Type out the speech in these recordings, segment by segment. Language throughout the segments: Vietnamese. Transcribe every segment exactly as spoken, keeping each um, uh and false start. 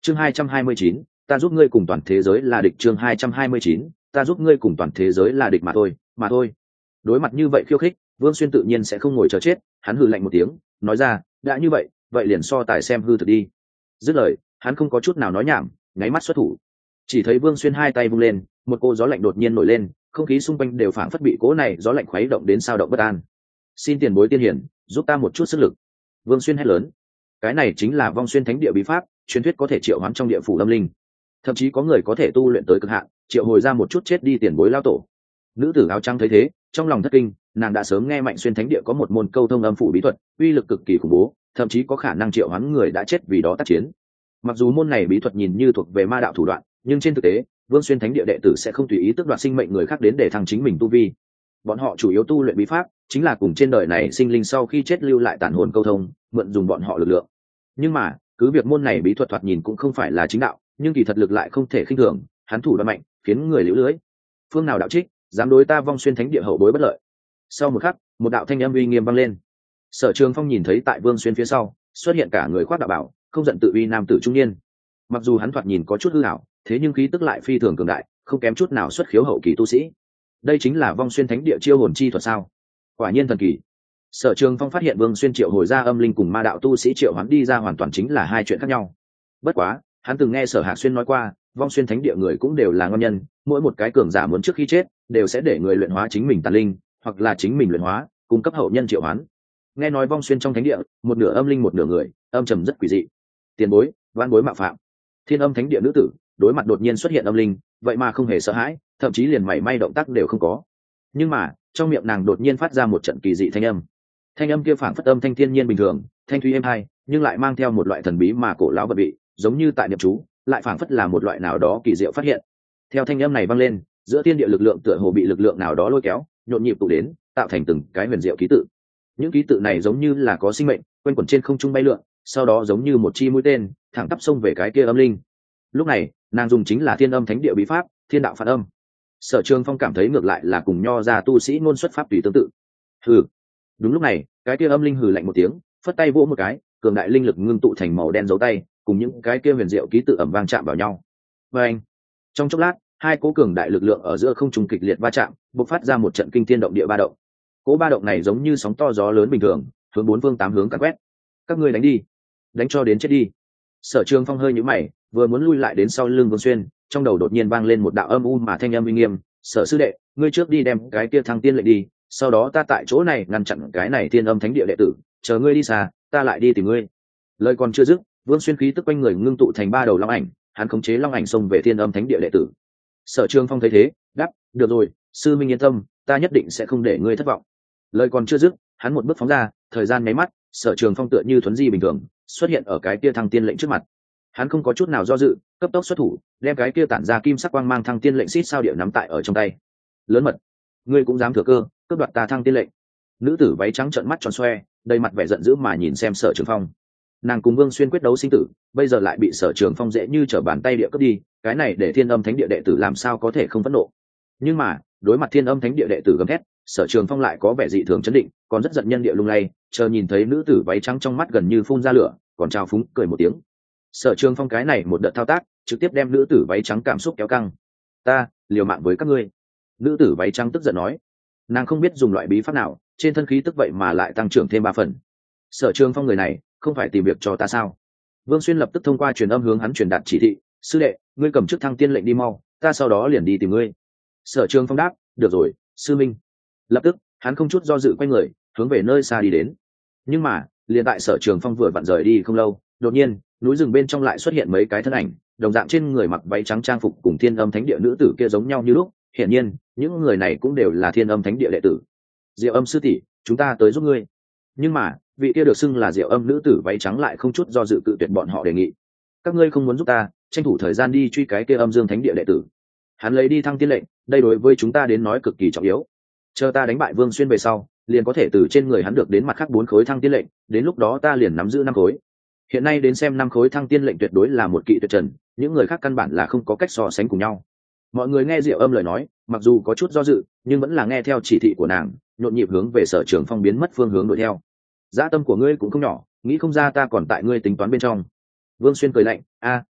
chương hai trăm hai mươi chín, ta giúp ngươi cùng toàn thế giới là địch. Chương hai trăm hai mươi chín, ta giúp ngươi cùng toàn thế giới là địch mà thôi mà thôi. Đối mặt như vậy khiêu khích, Vương Xuyên tự nhiên sẽ không ngồi chờ chết, hắn hừ lạnh một tiếng nói ra, đã như vậy vậy liền so tài xem hư thực đi. Dứt lời, hắn không có chút nào nói nhảm, nháy mắt xuất thủ. Chỉ thấy Vương Xuyên hai tay vung lên, một cô gió lạnh đột nhiên nổi lên, không khí xung quanh đều phảng phất bị cố này gió lạnh khuấy động đến sao động bất an. Xin tiền bối tiên hiển, giúp ta một chút sức lực. Vương Xuyên hét lớn. Cái này chính là Vong Xuyên Thánh Địa bí pháp, truyền thuyết có thể triệu hoán trong địa phủ lâm linh, thậm chí có người có thể tu luyện tới cực hạn, triệu hồi ra một chút chết đi tiền bối lao tổ. Nữ tử áo trắng thấy thế, trong lòng thất kinh, nàng đã sớm nghe Mạnh Xuyên Thánh Địa có một môn câu thông âm phủ bí thuật, uy lực cực kỳ khủng bố, thậm chí có khả năng triệu hoán người đã chết vì đó tác chiến. Mặc dù môn này bí thuật nhìn như thuộc về ma đạo thủ đoạn, nhưng trên thực tế, Vương Xuyên Thánh Địa đệ tử sẽ không tùy ý tước đoạt sinh mệnh người khác đến để thăng chính mình tu vi. Bọn họ chủ yếu tu luyện bí pháp, chính là cùng trên đời này sinh linh sau khi chết lưu lại tản hồn câu thông, mượn dùng bọn họ lực lượng. Nhưng mà, cứ việc môn này bí thuật thoạt nhìn cũng không phải là chính đạo, nhưng kỳ thật lực lại không thể khinh thường, hắn thủ đoạn mạnh, khiến người liễu lưới. Phương nào đạo trích, dám đối ta Vong Xuyên Thánh Địa hậu bối bất lợi. Sau một khắc, một đạo thanh âm uy nghiêm vang lên. Sở Trường Phong nhìn thấy tại Vương Xuyên phía sau xuất hiện cả người khoác đạo bảo, không giận tự uy nam tử trung niên. Mặc dù hắn thoạt nhìn có chút hư ảo, thế nhưng khí tức lại phi thường cường đại, không kém chút nào xuất khiếu hậu kỳ tu sĩ. Đây chính là Vong Xuyên Thánh Địa chiêu hồn chi thuật sao? Quả nhiên thần kỳ. Sở Trường Phong phát hiện Vương Xuyên triệu hồi ra âm linh cùng ma đạo tu sĩ triệu hoán đi ra hoàn toàn chính là hai chuyện khác nhau. Bất quá, hắn từng nghe Sở Hạc Xuyên nói qua, Vong Xuyên Thánh Địa người cũng đều là ngon nhân, mỗi một cái cường giả muốn trước khi chết, đều sẽ để người luyện hóa chính mình tàn linh, hoặc là chính mình luyện hóa, cung cấp hậu nhân triệu hoán. Nghe nói Vong Xuyên trong thánh địa, một nửa âm linh một nửa người, âm trầm rất quỷ dị. Tiền bối, vãn bối mạo phạm. Thiên Âm Thánh Địa nữ tử, đối mặt đột nhiên xuất hiện âm linh, vậy mà không hề sợ hãi, thậm chí liền mảy may động tác đều không có. Nhưng mà, trong miệng nàng đột nhiên phát ra một trận kỳ dị thanh âm. Thanh âm kia phảng phất âm thanh thiên nhiên bình thường, thanh thúy êm hai, nhưng lại mang theo một loại thần bí mà cổ lão vật vị, giống như tại niệm chú, lại phảng phất là một loại nào đó kỳ diệu phát hiện. Theo thanh âm này vang lên, giữa thiên địa lực lượng tựa hồ bị lực lượng nào đó lôi kéo, nhộn nhịp tụ đến, tạo thành từng cái huyền diệu ký tự. Những ký tự này giống như là có sinh mệnh, quanh quẩn trên không trung bay lượn, sau đó giống như một chi mũi tên, thẳng tắp xông về cái kia âm linh. Lúc này, nàng dùng chính là Thiên Âm Thánh Địa bí pháp, Thiên Đạo Phản Âm. Sở Trường Phong cảm thấy ngược lại là cùng nho ra tu sĩ ngôn xuất pháp tùy tương tự. Hừ. Đúng lúc này, cái kia âm linh hừ lạnh một tiếng, phất tay vỗ một cái, cường đại linh lực ngưng tụ thành màu đen dấu tay, cùng những cái kia huyền diệu ký tự ầm vang chạm vào nhau. Và anh, trong chốc lát, hai cố cường đại lực lượng ở giữa không trung kịch liệt va chạm, bộc phát ra một trận kinh thiên động địa ba động. Cố ba động này giống như sóng to gió lớn bình thường, hướng bốn phương tám hướng càn quét. Các ngươi đánh đi, đánh cho đến chết đi. Sở Trường Phong hơi nhíu mày, vừa muốn lui lại đến sau lưng Vương Xuyên, trong đầu đột nhiên vang lên một đạo âm u mà thanh âm uy nghiêm, "Sở sư đệ, ngươi trước đi đem cái kia thăng tiên lệnh đi, sau đó ta tại chỗ này ngăn chặn cái này Thiên Âm Thánh Địa đệ tử, chờ ngươi đi xa, ta lại đi tìm ngươi." Lời còn chưa dứt, Vương Xuyên khí tức quanh người ngưng tụ thành ba đầu long ảnh, hắn khống chế long ảnh xông về Thiên Âm Thánh Địa đệ tử. Sở Trường Phong thấy thế, đáp, "Được rồi, sư minh yên tâm, ta nhất định sẽ không để ngươi thất vọng." Lời còn chưa dứt, hắn một bước phóng ra, thời gian nháy mắt, Sở Trường Phong tựa như thuấn di bình thường, xuất hiện ở cái kia thăng tiên lệnh trước mặt. Hắn không có chút nào do dự, cấp tốc xuất thủ, đem cái kia tản ra kim sắc quang mang thăng tiên lệnh xít sao điệu nắm tại ở trong tay. Lớn mật, ngươi cũng dám thừa cơ cướp đoạt ta thăng tiên lệnh? Nữ tử váy trắng trợn mắt tròn xoe, đầy mặt vẻ giận dữ mà nhìn xem Sở Trường Phong. Nàng cùng Vương Xuyên quyết đấu sinh tử, bây giờ lại bị Sở Trường Phong dễ như trở bàn tay địa cướp đi, cái này để Thiên Âm Thánh Địa đệ tử làm sao có thể không phẫn nộ. Nhưng mà, đối mặt Thiên Âm Thánh Địa đệ tử gầm thét, Sở Trường Phong lại có vẻ dị thường chấn định, còn rất giận nhân địa lung lay, chờ nhìn thấy nữ tử váy trắng trong mắt gần như phun ra lửa, còn trao phúng cười một tiếng. Sở Trường Phong cái này một đợt thao tác, trực tiếp đem nữ tử váy trắng cảm xúc kéo căng. "Ta liều mạng với các ngươi." Nữ tử váy trắng tức giận nói. Nàng không biết dùng loại bí pháp nào, trên thân khí tức vậy mà lại tăng trưởng thêm ba phần. Sở Trường Phong người này, không phải tìm việc cho ta sao? Vương Xuyên lập tức thông qua truyền âm hướng hắn truyền đạt chỉ thị, "Sư đệ, ngươi cầm chức thăng tiên lệnh đi mau, ta sau đó liền đi tìm ngươi." Sở Trường Phong đáp, "Được rồi, sư minh." Lập tức, hắn không chút do dự quay người, hướng về nơi xa đi đến. Nhưng mà, liền tại Sở Trường Phong vừa vặn rời đi không lâu, đột nhiên, núi rừng bên trong lại xuất hiện mấy cái thân ảnh, đồng dạng trên người mặc váy trắng trang phục cùng Thiên Âm Thánh Địa nữ tử kia giống nhau như lúc, hiển nhiên, những người này cũng đều là Thiên Âm Thánh Địa đệ tử. "Diệu Âm sư tỷ, chúng ta tới giúp ngươi." Nhưng mà, vị kia được xưng là Diệu Âm nữ tử váy trắng lại không chút do dự cự tuyệt bọn họ đề nghị. "Các ngươi không muốn giúp ta, tranh thủ thời gian đi truy cái kia Âm Dương Thánh Địa đệ tử. Hắn lấy đi thăng tiên lệnh, đây đối với chúng ta đến nói cực kỳ trọng yếu. Chờ ta đánh bại Vương Xuyên về sau, liền có thể từ trên người hắn được đến mặt khác bốn khối thăng tiên lệnh, đến lúc đó ta liền nắm giữ năm khối. Hiện nay đến xem năm khối thăng tiên lệnh tuyệt đối là một kỵ tuyệt trần, những người khác căn bản là không có cách so sánh cùng nhau." Mọi người nghe Diệu Âm lời nói, mặc dù có chút do dự, nhưng vẫn là nghe theo chỉ thị của nàng, nhộn nhịp hướng về Sở Trường Phong biến mất phương hướng đuổi theo. "Dã tâm của ngươi cũng không nhỏ, nghĩ không ra ta còn tại ngươi tính toán bên trong." Vương Xuyên cười lạnh, "A,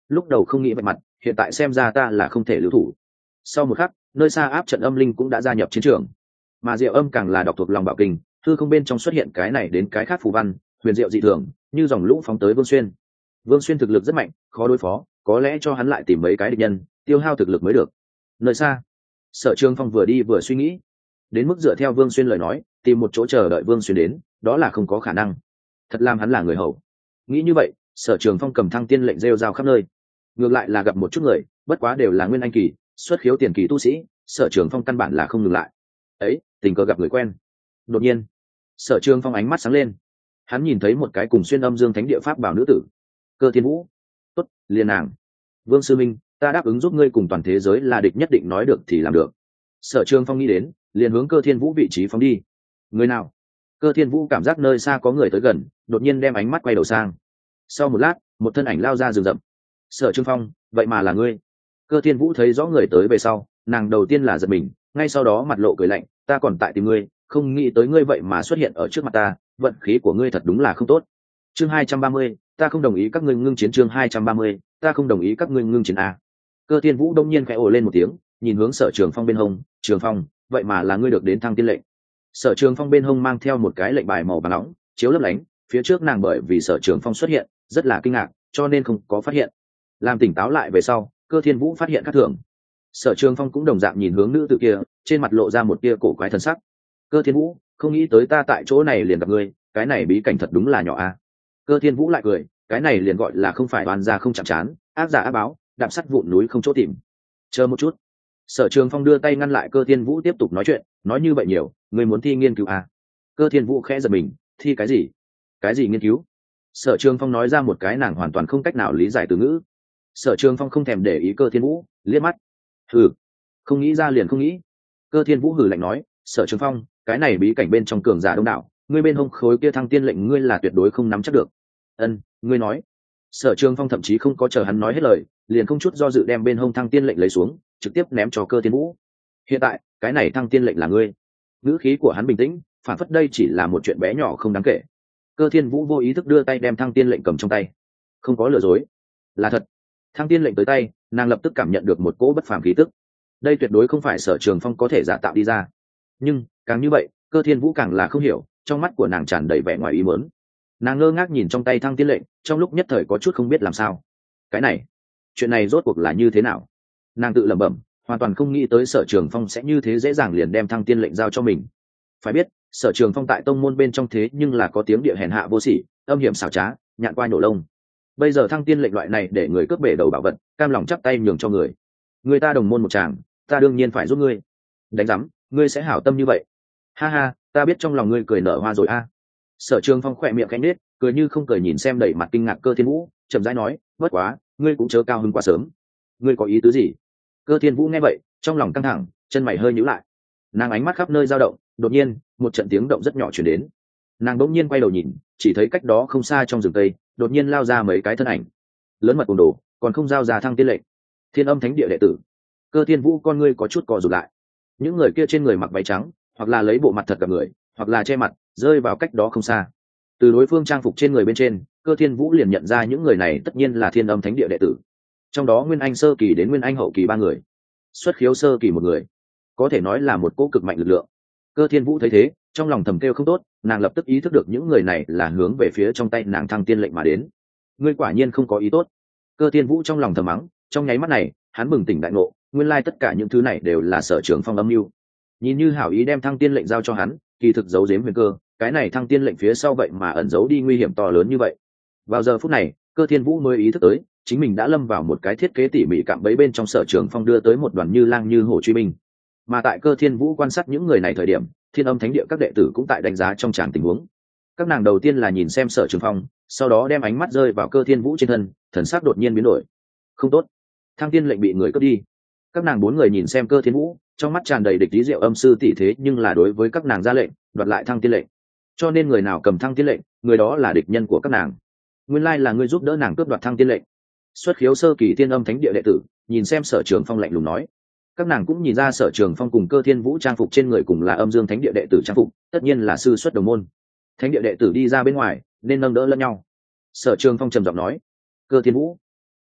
lúc đầu không nghĩ vạch mặt, hiện tại xem ra ta là không thể lưu thủ. Sau một khắc, nơi xa áp trận âm linh cũng đã gia nhập chiến trường, mà Diệu Âm càng là đọc thuộc lòng bảo kinh, thư không bên trong xuất hiện cái này đến cái khác phù văn, huyền diệu dị thường, như dòng lũ phóng tới Vương Xuyên. Vương Xuyên thực lực rất mạnh, khó đối phó, có lẽ cho hắn lại tìm mấy cái địch nhân, tiêu hao thực lực mới được. Nơi xa, Sở Trường Phong vừa đi vừa suy nghĩ, đến mức dựa theo Vương Xuyên lời nói, tìm một chỗ chờ đợi Vương Xuyên đến, đó là không có khả năng. Thật làm hắn là người hầu. Nghĩ như vậy, Sở Trường Phong cầm thăng tiên lệnh rêu rao khắp nơi, ngược lại là gặp một chút người, bất quá đều là nguyên anh kỳ, xuất khiếu tiền kỳ tu sĩ, Sở Trường Phong căn bản là không ngừng lại. Ấy, tình cờ gặp người quen. Đột nhiên, Sở Trường Phong ánh mắt sáng lên, hắn nhìn thấy một cái cùng xuyên âm dương thánh địa pháp bảo nữ tử, Cơ Thiên Vũ. Tốt, liền nàng. Vương sư minh, ta đáp ứng giúp ngươi cùng toàn thế giới là địch, nhất định nói được thì làm được. Sở Trường Phong nghĩ đến, liền hướng Cơ Thiên Vũ vị trí phóng đi. Người nào? Cơ Thiên Vũ cảm giác nơi xa có người tới gần, đột nhiên đem ánh mắt quay đầu sang. Sau một lát, một thân ảnh lao ra rừng rậm. Sở Trường Phong, vậy mà là ngươi? Cơ Thiên Vũ thấy rõ người tới về sau, nàng đầu tiên là giật mình, ngay sau đó mặt lộ cười lạnh, ta còn tại tìm ngươi, không nghĩ tới ngươi vậy mà xuất hiện ở trước mặt ta, vận khí của ngươi thật đúng là không tốt. Chương hai trăm ba mươi, ta không đồng ý các ngươi ngưng chiến. Chương hai trăm ba mươi, ta không đồng ý các ngươi ngưng chiến a. Cơ Thiên Vũ đông nhiên khẽ ồ lên một tiếng, nhìn hướng Sở Trường Phong bên hông, Trường Phong, vậy mà là ngươi được đến thăng tiên lệnh. Sở Trường Phong bên hông mang theo một cái lệnh bài màu vàng nóng, chiếu lấp lánh, phía trước nàng bởi vì Sở Trường Phong xuất hiện, rất là kinh ngạc, cho nên không có phát hiện. Làm tỉnh táo lại về sau, Cơ Thiên Vũ phát hiện khác thường. Sở Trường Phong cũng đồng dạng nhìn hướng nữ tử kia, trên mặt lộ ra một tia cổ quái thần sắc. Cơ Thiên Vũ, không nghĩ tới ta tại chỗ này liền gặp ngươi, cái này bí cảnh thật đúng là nhỏ a. Cơ Thiên Vũ lại cười, cái này liền gọi là không phải oan gia không chạm chán, ác giả ác báo, đạp sắt vụn núi không chỗ tìm. Chờ một chút. Sở Trường Phong đưa tay ngăn lại Cơ Thiên Vũ tiếp tục nói chuyện, nói như vậy nhiều, ngươi muốn thi nghiên cứu à? Cơ Thiên Vũ khẽ giật mình, thi cái gì? Cái gì nghiên cứu? Sở Trường Phong nói ra một cái nàng hoàn toàn không cách nào lý giải từ ngữ. Sở Trường Phong không thèm để ý Cơ Thiên Vũ, liếc mắt. Hừ, không nghĩ ra liền không nghĩ. Cơ Thiên Vũ hừ lạnh nói, Sở Trường Phong, cái này bí cảnh bên trong cường giả đông đảo, ngươi bên hông khối kia thăng tiên lệnh ngươi là tuyệt đối không nắm chắc được. Ân, ngươi nói. Sở Trường Phong thậm chí không có chờ hắn nói hết lời, liền không chút do dự đem bên hông thăng tiên lệnh lấy xuống, trực tiếp ném cho Cơ Thiên Vũ. Hiện tại, cái này thăng tiên lệnh là ngươi. Ngữ khí của hắn bình tĩnh, phản phất đây chỉ là một chuyện bé nhỏ không đáng kể. Cơ Thiên Vũ vô ý thức đưa tay đem thăng tiên lệnh cầm trong tay, không có lừa dối, là thật. Thăng tiên lệnh tới tay, nàng lập tức cảm nhận được một cỗ bất phàm khí tức. Đây tuyệt đối không phải Sở Trường Phong có thể giả tạo đi ra. Nhưng càng như vậy, Cơ Thiên Vũ càng là không hiểu, trong mắt của nàng tràn đầy vẻ ngoài ý muốn. Nàng ngơ ngác nhìn trong tay thăng tiên lệnh, trong lúc nhất thời có chút không biết làm sao. Cái này, chuyện này rốt cuộc là như thế nào? Nàng tự lẩm bẩm, hoàn toàn không nghĩ tới Sở Trường Phong sẽ như thế dễ dàng liền đem thăng tiên lệnh giao cho mình. Phải biết, Sở Trường Phong tại tông môn bên trong thế nhưng là có tiếng địa hèn hạ vô sỉ, âm hiểm xảo trá, nhạn qua nổ lông. Bây giờ thăng tiên lệnh loại này để người cướp bể đầu bảo vật, cam lòng chắp tay nhường cho người. Người ta đồng môn một chàng, ta đương nhiên phải giúp ngươi. Đánh rắm, ngươi sẽ hảo tâm như vậy? Ha ha, ta biết trong lòng ngươi cười nở hoa rồi a. Sở Trường Phong khỏe miệng khẽ nhếch, cười như không cười nhìn xem đẩy mặt kinh ngạc Cơ Thiên Vũ, chậm rãi nói, bất quá, ngươi cũng chớ cao hứng quá sớm. Ngươi có ý tứ gì? Cơ Thiên Vũ nghe vậy, trong lòng căng thẳng, chân mày hơi nhíu lại. Nàng ánh mắt khắp nơi dao động, đột nhiên, một trận tiếng động rất nhỏ truyền đến. Nàng bỗng nhiên quay đầu nhìn, chỉ thấy cách đó không xa trong rừng tây, đột nhiên lao ra mấy cái thân ảnh. Lớn mật cuồng đồ, còn không giao ra thăng tiên lệnh. Thiên Âm Thánh Địa đệ tử. Cơ Thiên Vũ con ngươi có chút co rụt lại. Những người kia trên người mặc váy trắng, hoặc là lấy bộ mặt thật gặp người, hoặc là che mặt, rơi vào cách đó không xa. Từ đối phương trang phục trên người bên trên, Cơ Thiên Vũ liền nhận ra những người này tất nhiên là Thiên Âm Thánh Địa đệ tử. Trong đó Nguyên Anh sơ kỳ đến Nguyên Anh hậu kỳ ba người, xuất khiếu sơ kỳ một người, có thể nói là một cỗ cực mạnh lực lượng. Cơ Thiên Vũ thấy thế, trong lòng thầm kêu không tốt, nàng lập tức ý thức được những người này là hướng về phía trong tay nàng thăng tiên lệnh mà đến. Ngươi quả nhiên không có ý tốt. Cơ Thiên Vũ trong lòng thầm mắng, trong nháy mắt này, hắn bừng tỉnh đại ngộ, nguyên lai tất cả những thứ này đều là Sở Trường Phong âm mưu. Nhìn như hảo ý đem thăng tiên lệnh giao cho hắn, kỳ thực giấu giếm huyền cơ, cái này thăng tiên lệnh phía sau vậy mà ẩn giấu đi nguy hiểm to lớn như vậy. Vào giờ phút này, Cơ Thiên Vũ mới ý thức tới, chính mình đã lâm vào một cái thiết kế tỉ mỉ cạm bẫy bên trong Sở Trường Phong đưa tới một đoàn như lang như hổ truy binh. Mà tại Cơ Thiên Vũ quan sát những người này thời điểm, Thiên Âm Thánh Địa các đệ tử cũng tại đánh giá trong tràng tình huống. Các nàng đầu tiên là nhìn xem Sở Trường Phong, sau đó đem ánh mắt rơi vào Cơ Thiên Vũ trên thân, thần sắc đột nhiên biến đổi. Không tốt, thăng tiên lệnh bị người cướp đi. Các nàng bốn người nhìn xem Cơ Thiên Vũ, trong mắt tràn đầy địch ý, Diệu Âm sư tỷ thế nhưng là đối với các nàng ra lệnh, đoạt lại thăng tiên lệnh. Cho nên người nào cầm thăng tiên lệnh, người đó là địch nhân của các nàng. Nguyên lai là ngươi giúp đỡ nàng cướp đoạt thăng tiên lệnh. Xuất khiếu sơ kỳ Thiên Âm Thánh Địa đệ tử, nhìn xem Sở Trường Phong lạnh lùng nói. Các nàng cũng nhìn ra Sở Trường Phong cùng Cơ Thiên Vũ trang phục trên người cùng là Âm Dương Thánh Địa đệ tử trang phục, tất nhiên là sư xuất đồng môn. Thánh Địa đệ tử đi ra bên ngoài, nên nâng đỡ lẫn nhau. Sở Trường Phong trầm giọng nói. Cơ Thiên Vũ,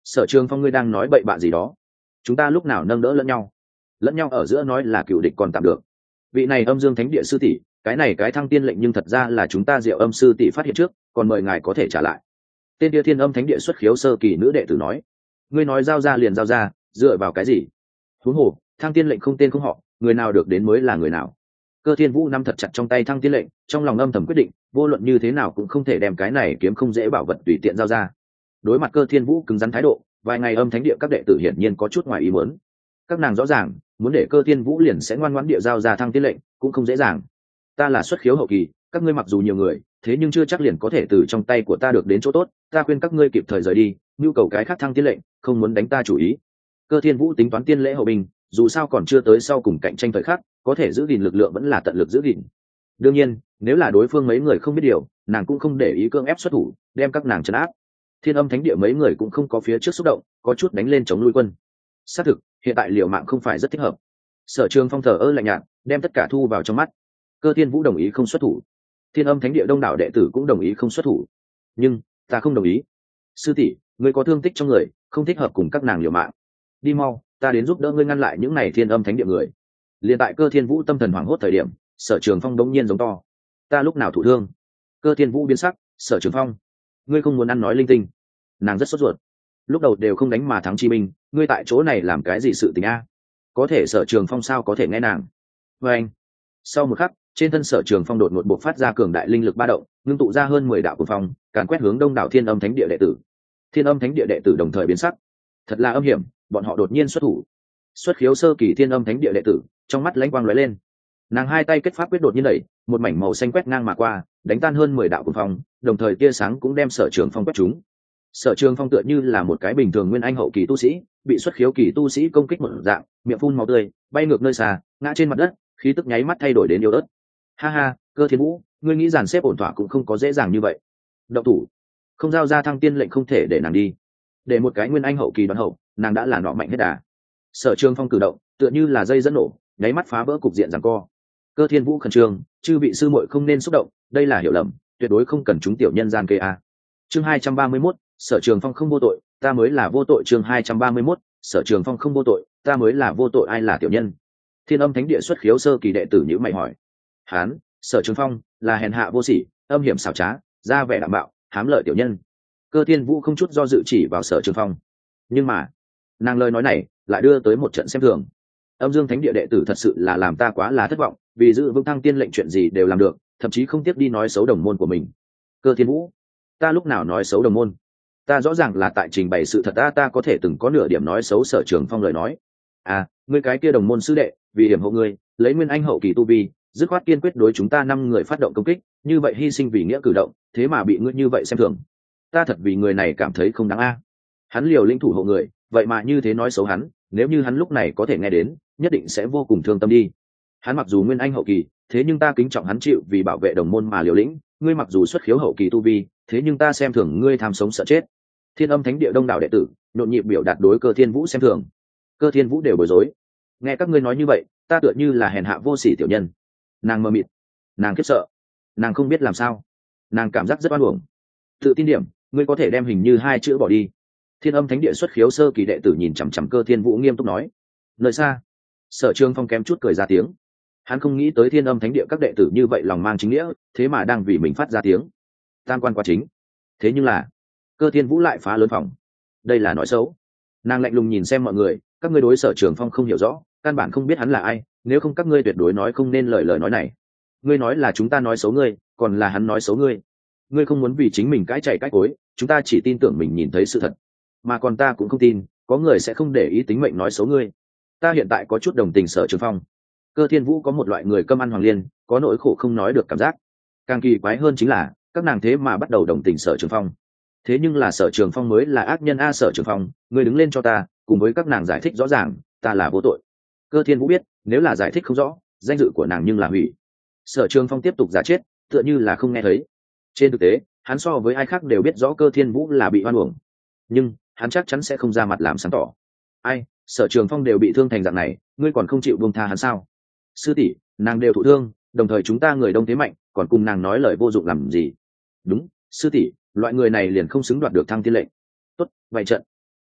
Sở Trường Phong, ngươi đang nói bậy bạ gì đó? Chúng ta lúc nào nâng đỡ lẫn nhau? Lẫn nhau ở giữa nói là cựu địch còn tạm được. Vị này Âm Dương Thánh Địa sư tỷ, cái này cái thăng tiên lệnh nhưng thật ra là chúng ta Diệu Âm sư tỷ phát hiện trước, còn mời ngài có thể trả lại. Tên Địa Thiên Âm Thánh Địa xuất khiếu sơ kỳ nữ đệ tử nói. Ngươi nói giao ra liền giao ra, dựa vào cái gì? Huống hồ, thăng tiên lệnh không tên không họ, người nào được đến mới là người nào. Cơ Thiên Vũ nắm thật chặt trong tay thăng tiên lệnh, trong lòng âm thầm quyết định, vô luận như thế nào cũng không thể đem cái này kiếm không dễ bảo vật tùy tiện giao ra. Đối mặt Cơ Thiên Vũ cứng rắn thái độ, vài ngày Âm Thánh Địa các đệ tử hiển nhiên có chút ngoài ý muốn. Các nàng rõ ràng, muốn để Cơ Thiên Vũ liền sẽ ngoan ngoãn địa giao ra thăng tiên lệnh, cũng không dễ dàng. Ta là xuất khiếu hậu kỳ, các ngươi mặc dù nhiều người, thế nhưng chưa chắc liền có thể từ trong tay của ta được đến chỗ tốt, ta khuyên các ngươi kịp thời rời đi, nhu cầu cái khác thăng tiên lệnh, không muốn đánh ta chủ ý. Cơ Thiên Vũ tính toán tiên lễ hậu binh, dù sao còn chưa tới sau cùng cạnh tranh thời khắc, có thể giữ gìn lực lượng vẫn là tận lực giữ gìn. Đương nhiên, nếu là đối phương mấy người không biết điều, nàng cũng không để ý cưỡng ép xuất thủ, đem các nàng trấn áp. Thiên Âm Thánh Địa mấy người cũng không có phía trước xúc động, có chút đánh lên chống lui quân. Xác thực, hiện tại liều mạng không phải rất thích hợp. Sở Trường Phong thờ ơ lạnh nhạt, đem tất cả thu vào trong mắt. Cơ Thiên Vũ đồng ý không xuất thủ, Thiên Âm Thánh Địa đông đảo đệ tử cũng đồng ý không xuất thủ. Nhưng ta không đồng ý. Sư tỷ, ngươi có thương tích trong người, không thích hợp cùng các nàng liều mạng. Đi mau, ta đến giúp đỡ ngươi ngăn lại những này Thiên Âm Thánh Địa người. Liên tại Cơ Thiên Vũ tâm thần hoảng hốt thời điểm, Sở Trường Phong đống nhiên giống to. Ta lúc nào thụ thương? Cơ Thiên Vũ biến sắc. Sở Trường Phong, ngươi không muốn ăn nói linh tinh. Nàng rất sốt ruột. Lúc đầu đều không đánh mà thắng chi minh, ngươi tại chỗ này làm cái gì sự tình a? Có thể Sở Trường Phong sao có thể nghe nàng? Và anh. Sau một khắc, trên thân Sở Trường Phong đột ngột bộc phát ra cường đại linh lực ba động, ngưng tụ ra hơn mười đạo cuồng phong, càn quét hướng đông đảo Thiên Âm Thánh Địa đệ tử. Thiên Âm Thánh Địa đệ tử đồng thời biến sắc. Thật là âm hiểm, bọn họ đột nhiên xuất thủ. Xuất khiếu sơ kỳ Thiên Âm Thánh Địa đệ tử, trong mắt lãnh quang lóe lên. Nàng hai tay kết pháp quyết đột nhiên đẩy, một mảnh màu xanh quét ngang mà qua, đánh tan hơn mười đạo cuồng phong, đồng thời tia sáng cũng đem Sở Trường Phong quét trúng. Sở Trường Phong tựa như là một cái bình thường nguyên anh hậu kỳ tu sĩ, bị xuất khiếu kỳ tu sĩ công kích một dạng, miệng phun máu tươi, bay ngược nơi xa, ngã trên mặt đất, khí tức nháy mắt thay đổi đến yếu ớt. Ha ha, Cơ Thiên Vũ, ngươi nghĩ dàn xếp ổn thỏa cũng không có dễ dàng như vậy. Động thủ, không giao ra thăng tiên lệnh không thể để nàng đi. Để một cái nguyên anh hậu kỳ đoán hậu, nàng đã là nọ mạnh hết đà. Sở Trường Phong cử động, tựa như là dây dẫn nổ, nháy mắt phá vỡ cục diện giằng co. Cơ Thiên Vũ khẩn trương, chư vị sư muội không nên xúc động, đây là hiểu lầm, tuyệt đối không cần chúng tiểu nhân gian kê a. Chương hai trăm ba mươi mốt, Sở Trường Phong không vô tội, ta mới là vô tội. Chương hai trăm ba mươi mốt, Sở Trường Phong không vô tội, ta mới là vô tội. Ai là tiểu nhân? Thiên Âm Thánh Địa xuất khiếu sơ kỳ đệ tử nhíu mày hỏi. Hán, Sở Trường Phong là hèn hạ vô sỉ, âm hiểm xảo trá, ra vẻ đạm bạo, hám lợi tiểu nhân. Cơ Thiên Vũ không chút do dự chỉ vào Sở Trường Phong. Nhưng mà, nàng lời nói này lại đưa tới một trận xem thường. Âm Dương Thánh Địa đệ tử thật sự là làm ta quá là thất vọng, vì giữ vững thăng tiên lệnh chuyện gì đều làm được, thậm chí không tiếp đi nói xấu đồng môn của mình. Cơ Thiên Vũ, ta lúc nào nói xấu đồng môn? Ta rõ ràng là tại trình bày sự thật. ta ta có thể từng có nửa điểm nói xấu Sở Trường Phong lời nói. À, ngươi cái kia đồng môn sư đệ, vì hiểm hộ ngươi, lấy nguyên anh hậu kỳ tu vi, dứt khoát kiên quyết đối chúng ta năm người phát động công kích, như vậy hy sinh vì nghĩa cử động, thế mà bị ngươi như vậy xem thường. Ta thật vì người này cảm thấy không đáng a. Hắn liều lĩnh thủ hộ người, vậy mà như thế nói xấu hắn, nếu như hắn lúc này có thể nghe đến, nhất định sẽ vô cùng thương tâm đi. Hắn mặc dù nguyên anh hậu kỳ, thế nhưng ta kính trọng hắn chịu vì bảo vệ đồng môn mà liều lĩnh, ngươi mặc dù xuất khiếu hậu kỳ tu vi, thế nhưng ta xem thường ngươi tham sống sợ chết. Thiên Âm Thánh Địa đông đảo đệ tử nhộn nhịp biểu đạt đối Cơ Thiên Vũ xem thường. Cơ Thiên Vũ đều bối rối. Nghe các ngươi nói như vậy, ta tựa như là hèn hạ vô sỉ tiểu nhân. Nàng mơ mịt, nàng khiếp sợ, nàng không biết làm sao, nàng cảm giác rất oan uổng. Tự tin điểm, ngươi có thể đem hình như hai chữ bỏ đi. Thiên Âm Thánh Địa xuất khiếu sơ kỳ đệ tử nhìn chằm chằm Cơ Thiên Vũ nghiêm túc nói. Nơi xa, Sở Trường Phong kém chút cười ra tiếng. Hắn không nghĩ tới Thiên Âm Thánh Địa các đệ tử như vậy lòng mang chính nghĩa, thế mà đang vì mình phát ra tiếng. Tam quan quá chính. Thế nhưng là, Cơ Thiên Vũ lại phá lớn phòng. Đây là nói xấu. Nàng lạnh lùng nhìn xem mọi người, các ngươi đối Sở Trường Phong không hiểu rõ, căn bản không biết hắn là ai, nếu không các ngươi tuyệt đối nói không nên lời lời nói này. Ngươi nói là chúng ta nói xấu ngươi, còn là hắn nói xấu ngươi. Ngươi không muốn vì chính mình cãi chạy cãi cối, chúng ta chỉ tin tưởng mình nhìn thấy sự thật, mà còn ta cũng không tin có người sẽ không để ý tính mệnh nói xấu ngươi. Ta hiện tại có chút đồng tình Sở Trường Phong. Cơ Thiên Vũ có một loại người câm ăn hoàng liên, có nỗi khổ không nói được cảm giác. Càng kỳ quái hơn chính là các nàng thế mà bắt đầu đồng tình Sở Trường Phong. Thế nhưng là Sở Trường Phong mới là ác nhân a. Sở Trường Phong, ngươi đứng lên cho ta, cùng với các nàng giải thích rõ ràng, ta là vô tội. Cơ Thiên Vũ biết, nếu là giải thích không rõ, danh dự của nàng nhưng là hủy. Sở Trường Phong tiếp tục giả chết, tựa như là không nghe thấy. Trên thực tế, hắn so với ai khác đều biết rõ Cơ Thiên Vũ là bị oan uổng, nhưng hắn chắc chắn sẽ không ra mặt làm sáng tỏ. Ai, Sở Trường Phong đều bị thương thành dạng này, ngươi còn không chịu buông tha hắn sao? Sư tỷ, nàng đều thụ thương, đồng thời chúng ta người đông thế mạnh, còn cùng nàng nói lời vô dụng làm gì? Đúng, sư tỷ, loại người này liền không xứng đoạt được thăng tiên lệnh. Tốt, vậy trận.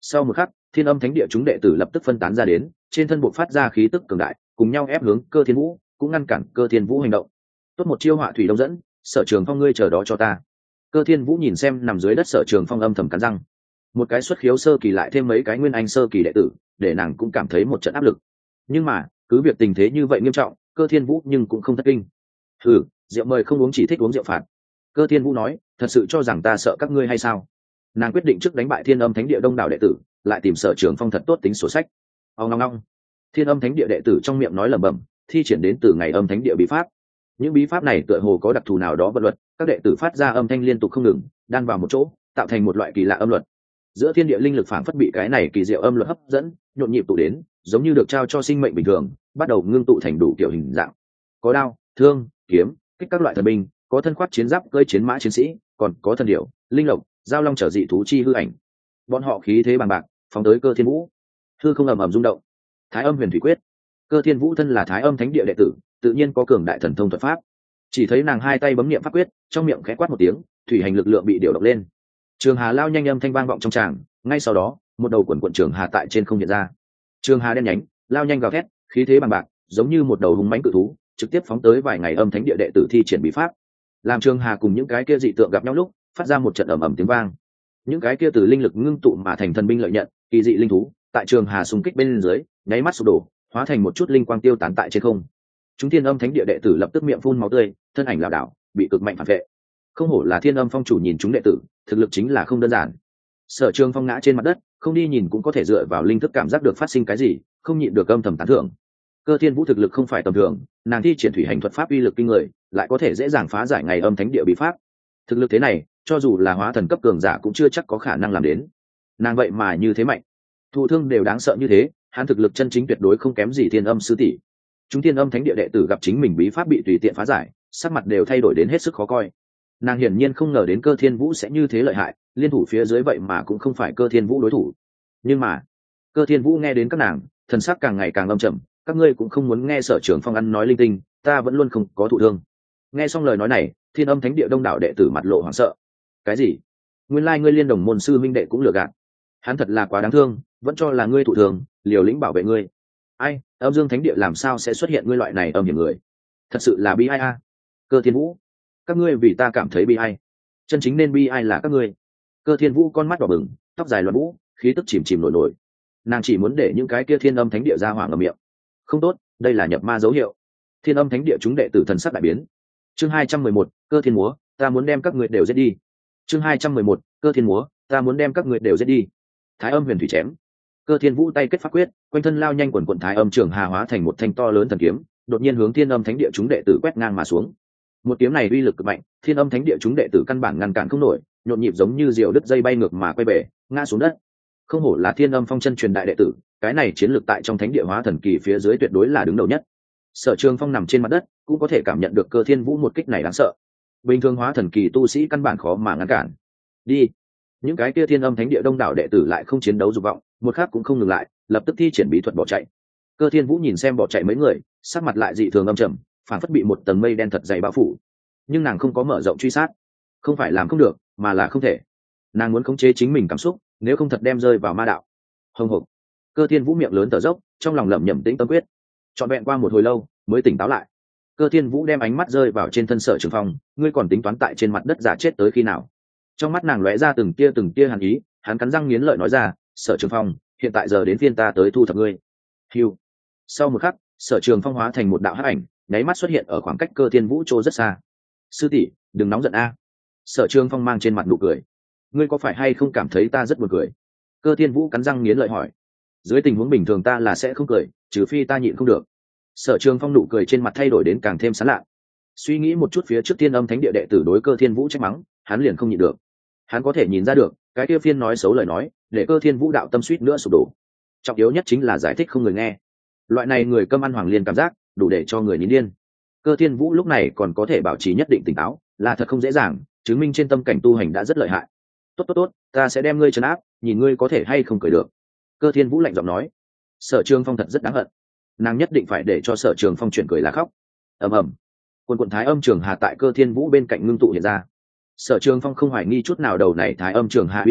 Sau một khắc, thiên âm thánh địa chúng đệ tử lập tức phân tán ra đến, trên thân buộc phát ra khí tức cường đại, cùng nhau ép hướng Cơ Thiên Vũ, cũng ngăn cản Cơ Thiên Vũ hành động. Tốt một chiêu họa thủy đông dẫn, Sở Trường Phong ngươi chờ đó cho ta. Cơ Thiên Vũ nhìn xem nằm dưới đất Sở Trường Phong âm thầm cắn răng. Một cái xuất khiếu sơ kỳ lại thêm mấy cái nguyên anh sơ kỳ đệ tử, để nàng cũng cảm thấy một trận áp lực. Nhưng mà, cứ việc tình thế như vậy nghiêm trọng, Cơ Thiên Vũ nhưng cũng không thất kinh. Hừ, rượu mời không uống chỉ thích uống rượu phạt. Cơ Thiên Vũ nói, thật sự cho rằng ta sợ các ngươi hay sao? Nàng quyết định trước đánh bại thiên âm thánh địa đông đảo đệ tử, lại tìm Sở Trường Phong thật tốt tính sổ sách. Ông ngong ngong. Thiên âm thánh địa đệ tử trong miệng nói lẩm bẩm, thi triển đến từ ngày âm thánh địa bí pháp. Những bí pháp này tựa hồ có đặc thù nào đó vật luật, các đệ tử phát ra âm thanh liên tục không ngừng, đan vào một chỗ, tạo thành một loại kỳ lạ âm luật. Giữa thiên địa linh lực phảng phất bị cái này kỳ diệu âm luật hấp dẫn, nhộn nhịp tụ đến, giống như được trao cho sinh mệnh bình thường, bắt đầu ngưng tụ thành đủ kiểu hình dạng. Có đao, thương, kiếm, kích các loại thần binh, có thân khoác chiến giáp cơi chiến mã chiến sĩ, còn có thần điểu, linh lộc, giao long trở dị thú chi hư ảnh. Bọn họ khí thế bằng bạc, phóng tới Cơ Thiên Vũ. Hư không ầm ầm rung động. Thái Âm Huyền Thủy Quyết. Cơ Thiên Vũ thân là Thái Âm Thánh địa đệ tử, tự nhiên có cường đại thần thông thuật pháp. Chỉ thấy nàng hai tay bấm niệm pháp quyết, trong miệng khẽ quát một tiếng, thủy hành lực lượng bị điều động lên. Trường Hà lao nhanh âm thanh vang vọng trong tràng, ngay sau đó, một đầu quần quần trường hà tại trên không hiện ra. Trường Hà đen nhánh, lao nhanh gào thét, khí thế bằng bạc, giống như một đầu hung mãnh cự thú, trực tiếp phóng tới vài ngày âm thánh địa đệ tử thi triển bí pháp. Làm Trường Hà cùng những cái kia dị tượng gặp nhau lúc, phát ra một trận ầm ầm tiếng vang. Những cái kia từ linh lực ngưng tụ mà thành thần binh lợi nhận, kỳ dị linh thú, tại Trường Hà xung kích bên dưới, nháy mắt sụp đổ, hóa thành một chút linh quang tiêu tán tại trên không. Chúng thiên âm thánh địa đệ tử lập tức miệng phun máu tươi, thân ảnh lảo đảo, bị cực mạnh phản vệ. Không hổ là thiên âm phong chủ, nhìn chúng đệ tử, thực lực chính là không đơn giản. Sở Trường Phong ngã trên mặt đất, không đi nhìn cũng có thể dựa vào linh thức cảm giác được phát sinh cái gì, không nhịn được âm thầm tán thưởng. Cơ Thiên Vũ thực lực không phải tầm thường, nàng thi triển thủy hành thuật pháp uy lực kinh người, lại có thể dễ dàng phá giải ngày âm thánh địa bí pháp. Thực lực thế này, cho dù là hóa thần cấp cường giả cũng chưa chắc có khả năng làm đến. Nàng vậy mà như thế mạnh, thụ thương đều đáng sợ như thế, hắn thực lực chân chính tuyệt đối không kém gì thiên âm sư tỷ. Chúng thiên âm thánh địa đệ tử gặp chính mình bí pháp bị tùy tiện phá giải, sắc mặt đều thay đổi đến hết sức khó coi. Nàng hiển nhiên không ngờ đến Cơ Thiên Vũ sẽ như thế lợi hại, liên thủ phía dưới vậy mà cũng không phải Cơ Thiên Vũ đối thủ. Nhưng mà, Cơ Thiên Vũ nghe đến các nàng, thần sắc càng ngày càng âm trầm, các ngươi cũng không muốn nghe Sở Trường Phong ăn nói linh tinh, ta vẫn luôn không có thụ thương. Nghe xong lời nói này, thiên âm thánh địa đông đảo đệ tử mặt lộ hoảng sợ. Cái gì? Nguyên lai ngươi liên đồng môn sư minh đệ cũng lừa gạt. Hắn thật là quá đáng thương, vẫn cho là ngươi thụ thương, liều lĩnh bảo vệ ngươi. Ai, âm dương thánh địa làm sao sẽ xuất hiện ngươi loại này âm hiểm người? Thật sự là bi ai a. Cơ Thiên Vũ, các ngươi vì ta cảm thấy bi ai. Chân chính nên bi ai là các ngươi. Cơ Thiên Vũ con mắt đỏ bừng, tóc dài loạn vũ, khí tức chìm chìm nổi nổi. Nàng chỉ muốn để những cái kia thiên âm thánh địa ra hỏa ngậm miệng. Không tốt, đây là nhập ma dấu hiệu. Thiên âm thánh địa chúng đệ tử thần sắc đại biến. Chương hai trăm mười một, Cơ Thiên Múa, ta muốn đem các ngươi đều giết đi. Chương hai trăm mười một, Cơ Thiên Múa, ta muốn đem các ngươi đều giết đi. Thái Âm Huyền Thủy chém. Cơ Thiên Vũ tay kết pháp quyết, quanh thân lao nhanh quần quần Thái Âm Trường Hà hóa thành một thanh to lớn thần kiếm, đột nhiên hướng Thiên Âm Thánh địa chúng đệ tử quét ngang mà xuống. Một kiếm này uy lực cực mạnh, Thiên Âm Thánh địa chúng đệ tử căn bản ngăn cản không nổi, nhộn nhịp giống như diều đứt dây bay ngược mà quay bể, ngã xuống đất. Không hổ là Thiên Âm Phong chân truyền đại đệ tử, cái này chiến lược tại trong Thánh địa hóa thần kỳ phía dưới tuyệt đối là đứng đầu nhất. Sở Trường Phong nằm trên mặt đất, cũng có thể cảm nhận được Cơ Thiên Vũ một kích này đáng sợ. Bình thường hóa thần kỳ tu sĩ căn bản khó mà ngăn cản. Đi. Những cái kia Thiên Âm Thánh địa đông đảo đệ tử lại không chiến đấu dục vọng, một khắc cũng không ngừng lại, lập tức thi triển bí thuật bỏ chạy. Cơ Thiên Vũ nhìn xem bỏ chạy mấy người, sắc mặt lại dị thường âm trầm, phản phất bị một tầng mây đen thật dày bao phủ. Nhưng nàng không có mở rộng truy sát, không phải làm không được, mà là không thể. Nàng muốn khống chế chính mình cảm xúc, nếu không thật đem rơi vào ma đạo. Hồng hộc. Cơ Thiên Vũ miệng lớn thở dốc, trong lòng lẩm nhẩm tĩnh tâm quyết. Trọn vẹn qua một hồi lâu, mới tỉnh táo lại. Cơ Thiên Vũ đem ánh mắt rơi vào trên thân Sở Trường Phong, ngươi còn tính toán tại trên mặt đất giả chết tới khi nào? Trong mắt nàng lóe ra từng tia từng tia hàn ý, hắn cắn răng nghiến lợi nói ra, Sở Trường Phong, hiện tại giờ đến phiên ta tới thu thập ngươi. Hưu. Sau một khắc, Sở Trường Phong hóa thành một đạo hắc ảnh, nháy mắt xuất hiện ở khoảng cách Cơ Thiên Vũ chỗ rất xa. Sư tỷ, đừng nóng giận a. Sở Trường Phong mang trên mặt nụ cười. Ngươi có phải hay không cảm thấy ta rất buồn cười? Cơ Thiên Vũ cắn răng nghiến lợi hỏi. Dưới tình huống bình thường ta là sẽ không cười, trừ phi ta nhịn không được. Sở Trường Phong nụ cười trên mặt thay đổi đến càng thêm sán lạ. Suy nghĩ một chút phía trước Thiên Âm Thánh địa đệ tử đối Cơ Thiên Vũ trách mắng, hắn liền không nhịn được. Hắn có thể nhìn ra được, cái kia phiên nói xấu lời nói, để Cơ Thiên Vũ đạo tâm suýt nữa sụp đổ. Trọng yếu nhất chính là giải thích không người nghe. Loại này người câm ăn hoàng liên cảm giác, đủ để cho người nín điên. Cơ Thiên Vũ lúc này còn có thể bảo trì nhất định tỉnh táo, là thật không dễ dàng, chứng minh trên tâm cảnh tu hành đã rất lợi hại. Tốt tốt tốt, ta sẽ đem ngươi trấn áp, nhìn ngươi có thể hay không cười được. Cơ Thiên Vũ lạnh giọng nói. Sở Trường Phong thật rất đáng hận, nàng nhất định phải để cho Sở Trường Phong chuyển cười là khóc. Ầm ầm. Quần quần Thái Âm Trường Hà tại Cơ Thiên Vũ bên cạnh ngưng tụ hiện ra. Sở Trường Phong không hoài nghi chút nào đầu này Thái Âm Trường Hà uy lực,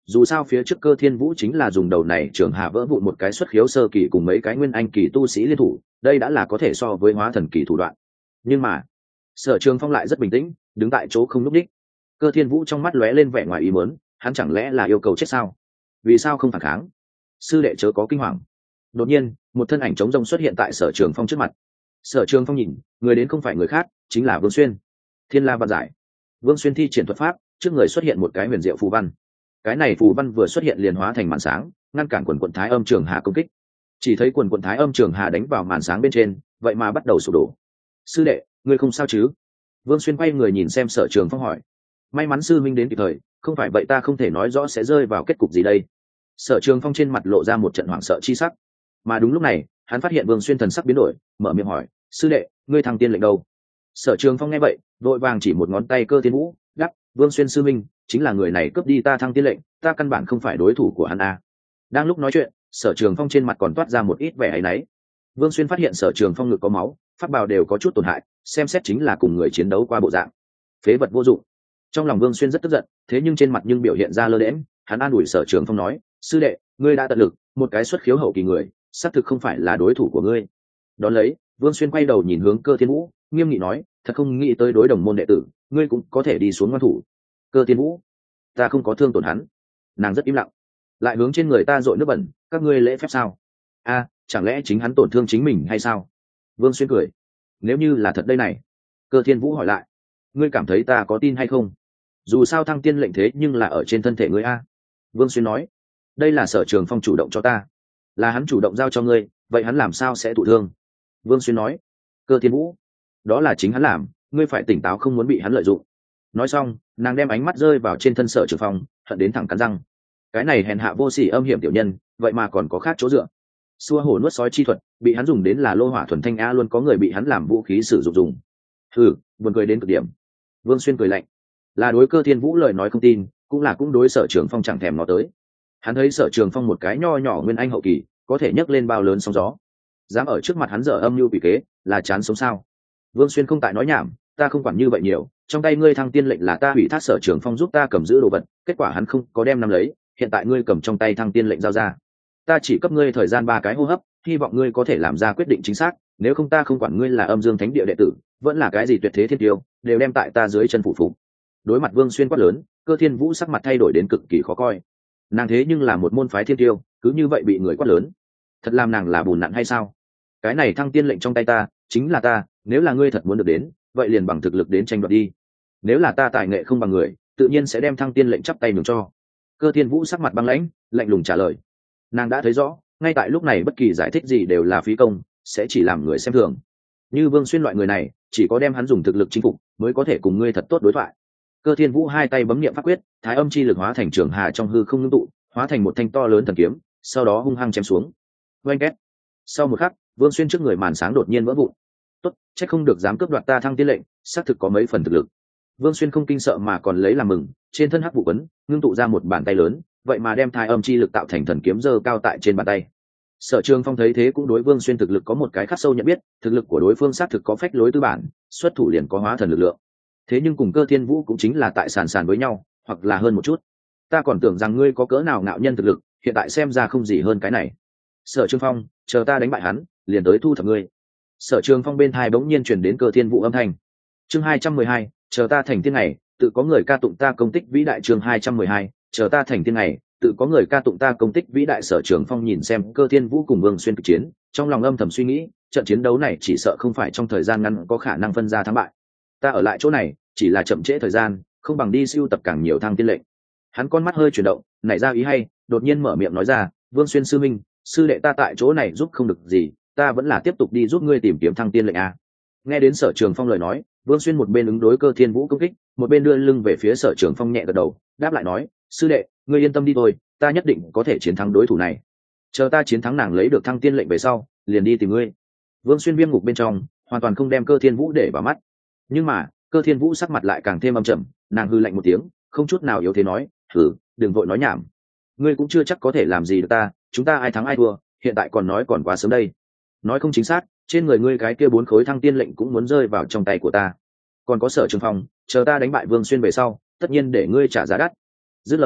dù sao phía trước Cơ Thiên Vũ chính là dùng đầu này trường hà vỡ vụn một cái xuất khiếu sơ kỳ cùng mấy cái nguyên anh kỳ tu sĩ liên thủ, đây đã là có thể so với hóa thần kỳ thủ đoạn. Nhưng mà Sở Trường Phong lại rất bình tĩnh, đứng tại chỗ không nhúc nhích. Cơ Thiên Vũ trong mắt lóe lên vẻ ngoài ý muốn, hắn chẳng lẽ là yêu cầu chết sao? Vì sao không phản kháng? Sư đệ chớ có kinh hoàng. Đột nhiên, một thân ảnh trống rông xuất hiện tại Sở Trường Phong trước mặt. Sở Trường Phong nhìn, người đến không phải người khác, chính là Vương Xuyên. Thiên La Văn Giải. Vương Xuyên thi triển thuật pháp, trước người xuất hiện một cái huyền diệu phù văn. Cái này phù văn vừa xuất hiện liền hóa thành màn sáng, ngăn cản quần quần Thái Âm Trường Hà công kích. Chỉ thấy quần quần Thái Âm Trường Hà đánh vào màn sáng bên trên, vậy mà bắt đầu sụp đổ. Sư đệ, ngươi không sao chứ? Vương Xuyên quay người nhìn xem Sở Trường Phong hỏi. May mắn sư minh đến kịp thời, không phải vậy ta không thể nói rõ sẽ rơi vào kết cục gì đây. Sở Trường Phong trên mặt lộ ra một trận hoảng sợ chi sắc. Mà đúng lúc này, hắn phát hiện Vương Xuyên thần sắc biến đổi, mở miệng hỏi, sư đệ, ngươi thăng tiên lệnh đâu? Sở Trường Phong nghe vậy, vội vàng chỉ một ngón tay Cơ Thiên Vũ, đáp, Vương Xuyên sư minh chính là người này cướp đi ta thăng tiên lệnh, ta căn bản không phải đối thủ của hắn a. Đang lúc nói chuyện, Sở Trường Phong trên mặt còn toát ra một ít vẻ áy náy. Vương Xuyên phát hiện Sở Trường Phong ngực có máu, pháp bào đều có chút tổn hại, xem xét chính là cùng người chiến đấu qua bộ dạng. Phế vật vô dụng. Trong lòng Vương Xuyên rất tức giận, thế nhưng trên mặt nhưng biểu hiện ra lơ đễnh, hắn an ủi Sở Trường Phong nói, sư đệ, ngươi đã tận lực, một cái xuất khiếu hậu kỳ người, xác thực không phải là đối thủ của ngươi. Đón lấy, Vương Xuyên quay đầu nhìn hướng Cơ Thiên Vũ, nghiêm nghị nói, thật không nghĩ tới đối đồng môn đệ tử, ngươi cũng có thể đi xuống ngoan thủ. Cơ Thiên Vũ, ta không có thương tổn hắn. Nàng rất im lặng, lại hướng trên người ta dội nước bẩn, các ngươi lễ phép sao? A, chẳng lẽ chính hắn tổn thương chính mình hay sao? Vương Xuyên cười, nếu như là thật đây này. Cơ Thiên Vũ hỏi lại, ngươi cảm thấy ta có tin hay không? Dù sao thăng tiên lệnh thế nhưng là ở trên thân thể ngươi a. Vương Xuyên nói, đây là Sở Trường Phong chủ động cho ta, là hắn chủ động giao cho ngươi, vậy hắn làm sao sẽ thụ thương? Vương Xuyên nói, Cơ Thiên Vũ, đó là chính hắn làm, ngươi phải tỉnh táo, không muốn bị hắn lợi dụng. Nói xong, nàng đem ánh mắt rơi vào trên thân Sở Trường Phong, hận đến thẳng cắn răng. Cái này hèn hạ vô sỉ âm hiểm tiểu nhân, vậy mà còn có khác chỗ dựa. Xua hổ nuốt sói chi thuật, bị hắn dùng đến là lô hỏa thuần thanh a, luôn có người bị hắn làm vũ khí sử dụng dùng. Hừ, buồn cười đến cực điểm. Vương Xuyên cười lạnh, là đối Cơ Thiên Vũ lời nói không tin, cũng là cũng đối Sở Trường Phong chẳng thèm nó tới. Hắn thấy Sở Trường Phong một cái nho nhỏ nguyên anh hậu kỳ, có thể nhấc lên bao lớn sóng gió, dám ở trước mặt hắn dở âm mưu quỷ kế, là chán sống sao? Vương Xuyên không tại nói nhảm, ta không quản như vậy nhiều, trong tay ngươi thăng tiên lệnh là ta ủy thác Sở Trường Phong giúp ta cầm giữ đồ vật, kết quả hắn không có đem nắm lấy, hiện tại ngươi cầm trong tay thăng tiên lệnh giao ra, ta chỉ cấp ngươi thời gian ba cái hô hấp, hy vọng ngươi có thể làm ra quyết định chính xác, nếu không ta không quản ngươi là Âm Dương Thánh Địa đệ tử, vẫn là cái gì tuyệt thế thiên tiêu, đều đem tại ta dưới chân phụ phục. Đối mặt Vương Xuyên quát lớn, Cơ Thiên Vũ sắc mặt thay đổi đến cực kỳ khó coi. Nàng thế nhưng là một môn phái thiên tiêu, cứ như vậy bị người quát lớn, thật làm nàng là bùn nặn hay sao? Cái này thăng tiên lệnh trong tay ta, chính là ta, nếu là ngươi thật muốn được đến, vậy liền bằng thực lực đến tranh đoạt đi. Nếu là ta tài nghệ không bằng người, tự nhiên sẽ đem thăng tiên lệnh chắp tay nhường cho. Cơ Thiên Vũ sắc mặt băng lãnh, lạnh lùng trả lời. Nàng đã thấy rõ, ngay tại lúc này bất kỳ giải thích gì đều là phí công, sẽ chỉ làm người xem thường. Như Vương Xuyên loại người này, chỉ có đem hắn dùng thực lực chinh phục, mới có thể cùng ngươi thật tốt đối thoại. Cơ Thiên Vũ hai tay bấm niệm pháp quyết, thái âm chi lực hóa thành trường hà trong hư không ngưng tụ, hóa thành một thanh to lớn thần kiếm, sau đó hung hăng chém xuống. Oanh két. Sau một khắc, Vương Xuyên trước người màn sáng đột nhiên vỡ vụn. Tốt, chắc không được dám cướp đoạt ta thăng tiên lệnh, xác thực có mấy phần thực lực. Vương Xuyên không kinh sợ mà còn lấy làm mừng, trên thân hắc vụ quấn, ngưng tụ ra một bàn tay lớn, vậy mà đem thái âm chi lực tạo thành thần kiếm giơ cao tại trên bàn tay. Sở Trường Phong thấy thế cũng đối Vương Xuyên thực lực có một cái khắc sâu nhận biết, thực lực của đối phương xác thực có phách lối tư bản, xuất thủ liền có hóa thần lực lượng. Thế nhưng cùng Cơ Thiên Vũ cũng chính là tại sàn sàn với nhau, hoặc là hơn một chút. Ta còn tưởng rằng ngươi có cỡ nào ngạo nhân thực lực, hiện tại xem ra không gì hơn cái này. Sở Trường Phong, chờ ta đánh bại hắn, liền tới thu thập ngươi. Sở Trường Phong bên tai bỗng nhiên truyền đến Cơ Thiên Vũ âm thanh. Chương hai trăm mười hai, chờ ta thành tiên này, tự có người ca tụng ta công tích vĩ đại. Chương hai trăm mười hai, chờ ta thành tiên này, tự có người ca tụng ta công tích vĩ đại. Sở Trường Phong nhìn xem Cơ Thiên Vũ cùng Vương Xuyên kịch chiến, trong lòng âm thầm suy nghĩ, trận chiến đấu này chỉ sợ không phải trong thời gian ngắn có khả năng phân ra thắng bại. Ta ở lại chỗ này, chỉ là chậm trễ thời gian, không bằng đi siêu tập càng nhiều thăng tiên lệnh. Hắn con mắt hơi chuyển động, nảy ra ý hay, đột nhiên mở miệng nói ra, Vương Xuyên sư minh, sư đệ ta tại chỗ này giúp không được gì, ta vẫn là tiếp tục đi giúp ngươi tìm kiếm thăng tiên lệnh a. Nghe đến Sở Trường Phong lời nói, Vương Xuyên một bên ứng đối Cơ Thiên Vũ công kích, một bên đưa lưng về phía Sở Trường Phong nhẹ gật đầu, đáp lại nói, sư đệ, ngươi yên tâm đi thôi, ta nhất định có thể chiến thắng đối thủ này. Chờ ta chiến thắng nàng lấy được thăng tiên lệnh về sau, liền đi tìm ngươi. Vương Xuyên viêm ngục bên trong, hoàn toàn không đem Cơ Thiên Vũ để vào mắt. Nhưng mà, Cơ Thiên Vũ sắc mặt lại càng thêm âm trầm, nàng hư lạnh một tiếng, không chút nào yếu thế nói, thử, đừng vội nói nhảm. Ngươi cũng chưa chắc có thể làm gì được ta, chúng ta ai thắng ai thua, hiện tại còn nói còn quá sớm đây. Nói không chính xác, trên người ngươi cái kia bốn khối thăng tiên lệnh cũng muốn rơi vào trong tay của ta. Còn có Sở Trường Phong, chờ ta đánh bại Vương Xuyên về sau, tất nhiên để ngươi trả giá đắt. Dứt lời,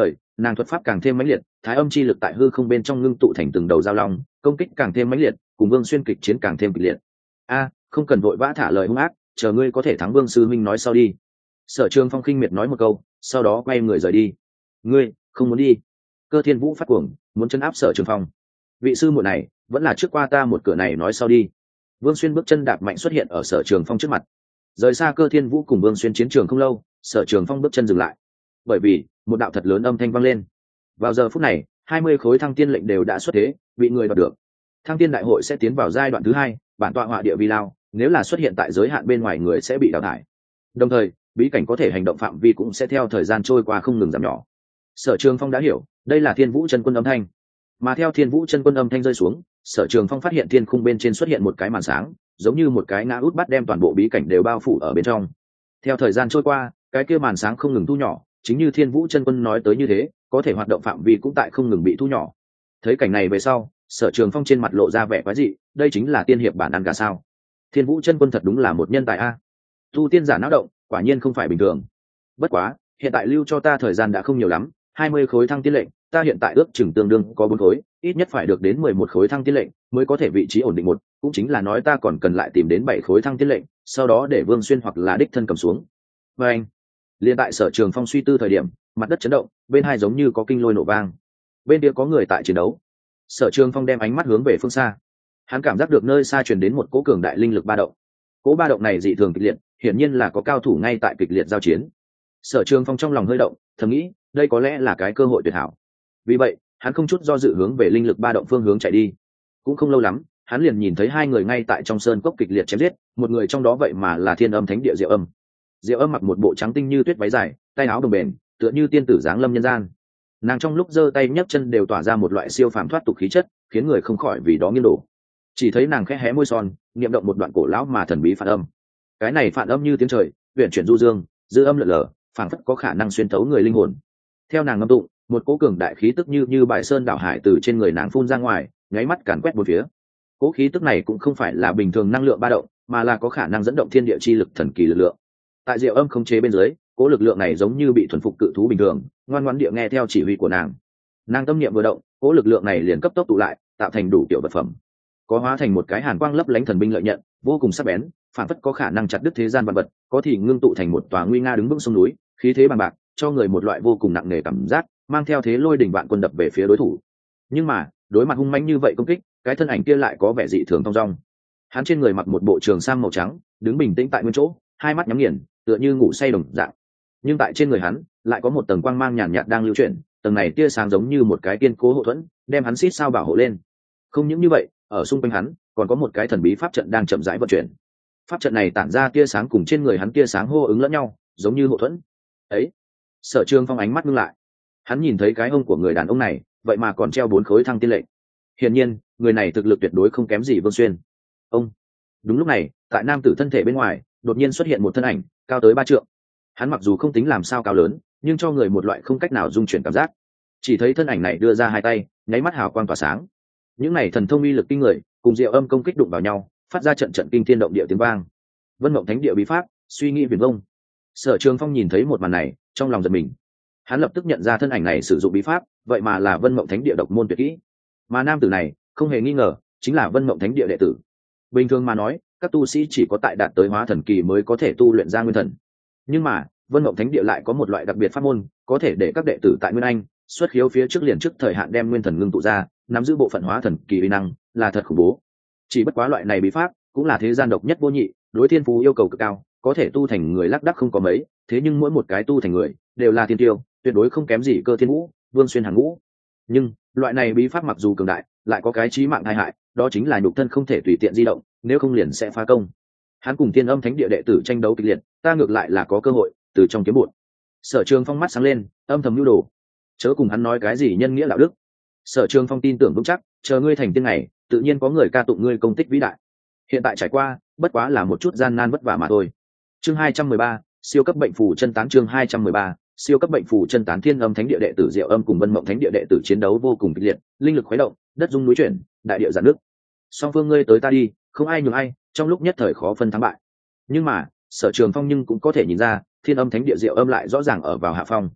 nàng thuật pháp càng thêm mãnh liệt, thái âm chi lực tại hư không bên trong ngưng tụ thành từng đầu giao long, công kích càng thêm mãnh liệt, cùng Vương Xuyên kịch chiến càng thêm kịch liệt. A, không cần vội vã thả lời hung ác, chờ ngươi có thể thắng Vương sư minh nói sau đi. Sở Trường Phong khinh miệt nói một câu, sau đó quay người rời đi. Ngươi không muốn đi? Cơ Thiên Vũ phát cuồng, muốn chấn áp Sở Trường Phong. Vị sư muội này, vẫn là trước qua ta một cửa này nói sau đi. Vương Xuyên bước chân đạp mạnh xuất hiện ở Sở Trường Phong trước mặt. Rời xa Cơ Thiên Vũ cùng Vương Xuyên chiến trường không lâu, Sở Trường Phong bước chân dừng lại, bởi vì một đạo thật lớn âm thanh vang lên. Vào giờ phút này, hai mươi khối thăng tiên lệnh đều đã xuất thế, bị người đoạt được. Thăng tiên đại hội sẽ tiến vào giai đoạn thứ hai, bản tọa họa địa vi lao, nếu là xuất hiện tại giới hạn bên ngoài người sẽ bị đào thải. Đồng thời, bí cảnh có thể hành động phạm vi cũng sẽ theo thời gian trôi qua không ngừng giảm nhỏ. Sở Trường Phong đã hiểu, đây là Thiên Vũ chân quân âm thanh. Mà theo Thiên Vũ chân quân âm thanh rơi xuống, Sở Trường Phong phát hiện thiên khung bên trên xuất hiện một cái màn sáng, giống như một cái ngã út bắt đem toàn bộ bí cảnh đều bao phủ ở bên trong. Theo thời gian trôi qua, cái kia màn sáng không ngừng thu nhỏ, chính như Thiên Vũ chân quân nói tới như thế, có thể hoạt động phạm vi cũng tại không ngừng bị thu nhỏ. Thấy cảnh này về sau, Sở Trường Phong trên mặt lộ ra vẻ quái dị, đây chính là tiên hiệp bản ăn cả sao? Thiên Vũ chân quân thật đúng là một nhân tài a. Tu tiên giả não động, quả nhiên không phải bình thường. Bất quá, hiện tại lưu cho ta thời gian đã không nhiều lắm, hai mươi khối thăng tiên lệnh, ta hiện tại ước chừng tương đương có bốn khối, ít nhất phải được đến mười một khối thăng tiên lệnh mới có thể vị trí ổn định một, cũng chính là nói ta còn cần lại tìm đến bảy khối thăng tiên lệnh, sau đó để Vương Xuyên hoặc là đích thân cầm xuống. Và anh, liền tại Sở Trường Phong suy tư thời điểm, mặt đất chấn động, bên hai giống như có kinh lôi nổ vang. Bên kia có người tại chiến đấu. Sở Trường Phong đem ánh mắt hướng về phương xa. Hắn cảm giác được nơi xa truyền đến một cỗ cường đại linh lực ba động. Cỗ ba động này dị thường kịch liệt, hiển nhiên là có cao thủ ngay tại kịch liệt giao chiến. Sở Trường Phong trong lòng hơi động, thầm nghĩ, đây có lẽ là cái cơ hội tuyệt hảo. Vì vậy, hắn không chút do dự hướng về linh lực ba động phương hướng chạy đi. Cũng không lâu lắm, hắn liền nhìn thấy hai người ngay tại trong sơn cốc kịch liệt chém giết, một người trong đó vậy mà là Thiên Âm Thánh Địa Diệu Âm. Diệu Âm mặc một bộ trắng tinh như tuyết váy dài, tay áo đồng bền, tựa như tiên tử giáng lâm nhân gian. Nàng trong lúc giơ tay nhấc chân đều tỏa ra một loại siêu phàm thoát tục khí chất, khiến người không khỏi vì đó nghiêng đổ. Chỉ thấy nàng khẽ hé môi son, niệm động một đoạn cổ lão mà thần bí phản âm. Cái này phản âm như tiếng trời, uyển chuyển du dương, dư âm lượn lờ, phảng phất có khả năng xuyên thấu người linh hồn. Theo nàng ngâm tụng, một cỗ cường đại khí tức như như bài sơn đảo hải từ trên người nàng phun ra ngoài, nháy mắt càn quét bốn phía. Cỗ khí tức này cũng không phải là bình thường năng lượng ba động, mà là có khả năng dẫn động thiên địa chi lực thần kỳ lực lượng. Tại Diệu Âm khống chế bên dưới, cỗ lực lượng này giống như bị thuần phục cự thú bình thường, ngoan ngoãn địa nghe theo chỉ huy của nàng. Nàng tâm niệm vừa động, cỗ lực lượng này liền cấp tốc tụ lại, tạo thành đủ kiểu vật phẩm. Có hóa thành một cái hàn quang lấp lánh thần binh lợi nhận, vô cùng sắc bén, phản phất có khả năng chặt đứt thế gian vạn vật, có thì ngưng tụ thành một tòa nguy nga đứng vững sông núi, khí thế bằng bạc, cho người một loại vô cùng nặng nề cảm giác, mang theo thế lôi đỉnh vạn quân đập về phía đối thủ. Nhưng mà, đối mặt hung mãnh như vậy công kích, cái thân ảnh kia lại có vẻ dị thường thong dong. Hắn trên người mặc một bộ trường sam màu trắng, đứng bình tĩnh tại nguyên chỗ, hai mắt nhắm nghiền, tựa như ngủ say đồng dạng. Nhưng tại trên người hắn, lại có một tầng quang mang nhàn nhạt đang lưu chuyển, tầng này tia sáng giống như một cái kiên cố hộ thuẫn, đem hắn xít sao bảo hộ lên. Không những như vậy, ở xung quanh hắn, còn có một cái thần bí pháp trận đang chậm rãi vận chuyển. Pháp trận này tản ra tia sáng cùng trên người hắn tia sáng hô ứng lẫn nhau, giống như hộ thuẫn. Ấy, Sở Trường Phong ánh mắt ngưng lại. Hắn nhìn thấy cái hông của người đàn ông này, vậy mà còn treo bốn khối thăng tiên lệnh. Hiển nhiên, người này thực lực tuyệt đối không kém gì Vương Xuyên. Ông. Đúng lúc này, tại nam tử thân thể bên ngoài, đột nhiên xuất hiện một thân ảnh, cao tới ba trượng. Hắn mặc dù không tính làm sao cao lớn, nhưng cho người một loại không cách nào dung chuyển cảm giác. Chỉ thấy thân ảnh này đưa ra hai tay, nháy mắt hào quang tỏa sáng. Những này thần thông uy lực kinh người, cùng Diệu Âm công kích đụng vào nhau, phát ra trận trận kinh thiên động địa tiếng vang. Vân Mộng Thánh Địa bí pháp, suy nghĩ viển vông. Sở Trường Phong nhìn thấy một màn này, trong lòng giật mình. Hắn lập tức nhận ra thân ảnh này sử dụng bí pháp, vậy mà là Vân Mộng Thánh Địa độc môn tuyệt kỹ. Mà nam tử này, không hề nghi ngờ, chính là Vân Mộng Thánh Địa đệ tử. Bình thường mà nói, các tu sĩ chỉ có tại đạt tới hóa thần kỳ mới có thể tu luyện ra nguyên thần. Nhưng mà, Vân Mộng Thánh Địa lại có một loại đặc biệt pháp môn, có thể để các đệ tử tại Nguyên Anh xuất khiếu phía trước liền trước thời hạn đem nguyên thần ngưng tụ ra, nắm giữ bộ phận hóa thần kỳ uy năng, là thật khủng bố. Chỉ bất quá loại này bí pháp, cũng là thế gian độc nhất vô nhị, đối thiên phú yêu cầu cực cao, có thể tu thành người lác đác không có mấy, thế nhưng mỗi một cái tu thành người đều là thiên tiêu, tuyệt đối không kém gì Cơ Thiên Vũ, Vương Xuyên hàng ngũ. Nhưng, loại này bí pháp mặc dù cường đại, lại có cái chí mạng tai hại, đó chính là nhục thân không thể tùy tiện di động, nếu không liền sẽ phá công. Hắn cùng Thiên Âm Thánh Địa đệ tử tranh đấu kịch liệt, ta ngược lại là có cơ hội từ trong kiếm bụt. Sở Trường Phong mắt sáng lên, âm thầm nhu đồ, chớ cùng hắn nói cái gì nhân nghĩa đạo đức. Sở Trường Phong tin tưởng vững chắc, chờ ngươi thành tiên này, tự nhiên có người ca tụng ngươi công tích vĩ đại. Hiện tại trải qua, bất quá là một chút gian nan vất vả mà thôi. Chương hai trăm mười ba, siêu cấp bệnh phù chân tán. Chương hai trăm mười ba, siêu cấp bệnh phù chân tán. Thiên Âm Thánh Địa đệ tử Diệu Âm cùng Vân Mộng Thánh Địa đệ tử chiến đấu vô cùng kịch liệt, linh lực khuấy động, đất rung núi chuyển, đại địa giãn nước. Song phương ngươi tới ta đi, không ai nhường ai, trong lúc nhất thời khó phân thắng bại. Nhưng mà, Sở Trường Phong nhưng cũng có thể nhìn ra, Thiên Âm Thánh Địa Diệu Âm lại rõ ràng ở vào hạ phong.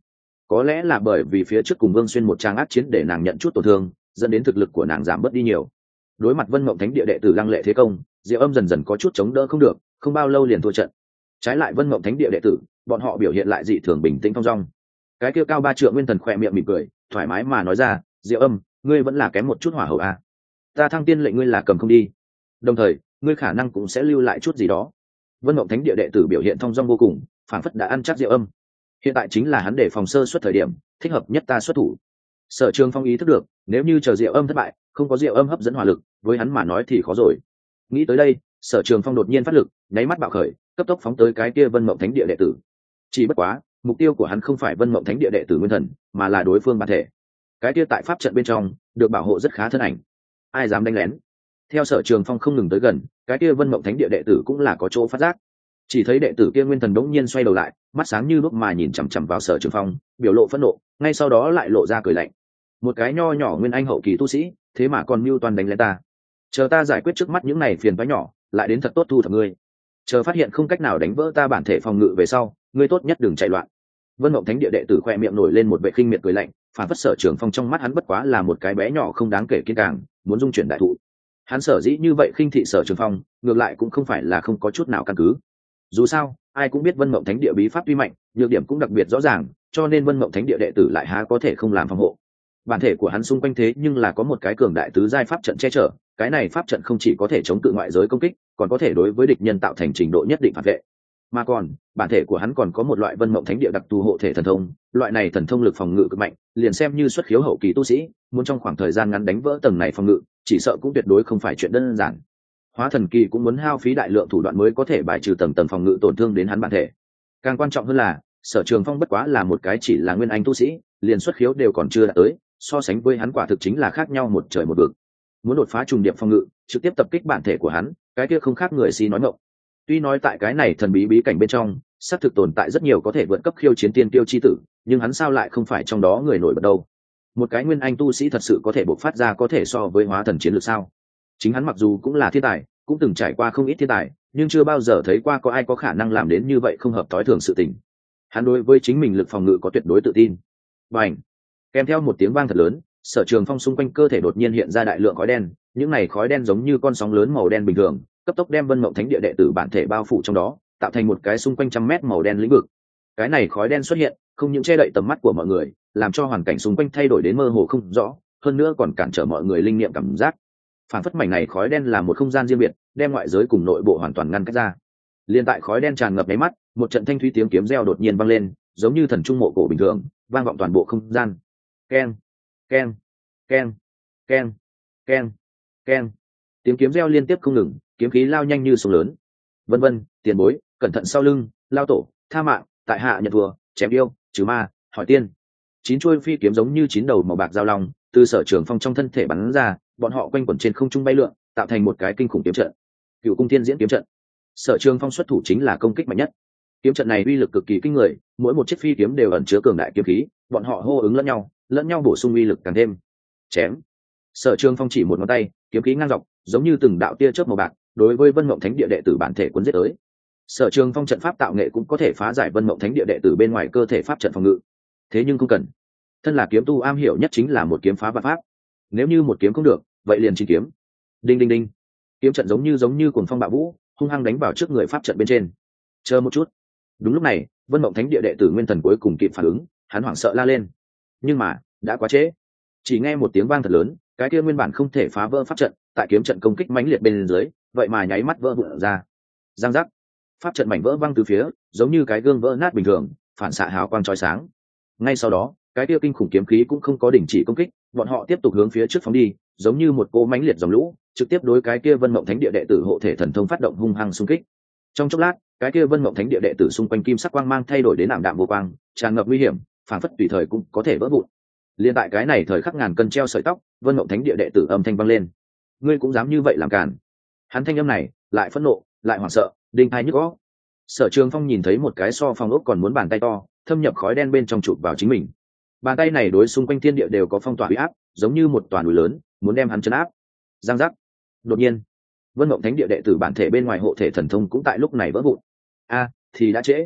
có lẽ là bởi vì phía trước cùng Vương Xuyên một trang ác chiến để nàng nhận chút tổn thương, dẫn đến thực lực của nàng giảm bớt đi nhiều. Đối mặt Vân Mộng Thánh Địa đệ tử lăng lệ thế công, Diệu Âm dần dần có chút chống đỡ không được, không bao lâu liền thua trận. Trái lại Vân Mộng Thánh Địa đệ tử, bọn họ biểu hiện lại dị thường bình tĩnh thong dong. Cái kia cao ba trượng nguyên thần khỏe miệng mỉm cười, thoải mái mà nói ra, Diệu Âm, ngươi vẫn là kém một chút hỏa hậu à? Ta thăng tiên lệnh ngươi là cầm không đi, đồng thời ngươi khả năng cũng sẽ lưu lại chút gì đó. Vân Mộng Thánh Địa đệ tử biểu hiện thong dong vô cùng, phản phất đã ăn chắc Diệu Âm. Hiện tại chính là hắn để phòng sơ suất thời điểm, thích hợp nhất ta xuất thủ. Sở Trường Phong ý thức được, nếu như chờ Diệu Âm thất bại, không có Diệu Âm hấp dẫn hỏa lực, với hắn mà nói thì khó rồi. Nghĩ tới đây, Sở Trường Phong đột nhiên phát lực, nháy mắt bạo khởi, cấp tốc phóng tới cái kia Vân Mộng Thánh Địa đệ tử. Chỉ bất quá, mục tiêu của hắn không phải Vân Mộng Thánh Địa đệ tử nguyên thần, mà là đối phương bản thể. Cái kia tại pháp trận bên trong, được bảo hộ rất khá thân ảnh. Ai dám đánh lén? Theo Sở Trường Phong không ngừng tới gần, cái kia Vân Mộng Thánh Địa đệ tử cũng là có chỗ phát giác. Chỉ thấy đệ tử kia nguyên thần đống nhiên xoay đầu lại, mắt sáng như đuốc mà nhìn chằm chằm vào Sở Trường Phong, biểu lộ phẫn nộ, ngay sau đó lại lộ ra cười lạnh. Một cái nho nhỏ nguyên anh hậu kỳ tu sĩ, thế mà còn mưu toan đánh lên ta. Chờ ta giải quyết trước mắt những này phiền toái nhỏ, lại đến thật tốt thu thập ngươi. Chờ phát hiện không cách nào đánh vỡ ta bản thể phòng ngự về sau, ngươi tốt nhất đừng chạy loạn. Vân Mộng Thánh Địa đệ tử khoe miệng nổi lên một vẻ khinh miệt cười lạnh, phản phất Sở Trường Phong trong mắt hắn bất quá là một cái bé nhỏ không đáng kể kiên càng, muốn dung chuyển đại thụ. Hắn sở dĩ như vậy khinh thị Sở Trường Phong, ngược lại cũng không phải là không có chút nào căn cứ. Dù sao, ai cũng biết Vân Mộng Thánh Địa bí pháp tuy mạnh, nhược điểm cũng đặc biệt rõ ràng, cho nên Vân Mộng Thánh Địa đệ tử lại há có thể không làm phòng hộ. Bản thể của hắn xung quanh thế nhưng là có một cái cường đại tứ giai pháp trận che chở, cái này pháp trận không chỉ có thể chống cự ngoại giới công kích, còn có thể đối với địch nhân tạo thành trình độ nhất định phản vệ. Mà còn, bản thể của hắn còn có một loại Vân Mộng Thánh Địa đặc thù hộ thể thần thông, loại này thần thông lực phòng ngự cực mạnh, liền xem như xuất khiếu hậu kỳ tu sĩ, muốn trong khoảng thời gian ngắn đánh vỡ tầng này phòng ngự, chỉ sợ cũng tuyệt đối không phải chuyện đơn giản. Hóa thần kỳ cũng muốn hao phí đại lượng thủ đoạn mới có thể bài trừ tầng tầng phòng ngự tổn thương đến hắn bản thể. Càng quan trọng hơn là, Sở Trường Phong bất quá là một cái chỉ là nguyên anh tu sĩ, liền xuất khiếu đều còn chưa đạt tới, so sánh với hắn quả thực chính là khác nhau một trời một vực. Muốn đột phá trùng điệp phòng ngự, trực tiếp tập kích bản thể của hắn, cái kia không khác người si nói ngọng. Tuy nói tại cái này thần bí bí cảnh bên trong, xác thực tồn tại rất nhiều có thể vượt cấp khiêu chiến tiên tiêu chi tử, nhưng hắn sao lại không phải trong đó người nổi bật đâu? Một cái nguyên anh tu sĩ thật sự có thể bộc phát ra có thể so với hóa thần chiến lược sao? Chính hắn mặc dù cũng là thiên tài, cũng từng trải qua không ít thiên tài, nhưng chưa bao giờ thấy qua có ai có khả năng làm đến như vậy không hợp tối thường sự tình. Hắn đối với chính mình lực phòng ngự có tuyệt đối tự tin. Bành! Kèm theo một tiếng vang thật lớn, Sở Trường Phong xung quanh cơ thể đột nhiên hiện ra đại lượng khói đen, những này khói đen giống như con sóng lớn màu đen bình thường, cấp tốc đem Vân Mộng Thánh Địa đệ tử bản thể bao phủ trong đó, tạo thành một cái xung quanh trăm mét màu đen lĩnh vực. Cái này khói đen xuất hiện, không những che đậy tầm mắt của mọi người, làm cho hoàn cảnh xung quanh thay đổi đến mơ hồ không rõ, hơn nữa còn cản trở mọi người linh nghiệm cảm giác. Phản phất mảnh này khói đen là một không gian riêng biệt, đem ngoại giới cùng nội bộ hoàn toàn ngăn cách ra. Liên tại khói đen tràn ngập đáy mắt, một trận thanh thúy tiếng kiếm reo đột nhiên vang lên, giống như thần trung mộ cổ bình thường, vang vọng toàn bộ không gian. Keng, keng, keng, keng, keng, keng. Tiếng kiếm reo liên tiếp không ngừng, kiếm khí lao nhanh như sông lớn. Vân vân, tiền bối, cẩn thận sau lưng, lao tổ, tha mạng, tại hạ nhận thua, chém yêu, trừ ma, hỏi tiên. Chín chuôi phi kiếm giống như chín đầu màu bạc giao long, từ Sở Trường Phong trong thân thể bắn ra, bọn họ quanh quẩn trên không trung bay lượn, tạo thành một cái kinh khủng kiếm trận. Cựu cung thiên diễn kiếm trận. Sở Trường Phong xuất thủ chính là công kích mạnh nhất. Kiếm trận này uy lực cực kỳ kinh người, mỗi một chiếc phi kiếm đều ẩn chứa cường đại kiếm khí, bọn họ hô ứng lẫn nhau, lẫn nhau bổ sung uy lực càng thêm. Chém. Sở Trường Phong chỉ một ngón tay, kiếm khí ngang dọc, giống như từng đạo tia chớp màu bạc, đối với Vân Mộng Thánh Địa đệ tử bản thể cuốn giết tới. Sở Trường Phong trận pháp tạo nghệ cũng có thể phá giải Vân Mộng Thánh Địa đệ tử bên ngoài cơ thể pháp trận phòng ngự. Thế nhưng không cần. Thân là kiếm tu am hiểu nhất chính là một kiếm phá vạn pháp. Nếu như một kiếm không được, vậy liền chín kiếm. Đinh đinh đinh. Kiếm trận giống như giống như cuồng phong bạo vũ, hung hăng đánh vào trước người pháp trận bên trên. Chờ một chút. Đúng lúc này, Vân Mộng Thánh Địa đệ tử nguyên thần cuối cùng kịp phản ứng, hắn hoảng sợ la lên. Nhưng mà, đã quá trễ. Chỉ nghe một tiếng vang thật lớn, cái kia nguyên bản không thể phá vỡ pháp trận, tại kiếm trận công kích mãnh liệt bên dưới, vậy mà nháy mắt vỡ vụn ra. Giang giác. Pháp trận mảnh vỡ văng từ phía, giống như cái gương vỡ nát bình thường, phản xạ hào quang chói sáng. Ngay sau đó, cái kia kinh khủng kiếm khí cũng không có đình chỉ công kích, bọn họ tiếp tục hướng phía trước phóng đi, giống như một cỗ mãnh liệt dòng lũ, trực tiếp đối cái kia Vân Mộng Thánh Địa đệ tử hộ thể thần thông phát động hung hăng xung kích. Trong chốc lát, cái kia Vân Mộng Thánh Địa đệ tử xung quanh kim sắc quang mang thay đổi đến ảm đạm vô quang, tràn ngập nguy hiểm, phản phất tùy thời cũng có thể vỡ vụn. Liên tại cái này thời khắc ngàn cân treo sợi tóc, Vân Mộng Thánh Địa đệ tử âm thanh vang lên. Ngươi cũng dám như vậy làm càn? Hắn thanh âm này, lại phẫn nộ, lại hoảng sợ, đinh tai nhức óc. Sở Trường Phong nhìn thấy một cái so phong ốc còn muốn bàn tay to, thâm nhập khói đen bên trong chụp vào chính mình. Bàn tay này đối xung quanh thiên địa đều có phong tỏa uy áp, giống như một tòa núi lớn, muốn đem hắn trấn áp. Giang giác. Đột nhiên, Vân Mộng Thánh Địa đệ tử bản thể bên ngoài hộ thể thần thông cũng tại lúc này vỡ vụn. A, thì đã trễ.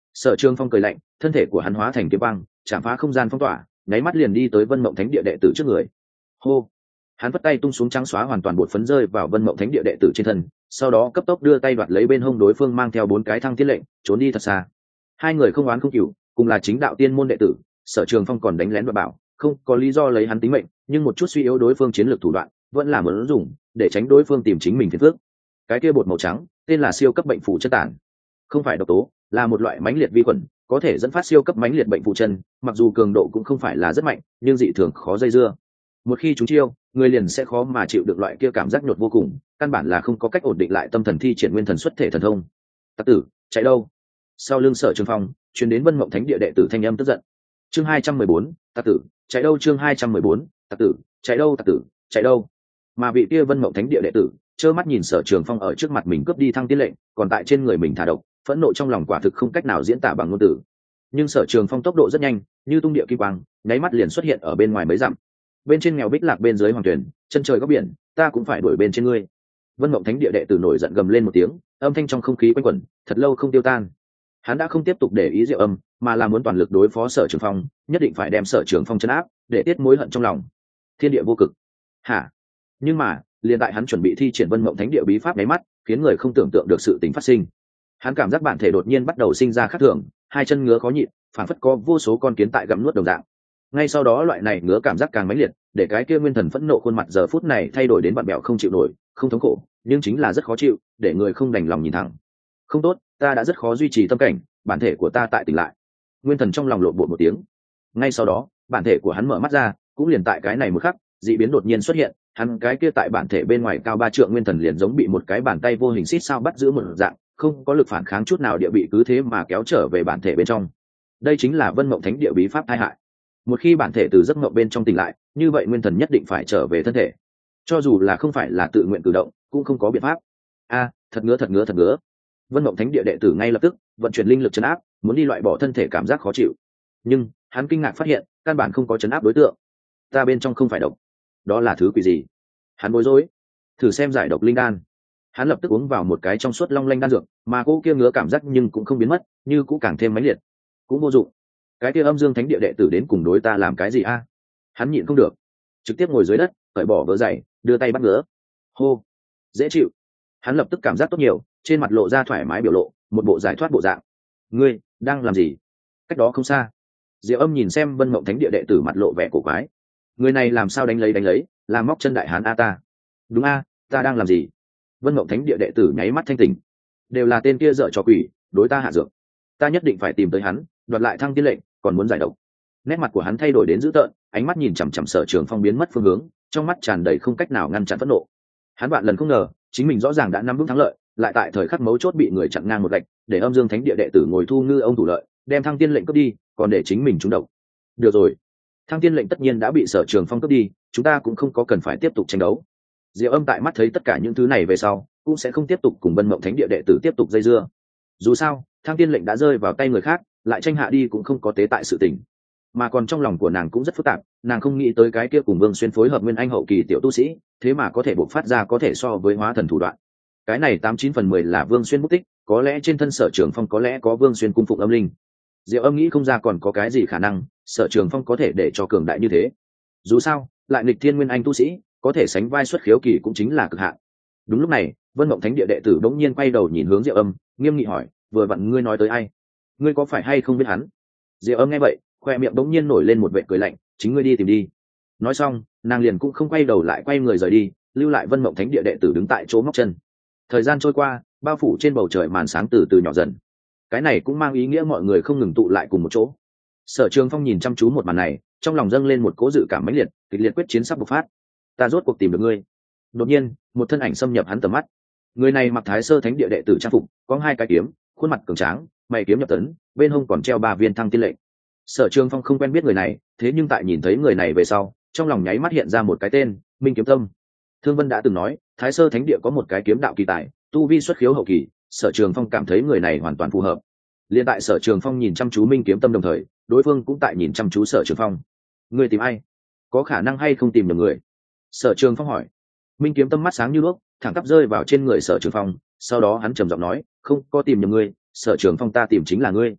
Sở Trường Phong cười lạnh, thân thể của hắn hóa thành kiếm băng, chạm phá không gian phong tỏa, nháy mắt liền đi tới Vân Mộng Thánh Địa đệ tử trước người. Hô! Hắn vất tay tung xuống trắng xóa hoàn toàn bột phấn rơi vào Vân Mộng Thánh Địa đệ tử trên thân, sau đó cấp tốc đưa tay đoạt lấy bên hông đối phương mang theo bốn cái thăng thiên lệnh, trốn đi thật xa. Hai người không oán không cừu, cùng là chính đạo tiên môn đệ tử, Sở Trường Phong còn đánh lén và bảo, không có lý do lấy hắn tính mệnh, nhưng một chút suy yếu đối phương chiến lược thủ đoạn, vẫn là muốn dùng để tránh đối phương tìm chính mình phiền phức. Cái kia bột màu trắng, tên là siêu cấp bệnh phù chất tản, không phải độc tố, là một loại mãnh liệt vi khuẩn, có thể dẫn phát siêu cấp mãnh liệt bệnh phù chân, mặc dù cường độ cũng không phải là rất mạnh, nhưng dị thường khó dây dưa. Một khi chúng chiêu, người liền sẽ khó mà chịu được loại kia cảm giác nhột vô cùng, căn bản là không có cách ổn định lại tâm thần thi triển nguyên thần xuất thể thần thông. Tặc tử, chạy đâu? Sau lưng Sở Trường Phong, truyền đến Vân Mộng Thánh Địa đệ tử thanh âm tức giận. Chương hai trăm mười bốn, tặc tử, chạy đâu? Chương hai trăm mười bốn, tặc tử, chạy đâu? Tặc tử, chạy đâu? Mà vị kia Vân Mộng Thánh Địa đệ tử, trơ mắt nhìn Sở Trường Phong ở trước mặt mình cướp đi thăng tiên lệnh, còn tại trên người mình thả độc, phẫn nộ trong lòng quả thực không cách nào diễn tả bằng ngôn từ. Nhưng Sở Trường Phong tốc độ rất nhanh, như tung địa kim quang, nháy mắt liền xuất hiện ở bên ngoài mấy dặm. Bên trên nghèo bích lạc bên dưới hoàng tuyển, chân trời góc biển, ta cũng phải đuổi bên trên ngươi. Vân Mộng Thánh Địa đệ tử nổi giận gầm lên một tiếng, âm thanh trong không khí quanh quẩn, thật lâu không tiêu tan. Hắn đã không tiếp tục để ý Diệu Âm, mà là muốn toàn lực đối phó Sở Trường Phong, nhất định phải đem Sở Trường Phong trấn áp, để tiết mối hận trong lòng. Thiên địa vô cực. Hả? Nhưng mà, liền tại hắn chuẩn bị thi triển Vân Mộng Thánh Địa bí pháp nháy mắt, khiến người không tưởng tượng được sự tình phát sinh. Hắn cảm giác bản thể đột nhiên bắt đầu sinh ra khác thường, hai chân ngứa khó nhịn, phản phất có vô số con kiến tại gặm nuốt đồng dạng. Ngay sau đó loại này ngứa cảm giác càng mãnh liệt, để cái kia nguyên thần phẫn nộ khuôn mặt giờ phút này thay đổi đến vặn bẹo không chịu nổi, không thống khổ, nhưng chính là rất khó chịu, để người không đành lòng nhìn thẳng. Không tốt, ta đã rất khó duy trì tâm cảnh, bản thể của ta tại tỉnh lại. Nguyên thần trong lòng lộn bột một tiếng. Ngay sau đó, bản thể của hắn mở mắt ra, cũng liền tại cái này một khắc, dị biến đột nhiên xuất hiện, hắn cái kia tại bản thể bên ngoài cao ba trượng nguyên thần liền giống bị một cái bàn tay vô hình xít sao bắt giữ một dạng, không có lực phản kháng chút nào, địa bị cứ thế mà kéo trở về bản thể bên trong. Đây chính là Vân Mộng Thánh Địa bí pháp tai hại. Một khi bản thể từ giấc mộng bên trong tỉnh lại, như vậy nguyên thần nhất định phải trở về thân thể, cho dù là không phải là tự nguyện cử động, cũng không có biện pháp. A, thật ngứa thật ngứa thật ngứa. Vân Mộng Thánh Địa đệ tử ngay lập tức vận chuyển linh lực chấn áp, muốn đi loại bỏ thân thể cảm giác khó chịu. Nhưng hắn kinh ngạc phát hiện, căn bản không có chấn áp đối tượng. Ta bên trong không phải độc, đó là thứ quỷ gì? Hắn bối rối, thử xem giải độc linh đan. Hắn lập tức uống vào một cái trong suốt long lanh đan dược, mà cô kia ngứa cảm giác nhưng cũng không biến mất, như cũng càng thêm mãnh liệt. Cũng vô dụng. Cái kia Âm Dương Thánh Địa đệ tử đến cùng đối ta làm cái gì a? Hắn nhịn không được, trực tiếp ngồi dưới đất, cởi bỏ vớ giày, đưa tay bắt ngứa. Hô, dễ chịu. Hắn lập tức cảm giác tốt nhiều, trên mặt lộ ra thoải mái biểu lộ, một bộ giải thoát bộ dạng. Ngươi đang làm gì? Cách đó không xa, Diệu Âm nhìn xem Vân Mộng Thánh Địa đệ tử mặt lộ vẻ cổ quái. Người này làm sao đánh lấy đánh lấy, làm móc chân đại hán a ta? Đúng a, ta đang làm gì? Vân Mộng Thánh Địa đệ tử nháy mắt thanh tỉnh. Đều là tên kia dở trò quỷ, đối ta hạ dược. Ta nhất định phải tìm tới hắn, đoạt lại thăng tiên lệnh, còn muốn giải độc. Nét mặt của hắn thay đổi đến dữ tợn, ánh mắt nhìn chằm chằm Sở Trường Phong biến mất phương hướng, trong mắt tràn đầy không cách nào ngăn chặn phẫn nộ. Hắn vạn lần không ngờ, chính mình rõ ràng đã nắm vững thắng lợi, lại tại thời khắc mấu chốt bị người chặn ngang một gạch, để Âm Dương Thánh Địa đệ tử ngồi thu ngư ông thủ lợi, đem thăng tiên lệnh cướp đi, còn để chính mình trúng độc. Được rồi, thăng tiên lệnh tất nhiên đã bị Sở Trường Phong cướp đi, chúng ta cũng không có cần phải tiếp tục tranh đấu. Diệu Âm tại mắt thấy tất cả những thứ này về sau, cũng sẽ không tiếp tục cùng Vân Mộng Thánh Địa đệ tử tiếp tục dây dưa. Dù sao, thăng tiên lệnh đã rơi vào tay người khác, lại tranh hạ đi cũng không có tế tại sự tình. Mà còn trong lòng của nàng cũng rất phức tạp, nàng không nghĩ tới cái kia cùng Vương Xuyên phối hợp nguyên anh hậu kỳ tiểu tu sĩ, thế mà có thể bộc phát ra có thể so với hóa thần thủ đoạn. Cái này tám chín phần mười là Vương Xuyên bút tích, có lẽ trên thân Sở Trường Phong có lẽ có Vương Xuyên cung phụng âm linh. Diệu Âm nghĩ không ra còn có cái gì khả năng Sở Trường Phong có thể để cho cường đại như thế. Dù sao, lại nghịch thiên nguyên anh tu sĩ, có thể sánh vai xuất khiếu kỳ cũng chính là cực hạn. Đúng lúc này, Vân Mộng Thánh Địa đệ tử bỗng nhiên quay đầu nhìn hướng Diệu Âm, nghiêm nghị hỏi, vừa vặn ngươi nói tới ai? Ngươi có phải hay không biết hắn? Diệu Âm nghe vậy, khoe miệng bỗng nhiên nổi lên một vệt cười lạnh, chính ngươi đi tìm đi. Nói xong, nàng liền cũng không quay đầu lại, quay người rời đi, lưu lại Vân Mộng Thánh Địa đệ tử đứng tại chỗ ngóc chân. Thời gian trôi qua, bao phủ trên bầu trời màn sáng từ từ nhỏ dần. Cái này cũng mang ý nghĩa mọi người không ngừng tụ lại cùng một chỗ. Sở Trường Phong nhìn chăm chú một màn này, trong lòng dâng lên một cố dự cảm mãnh liệt, kịch liệt quyết chiến sắp bộc phát. Ta rốt cuộc tìm được ngươi. Đột nhiên, một thân ảnh xâm nhập hắn tầm mắt. Người này mặc Thái Sơ Thánh Địa đệ tử trang phục, có hai cái kiếm, khuôn mặt cường tráng, mày kiếm nhập tấn, bên hông còn treo ba viên thăng tiên lệnh. Sở Trường Phong không quen biết người này, thế nhưng tại nhìn thấy người này về sau, trong lòng nháy mắt hiện ra một cái tên, Minh Kiếm Tâm. Thương Vân đã từng nói, Thái Sơ Thánh Địa có một cái kiếm đạo kỳ tài, tu vi xuất khiếu hậu kỳ, Sở Trường Phong cảm thấy người này hoàn toàn phù hợp. Liên tại Sở Trường Phong nhìn chăm chú Minh Kiếm Tâm đồng thời, đối phương cũng tại nhìn chăm chú Sở Trường Phong. Người tìm ai? Có khả năng hay không tìm được người? Sở Trường Phong hỏi. Minh Kiếm Tâm mắt sáng như đuốc, thẳng tắp rơi vào trên người Sở Trường Phong, sau đó hắn trầm giọng nói, không có tìm nhầm ngươi, Sở Trường Phong ta tìm chính là ngươi.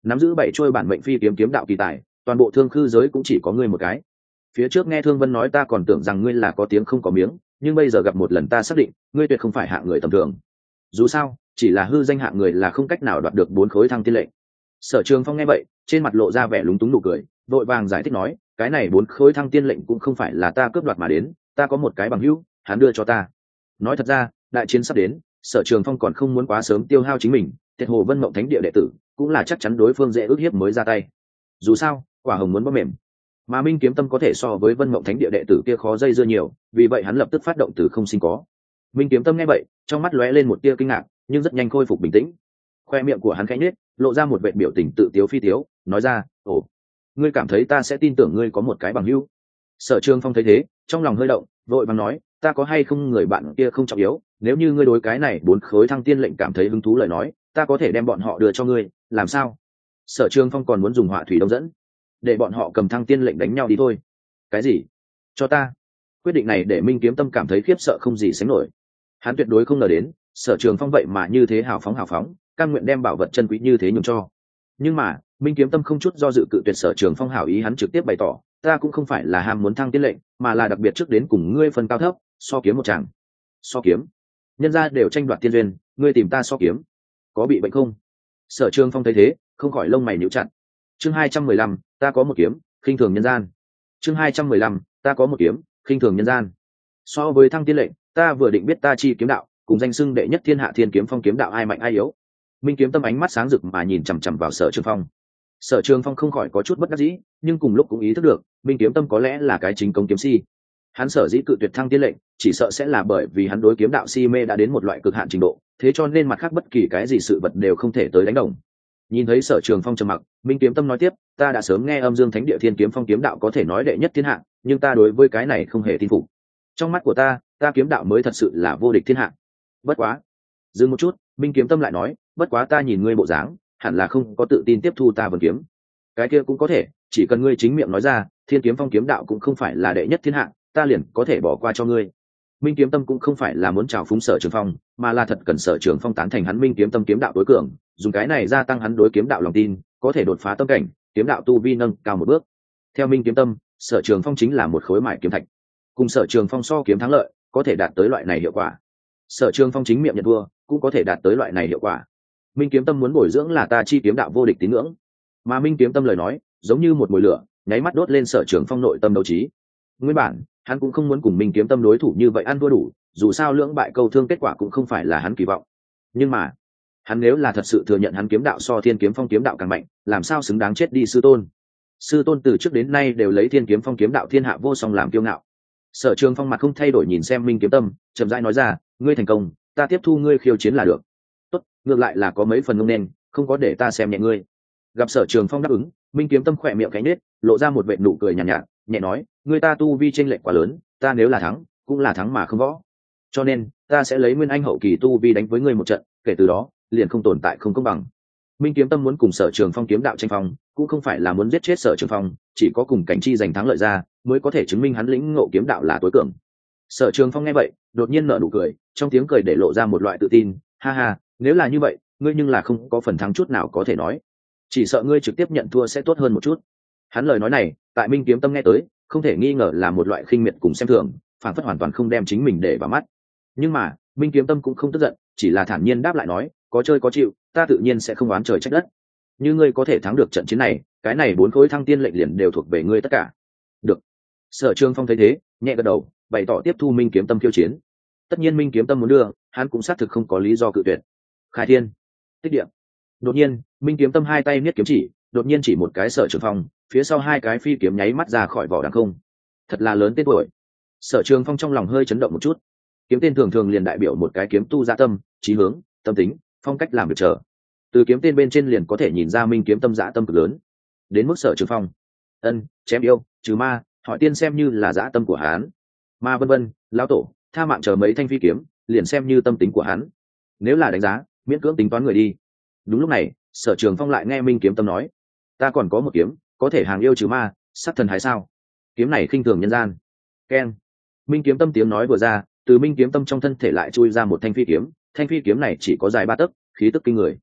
nắm giữ bảy trôi bản mệnh phi kiếm kiếm đạo kỳ tài, toàn bộ thương khư giới cũng chỉ có ngươi một cái. Phía trước nghe Thương Vân nói ta còn tưởng rằng ngươi là có tiếng không có miếng, nhưng bây giờ gặp một lần ta xác định ngươi tuyệt không phải hạng người tầm thường. Dù sao chỉ là hư danh hạng người là không cách nào đoạt được bốn khối thăng tiên lệnh. Sở Trường Phong nghe vậy trên mặt lộ ra vẻ lúng túng nụ cười, vội vàng giải thích nói, cái này bốn khối thăng tiên lệnh cũng không phải là ta cướp đoạt mà đến, ta có một cái bằng hữu, hắn đưa cho ta. Nói thật ra đại chiến sắp đến, Sở Trường Phong còn không muốn quá sớm tiêu hao chính mình, Tiệt Hồ Vân Mộng Thánh Địa đệ tử cũng là chắc chắn đối phương dễ ức hiếp mới ra tay. Dù sao quả hồng muốn bóp mềm, mà Minh Kiếm Tâm có thể so với Vân Mộng Thánh Địa đệ tử kia khó dây dưa nhiều, vì vậy hắn lập tức phát động từ không sinh có. Minh Kiếm Tâm nghe vậy trong mắt lóe lên một tia kinh ngạc, nhưng rất nhanh khôi phục bình tĩnh. Khoe miệng của hắn khẽ nhếch, lộ ra một vẻ biểu tình tự tiếu phi tiếu, nói ra, ồ, ngươi cảm thấy ta sẽ tin tưởng ngươi có một cái bằng hữu? Sở Trường Phong thấy thế trong lòng hơi động, vội vàng nói, ta có hay không người bạn kia không trọng yếu, nếu như ngươi đối cái này bốn khối thăng tiên lệnh cảm thấy hứng thú lời nói, ta có thể đem bọn họ đưa cho ngươi, làm sao? Sở Trường Phong còn muốn dùng họa thủy đông dẫn, để bọn họ cầm thăng tiên lệnh đánh nhau đi thôi. Cái gì? Cho ta? Quyết định này để Minh Kiếm Tâm cảm thấy khiếp sợ không gì sánh nổi. Hắn tuyệt đối không ngờ đến Sở Trường Phong vậy mà như thế hào phóng hào phóng, cam nguyện đem bảo vật chân quý như thế nhường cho. Nhưng mà Minh Kiếm Tâm không chút do dự cự tuyệt Sở Trường Phong hảo ý, hắn trực tiếp bày tỏ, ta cũng không phải là ham muốn thăng tiên lệnh, mà là đặc biệt trước đến cùng ngươi phân cao thấp, so kiếm một chàng. So kiếm? Nhân gia đều tranh đoạt tiên duyên, ngươi tìm ta so kiếm, có bị bệnh không? Sở Trường Phong thấy thế không khỏi lông mày nhíu chặt. Chương hai trăm mười lăm, ta có một kiếm, khinh thường nhân gian. Chương hai trăm mười lăm, ta có một kiếm, khinh thường nhân gian. So với thăng tiên lệnh, ta vừa định biết ta chi kiếm đạo, cùng danh xưng đệ nhất thiên hạ thiên kiếm phong kiếm đạo ai mạnh ai yếu. Minh Kiếm Tâm ánh mắt sáng rực mà nhìn chằm chằm vào Sở Trường Phong. Sở Trường Phong không khỏi có chút bất đắc dĩ, nhưng cùng lúc cũng ý thức được Minh Kiếm Tâm có lẽ là cái chính công kiếm si. Hắn sở dĩ cự tuyệt thăng tiên lệnh chỉ sợ sẽ là bởi vì hắn đối kiếm đạo si mê đã đến một loại cực hạn trình độ, thế cho nên mặt khác bất kỳ cái gì sự vật đều không thể tới đánh đồng. Nhìn thấy Sở Trường Phong trầm mặc, Minh Kiếm Tâm nói tiếp, ta đã sớm nghe Âm Dương Thánh Địa Thiên Kiếm Phong kiếm đạo có thể nói đệ nhất thiên hạ, nhưng ta đối với cái này không hề tin phục. Trong mắt của ta, ta kiếm đạo mới thật sự là vô địch thiên hạ. Bất quá, dừng một chút, Minh Kiếm Tâm lại nói, bất quá ta nhìn ngươi bộ dáng, hẳn là không có tự tin tiếp thu ta vân kiếm. Cái kia cũng có thể, chỉ cần ngươi chính miệng nói ra, Thiên Kiếm Phong kiếm đạo cũng không phải là đệ nhất thiên hạ, ta liền có thể bỏ qua cho ngươi. Minh Kiếm Tâm cũng không phải là muốn trào phúng Sở Trường Phong, mà là thật cần Sở Trường Phong tán thành hắn Minh Kiếm Tâm kiếm đạo tối cường, dùng cái này gia tăng hắn đối kiếm đạo lòng tin, có thể đột phá tâm cảnh, kiếm đạo tu vi nâng cao một bước. Theo Minh Kiếm Tâm, Sở Trường Phong chính là một khối mài kiếm thạch, cùng Sở Trường Phong so kiếm thắng lợi, có thể đạt tới loại này hiệu quả. Sở Trường Phong chính miệng nhận thua, cũng có thể đạt tới loại này hiệu quả. Minh Kiếm Tâm muốn bồi dưỡng là ta chi kiếm đạo vô địch tín ngưỡng, mà Minh Kiếm Tâm lời nói giống như một mùi lửa, nháy mắt đốt lên Sở Trường Phong nội tâm đấu trí. Nguyên bản hắn cũng không muốn cùng Minh Kiếm Tâm đối thủ như vậy ăn thua đủ, dù sao lưỡng bại câu thương kết quả cũng không phải là hắn kỳ vọng. Nhưng mà hắn nếu là thật sự thừa nhận hắn kiếm đạo so Thiên Kiếm Phong kiếm đạo càng mạnh, làm sao xứng đáng chết đi sư tôn. Sư tôn từ trước đến nay đều lấy Thiên Kiếm Phong kiếm đạo thiên hạ vô song làm kiêu ngạo. Sở Trường Phong mặt không thay đổi nhìn xem Minh Kiếm Tâm, chậm rãi nói ra, ngươi thành công, ta tiếp thu ngươi khiêu chiến là được. Tốt, ngược lại là có mấy phần ngông nên, không có để ta xem nhẹ ngươi. Gặp Sở Trường Phong đáp ứng, Minh Kiếm Tâm khỏe miệng cánh nết, lộ ra một vệt nụ cười nhàn nhạt, nhạt, nhẹ nói, ngươi ta tu vi chênh lệch quá lớn, ta nếu là thắng, cũng là thắng mà không võ. Cho nên, ta sẽ lấy Nguyên Anh hậu kỳ tu vi đánh với ngươi một trận, kể từ đó, liền không tồn tại không công bằng. Minh Kiếm Tâm muốn cùng Sở Trường Phong kiếm đạo tranh phong, cũng không phải là muốn giết chết Sở Trường Phong, chỉ có cùng cảnh chi giành thắng lợi ra, mới có thể chứng minh hắn lĩnh ngộ kiếm đạo là tối cường. Sở Trường Phong nghe vậy, đột nhiên nở nụ cười, trong tiếng cười để lộ ra một loại tự tin, ha ha, nếu là như vậy, ngươi nhưng là không có phần thắng chút nào có thể nói. Chỉ sợ ngươi trực tiếp nhận thua sẽ tốt hơn một chút. Hắn lời nói này, tại Minh Kiếm Tâm nghe tới, không thể nghi ngờ là một loại khinh miệt cùng xem thường, phản phất hoàn toàn không đem chính mình để vào mắt. Nhưng mà, Minh Kiếm Tâm cũng không tức giận, chỉ là thản nhiên đáp lại nói, có chơi có chịu, ta tự nhiên sẽ không oán trời trách đất. Như ngươi có thể thắng được trận chiến này, cái này bốn khối thăng tiên lệnh liền đều thuộc về ngươi tất cả. Được. Sở Trường Phong thấy thế, nhẹ gật đầu, bày tỏ tiếp thu Minh Kiếm Tâm khiêu chiến. Tất nhiên Minh Kiếm Tâm muốn đưa, hắn cũng xác thực không có lý do cự tuyệt. Khai thiên, tích địa. Đột nhiên, Minh Kiếm Tâm hai tay niết kiếm chỉ, đột nhiên chỉ một cái Sở Trường Phong, phía sau hai cái phi kiếm nháy mắt ra khỏi vỏ đằng không. Thật là lớn tên tuổi. Sở Trường Phong trong lòng hơi chấn động một chút. Kiếm tên thường thường liền đại biểu một cái kiếm tu dạ tâm, chí hướng, tâm tính, phong cách làm việc trở. Từ kiếm tên bên trên liền có thể nhìn ra Minh Kiếm Tâm dạ tâm cực lớn. Đến mức Sở Trường Phong, ân, chém yêu, trừ ma, hỏi tiên xem như là dạ tâm của hắn. Ma vân vân, lão tổ, tha mạng chờ mấy thanh phi kiếm, liền xem như tâm tính của hắn. Nếu là đánh giá, miễn cưỡng tính toán người đi. Đúng lúc này, Sở Trường Phong lại nghe Minh Kiếm Tâm nói, ta còn có một kiếm, có thể hàng yêu trừ ma, sát thần hay sao? Kiếm này khinh thường nhân gian. Keng. Minh Kiếm Tâm tiếng nói vừa ra, từ Minh Kiếm Tâm trong thân thể lại chui ra một thanh phi kiếm, thanh phi kiếm này chỉ có dài ba tấc, khí tức kinh người.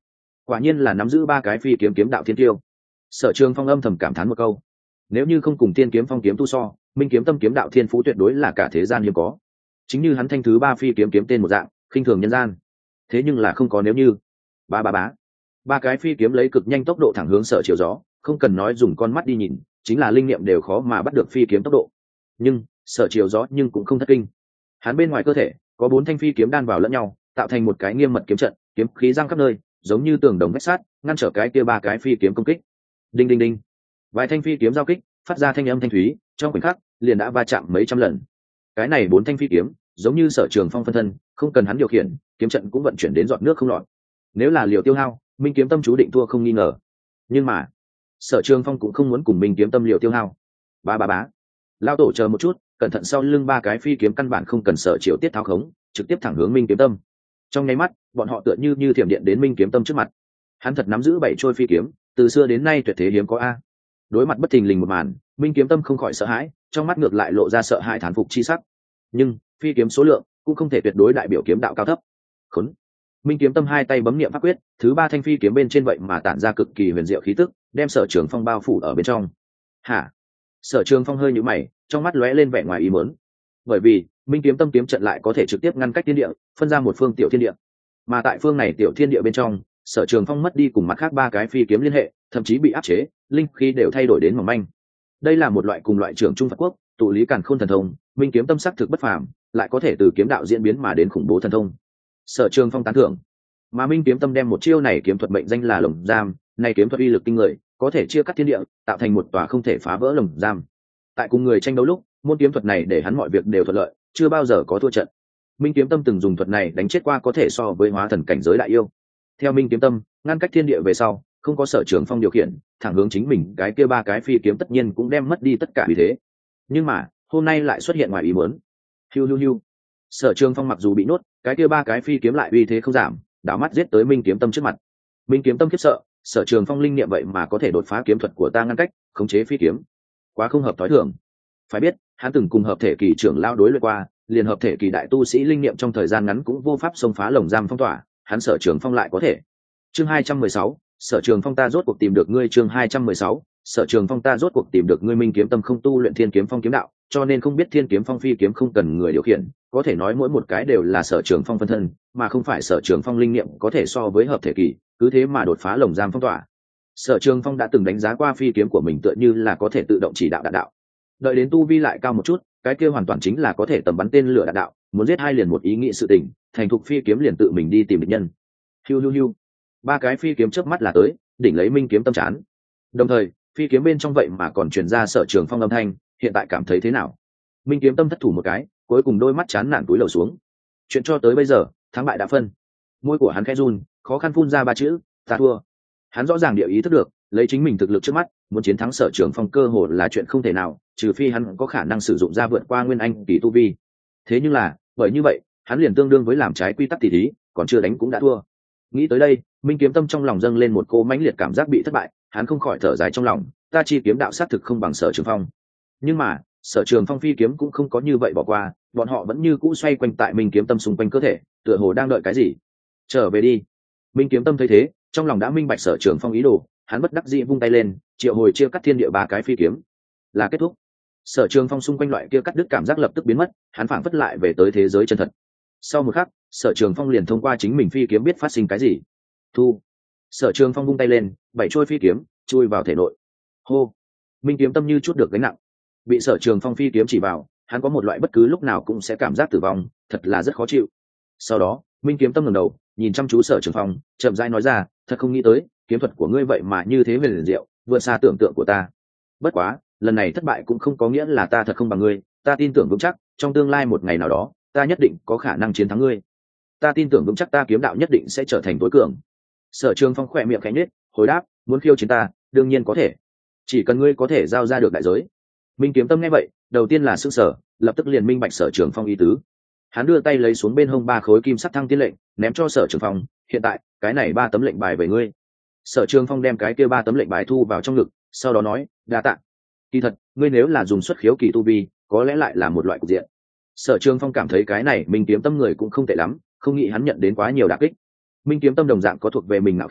quả nhiên là nắm giữ ba cái phi kiếm kiếm đạo thiên tiêu. Sở Trường Phong âm thầm cảm thán một câu, nếu như không cùng Tiên Kiếm Phong kiếm tu so, Minh Kiếm Tâm kiếm đạo thiên phú tuyệt đối là cả thế gian hiếm có. Chính như hắn thanh thứ ba phi kiếm kiếm tên một dạng, khinh thường nhân gian. Thế nhưng là không có nếu như. Ba ba bá. Ba cái phi kiếm lấy cực nhanh tốc độ thẳng hướng Sở Chiều Gió, không cần nói dùng con mắt đi nhìn, chính là linh nghiệm đều khó mà bắt được phi kiếm tốc độ. Nhưng Sở Chiều Gió nhưng cũng không thất kinh. Hắn bên ngoài cơ thể có bốn thanh phi kiếm đan vào lẫn nhau, tạo thành một cái nghiêm mật kiếm trận, kiếm khí giăng khắp nơi, giống như tường đồng vách sắt, ngăn trở cái kia ba cái phi kiếm công kích. Đinh đinh đinh, vài thanh phi kiếm giao kích, phát ra thanh âm thanh thúy, trong khoảnh khắc liền đã va chạm mấy trăm lần. Cái này bốn thanh phi kiếm giống như Sở Trường Phong phân thân, không cần hắn điều khiển, kiếm trận cũng vận chuyển đến giọt nước không lọt. Nếu là liều tiêu hao, Minh Kiếm Tâm chú định thua không nghi ngờ. Nhưng mà Sở Trường Phong cũng không muốn cùng Minh Kiếm Tâm liều tiêu hao. Ba ba bá, lao tổ chờ một chút, cẩn thận, sau lưng ba cái phi kiếm căn bản không cần Sở Triều Tiết tháo khống, trực tiếp thẳng hướng Minh Kiếm Tâm. Trong nháy mắt, bọn họ tựa như như thiểm điện đến Minh Kiếm Tâm trước mặt. Hắn thật nắm giữ bảy trôi phi kiếm, từ xưa đến nay tuyệt thế hiếm có a. Đối mặt bất thình lình một màn, Minh Kiếm Tâm không khỏi sợ hãi, trong mắt ngược lại lộ ra sợ hãi thán phục chi sắc. Nhưng phi kiếm số lượng cũng không thể tuyệt đối đại biểu kiếm đạo cao thấp. Khốn. Minh Kiếm Tâm hai tay bấm niệm pháp quyết, thứ ba thanh phi kiếm bên trên vậy mà tản ra cực kỳ huyền diệu khí tức, đem Sở Trường Phong bao phủ ở bên trong. Hả? Sở Trường Phong hơi nhíu mày, trong mắt lóe lên vẻ ngoài ý muốn. Bởi vì Minh Kiếm Tâm kiếm trận lại có thể trực tiếp ngăn cách thiên địa, phân ra một phương tiểu thiên địa. Mà tại phương này tiểu thiên địa bên trong, Sở Trường Phong mất đi cùng mặt khác ba cái phi kiếm liên hệ, thậm chí bị áp chế, linh khí đều thay đổi đến mỏng manh. Đây là một loại cùng loại trưởng trung Phật quốc, tụ lý càn khôn thần thông, Minh Kiếm Tâm sắc thực bất phàm, lại có thể từ kiếm đạo diễn biến mà đến khủng bố thần thông. Sở Trường Phong tán thưởng. Mà Minh Kiếm Tâm đem một chiêu này kiếm thuật mệnh danh là lồng giam, này kiếm thuật uy lực kinh người, có thể chia cắt thiên địa, tạo thành một tòa không thể phá vỡ lồng giam. Tại cùng người tranh đấu lúc, môn kiếm thuật này để hắn mọi việc đều thuận lợi, chưa bao giờ có thua trận. Minh Kiếm Tâm từng dùng thuật này đánh chết qua có thể so với hóa thần cảnh giới đại yêu. Theo Minh Kiếm Tâm ngăn cách thiên địa về sau, không có Sở Trường Phong điều khiển, thẳng hướng chính mình, cái kia ba cái phi kiếm tất nhiên cũng đem mất đi tất cả uy thế. Nhưng mà hôm nay lại xuất hiện ngoài ý muốn. Hiu hiu hiu. Sở Trường Phong mặc dù bị nuốt, cái kia ba cái phi kiếm lại uy thế không giảm, đảo mắt giết tới Minh Kiếm Tâm trước mặt. Minh Kiếm Tâm khiếp sợ, Sở Trường Phong linh niệm vậy mà có thể đột phá kiếm thuật của ta ngăn cách, khống chế phi kiếm, quá không hợp thói thường. Phải biết, hắn từng cùng hợp thể kỳ trưởng lao đối luyện qua, liền hợp thể kỳ đại tu sĩ linh niệm trong thời gian ngắn cũng vô pháp xông phá lồng giam phong tỏa, hắn Sở Trường Phong lại có thể. Chương hai trăm mười sáu, Sở Trường Phong ta rốt cuộc tìm được ngươi. Chương hai trăm mười sáu, Sở Trường Phong ta rốt cuộc tìm được ngươi. Minh Kiếm Tâm không tu luyện Thiên Kiếm Phong kiếm đạo, cho nên không biết Thiên Kiếm Phong phi kiếm không cần người điều khiển, có thể nói mỗi một cái đều là Sở Trường Phong phân thân, mà không phải Sở Trường Phong linh niệm có thể so với hợp thể kỳ, cứ thế mà đột phá lồng giam phong tỏa. Sở Trường Phong đã từng đánh giá qua phi kiếm của mình tựa như là có thể tự động chỉ đạo đạn đạo. Đợi đến tu vi lại cao một chút, cái kia hoàn toàn chính là có thể tầm bắn tên lửa đạn đạo, muốn giết hai liền một ý nghĩ sự tình, thành thục phi kiếm liền tự mình đi tìm địch nhân. Hiu hiu hiu. Ba cái phi kiếm chớp mắt là tới, đỉnh lấy Minh Kiếm Tâm chán. Đồng thời, phi kiếm bên trong vậy mà còn truyền ra Sở Trường Phong âm thanh, hiện tại cảm thấy thế nào? Minh Kiếm Tâm thất thủ một cái, cuối cùng đôi mắt chán nản cúi đầu xuống. Chuyện cho tới bây giờ, thắng bại đã phân. Môi của hắn khẽ run, khó khăn phun ra ba chữ, ta thua. Hắn rõ ràng địa ý thức được, lấy chính mình thực lực trước mắt, muốn chiến thắng Sở Trường Phong cơ hồ là chuyện không thể nào, trừ phi hắn có khả năng sử dụng ra vượt qua nguyên anh kỳ tu vi. Thế nhưng là, bởi như vậy, hắn liền tương đương với làm trái quy tắc tỷ thí, còn chưa đánh cũng đã thua. Nghĩ tới đây, Minh Kiếm Tâm trong lòng dâng lên một cỗ mãnh liệt cảm giác bị thất bại, hắn không khỏi thở dài trong lòng, ta chi kiếm đạo sát thực không bằng Sở Trường Phong. Nhưng mà, Sở Trường Phong phi kiếm cũng không có như vậy bỏ qua, bọn họ vẫn như cũ xoay quanh tại Minh Kiếm Tâm xung quanh cơ thể, tựa hồ đang đợi cái gì. Trở về đi. Minh Kiếm Tâm thấy thế, trong lòng đã minh bạch Sở Trường Phong ý đồ, hắn bất đắc dĩ vung tay lên, triệu hồi chia cắt thiên địa ba cái phi kiếm. Là kết thúc. Sở Trường Phong xung quanh loại kia cắt đứt cảm giác lập tức biến mất, hắn phảng phất lại về tới thế giới chân thật. Sau một khắc, Sở Trường Phong liền thông qua chính mình phi kiếm biết phát sinh cái gì. Thu. Sở Trường Phong vung tay lên, bảy trôi phi kiếm chui vào thể nội. Hô. Minh Kiếm Tâm như chút được gánh nặng. Bị Sở Trường Phong phi kiếm chỉ vào, hắn có một loại bất cứ lúc nào cũng sẽ cảm giác tử vong, thật là rất khó chịu. Sau đó, Minh Kiếm Tâm ngẩng đầu, nhìn chăm chú Sở Trường Phong, chậm rãi nói ra, thật không nghĩ tới, kiếm thuật của ngươi vậy mà như thế huyền diệu, vượt xa tưởng tượng của ta. Bất quá, lần này thất bại cũng không có nghĩa là ta thật không bằng ngươi, ta tin tưởng vững chắc, trong tương lai một ngày nào đó, ta nhất định có khả năng chiến thắng ngươi. Ta tin tưởng vững chắc ta kiếm đạo nhất định sẽ trở thành tối cường. Sở Trường Phong khỏe miệng khẽ nhếch, hồi đáp, muốn khiêu chiến ta, đương nhiên có thể, chỉ cần ngươi có thể giao ra được đại giới. Minh Kiếm Tâm nghe vậy, đầu tiên là sững sờ, lập tức liền minh bạch Sở Trường Phong ý tứ. Hắn đưa tay lấy xuống bên hông ba khối kim sắc thăng tiên lệnh, ném cho Sở Trường Phong, hiện tại, cái này ba tấm lệnh bài về ngươi. Sở Trường Phong đem cái kia ba tấm lệnh bài thu vào trong ngực, sau đó nói, đa tạ. Kỳ thật, ngươi nếu là dùng xuất khiếu kỳ tu vi, có lẽ lại là một loại cục diện. Sở Trường Phong cảm thấy cái này Minh Kiếm Tâm người cũng không tệ lắm, không nghĩ hắn nhận đến quá nhiều đả kích. Minh Kiếm Tâm đồng dạng có thuộc về mình ngạo khí,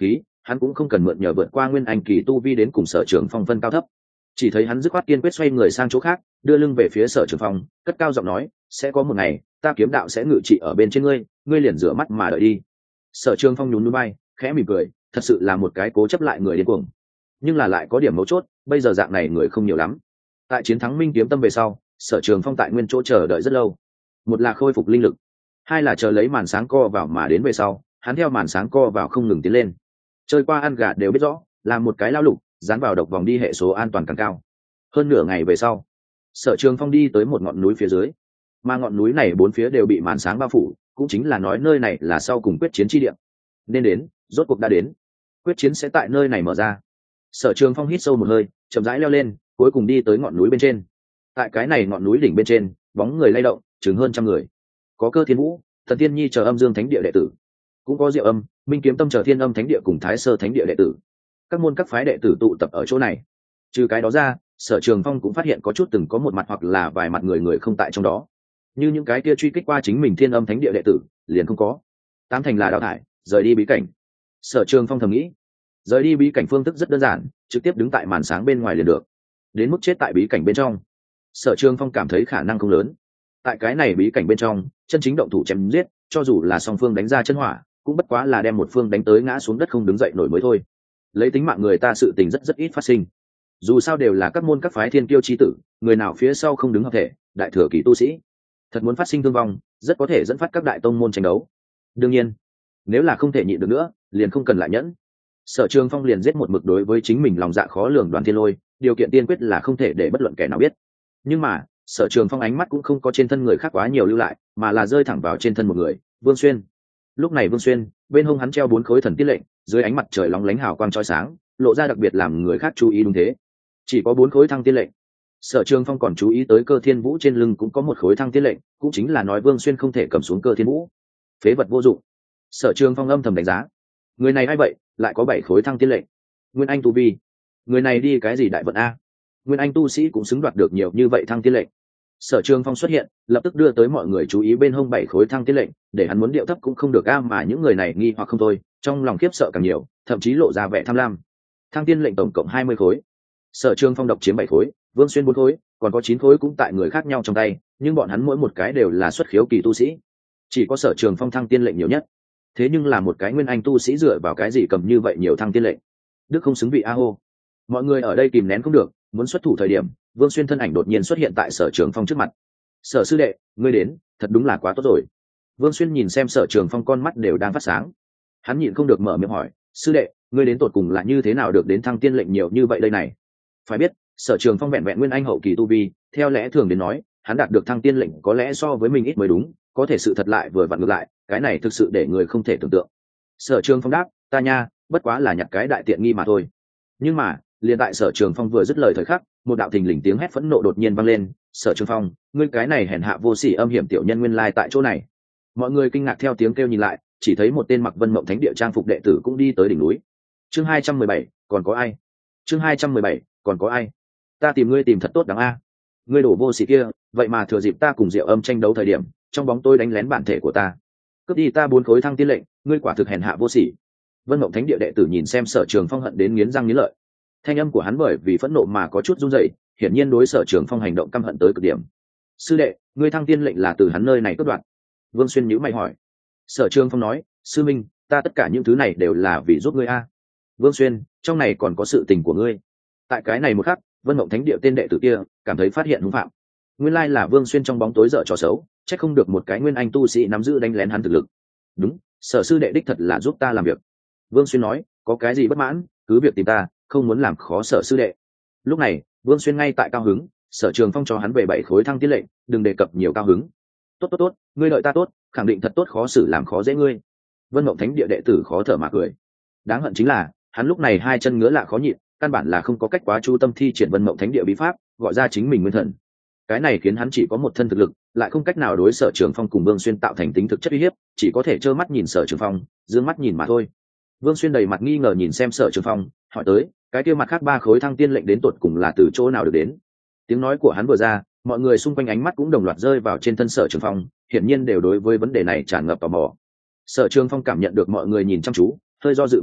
hắn cũng không cần mượn nhờ vượt qua nguyên anh kỳ tu vi đến cùng Sở Trường Phong phân cao thấp. Chỉ thấy hắn dứt khoát kiên quyết xoay người sang chỗ khác, đưa lưng về phía Sở Trường Phong, cất cao giọng nói, sẽ có một ngày ta kiếm đạo sẽ ngự trị ở bên trên ngươi, ngươi liền rửa mắt mà đợi đi. Sở Trường Phong nhún nhún vai, khẽ mỉm cười, thật sự là một cái cố chấp lại người điên cuồng. Nhưng là lại có điểm mấu chốt, bây giờ dạng này người không nhiều lắm. Tại chiến thắng Minh Kiếm Tâm về sau, Sở Trường Phong tại nguyên chỗ chờ đợi rất lâu. Một là khôi phục linh lực, hai là chờ lấy màn sáng co vào mà đến về sau, hắn theo màn sáng co vào không ngừng tiến lên. Chơi qua ăn gà đều biết rõ, làm một cái lao lục, dán vào độc vòng đi hệ số an toàn càng cao. Hơn nửa ngày về sau, Sở Trường Phong đi tới một ngọn núi phía dưới, mà ngọn núi này bốn phía đều bị màn sáng bao phủ, cũng chính là nói nơi này là sau cùng quyết chiến chi địa. Nên đến, rốt cuộc đã đến. Quyết chiến sẽ tại nơi này mở ra. Sở Trường Phong hít sâu một hơi, chậm rãi leo lên, cuối cùng đi tới ngọn núi bên trên. Tại cái này ngọn núi đỉnh bên trên, bóng người lay động, chừng hơn trăm người. Có Cơ Thiên Vũ, Thần Tiên Nhi chờ Âm Dương Thánh Địa đệ tử, cũng có Diệu Âm, Minh Kiếm Tâm chờ Thiên Âm Thánh Địa cùng Thái Sơ Thánh Địa đệ tử. Các môn các phái đệ tử tụ tập ở chỗ này. Trừ cái đó ra, Sở Trường Phong cũng phát hiện có chút từng có một mặt hoặc là vài mặt người người không tại trong đó. Như những cái kia truy kích qua chính mình Thiên Âm Thánh Địa đệ tử, liền không có. Tám thành là đào thải, rời đi bí cảnh. Sở Trường Phong thầm nghĩ, rời đi bí cảnh phương thức rất đơn giản, trực tiếp đứng tại màn sáng bên ngoài liền được. Đến mức chết tại bí cảnh bên trong, Sở Trường Phong cảm thấy khả năng không lớn. Tại cái này bí cảnh bên trong, chân chính động thủ chém giết, cho dù là song phương đánh ra chân hỏa, cũng bất quá là đem một phương đánh tới ngã xuống đất không đứng dậy nổi mới thôi. Lấy tính mạng người ta sự tình rất rất ít phát sinh. Dù sao đều là các môn các phái thiên kiêu chi tử, người nào phía sau không đứng hợp thể, đại thừa kỳ tu sĩ, thật muốn phát sinh thương vong, rất có thể dẫn phát các đại tông môn tranh đấu. Đương nhiên, nếu là không thể nhịn được nữa, liền không cần lại nhẫn. Sở Trường Phong liền giết một mực đối với chính mình lòng dạ khó lường Đoàn Thiên Lôi, điều kiện tiên quyết là không thể để bất luận kẻ nào biết. Nhưng mà, Sở Trường Phong ánh mắt cũng không có trên thân người khác quá nhiều lưu lại, mà là rơi thẳng vào trên thân một người, Vương Xuyên. Lúc này Vương Xuyên, bên hông hắn treo bốn khối thần tiết lệnh, dưới ánh mặt trời lóng lánh hào quang chói sáng, lộ ra đặc biệt làm người khác chú ý đúng thế. Chỉ có bốn khối thăng tiên lệnh. Sở Trường Phong còn chú ý tới Cơ Thiên Vũ trên lưng cũng có một khối thăng tiên lệnh, cũng chính là nói Vương Xuyên không thể cầm xuống Cơ Thiên Vũ. Phế vật vô dụng. Sở Trường Phong âm thầm đánh giá, người này ai vậy, lại có bảy khối thăng tiên lệnh. Nguyên Anh tu vi, người này đi cái gì đại vận a? Nguyên Anh tu sĩ cũng xứng đoạt được nhiều như vậy thăng tiên lệnh. Sở Trường Phong xuất hiện, lập tức đưa tới mọi người chú ý bên hông bảy khối thăng tiên lệnh, để hắn muốn điệu thấp cũng không được a, mà những người này nghi hoặc không thôi, trong lòng khiếp sợ càng nhiều, thậm chí lộ ra vẻ tham lam. Thăng tiên lệnh tổng cộng hai mươi khối. Sở Trường Phong độc chiếm bảy khối, Vương Xuyên bốn khối, còn có chín khối cũng tại người khác nhau trong tay, nhưng bọn hắn mỗi một cái đều là xuất khiếu kỳ tu sĩ. Chỉ có Sở Trường Phong thăng tiên lệnh nhiều nhất. Thế nhưng là một cái Nguyên Anh tu sĩ dựa vào cái gì cầm như vậy nhiều thăng tiên lệnh? Đức không xứng vị a hô. Mọi người ở đây kìm nén không được, muốn xuất thủ thời điểm, Vương Xuyên thân ảnh đột nhiên xuất hiện tại Sở Trường Phong trước mặt. Sở sư đệ, ngươi đến, thật đúng là quá tốt rồi. Vương Xuyên nhìn xem Sở Trường Phong, con mắt đều đang phát sáng. Hắn nhịn không được mở miệng hỏi, sư đệ, ngươi đến tột cùng là như thế nào được đến thăng tiên lệnh nhiều như vậy đây này? Phải biết, Sở Trường Phong vẹn vẹn Nguyên Anh hậu kỳ tu vi, theo lẽ thường đến nói, hắn đạt được thăng tiên lệnh có lẽ so với mình ít mới đúng, có thể sự thật lại vừa vặn ngược lại, cái này thực sự để người không thể tưởng tượng. Sở Trường Phong đáp, ta nha, bất quá là nhặt cái đại tiện nghi mà thôi. Nhưng mà, liền tại Sở Trường Phong vừa dứt lời thời khắc, một đạo thình lình tiếng hét phẫn nộ đột nhiên vang lên, Sở Trường Phong, ngươi cái này hèn hạ vô sỉ âm hiểm tiểu nhân nguyên lai tại chỗ này. Mọi người kinh ngạc theo tiếng kêu nhìn lại, chỉ thấy một tên mặc Vân Mộng Thánh Địa trang phục đệ tử cũng đi tới đỉnh núi. Chương hai trăm mười bảy, còn có ai? Chương hai trăm mười bảy, còn có ai? Ta tìm ngươi tìm thật tốt đáng a. Ngươi đổ vô sỉ kia, vậy mà thừa dịp ta cùng Diệu Âm tranh đấu thời điểm, trong bóng tối đánh lén bản thể của ta, cướp đi ta bốn khối thăng tiên lệnh, ngươi quả thực hèn hạ vô sỉ. Vân Mộng Thánh Địa đệ tử nhìn xem Sở Trường Phong hận đến nghiến răng nghiến lợi. Thanh âm của hắn bởi vì phẫn nộ mà có chút run rẩy, hiển nhiên đối Sở Trường Phong hành động căm hận tới cực điểm. Sư đệ, ngươi thăng tiên lệnh là từ hắn nơi này cướp đoạt? Vương Xuyên nhíu mày hỏi. Sở Trường Phong nói, sư minh, ta tất cả những thứ này đều là vì giúp ngươi a. Vương Xuyên, trong này còn có sự tình của ngươi. Tại cái này một khắc, Vân Mộng Thánh Địa tên đệ tử kia cảm thấy phát hiện hung phạm. Nguyên lai là Vương Xuyên trong bóng tối dở trò xấu, chắc không được một cái Nguyên Anh tu sĩ nắm giữ đánh lén hắn thực lực. Đúng, Sở sư đệ đích thật là giúp ta làm việc. Vương Xuyên nói, có cái gì bất mãn, cứ việc tìm ta, không muốn làm khó Sở sư đệ. Lúc này, Vương Xuyên ngay tại cao hứng, Sở Trường Phong cho hắn về bảy khối thăng tiên lệnh, đừng đề cập nhiều cao hứng. Tốt tốt tốt, ngươi đợi ta tốt, khẳng định thật tốt, khó xử làm khó dễ ngươi. Vân Mộng Thánh Địa đệ tử khó thở mà cười. Đáng hận chính là, hắn lúc này hai chân ngứa lạ khó nhịn, căn bản là không có cách quá chú tâm thi triển Vân Mộng Thánh Địa bí pháp, gọi ra chính mình nguyên thần. Cái này khiến hắn chỉ có một thân thực lực, lại không cách nào đối Sở Trường Phong cùng Vương Xuyên tạo thành tính thực chất uy hiếp, chỉ có thể trơ mắt nhìn Sở Trường Phong, dương mắt nhìn mà thôi. Vương Xuyên đầy mặt nghi ngờ nhìn xem Sở Trường Phong, hỏi tới, cái kia mặt khác ba khối thăng tiên lệnh đến tột cùng là từ chỗ nào được đến? Tiếng nói của hắn vừa ra, mọi người xung quanh ánh mắt cũng đồng loạt rơi vào trên thân Sở Trường Phong, hiển nhiên đều đối với vấn đề này tràn ngập tò mò. Sở Trường Phong cảm nhận được mọi người nhìn chăm chú, hơi do dự một cái,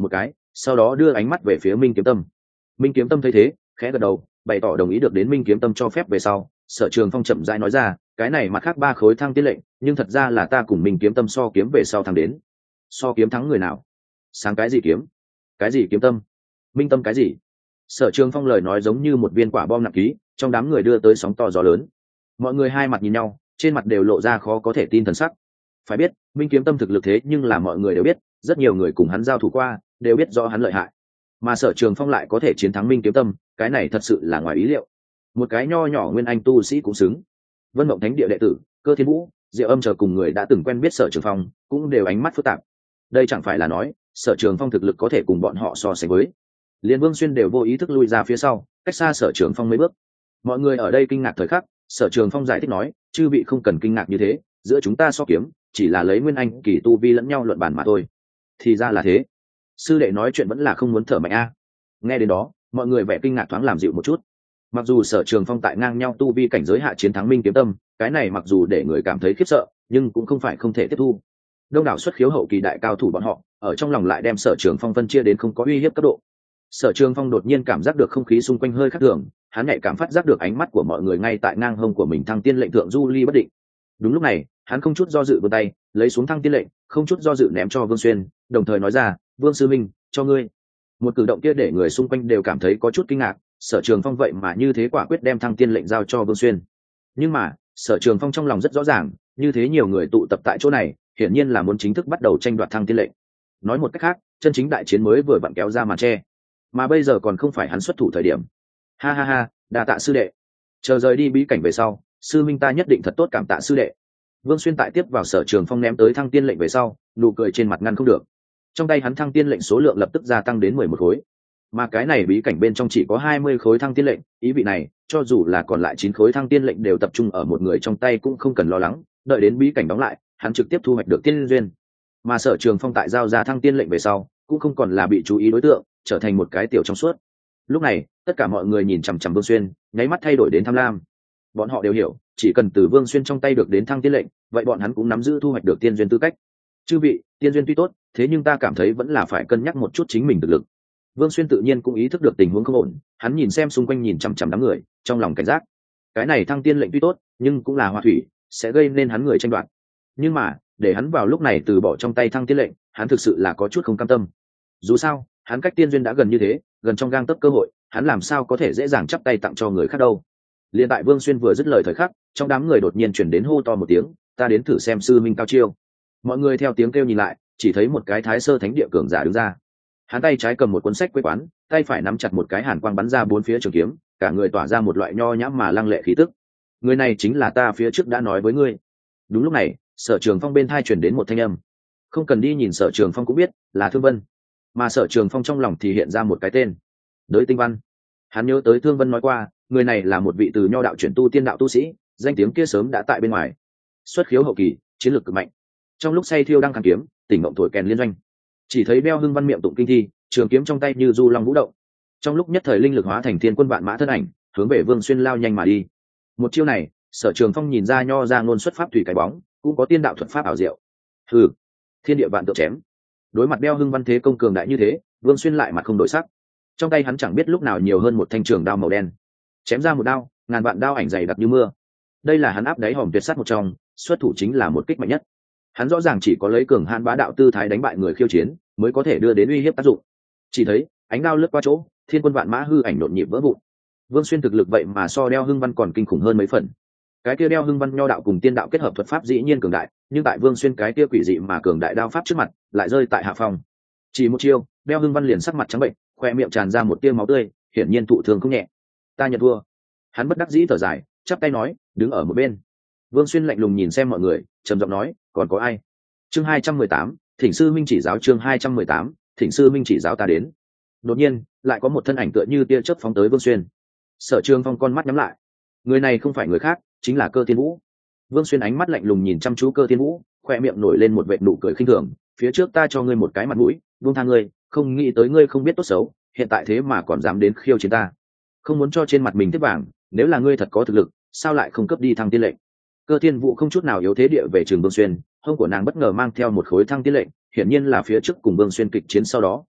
sau đó đưa ánh mắt về phía Minh Kiếm Tâm. Minh Kiếm Tâm thấy thế khẽ gật đầu, bày tỏ đồng ý được đến Minh Kiếm Tâm cho phép về sau, Sở Trường Phong chậm rãi nói ra, cái này mặt khác ba khối thăng tiên lệnh, nhưng thật ra là ta cùng Minh Kiếm Tâm so kiếm về sau thăng đến. So kiếm thắng người nào? Sáng cái gì kiếm? Cái gì kiếm tâm? Minh tâm cái gì? Sở Trường Phong lời nói giống như một viên quả bom nặng ký, trong đám người đưa tới sóng to gió lớn. Mọi người hai mặt nhìn nhau, trên mặt đều lộ ra khó có thể tin thần sắc. Phải biết, Minh Kiếm Tâm thực lực thế nhưng là mọi người đều biết, rất nhiều người cùng hắn giao thủ qua, đều biết rõ hắn lợi hại. Mà Sở Trường Phong lại có thể chiến thắng Minh Kiếm Tâm, cái này thật sự là ngoài ý liệu. Một cái nho nhỏ nguyên anh tu sĩ cũng xứng. Vân Mộng Thánh Địa đệ tử, Cơ Thiên Vũ, Diệu Âm chờ cùng người đã từng quen biết Sở Trường Phong, cũng đều ánh mắt phức tạp. Đây chẳng phải là nói, Sở Trường Phong thực lực có thể cùng bọn họ so sánh với. Liên Vương Xuyên đều vô ý thức lui ra phía sau, cách xa Sở Trường Phong mấy bước. Mọi người ở đây kinh ngạc thời khắc, Sở Trường Phong giải thích nói, chư vị không cần kinh ngạc như thế, giữa chúng ta so kiếm, chỉ là lấy nguyên anh kỳ tu vi lẫn nhau luận bàn mà thôi. Thì ra là thế. Sư đệ nói chuyện vẫn là không muốn thở mạnh a. Nghe đến đó, mọi người vẻ kinh ngạc thoáng làm dịu một chút. Mặc dù Sở Trường Phong tại ngang nhau tu vi cảnh giới hạ chiến thắng Minh Kiếm Tâm, cái này mặc dù để người cảm thấy khiếp sợ, nhưng cũng không phải không thể tiếp thu. Đông đảo xuất khiếu hậu kỳ đại cao thủ bọn họ, ở trong lòng lại đem Sở Trường Phong phân chia đến không có uy hiếp cấp độ. Sở Trường Phong đột nhiên cảm giác được không khí xung quanh hơi khác thường, hắn nhạy cảm phát giác được ánh mắt của mọi người ngay tại ngang hông của mình thăng tiên lệnh thượng du ly bất định. Đúng lúc này, hắn không chút do dự vươn tay, lấy xuống thăng tiên lệnh, không chút do dự ném cho Vương Xuyên, đồng thời nói ra, "Vương sư minh, cho ngươi." Một cử động kia để người xung quanh đều cảm thấy có chút kinh ngạc, Sở Trường Phong vậy mà như thế quả quyết đem thăng tiên lệnh giao cho Vương Xuyên. Nhưng mà, Sở Trường Phong trong lòng rất rõ ràng, như thế nhiều người tụ tập tại chỗ này, hiển nhiên là muốn chính thức bắt đầu tranh đoạt thăng tiên lệnh. Nói một cách khác, chân chính đại chiến mới vừa vặn kéo ra màn che, mà bây giờ còn không phải hắn xuất thủ thời điểm. Ha ha ha, đa tạ sư đệ. Chờ rời đi bí cảnh về sau, sư minh ta nhất định thật tốt cảm tạ sư đệ. Vương Xuyên tại tiếp vào Sở Trường Phong ném tới thăng tiên lệnh về sau, nụ cười trên mặt ngăn không được. Trong tay hắn thăng tiên lệnh số lượng lập tức gia tăng đến mười một khối, mà cái này bí cảnh bên trong chỉ có hai mươi khối thăng tiên lệnh, ý vị này, cho dù là còn lại chín khối thăng tiên lệnh đều tập trung ở một người trong tay cũng không cần lo lắng, đợi đến bí cảnh đóng lại, hắn trực tiếp thu hoạch được tiên duyên. Mà Sở Trường Phong tại giao ra thăng tiên lệnh về sau, cũng không còn là bị chú ý đối tượng, trở thành một cái tiểu trong suốt. Lúc này, tất cả mọi người nhìn chằm chằm Vương Xuyên, nháy mắt thay đổi đến tham lam. Bọn họ đều hiểu, chỉ cần từ Vương Xuyên trong tay được đến thăng tiên lệnh, vậy bọn hắn cũng nắm giữ thu hoạch được tiên duyên tư cách. Chư vị, tiên duyên tuy tốt, thế nhưng ta cảm thấy vẫn là phải cân nhắc một chút chính mình thực lực. Vương Xuyên tự nhiên cũng ý thức được tình huống không ổn, hắn nhìn xem xung quanh nhìn chằm chằm đám người, trong lòng cảnh giác. Cái này thăng tiên lệnh tuy tốt, nhưng cũng là hỏa thủy, sẽ gây nên hắn người tranh đoạt. Nhưng mà, để hắn vào lúc này từ bỏ trong tay thăng tiên lệnh, hắn thực sự là có chút không cam tâm. Dù sao, hắn cách tiên duyên đã gần như thế, gần trong gang tấc cơ hội, hắn làm sao có thể dễ dàng chắp tay tặng cho người khác đâu. Liên tại Vương Xuyên vừa dứt lời thời khắc, trong đám người đột nhiên chuyển đến hô to một tiếng, ta đến thử xem sư minh cao chiêu. Mọi người theo tiếng kêu nhìn lại, chỉ thấy một cái thái sơ thánh địa cường giả đứng ra. Hắn tay trái cầm một cuốn sách quế quán, tay phải nắm chặt một cái hàn quang bắn ra bốn phía trường kiếm, cả người tỏa ra một loại nho nhã mà lăng lệ khí tức. Người này chính là ta phía trước đã nói với ngươi. Đúng lúc này, Sở Trường Phong bên thai truyền đến một thanh âm. Không cần đi nhìn Sở Trường Phong cũng biết, là Thương Vân. Mà Sở Trường Phong trong lòng thì hiện ra một cái tên, Đới Tinh Văn. Hắn nhớ tới Thương Vân nói qua, người này là một vị từ nho đạo chuyển tu tiên đạo tu sĩ, danh tiếng kia sớm đã tại bên ngoài. Xuất khiếu hậu kỳ, chiến lược cực mạnh. Trong lúc say thiêu đang kháng kiếm, tỉnh mộng thổi kèn liên doanh. Chỉ thấy Beo Hưng Văn miệng tụng kinh thi, trường kiếm trong tay như du long vũ động. Trong lúc nhất thời linh lực hóa thành thiên quân vạn mã thân ảnh, hướng về Vương Xuyên lao nhanh mà đi. Một chiêu này, Sở Trường Phong nhìn ra nho ra ngôn xuất pháp thủy cái bóng, cũng có tiên đạo thuật pháp ảo diệu. Hừ, thiên địa vạn tượng chém. Đối mặt Beo Hưng Văn thế công cường đại như thế, Vương Xuyên lại mặt không đổi sắc. Trong tay hắn chẳng biết lúc nào nhiều hơn một thanh trường đao màu đen, chém ra một đao, ngàn vạn đao ảnh dày đặc như mưa. Đây là hắn áp đáy hòm tuyệt sát một trong, xuất thủ chính là một kích mạnh nhất. Hắn rõ ràng chỉ có lấy cường hãn bá đạo tư thái đánh bại người khiêu chiến, mới có thể đưa đến uy hiếp tác dụng. Chỉ thấy ánh đao lướt qua chỗ, thiên quân vạn mã hư ảnh đột nhịp vỡ vụn. Vương Xuyên thực lực vậy mà so Đeo Hưng Văn còn kinh khủng hơn mấy phần. Cái kia Đeo Hưng Văn nho đạo cùng tiên đạo kết hợp thuật pháp dĩ nhiên cường đại, nhưng tại Vương Xuyên cái kia quỷ dị mà cường đại đao pháp trước mặt, lại rơi tại hạ phong. Chỉ một chiêu, Đeo Hưng Văn liền sắc mặt trắng bệnh, khoe miệng tràn ra một tia máu tươi, hiển nhiên thụ thương không nhẹ. Ta nhận thua. Hắn bất đắc dĩ thở dài, chắp tay nói, đứng ở một bên. Vương Xuyên lạnh lùng nhìn xem mọi người, trầm giọng nói, còn có ai? Chương hai trăm mười tám, Thỉnh sư minh chỉ giáo. Chương hai trăm mười tám, Thỉnh sư minh chỉ giáo ta đến. Đột nhiên, lại có một thân ảnh tựa như tia chớp phóng tới Vương Xuyên. Sở Trường Phong con mắt nhắm lại. Người này không phải người khác, chính là Cơ Thiên Vũ. Vương Xuyên ánh mắt lạnh lùng nhìn chăm chú Cơ Thiên Vũ, khoe miệng nổi lên một vệt nụ cười khinh thường, phía trước ta cho ngươi một cái mặt mũi, buông tha ngươi, không nghĩ tới ngươi không biết tốt xấu, hiện tại thế mà còn dám đến khiêu chiến ta. Không muốn cho trên mặt mình tiếp vàng, nếu là ngươi thật có thực lực, sao lại không cấp đi thăng tiên lệnh? Cơ Thiên Vũ không chút nào yếu thế địa về trường Vương Xuyên, hông của nàng bất ngờ mang theo một khối thăng tiên lệnh, hiển nhiên là phía trước cùng Vương Xuyên kịch chiến sau đó,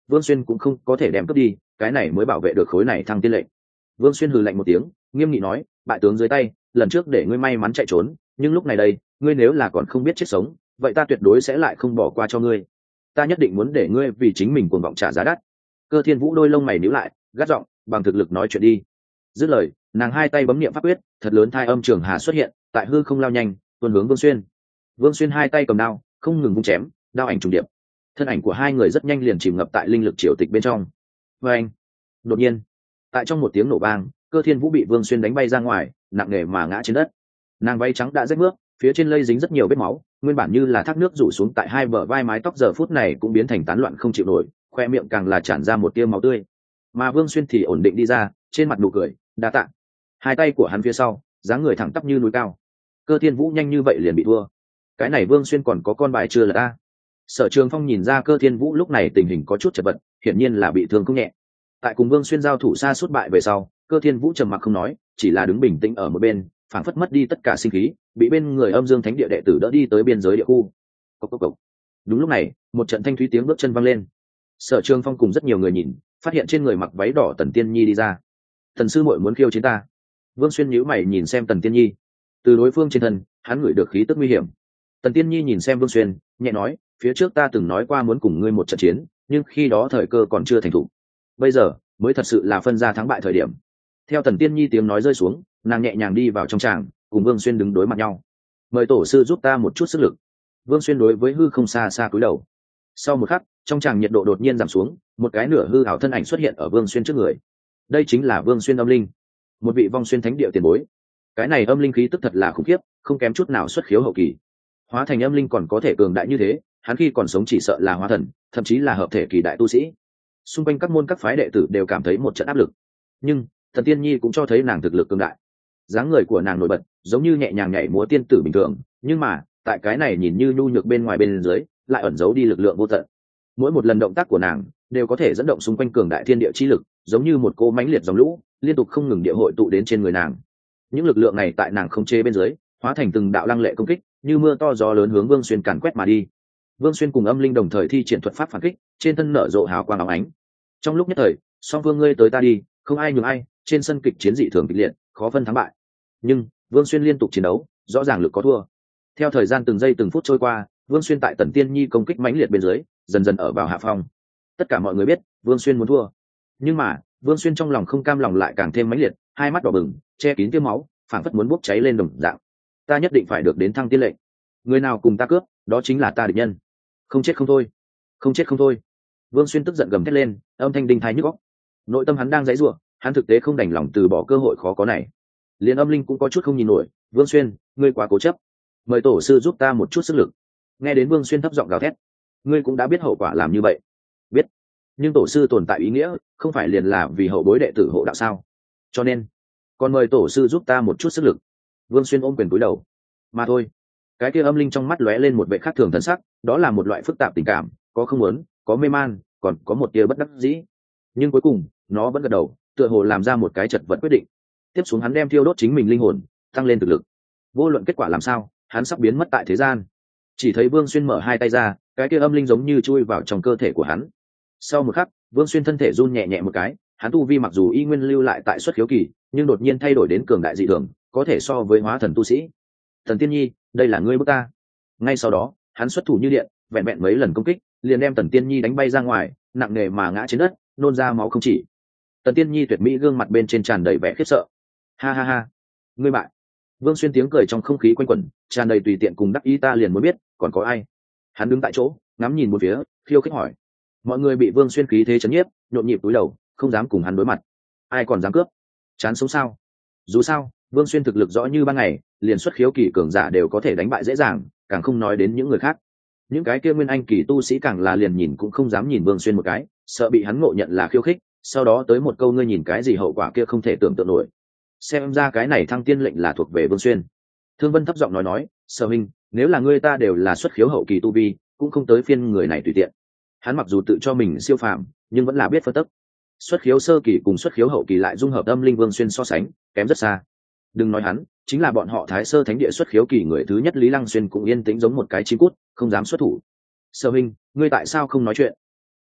Vương Xuyên cũng không có thể đem cướp đi, cái này mới bảo vệ được khối này thăng tiên lệnh. Vương Xuyên hừ lạnh một tiếng, nghiêm nghị nói, bại tướng dưới tay, lần trước để ngươi may mắn chạy trốn, nhưng lúc này đây, ngươi nếu là còn không biết chết sống, vậy ta tuyệt đối sẽ lại không bỏ qua cho ngươi. Ta nhất định muốn để ngươi vì chính mình cuồng vọng trả giá đắt. Cơ Thiên Vũ đôi lông mày nhíu lại, gắt giọng, bằng thực lực nói chuyện đi. Dứt lời, nàng hai tay bấm niệm pháp quyết, thật lớn thai âm trường hà xuất hiện, tại hư không lao nhanh, tuôn hướng Vương Xuyên. Vương Xuyên hai tay cầm đao, không ngừng vung chém, đao ảnh trùng điệp. Thân ảnh của hai người rất nhanh liền chìm ngập tại linh lực triều tịch bên trong. Và anh, đột nhiên, tại trong một tiếng nổ vang, Cơ Thiên Vũ bị Vương Xuyên đánh bay ra ngoài, nặng nề mà ngã trên đất. Nàng váy trắng đã rách nước, phía trên lây dính rất nhiều vết máu, nguyên bản như là thác nước rủ xuống tại hai bờ vai, mái tóc giờ phút này cũng biến thành tán loạn không chịu nổi, khoe miệng càng là tràn ra một tia máu tươi. Mà Vương Xuyên thì ổn định đi ra, trên mặt nụ cười, đa tạ. Hai tay của hắn phía sau, dáng người thẳng tắp như núi cao. Cơ Thiên Vũ nhanh như vậy liền bị thua. Cái này Vương Xuyên còn có con bài chưa là ta. Sở Trường Phong nhìn ra Cơ Thiên Vũ lúc này tình hình có chút chật vật, hiển nhiên là bị thương không nhẹ. Tại cùng Vương Xuyên giao thủ xa suốt bại về sau, Cơ Thiên Vũ trầm mặc không nói, chỉ là đứng bình tĩnh ở một bên, phảng phất mất đi tất cả sinh khí, bị bên người Âm Dương Thánh Địa đệ tử đỡ đi tới biên giới địa khu. Cốc cốc cốc. Đúng lúc này, một trận thanh thúy tiếng bước chân vang lên. Sở Trường Phong cùng rất nhiều người nhìn, phát hiện trên người mặc váy đỏ Tần Tiên Nhi đi ra. Thần sư muội muốn khiêu chiến ta. Vương Xuyên nhíu mày nhìn xem Tần Tiên Nhi. Từ đối phương trên thân, hắn ngửi được khí tức nguy hiểm. Tần Tiên Nhi nhìn xem Vương Xuyên, nhẹ nói, phía trước ta từng nói qua muốn cùng ngươi một trận chiến, nhưng khi đó thời cơ còn chưa thành thủ. Bây giờ mới thật sự là phân ra thắng bại thời điểm. Theo Tần Tiên Nhi tiếng nói rơi xuống, nàng nhẹ nhàng đi vào trong tràng, cùng Vương Xuyên đứng đối mặt nhau. Mời tổ sư giúp ta một chút sức lực. Vương Xuyên đối với hư không xa xa cúi đầu. Sau một khắc, trong tràng nhiệt độ đột nhiên giảm xuống, một cái nửa hư ảo thân ảnh xuất hiện ở Vương Xuyên trước người. Đây chính là Vương Xuyên âm linh, một vị vong xuyên thánh địa tiền bối. Cái này âm linh khí tức thật là khủng khiếp, không kém chút nào xuất khiếu hậu kỳ. Hóa thành âm linh còn có thể cường đại như thế, hắn khi còn sống chỉ sợ là hóa thần, thậm chí là hợp thể kỳ đại tu sĩ. Xung quanh các môn các phái đệ tử đều cảm thấy một trận áp lực. Nhưng Thần Tiên Nhi cũng cho thấy nàng thực lực cường đại. Dáng người của nàng nổi bật, giống như nhẹ nhàng nhảy múa tiên tử bình thường, nhưng mà tại cái này nhìn như nhu nhược bên ngoài bên dưới, lại ẩn giấu đi lực lượng vô tận. Mỗi một lần động tác của nàng đều có thể dẫn động xung quanh cường đại thiên địa chi lực, giống như một cô mãnh liệt dòng lũ, liên tục không ngừng địa hội tụ đến trên người nàng. Những lực lượng này tại nàng không chế bên dưới, hóa thành từng đạo lăng lệ công kích, như mưa to gió lớn hướng Vương Xuyên càn quét mà đi. Vương Xuyên cùng âm linh đồng thời thi triển thuật pháp phản kích, trên thân nở rộ hào quang óng ánh. Trong lúc nhất thời, song phương ngươi tới ta đi, không ai nhường ai, trên sân kịch chiến dị thường kịch liệt, khó phân thắng bại. Nhưng Vương Xuyên liên tục chiến đấu, rõ ràng lực có thua. Theo thời gian từng giây từng phút trôi qua, Vương Xuyên tại Tần Tiên Nhi công kích mãnh liệt bên dưới, dần dần ở vào hạ phong. Tất cả mọi người biết, Vương Xuyên muốn thua. Nhưng mà, Vương Xuyên trong lòng không cam lòng lại càng thêm mãnh liệt, hai mắt đỏ bừng, che kín tiêu máu, phảng phất muốn bốc cháy lên đồng dạng. Ta nhất định phải được đến thăng tiên lệnh. Người nào cùng ta cướp, đó chính là ta địch nhân. Không chết không thôi, không chết không thôi. Vương Xuyên tức giận gầm thét lên, âm thanh đinh thái nhức óc. Nội tâm hắn đang giãy giụa, hắn thực tế không đành lòng từ bỏ cơ hội khó có này. Liên âm linh cũng có chút không nhìn nổi, Vương Xuyên, ngươi quá cố chấp. Mời tổ sư giúp ta một chút sức lực. Nghe đến Vương Xuyên thấp giọng gào thét, ngươi cũng đã biết hậu quả làm như vậy. Biết. Nhưng tổ sư tồn tại ý nghĩa, không phải liền là vì hậu bối đệ tử hộ đạo sao? Cho nên, còn mời tổ sư giúp ta một chút sức lực. Vương Xuyên ôm quyền cúi đầu. Mà thôi. Cái kia âm linh trong mắt lóe lên một vẻ khác thường thần sắc, đó là một loại phức tạp tình cảm, có không muốn, có mê man, còn có một tia bất đắc dĩ. Nhưng cuối cùng, nó vẫn gật đầu, tựa hồ làm ra một cái chật vật quyết định. Tiếp xuống hắn đem thiêu đốt chính mình linh hồn, tăng lên thực lực. Vô luận kết quả làm sao, hắn sắp biến mất tại thế gian. Chỉ thấy Vương Xuyên mở hai tay ra, cái kia âm linh giống như chui vào trong cơ thể của hắn. Sau một khắc, Vương Xuyên thân thể run nhẹ nhẹ một cái, hắn tu vi mặc dù y nguyên lưu lại tại xuất khiếu kỳ, nhưng đột nhiên thay đổi đến cường đại dị thường, có thể so với hóa thần tu sĩ. Thần Tiên Nhi, đây là ngươi bức ta. Ngay sau đó, hắn xuất thủ như điện, vẹn vẹn mấy lần công kích, liền đem Tần Tiên Nhi đánh bay ra ngoài, nặng nề mà ngã trên đất, nôn ra máu không chỉ. Tần Tiên Nhi tuyệt mỹ gương mặt bên trên tràn đầy vẻ khiếp sợ. Ha ha ha, ngươi bại. Vương Xuyên tiếng cười trong không khí quanh quẩn, tràn đầy tùy tiện cùng đắc ý, ta liền muốn biết, còn có ai? Hắn đứng tại chỗ, ngắm nhìn một phía, khiêu khích hỏi. Mọi người bị Vương Xuyên khí thế chấn nhiếp, nhộn nhịp cúi đầu, không dám cùng hắn đối mặt. Ai còn dám cướp? Chán sống sao? Dù sao, Vương Xuyên thực lực rõ như ban ngày, liền xuất khiếu kỳ cường giả đều có thể đánh bại dễ dàng, càng không nói đến những người khác. Những cái kia nguyên anh kỳ tu sĩ càng là liền nhìn cũng không dám nhìn Vương Xuyên một cái, sợ bị hắn ngộ nhận là khiêu khích, sau đó tới một câu ngươi nhìn cái gì, hậu quả kia không thể tưởng tượng nổi. Xem ra cái này thăng tiên lệnh là thuộc về Vương Xuyên. Thương Vân thấp giọng nói nói, Sở huynh, nếu là ngươi ta đều là xuất khiếu hậu kỳ tu vi, cũng không tới phiên người này tùy tiện. Hắn mặc dù tự cho mình siêu phàm, nhưng vẫn là biết phân tích. Xuất khiếu sơ kỳ cùng xuất khiếu hậu kỳ lại dung hợp âm linh Vương Xuyên so sánh, kém rất xa. Đừng nói hắn, chính là bọn họ Thái Sơ Thánh Địa xuất khiếu kỳ người thứ nhất Lý Lăng Xuyên cũng yên tĩnh giống một cái chim cút, không dám xuất thủ. Sở huynh, ngươi tại sao không nói chuyện?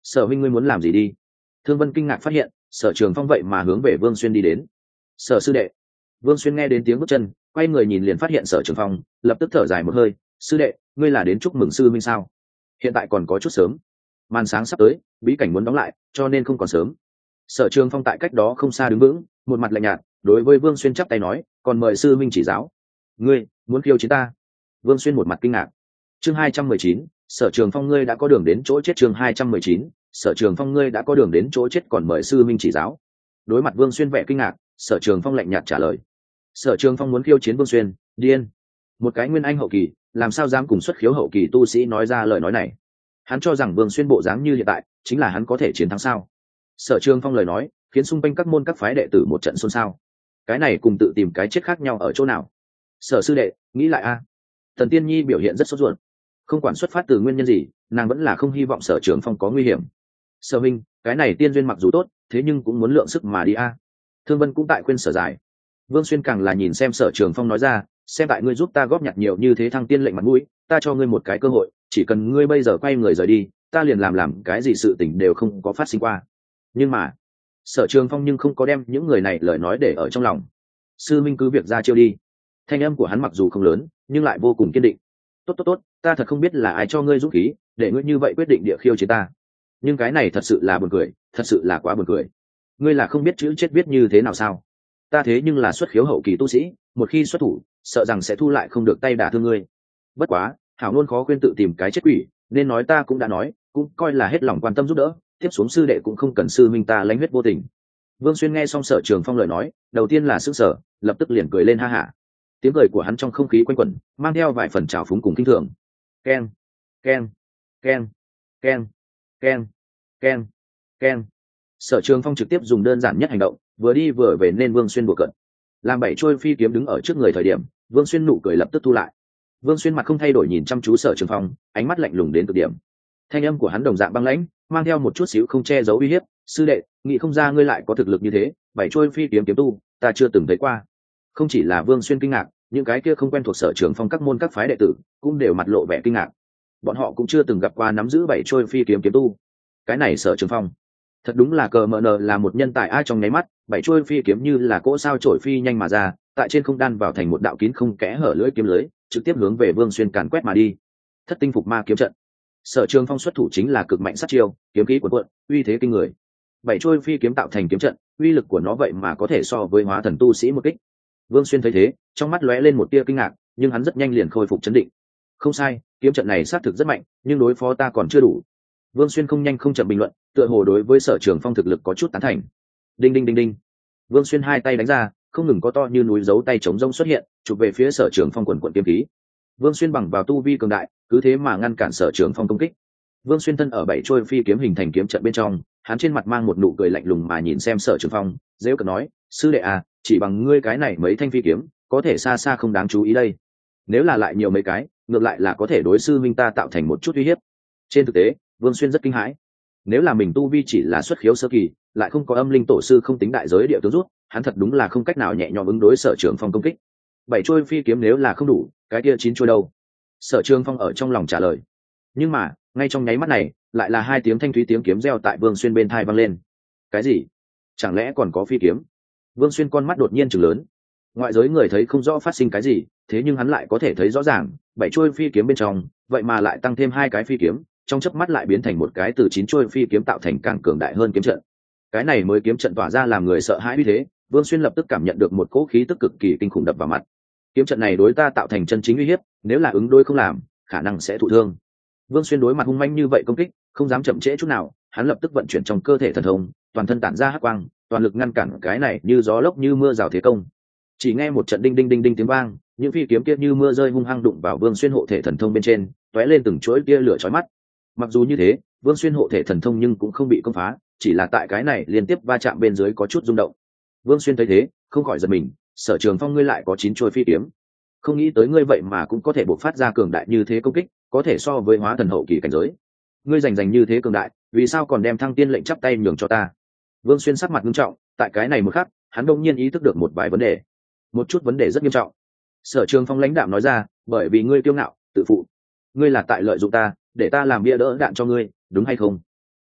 Sở huynh ngươi muốn làm gì đi? Thương Vân kinh ngạc phát hiện Sở Trường Phong vậy mà hướng về Vương Xuyên đi đến. Sở sư đệ. Vương Xuyên nghe đến tiếng bước chân, quay người nhìn liền phát hiện Sở Trường Phong, lập tức thở dài một hơi. Sư đệ, ngươi là đến chúc mừng sư minh sao? Hiện tại còn có chút sớm. Màn sáng sắp tới, bí cảnh muốn đóng lại, cho nên không còn sớm. Sở Trường Phong tại cách đó không xa đứng vững, một mặt lạnh nhạt, đối với Vương Xuyên chắp tay nói, còn mời sư minh chỉ giáo. Ngươi muốn khiêu chiến ta? Vương Xuyên một mặt kinh ngạc. Chương hai trăm mười chín, Sở Trường Phong ngươi đã có đường đến chỗ chết. Chương hai trăm mười chín, Sở Trường Phong ngươi đã có đường đến chỗ chết, còn mời sư minh chỉ giáo. Đối mặt Vương Xuyên vẻ kinh ngạc, Sở Trường Phong lạnh nhạt trả lời. Sở Trường Phong muốn khiêu chiến Vương Xuyên, điên. Một cái nguyên anh hậu kỳ, làm sao dám cùng xuất khiếu hậu kỳ tu sĩ nói ra lời nói này? Hắn cho rằng Vương Xuyên bộ dáng như hiện tại, chính là hắn có thể chiến thắng sao? Sở Trường Phong lời nói, khiến xung quanh các môn các phái đệ tử một trận xôn xao. Cái này cùng tự tìm cái chết khác nhau ở chỗ nào? Sở sư đệ, nghĩ lại a. Thần Tiên Nhi biểu hiện rất sốt ruột. Không quản xuất phát từ nguyên nhân gì, nàng vẫn là không hy vọng Sở Trường Phong có nguy hiểm. Sở minh, cái này tiên duyên mặc dù tốt, thế nhưng cũng muốn lượng sức mà đi a. Thương Vân cũng tại khuyên Sở Giải. Vương Xuyên càng là nhìn xem Sở Trường Phong nói ra, xem tại ngươi giúp ta góp nhặt nhiều như thế thăng tiên lệnh mặt mũi, ta cho ngươi một cái cơ hội, chỉ cần ngươi bây giờ quay người rời đi, ta liền làm làm cái gì sự tình đều không có phát sinh qua. Nhưng mà Sở Trường Phong nhưng không có đem những người này lời nói để ở trong lòng. Sư minh cứ việc ra chiêu đi. Thanh âm của hắn mặc dù không lớn, nhưng lại vô cùng kiên định. Tốt tốt tốt, ta thật không biết là ai cho ngươi dũng khí, để ngươi như vậy quyết định địa khiêu chiến ta. Nhưng cái này thật sự là buồn cười, thật sự là quá buồn cười. Ngươi là không biết chữ chết viết như thế nào sao? Ta thế nhưng là xuất khiếu hậu kỳ tu sĩ, một khi xuất thủ, sợ rằng sẽ thu lại không được tay đả thương ngươi. Bất quá, hảo luôn khó quên tự tìm cái chết quỷ, nên nói ta cũng đã nói, cũng coi là hết lòng quan tâm giúp đỡ. Tiếp xuống sư đệ cũng không cần sư minh ta lánh huyết vô tình. Vương Xuyên nghe xong Sở Trường Phong lời nói, đầu tiên là sững sờ, lập tức liền cười lên ha hả. Tiếng cười của hắn trong không khí quanh quẩn, mang theo vài phần trào phúng cùng kinh thường. Keng, keng, keng, keng, keng, keng, keng. Sở Trường Phong trực tiếp dùng đơn giản nhất hành động, vừa đi vừa về nên Vương Xuyên đùa cợt. Làm bảy trôi phi kiếm đứng ở trước người thời điểm, Vương Xuyên nụ cười lập tức thu lại. Vương Xuyên mặt không thay đổi nhìn chăm chú Sở Trường Phong, ánh mắt lạnh lùng đến cực điểm. Thanh âm của hắn đồng dạng băng lãnh, mang theo một chút xíu không che giấu uy hiếp. Sư đệ, nghĩ không ra ngươi lại có thực lực như thế, bảy trôi phi kiếm kiếm tu, ta chưa từng thấy qua. Không chỉ là Vương Xuyên kinh ngạc, những cái kia không quen thuộc Sở Trường Phong các môn các phái đệ tử cũng đều mặt lộ vẻ kinh ngạc. Bọn họ cũng chưa từng gặp qua nắm giữ bảy trôi phi kiếm kiếm tu. Cái này Sở Trường Phong, thật đúng là cờ mờ nờ là một nhân tài ai trong nháy mắt, bảy trôi phi kiếm như là cỗ sao trổi phi nhanh mà ra, tại trên không đan vào thành một đạo kín không kẽ hở lưỡi kiếm lưới, trực tiếp hướng về Vương Xuyên càn quét mà đi. Thất tinh phục ma kiếm trận. Sở Trường Phong xuất thủ chính là cực mạnh sát chiêu, kiếm khí cuồn cuộn, uy thế kinh người. Bảy trôi phi kiếm tạo thành kiếm trận, uy lực của nó vậy mà có thể so với hóa thần tu sĩ một kích. Vương Xuyên thấy thế, trong mắt lóe lên một tia kinh ngạc, nhưng hắn rất nhanh liền khôi phục chấn định. Không sai, kiếm trận này xác thực rất mạnh, nhưng đối phó ta còn chưa đủ. Vương Xuyên không nhanh không chậm bình luận, tựa hồ đối với Sở Trường Phong thực lực có chút tán thành. Đinh đinh đinh đinh. Vương Xuyên hai tay đánh ra, không ngừng có to như núi dấu tay chống rông xuất hiện, chụp về phía Sở Trường Phong quần quần kiếm khí. Vương Xuyên bằng vào tu vi cường đại, cứ thế mà ngăn cản Sở Trường Phong công kích. Vương Xuyên thân ở bảy trôi phi kiếm hình thành kiếm trận bên trong, hắn trên mặt mang một nụ cười lạnh lùng mà nhìn xem Sở Trường Phong, dễ cợt nói, sư đệ à, chỉ bằng ngươi cái này mấy thanh phi kiếm, có thể xa xa không đáng chú ý đây. Nếu là lại nhiều mấy cái, ngược lại là có thể đối sư minh ta tạo thành một chút uy hiếp. Trên thực tế, Vương Xuyên rất kinh hãi. Nếu là mình tu vi chỉ là xuất khiếu sơ kỳ, lại không có âm linh tổ sư không tính đại giới địa tướng rút, hắn thật đúng là không cách nào nhẹ nhõm ứng đối Sở Trường Phong công kích. Bảy trôi phi kiếm nếu là không đủ, cái kia chín trôi đâu? Sở Trường Phong ở trong lòng trả lời. Nhưng mà, ngay trong nháy mắt này, lại là hai tiếng thanh thúy tiếng kiếm reo tại Vương Xuyên bên tai vang lên. Cái gì? Chẳng lẽ còn có phi kiếm? Vương Xuyên con mắt đột nhiên trừng lớn. Ngoại giới người thấy không rõ phát sinh cái gì, thế nhưng hắn lại có thể thấy rõ ràng, bảy trôi phi kiếm bên trong, vậy mà lại tăng thêm hai cái phi kiếm, trong chớp mắt lại biến thành một cái từ chín trôi phi kiếm tạo thành càng cường đại hơn kiếm trận. Cái này mới kiếm trận tỏa ra làm người sợ hãi như thế, Vương Xuyên lập tức cảm nhận được một cỗ khí tức cực kỳ kinh khủng đập vào mặt. Kiếm trận này đối ta tạo thành chân chính uy hiếp, nếu là ứng đối không làm, khả năng sẽ thụ thương. Vương Xuyên đối mặt hung manh như vậy công kích, không dám chậm trễ chút nào, hắn lập tức vận chuyển trong cơ thể thần thông, toàn thân tản ra hắc quang, toàn lực ngăn cản cái này như gió lốc như mưa rào thế công. Chỉ nghe một trận đinh đinh đinh đinh tiếng vang, những phi kiếm kia như mưa rơi hung hăng đụng vào Vương Xuyên hộ thể thần thông bên trên, tóe lên từng chuỗi tia lửa chói mắt. Mặc dù như thế, Vương Xuyên hộ thể thần thông nhưng cũng không bị công phá, chỉ là tại cái này liên tiếp va chạm bên dưới có chút rung động. Vương Xuyên thấy thế, không khỏi giật mình, Sở Trường Phong ngươi lại có chín chuôi phi kiếm, không nghĩ tới ngươi vậy mà cũng có thể bộc phát ra cường đại như thế công kích, có thể so với hóa thần hậu kỳ cảnh giới. Ngươi rành rành như thế cường đại, vì sao còn đem thăng tiên lệnh chắp tay nhường cho ta? Vương Xuyên sắc mặt nghiêm trọng, tại cái này một khắc, hắn đột nhiên ý thức được một vài vấn đề, một chút vấn đề rất nghiêm trọng. Sở Trường Phong lãnh đạm nói ra, bởi vì ngươi kiêu ngạo, tự phụ, ngươi là tại lợi dụng ta, để ta làm bia đỡ đạn cho ngươi, đúng hay không?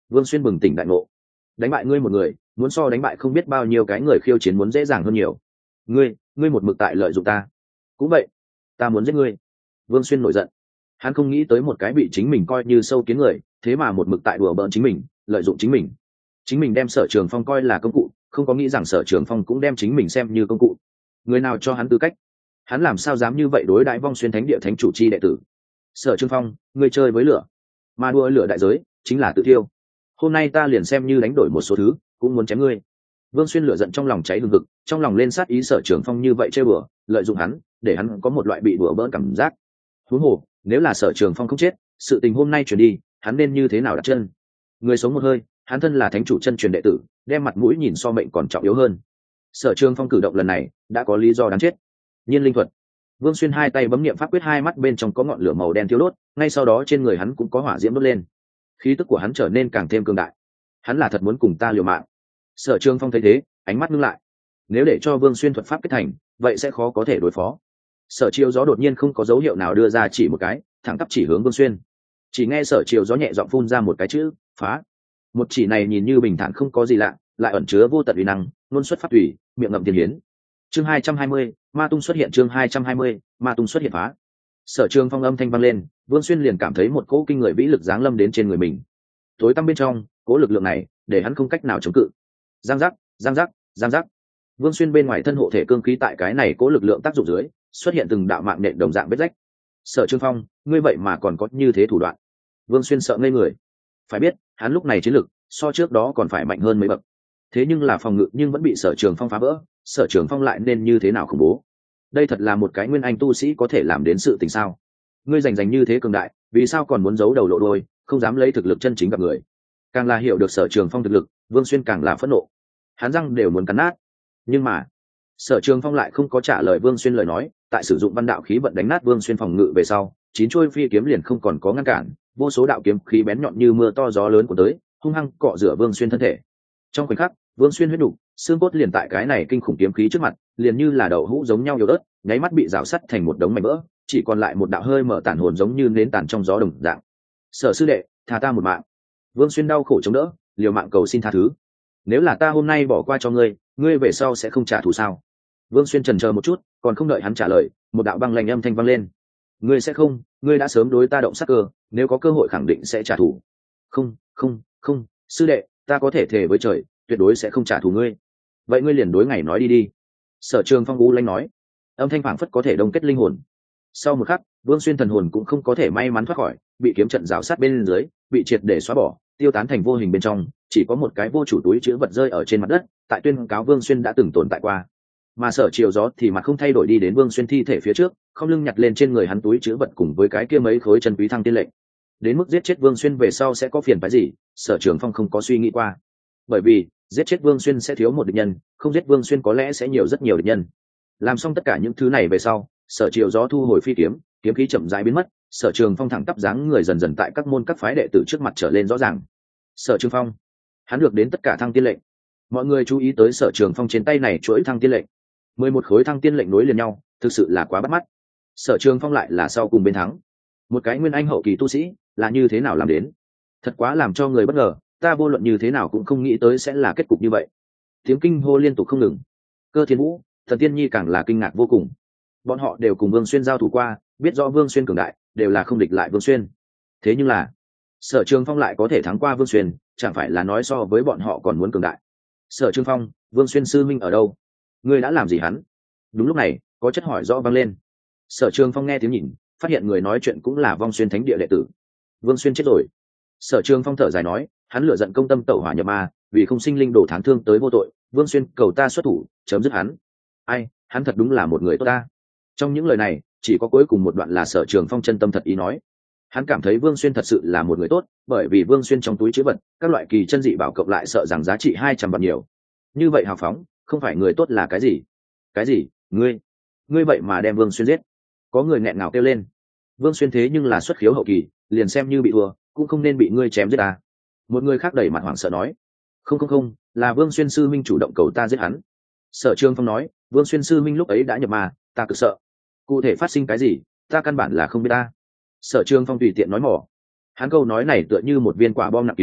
Vương Xuyên bừng tỉnh đại ngộ. Đánh bại ngươi một người, muốn so đánh bại không biết bao nhiêu cái người khiêu chiến muốn dễ dàng hơn nhiều. Ngươi, ngươi một mực tại lợi dụng ta. Cũng vậy, ta muốn giết ngươi. Vương Xuyên nổi giận. Hắn không nghĩ tới một cái bị chính mình coi như sâu kiến người, thế mà một mực tại đùa bỡn chính mình, lợi dụng chính mình. Chính mình đem Sở Trường Phong coi là công cụ, không có nghĩ rằng Sở Trường Phong cũng đem chính mình xem như công cụ. Người nào cho hắn tư cách? Hắn làm sao dám như vậy đối đãi Vong Xuyên Thánh Địa thánh chủ chi đệ tử? Sở Trường Phong, ngươi chơi với lửa, mà đua lửa đại giới chính là tự thiêu. Hôm nay ta liền xem như đánh đổi một số thứ, cũng muốn chém ngươi. Vương Xuyên lửa giận trong lòng cháy hừng hực, trong lòng lên sát ý Sở Trường Phong như vậy chơi bừa, lợi dụng hắn, để hắn có một loại bị đùa bỡn cảm giác. Huống hồ, nếu là Sở Trường Phong không chết, sự tình hôm nay chuyển đi, hắn nên như thế nào đặt chân? Người sống một hơi, hắn thân là thánh chủ chân truyền đệ tử, đem mặt mũi nhìn so mệnh còn trọng yếu hơn. Sở Trường Phong cử động lần này đã có lý do đáng chết. Nhiên linh thuật. Vương Xuyên hai tay bấm niệm pháp quyết, hai mắt bên trong có ngọn lửa màu đen thiêu đốt, ngay sau đó trên người hắn cũng có hỏa diễm đốt lên. Khí tức của hắn trở nên càng thêm cường đại. Hắn là thật muốn cùng ta liều mạng. Sở Trường Phong thấy thế, ánh mắt ngưng lại. Nếu để cho Vương Xuyên thuật pháp kết thành, vậy sẽ khó có thể đối phó. Sở Chiêu Gió đột nhiên không có dấu hiệu nào đưa ra chỉ một cái, thẳng tắp chỉ hướng Vương Xuyên. Chỉ nghe Sở Chiêu Gió nhẹ giọng phun ra một cái chữ, phá. Một chỉ này nhìn như bình thản không có gì lạ, lại ẩn chứa vô tận uy năng, luôn xuất pháp thủy, miệng ngậm tiên hiến. Chương hai trăm hai mươi, Ma Tung xuất hiện. Chương hai trăm hai mươi, Ma Tung xuất hiện. Phá. Sở Trường Phong âm thanh vang lên, Vương Xuyên liền cảm thấy một cỗ kinh người vĩ lực giáng lâm đến trên người mình. Tối tăm bên trong, cỗ lực lượng này để hắn không cách nào chống cự. Giang giác, giang giác, giang giác. Vương Xuyên bên ngoài thân hộ thể cương khí tại cái này cỗ lực lượng tác dụng dưới, xuất hiện từng đạo mạng nện đồng dạng vết rách. Sở Trường Phong, ngươi vậy mà còn có như thế thủ đoạn? Vương Xuyên sợ ngây người. Phải biết, hắn lúc này chiến lực so trước đó còn phải mạnh hơn mấy bậc. Thế nhưng là phòng ngự nhưng vẫn bị Sở Trường Phong phá vỡ, Sở Trường Phong lại nên như thế nào khủng bố? Đây thật là một cái nguyên anh tu sĩ có thể làm đến sự tình sao? Ngươi rành rành như thế cường đại, vì sao còn muốn giấu đầu lộ đôi, không dám lấy thực lực chân chính gặp người? Càng là hiểu được Sở Trường Phong thực lực, Vương Xuyên càng là phẫn nộ. Hắn răng đều muốn cắn nát. Nhưng mà, Sở Trường Phong lại không có trả lời Vương Xuyên lời nói, tại sử dụng văn đạo khí vận đánh nát Vương Xuyên phòng ngự về sau, chín chuôi phi kiếm liền không còn có ngăn cản, vô số đạo kiếm khí bén nhọn như mưa to gió lớn của tới, hung hăng cọ rửa Vương Xuyên thân thể. Trong khoảnh khắc, Vương Xuyên huyết đủ, xương cốt liền tại cái này kinh khủng kiếm khí trước mặt, liền như là đậu hũ giống nhau yếu ớt, nháy mắt bị rào sắt thành một đống mảnh vỡ, chỉ còn lại một đạo hơi mở tàn hồn giống như nến tàn trong gió đồng dạng. Sở sư đệ, tha ta một mạng. Vương Xuyên đau khổ chống đỡ, liều mạng cầu xin tha thứ. Nếu là ta hôm nay bỏ qua cho ngươi, ngươi về sau sẽ không trả thù sao? Vương Xuyên chần chờ một chút, còn không đợi hắn trả lời, một đạo băng lạnh âm thanh vang lên. Ngươi sẽ không, ngươi đã sớm đối ta động sát cơ, nếu có cơ hội khẳng định sẽ trả thù. Không, không, không, sư đệ, ta có thể thề với trời, tuyệt đối sẽ không trả thù ngươi. Vậy ngươi liền đối ngày nói đi đi. Sở Trường Phong u lanh nói, âm thanh phảng phất có thể đông kết linh hồn. Sau một khắc, Vương Xuyên thần hồn cũng không có thể may mắn thoát khỏi, bị kiếm trận rào sát bên dưới, bị triệt để xóa bỏ, tiêu tán thành vô hình bên trong, chỉ có một cái vô chủ túi chứa vật rơi ở trên mặt đất, tại tuyên cáo Vương Xuyên đã từng tồn tại qua. Mà Sở Chiều Gió thì mặt không thay đổi đi đến Vương Xuyên thi thể phía trước, không lưng nhặt lên trên người hắn túi chứa vật cùng với cái kia mấy khối chân quý thăng tiên lệnh. Đến mức giết chết Vương Xuyên về sau sẽ có phiền phức gì, Sở Trường Phong không có suy nghĩ qua. Bởi vì, giết chết Vương Xuyên sẽ thiếu một địch nhân, không giết Vương Xuyên có lẽ sẽ nhiều rất nhiều địch nhân. Làm xong tất cả những thứ này về sau, Sở Chiều Gió thu hồi phi kiếm, kiếm khí chậm rãi biến mất, Sở Trường Phong thẳng tắp dáng người dần dần tại các môn các phái đệ tử trước mặt trở lên rõ ràng. Sở Trường Phong, hắn được đến tất cả thăng tiên lệnh. Mọi người chú ý tới Sở Trường Phong trên tay này chuỗi thăng tiên lệnh, mười một khối thăng tiên lệnh nối liền nhau, thực sự là quá bắt mắt. Sở Trường Phong lại là sau cùng bên thắng. Một cái nguyên anh hậu kỳ tu sĩ, là như thế nào làm đến? Thật quá làm cho người bất ngờ, ta vô luận như thế nào cũng không nghĩ tới sẽ là kết cục như vậy. Tiếng kinh hô liên tục không ngừng. Cơ Thiên Vũ, Thần Tiên Nhi càng là kinh ngạc vô cùng. Bọn họ đều cùng Vương Xuyên giao thủ qua, biết rõ Vương Xuyên cường đại, đều là không địch lại Vương Xuyên. Thế nhưng là, Sở Trường Phong lại có thể thắng qua Vương Xuyên, chẳng phải là nói so với bọn họ còn muốn cường đại. Sở Trường Phong, Vương Xuyên sư minh ở đâu? Ngươi đã làm gì hắn? Đúng lúc này, có chất hỏi rõ vang lên. Sở Trường Phong nghe tiếng nhìn, phát hiện người nói chuyện cũng là Vong Xuyên Thánh Địa đệ tử. Vương Xuyên chết rồi. Sở Trường Phong thở dài nói, hắn lựa giận công tâm tẩu hỏa nhập ma, vì không sinh linh đổ tháng thương tới vô tội, Vương Xuyên cầu ta xuất thủ, chấm dứt hắn. Ai, hắn thật đúng là một người tốt ta. Trong những lời này, chỉ có cuối cùng một đoạn là Sở Trường Phong chân tâm thật ý nói. Hắn cảm thấy Vương Xuyên thật sự là một người tốt, bởi vì Vương Xuyên trong túi trữ vật, các loại kỳ chân dị bảo cộng lại sợ rằng giá trị hai trăm vạn nhiều. Như vậy hào phóng, không phải người tốt là cái gì? Cái gì? Ngươi, ngươi vậy mà đem Vương Xuyên giết? Có người nghẹn ngào kêu lên. Vương Xuyên thế nhưng là xuất khiếu hậu kỳ, liền xem như bị thua, cũng không nên bị ngươi chém giết ta. Một người khác đẩy mặt hoảng sợ nói, không không không, là Vương Xuyên sư minh chủ động cầu ta giết hắn. Sở Trường Phong nói, Vương Xuyên sư minh lúc ấy đã nhập ma, ta cực sợ. Cụ thể phát sinh cái gì, ta căn bản là không biết ta. Sở Trường Phong tùy tiện nói mỏ. Hắn câu nói này tựa như một viên quả bom nặng ký,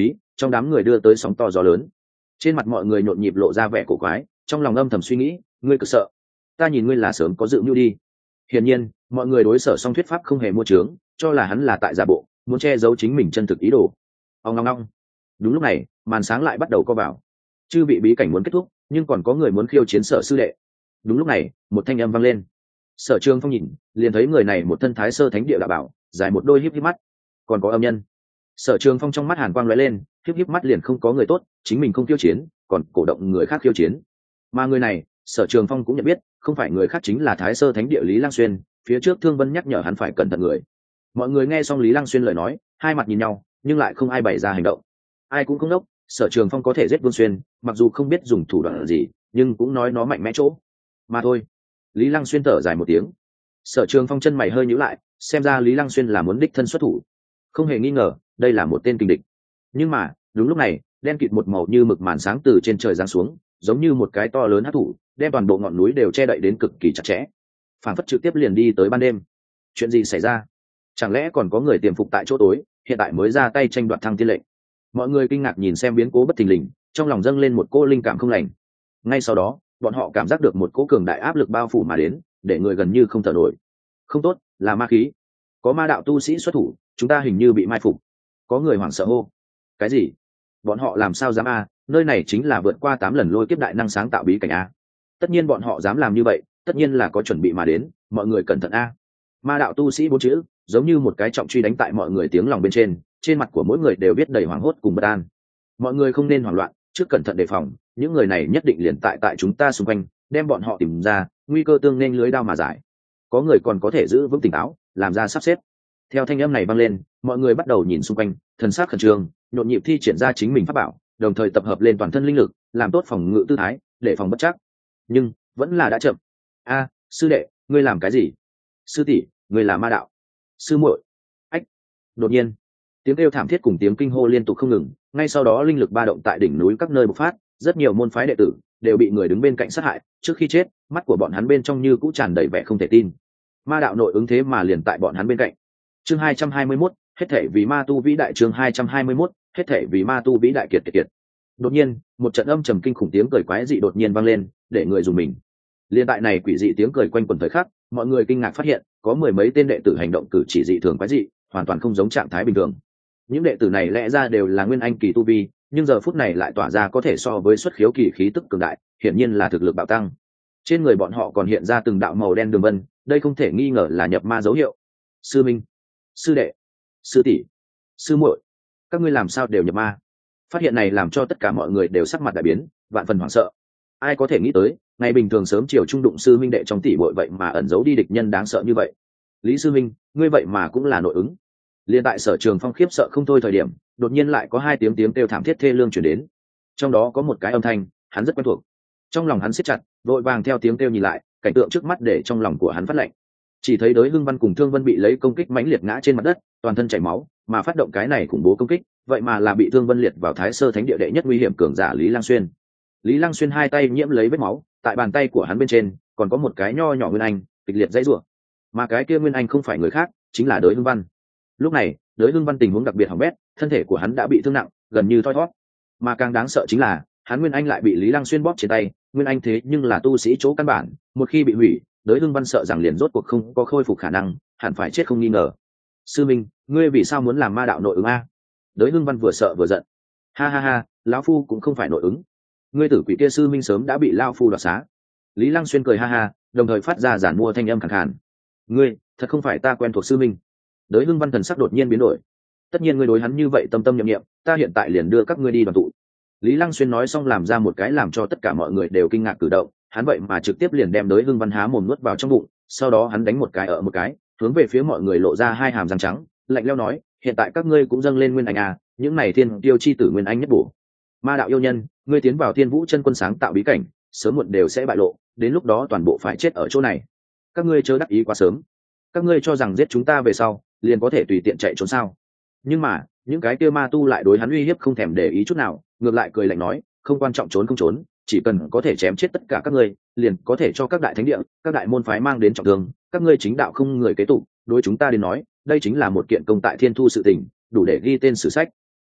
trong đám người đưa tới sóng to gió lớn. Trên mặt mọi người nhộn nhịp lộ ra vẻ cổ quái, trong lòng âm thầm suy nghĩ, ngươi cực sợ, ta nhìn ngươi là sớm có dự mưu đi. Hiển nhiên mọi người đối Sở Song thuyết pháp không hề mua trướng, cho là hắn là tại giả bộ, muốn che giấu chính mình chân thực ý đồ. Ông ngong ngong. Đúng lúc này màn sáng lại bắt đầu co vào, chư vị bí cảnh muốn kết thúc nhưng còn có người muốn khiêu chiến Sở sư đệ. Đúng lúc này một thanh âm vang lên. Sở Trường Phong nhìn liền thấy người này một thân thái sơ thánh địa đạo bảo, dài một đôi híp híp mắt, còn có âm nhân. Sở Trường Phong trong mắt hàn quang lóe lên, híp híp mắt liền không có người tốt, chính mình không khiêu chiến còn cổ động người khác khiêu chiến. Mà người này Sở Trường Phong cũng nhận biết, không phải người khác chính là thái sơ thánh địa Lý Lang Xuyên. Phía trước Thương Vân nhắc nhở hắn phải cẩn thận người. Mọi người nghe xong Lý Lang Xuyên lời nói, hai mặt nhìn nhau nhưng lại không ai bày ra hành động. Ai cũng không đốc, Sở Trường Phong có thể giết Vương Xuyên, mặc dù không biết dùng thủ đoạn gì nhưng cũng nói nó mạnh mẽ chỗ mà thôi. Lý Lăng Xuyên thở dài một tiếng. Sở Trường Phong chân mày hơi nhíu lại, xem ra Lý Lăng Xuyên là muốn đích thân xuất thủ, không hề nghi ngờ đây là một tên kình địch. Nhưng mà đúng lúc này đen kịt một màu như mực màn sáng từ trên trời giáng xuống, giống như một cái to lớn hắc thủ đem toàn bộ ngọn núi đều che đậy đến cực kỳ chặt chẽ, phản phất trực tiếp liền đi tới ban đêm. Chuyện gì xảy ra? Chẳng lẽ còn có người tiềm phục tại chỗ tối, hiện tại mới ra tay tranh đoạt thăng tiên lệnh? Mọi người kinh ngạc nhìn xem biến cố bất thình lình, trong lòng dâng lên một cô linh cảm không lành. Ngay sau đó bọn họ cảm giác được một cỗ cường đại áp lực bao phủ mà đến, để người gần như không thở nổi. Không tốt, là ma khí, có ma đạo tu sĩ xuất thủ, chúng ta hình như bị mai phục. Có người hoảng sợ hô. Cái gì? Bọn họ làm sao dám a? Nơi này chính là vượt qua tám lần lôi kiếp đại năng sáng tạo bí cảnh a. Tất nhiên bọn họ dám làm như vậy, tất nhiên là có chuẩn bị mà đến, mọi người cẩn thận a. Ma đạo tu sĩ bốn chữ giống như một cái trọng truy đánh tại mọi người tiếng lòng bên trên, trên mặt của mỗi người đều viết đầy hoảng hốt cùng bất an. Mọi người không nên hoảng loạn, trước cẩn thận đề phòng, những người này nhất định liền tại tại chúng ta xung quanh, đem bọn họ tìm ra, nguy cơ tương nên lưới đao mà giải. Có người còn có thể giữ vững tỉnh táo, làm ra sắp xếp. Theo thanh âm này vang lên, mọi người bắt đầu nhìn xung quanh, thần sắc khẩn trương, nhộn nhịp thi triển ra chính mình pháp bảo, đồng thời tập hợp lên toàn thân linh lực, làm tốt phòng ngự tư thái, để phòng bất chắc. Nhưng vẫn là đã chậm. A, sư đệ, ngươi làm cái gì? Sư tỷ, ngươi là ma đạo. Sư muội. Ách. Đột nhiên tiếng kêu thảm thiết cùng tiếng kinh hô liên tục không ngừng, ngay sau đó linh lực ba động tại đỉnh núi các nơi bộc phát, rất nhiều môn phái đệ tử đều bị người đứng bên cạnh sát hại, trước khi chết mắt của bọn hắn bên trong như cũ tràn đầy vẻ không thể tin. Ma đạo nội ứng thế mà liền tại bọn hắn bên cạnh. Chương hai trăm hai mươi mốt, hết thể vì ma tu vĩ đại. Chương hai trăm hai mươi mốt, hết thể vì ma tu vĩ đại. Kiệt kiệt kiệt. Đột nhiên một trận âm trầm kinh khủng tiếng cười quái dị đột nhiên vang lên, để người dùng mình. Liên tại này quỷ dị tiếng cười quanh quẩn thời khắc, mọi người kinh ngạc phát hiện có mười mấy tên đệ tử hành động cử chỉ dị thường quái dị, hoàn toàn không giống trạng thái bình thường. Những đệ tử này lẽ ra đều là nguyên anh kỳ tu vi, nhưng giờ phút này lại tỏa ra có thể so với xuất khiếu kỳ khí tức cường đại, hiển nhiên là thực lực bạo tăng. Trên người bọn họ còn hiện ra từng đạo màu đen đường vân, đây không thể nghi ngờ là nhập ma dấu hiệu. Sư minh, sư đệ, sư tỷ, sư muội, các ngươi làm sao đều nhập ma? Phát hiện này làm cho tất cả mọi người đều sắc mặt đại biến, vạn phần hoảng sợ. Ai có thể nghĩ tới ngày bình thường sớm chiều trung đụng sư minh đệ trong tỷ muội vậy mà ẩn giấu đi địch nhân đáng sợ như vậy. Lý sư minh, ngươi vậy mà cũng là nội ứng. Liên tại Sở Trường Phong khiếp sợ không thôi thời điểm, đột nhiên lại có hai tiếng tiếng kêu thảm thiết thê lương truyền đến. Trong đó có một cái âm thanh hắn rất quen thuộc. Trong lòng hắn siết chặt, vội vàng theo tiếng kêu nhìn lại, cảnh tượng trước mắt để trong lòng của hắn phát lạnh. Chỉ thấy Đới Hưng Văn cùng Thương Vân bị lấy công kích mãnh liệt ngã trên mặt đất, toàn thân chảy máu, mà phát động cái này khủng bố công kích, vậy mà là bị Thương Vân liệt vào Thái Sơ Thánh địa đệ nhất nguy hiểm cường giả Lý Lang Xuyên. Lý Lang Xuyên hai tay nhiễm lấy vết máu, tại bàn tay của hắn bên trên còn có một cái nho nhỏ nguyên anh, kịch liệt dãy rủa. Mà cái kia nguyên anh không phải người khác, chính là Đới Hưng Văn. Lúc này Đới Hưng Văn tình huống đặc biệt hỏng bét, thân thể của hắn đã bị thương nặng, gần như thoi thoát. Mà càng đáng sợ chính là hắn nguyên anh lại bị Lý Lăng Xuyên bóp trên tay, nguyên anh thế nhưng là tu sĩ chỗ căn bản, một khi bị hủy, Đới Hưng Văn sợ rằng liền rốt cuộc không có khôi phục khả năng, hẳn phải chết không nghi ngờ. Sư minh, ngươi vì sao muốn làm ma đạo nội ứng a? Đới Hưng Văn vừa sợ vừa giận. Ha ha ha, lão phu cũng không phải nội ứng. Ngươi tử quỷ kia sư minh sớm đã bị lão phu đoạt xá. Lý Lăng Xuyên cười ha ha, đồng thời phát ra giản mua thanh âm khàn khàn. Ngươi, thật không phải ta quen thuộc sư minh. Đới Hưng Văn thần sắc đột nhiên biến đổi. Tất nhiên ngươi đối hắn như vậy tâm tâm nhậm nhậm, ta hiện tại liền đưa các ngươi đi đoàn tụ. Lý Lăng Xuyên nói xong làm ra một cái làm cho tất cả mọi người đều kinh ngạc cử động, hắn vậy mà trực tiếp liền đem Đới Hưng Văn há mồm nuốt vào trong bụng, sau đó hắn đánh một cái ở một cái, hướng về phía mọi người lộ ra hai hàm răng trắng, lạnh lẽo nói, hiện tại các ngươi cũng dâng lên nguyên anh à, những này thiên tiêu chi tử nguyên anh nhất bổ. Ma đạo yêu nhân, ngươi tiến vào Thiên Vũ chân quân sáng tạo bí cảnh, sớm muộn đều sẽ bại lộ, đến lúc đó toàn bộ phải chết ở chỗ này. Các ngươi chớ đắc ý quá sớm. Các ngươi cho rằng giết chúng ta về sau, liền có thể tùy tiện chạy trốn sao? Nhưng mà, những cái kia ma tu lại đối hắn uy hiếp không thèm để ý chút nào, ngược lại cười lạnh nói, không quan trọng trốn không trốn, chỉ cần có thể chém chết tất cả các ngươi, liền có thể cho các đại thánh địa, các đại môn phái mang đến trọng thương, các ngươi chính đạo không người kế tục, đối chúng ta đến nói, đây chính là một kiện công tại thiên thu sự tình, đủ để ghi tên sử sách.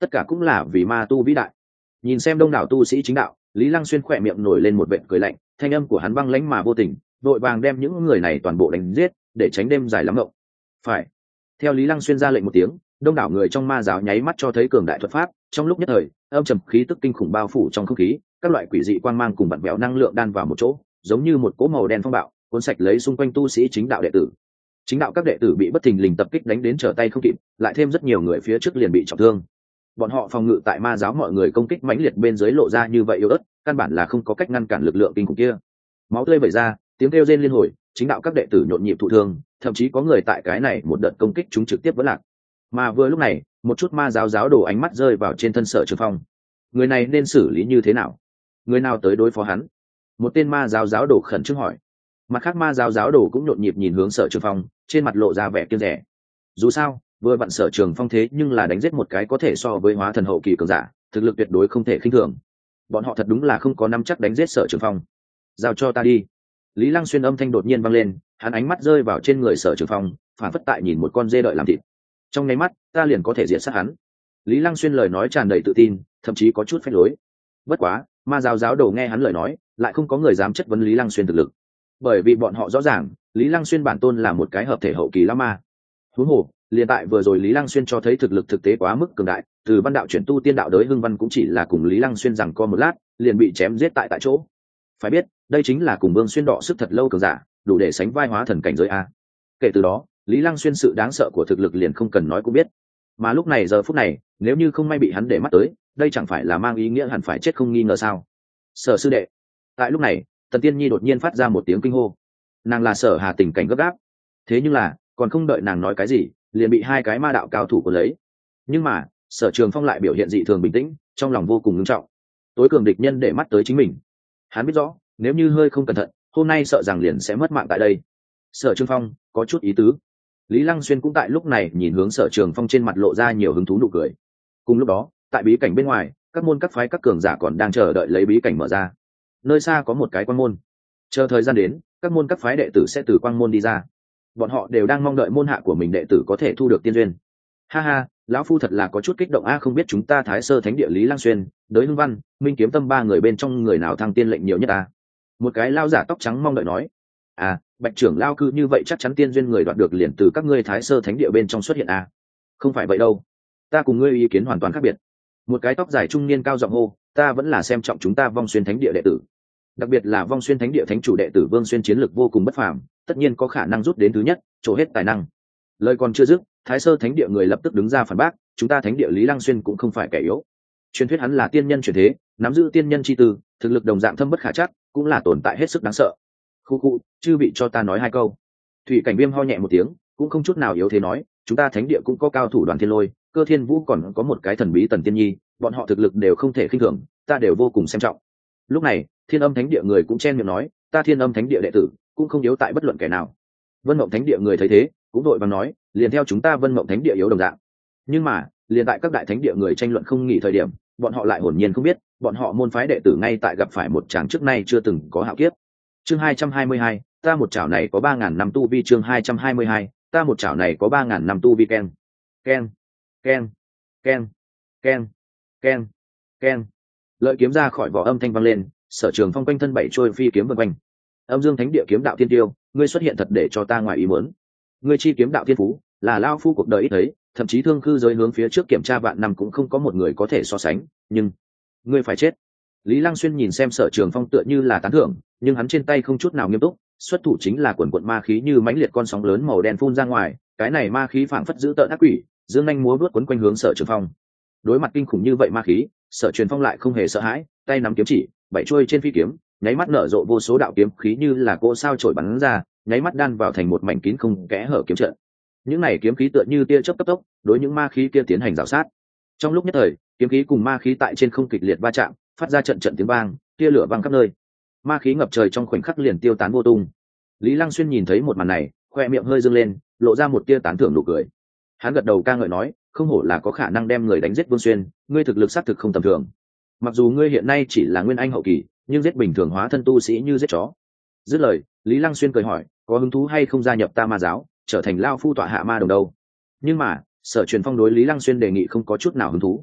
tất cả cũng là vì ma tu vĩ đại. Nhìn xem đông đảo tu sĩ chính đạo, Lý Lăng Xuyên khỏe miệng nổi lên một vệt cười lạnh, thanh âm của hắn băng lãnh mà vô tình, vội vàng đem những người này toàn bộ đánh giết, để tránh đêm dài lắm ngộng. Phải. Theo Lý Lăng Xuyên ra lệnh một tiếng, đông đảo người trong ma giáo nháy mắt cho thấy cường đại thuật pháp, trong lúc nhất thời, âm trầm khí tức kinh khủng bao phủ trong không khí, các loại quỷ dị quang mang cùng vặn vẹo năng lượng đan vào một chỗ, giống như một cỗ màu đen phong bạo, cuốn sạch lấy xung quanh tu sĩ chính đạo đệ tử. Chính đạo các đệ tử bị bất thình lình tập kích đánh đến trở tay không kịp, lại thêm rất nhiều người phía trước liền bị trọng thương. Bọn họ phòng ngự tại ma giáo mọi người công kích mãnh liệt bên dưới lộ ra như vậy yếu ớt, căn bản là không có cách ngăn cản lực lượng kinh khủng kia. Máu tươi vẩy ra, tiếng kêu rên liên hồi, chính đạo các đệ tử nhộn nhịp thụ thương, thậm chí có người tại cái này một đợt công kích chúng trực tiếp vỡ lạc. Mà vừa lúc này, một chút ma giáo giáo đồ ánh mắt rơi vào trên thân Sở Trường Phong. Người này nên xử lý như thế nào? Người nào tới đối phó hắn? Một tên ma giáo giáo đồ khẩn trương hỏi. Mặt khác ma giáo giáo đồ cũng nhộn nhịp nhìn hướng Sở Trường Phong, trên mặt lộ ra vẻ kiêng dè. Dù sao, vừa vặn Sở Trường Phong thế nhưng là đánh giết một cái có thể so với hóa thần hậu kỳ cường giả, thực lực tuyệt đối không thể khinh thường. Bọn họ thật đúng là không có nắm chắc đánh giết Sở Trường Phong. Giao cho ta đi. Lý Lăng Xuyên âm thanh đột nhiên vang lên, hắn ánh mắt rơi vào trên người Sở Trường Phong, phản phất tại nhìn một con dê đợi làm thịt. Trong nháy mắt, ta liền có thể diệt sát hắn. Lý Lăng Xuyên lời nói tràn đầy tự tin, thậm chí có chút phách lối. Bất quá, ma giáo giáo đồ nghe hắn lời nói, lại không có người dám chất vấn Lý Lăng Xuyên thực lực, bởi vì bọn họ rõ ràng, Lý Lăng Xuyên bản tôn là một cái hợp thể hậu kỳ lão ma. Huống hồ, liền tại vừa rồi Lý Lăng Xuyên cho thấy thực lực thực tế quá mức cường đại, từ văn đạo chuyển tu tiên đạo đới Hưng Văn cũng chỉ là cùng Lý Lăng Xuyên rằng co một lát, liền bị chém giết tại tại chỗ. Phải biết, đây chính là cùng Vương Xuyên đọ sức thật lâu cường giả, đủ để sánh vai hóa thần cảnh giới a. Kể từ đó, Lý Lăng Xuyên sự đáng sợ của thực lực liền không cần nói cũng biết. Mà lúc này giờ phút này, nếu như không may bị hắn để mắt tới, đây chẳng phải là mang ý nghĩa hẳn phải chết không nghi ngờ sao? Sở sư đệ. Tại lúc này, Tần Tiên Nhi đột nhiên phát ra một tiếng kinh hô. Nàng là Sở Hà tình cảnh gấp gáp. Thế nhưng là, còn không đợi nàng nói cái gì, liền bị hai cái ma đạo cao thủ cuốn lấy. Nhưng mà, Sở Trường Phong lại biểu hiện dị thường bình tĩnh, trong lòng vô cùng nghiêm trọng. Tối cường địch nhân để mắt tới chính mình. Hắn biết rõ, nếu như hơi không cẩn thận, hôm nay sợ rằng liền sẽ mất mạng tại đây. Sở Trường Phong có chút ý tứ. Lý Lăng Xuyên cũng tại lúc này nhìn hướng Sở Trường Phong, trên mặt lộ ra nhiều hứng thú nụ cười. Cùng lúc đó, tại bí cảnh bên ngoài, các môn các phái các cường giả còn đang chờ đợi lấy bí cảnh mở ra. Nơi xa có một cái quan môn, chờ thời gian đến, các môn các phái đệ tử sẽ từ quang môn đi ra. Bọn họ đều đang mong đợi môn hạ của mình đệ tử có thể thu được tiên duyên. Ha ha, lão phu thật là có chút kích động a, không biết chúng ta Thái Sơ Thánh Địa Lý Lăng Xuyên, Đới Hưng Văn, Minh Kiếm Tâm ba người bên trong người nào thăng tiên lệnh nhiều nhất ta? Một cái lao giả tóc trắng mong đợi nói. À, Bạch trưởng lao cư như vậy chắc chắn tiên duyên người đoạt được liền từ các ngươi Thái Sơ Thánh Địa bên trong xuất hiện à? Không phải vậy đâu, ta cùng ngươi ý kiến hoàn toàn khác biệt. Một cái tóc dài trung niên cao giọng hô, ta vẫn là xem trọng chúng ta Vong Xuyên Thánh Địa đệ tử, đặc biệt là Vong Xuyên Thánh Địa thánh chủ đệ tử Vương Xuyên chiến lược vô cùng bất phàm, tất nhiên có khả năng rút đến thứ nhất, trổ hết tài năng. Lời còn chưa dứt, Thái Sơ Thánh Địa người lập tức đứng ra phản bác, chúng ta Thánh Địa Lý Lăng Xuyên cũng không phải kẻ yếu. Truyền thuyết hắn là tiên nhân chuyển thế, nắm giữ tiên nhân chi tư, thực lực đồng dạng thâm bất khả trắc, cũng là tồn tại hết sức đáng sợ. Khu khu, chư vị cho ta nói hai câu. Thủy Cảnh Viêm ho nhẹ một tiếng, cũng không chút nào yếu thế nói, chúng ta Thánh Địa cũng có cao thủ Đoàn Thiên Lôi, Cơ Thiên Vũ, còn có một cái thần bí Tần Tiên Nhi, bọn họ thực lực đều không thể khinh thường, ta đều vô cùng xem trọng. Lúc này, Thiên Âm Thánh Địa người cũng chen miệng nói, ta Thiên Âm Thánh Địa đệ tử cũng không yếu tại bất luận kẻ nào. Vân Mộng Thánh Địa người thấy thế, cũng đội vàng nói, liền theo chúng ta Vân Mộng Thánh Địa yếu đồng dạng. Nhưng mà, liền tại các đại thánh địa người tranh luận không nghỉ thời điểm, bọn họ lại hồn nhiên không biết, bọn họ môn phái đệ tử ngay tại gặp phải một tràng trước nay chưa từng có hạo kiếp. Chương hai trăm hai mươi hai, ta một chảo này có ba ngàn năm tu vi. Chương hai trăm hai mươi hai, ta một chảo này có ba ngàn năm tu vi. Ken, ken, ken, ken, ken, ken, ken. Lợi kiếm ra khỏi vỏ, âm thanh vang lên, Sở Trường Phong quanh thân bảy trôi phi kiếm vần quanh. Âm Dương Thánh Địa kiếm đạo thiên tiêu, ngươi xuất hiện thật để cho ta ngoài ý muốn. Ngươi chi kiếm đạo thiên phú, là lao phu cuộc đời ít thấy, thậm chí thương khư giới hướng phía trước kiểm tra vạn năm cũng không có một người có thể so sánh, nhưng ngươi phải chết. Lý Lăng Xuyên nhìn xem Sở Trường Phong tựa như là tán thưởng, nhưng hắn trên tay không chút nào nghiêm túc, xuất thủ chính là quần quần ma khí như mãnh liệt con sóng lớn màu đen phun ra ngoài, cái này ma khí phảng phất giữ tợn ác quỷ, dương nhanh múa vuốt quấn quanh hướng Sở Trường Phong. Đối mặt kinh khủng như vậy ma khí, Sở Trường Phong lại không hề sợ hãi, tay nắm kiếm chỉ, bảy chuôi trên phi kiếm, nháy mắt nở rộ vô số đạo kiếm khí như là cỗ sao chổi bắn ra, nháy mắt đan vào thành một mảnh kín không kẽ hở kiếm trận. Những này kiếm khí tựa như tia chớp cấp tốc, đối những ma khí kia tiến hành rào sát. Trong lúc nhất thời, kiếm khí cùng ma khí tại trên không kịch liệt va chạm, phát ra trận trận tiếng vang, tia lửa vang khắp nơi. Ma khí ngập trời trong khoảnh khắc liền tiêu tán vô tung. Lý Lăng Xuyên nhìn thấy một màn này, khoe miệng hơi dương lên, lộ ra một tia tán thưởng nụ cười. Hắn gật đầu ca ngợi nói, không hổ là có khả năng đem người đánh giết Vương Xuyên, ngươi thực lực xác thực không tầm thường. Mặc dù ngươi hiện nay chỉ là nguyên anh hậu kỳ, nhưng giết bình thường hóa thân tu sĩ như giết chó. Dứt lời, Lý Lăng Xuyên cười hỏi, có hứng thú hay không gia nhập ta ma giáo, trở thành lao phu tọa hạ ma đồng đâu? Nhưng mà, Sở Truyền Phong đối Lý Lăng Xuyên đề nghị không có chút nào hứng thú.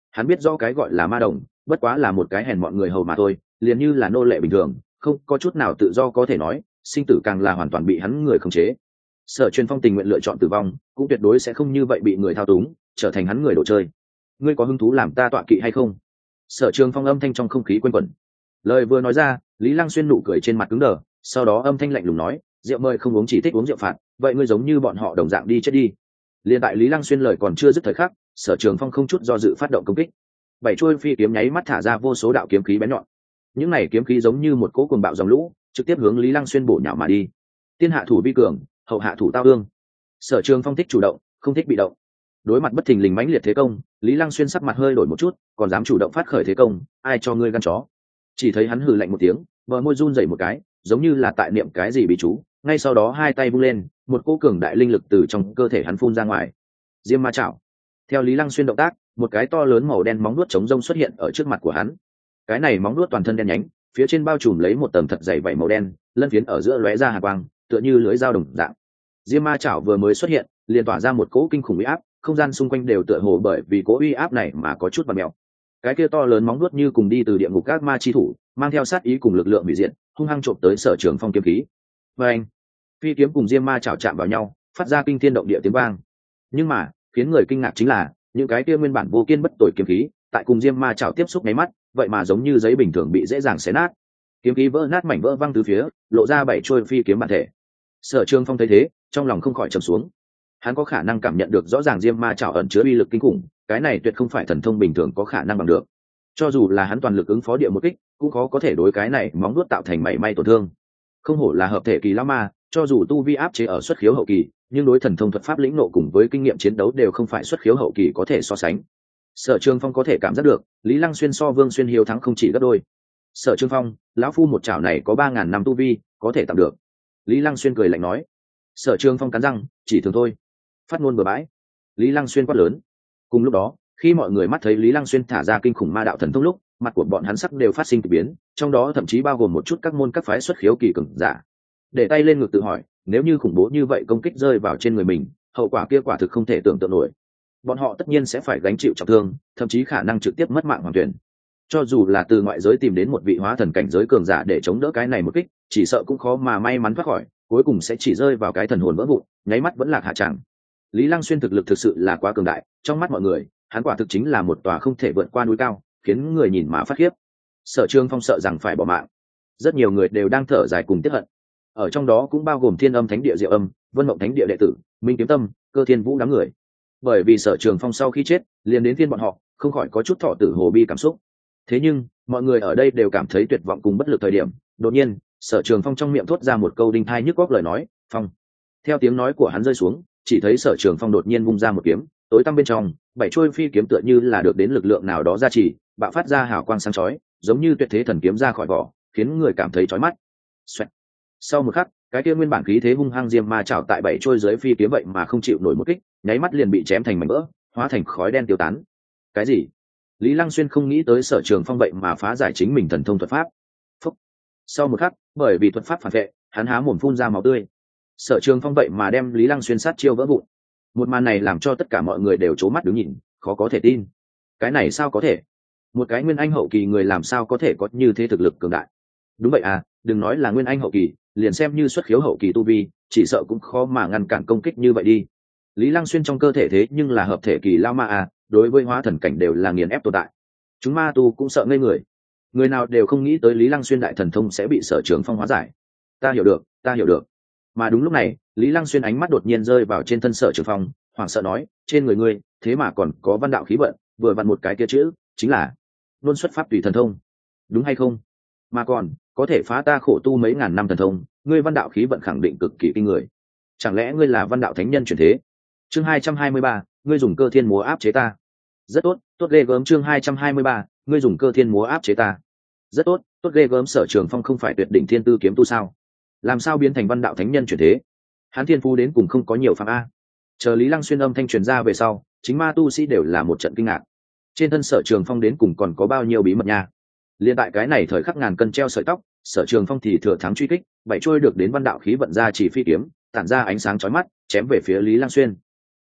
Hắn biết rõ cái gọi là ma đồng bất quá là một cái hèn mọn người hầu mà thôi, liền như là nô lệ bình thường, không có chút nào tự do có thể nói, sinh tử càng là hoàn toàn bị hắn người khống chế. Sở Truyền Phong tình nguyện lựa chọn tử vong, cũng tuyệt đối sẽ không như vậy bị người thao túng, trở thành hắn người đồ chơi. Ngươi có hứng thú làm ta tọa kỵ hay không? Sở Trường Phong âm thanh trong không khí quanh quẩn. Lời vừa nói ra, Lý Lăng Xuyên nụ cười trên mặt cứng đờ, sau đó âm thanh lạnh lùng nói, rượu mời không uống chỉ thích uống rượu phạt, vậy ngươi giống như bọn họ đồng dạng đi chết đi. Liên tại Lý Lăng Xuyên lời còn chưa dứt thời khắc, Sở Trường Phong không chút do dự phát động công kích. Bảy chuôi phi kiếm nháy mắt thả ra vô số đạo kiếm khí bén nhọn. Những này kiếm khí giống như một cỗ cuồng bạo dòng lũ, trực tiếp hướng Lý Lăng Xuyên bổ nhào mà đi. Tiên hạ thủ vi cường, hậu hạ thủ tao ương. Sở Trường Phong thích chủ động, không thích bị động. Đối mặt bất thình lình mãnh liệt thế công, Lý Lăng Xuyên sắc mặt hơi đổi một chút, còn dám chủ động phát khởi thế công, ai cho ngươi gan chó? Chỉ thấy hắn hừ lạnh một tiếng, bờ môi run rẩy một cái, giống như là tại niệm cái gì bí chú, ngay sau đó hai tay vung lên, một cỗ cường đại linh lực từ trong cơ thể hắn phun ra ngoài. Diêm Ma Chảo. Theo Lý Lăng Xuyên động tác, một cái to lớn màu đen móng vuốt chống rông xuất hiện ở trước mặt của hắn. Cái này móng vuốt toàn thân đen nhánh, phía trên bao trùm lấy một tầng thật dày vảy màu đen, lân phiến ở giữa lóe ra hàn quang, tựa như lưỡi dao đồng dạng. Diêm Ma Chảo vừa mới xuất hiện, liền tỏa ra một cỗ kinh khủng uy áp, không gian xung quanh đều tựa hồ bởi vì cỗ uy áp này mà có chút vặn mèo. Cái kia to lớn móng vuốt như cùng đi từ địa ngục các ma chi thủ, mang theo sát ý cùng lực lượng hủy diệt, hung hăng trộm tới Sở Trường Phong kiếm khí. Và anh, phi kiếm cùng Diêm Ma Chảo chạm vào nhau, phát ra kinh thiên động địa tiếng vang. Nhưng mà, khiến người kinh ngạc chính là, những cái kia nguyên bản vô kiên bất tồi kiếm khí, tại cùng Diêm Ma Chảo tiếp xúc nháy mắt, vậy mà giống như giấy bình thường bị dễ dàng xé nát. Kiếm khí vỡ nát mảnh vỡ văng từ phía, lộ ra bảy trôi phi kiếm bản thể. Sở Trường Phong thấy thế, trong lòng không khỏi trầm xuống. Hắn có khả năng cảm nhận được rõ ràng Diêm Ma Chảo ẩn chứa uy lực kinh khủng, cái này tuyệt không phải thần thông bình thường có khả năng bằng được. Cho dù là hắn toàn lực ứng phó địa một kích, cũng khó có thể đối cái này móng vuốt tạo thành mảy may tổn thương. Không hổ là hợp thể kỳ lão ma, cho dù tu vi áp chế ở xuất khiếu hậu kỳ, nhưng đối thần thông thuật pháp lĩnh nộ cùng với kinh nghiệm chiến đấu đều không phải xuất khiếu hậu kỳ có thể so sánh. Sở Trường Phong có thể cảm giác được, Lý Lăng Xuyên so Vương Xuyên hiếu thắng không chỉ gấp đôi. Sở Trường Phong, lão phu một chảo này có ba ngàn năm tu vi, có thể tạm được. Lý Lăng Xuyên cười lạnh nói. Sở Trường Phong cắn răng, chỉ thường thôi. Phát ngôn bừa bãi. Lý Lăng Xuyên quát lớn. Cùng lúc đó, khi mọi người mắt thấy Lý Lăng Xuyên thả ra kinh khủng ma đạo thần thông lúc, mặt của bọn hắn sắc đều phát sinh kỳ biến, trong đó thậm chí bao gồm một chút các môn các phái xuất khiếu kỳ cường giả. Để tay lên ngực tự hỏi, nếu như khủng bố như vậy công kích rơi vào trên người mình, hậu quả kia quả thực không thể tưởng tượng nổi. Bọn họ tất nhiên sẽ phải gánh chịu trọng thương, thậm chí khả năng trực tiếp mất mạng hoàn toàn. Cho dù là từ ngoại giới tìm đến một vị hóa thần cảnh giới cường giả để chống đỡ cái này một kích, chỉ sợ cũng khó mà may mắn thoát khỏi, cuối cùng sẽ chỉ rơi vào cái thần hồn vỡ vụn, nháy mắt vẫn lạc hạ tràng. Lý Lăng Xuyên thực lực thực sự là quá cường đại, trong mắt mọi người, hắn quả thực chính là một tòa không thể vượt qua núi cao, khiến người nhìn mà phát khiếp. Sở Trường Phong sợ rằng phải bỏ mạng. Rất nhiều người đều đang thở dài cùng tiếc hận. Ở trong đó cũng bao gồm Thiên Âm Thánh Địa Diệu Âm, Vân Mộng Thánh Địa đệ tử, Minh Kiếm Tâm, Cơ Thiên Vũ đám người. Bởi vì Sở Trường Phong sau khi chết, liền đến phiên bọn họ, không khỏi có chút thọ tử hồ bi cảm xúc. Thế nhưng, mọi người ở đây đều cảm thấy tuyệt vọng cùng bất lực thời điểm, đột nhiên, Sở Trường Phong trong miệng thốt ra một câu đinh tai nhức óc lời nói, "Phong." Theo tiếng nói của hắn rơi xuống, chỉ thấy Sở Trường Phong đột nhiên vung ra một kiếm, tối tăm bên trong, bảy chuôi phi kiếm tựa như là được đến lực lượng nào đó gia trì, bạo phát ra hào quang sáng chói, giống như tuyệt thế thần kiếm ra khỏi vỏ, khiến người cảm thấy chói mắt. Xoẹt. Sau một khắc, cái kia nguyên bản khí thế hung hăng Diêm Ma Chảo tại bảy chuôi dưới phi kiếm vậy mà không chịu nổi một kích, nháy mắt liền bị chém thành mảnh vỡ, hóa thành khói đen tiêu tán. Cái gì? Lý Lăng Xuyên không nghĩ tới Sở Trường Phong vậy mà phá giải chính mình thần thông thuật pháp. Phúc. Sau một khắc, bởi vì thuật pháp phản vệ, hắn há mồm phun ra máu tươi. Sở Trường Phong vậy mà đem Lý Lăng Xuyên sát chiêu vỡ vụn. Một màn này làm cho tất cả mọi người đều trố mắt đứng nhìn, khó có thể tin. Cái này sao có thể? Một cái nguyên anh hậu kỳ người làm sao có thể có như thế thực lực cường đại? Đúng vậy à, đừng nói là nguyên anh hậu kỳ, liền xem như xuất khiếu hậu kỳ tu vi, chỉ sợ cũng khó mà ngăn cản công kích như vậy đi. Lý Lăng Xuyên trong cơ thể thế nhưng là hợp thể kỳ lao ma à, đối với hóa thần cảnh đều là nghiền ép tồn tại. Chúng ma tu cũng sợ ngây người. Người nào đều không nghĩ tới Lý Lăng Xuyên đại thần thông sẽ bị Sở Trường Phong hóa giải. Ta hiểu được, ta hiểu được. Mà đúng lúc này, Lý Lăng Xuyên ánh mắt đột nhiên rơi vào trên thân Sở Trường Phong, hoảng sợ nói, trên người ngươi, thế mà còn có văn đạo khí vận, vừa vặn một cái kia chữ, chính là luôn xuất pháp tùy thần thông. Đúng hay không? Mà còn, có thể phá ta khổ tu mấy ngàn năm thần thông, ngươi văn đạo khí vận khẳng định cực kỳ kinh người. Chẳng lẽ ngươi là văn đạo thánh nhân chuyển thế? Chương hai trăm hai mươi ba, ngươi dùng cơ thiên múa áp chế ta. Rất tốt, tốt ghê gớm. Chương hai trăm hai mươi ba, ngươi dùng cơ thiên múa áp chế ta. Rất tốt, tốt ghê gớm. Sở Trường Phong không phải tuyệt đỉnh thiên tư kiếm tu sao? Làm sao biến thành văn đạo thánh nhân chuyển thế? Hắn thiên phú đến cùng không có nhiều phạm a. Chờ Lý Lăng Xuyên âm thanh truyền ra về sau, chính ma tu sĩ đều là một trận kinh ngạc. Trên thân Sở Trường Phong đến cùng còn có bao nhiêu bí mật nha? Liên tại cái này thời khắc ngàn cân treo sợi tóc, Sở Trường Phong thì thừa thắng truy kích, bảy trôi được đến văn đạo khí vận ra chỉ phi kiếm, tản ra ánh sáng chói mắt, chém về phía Lý Lăng Xuyên.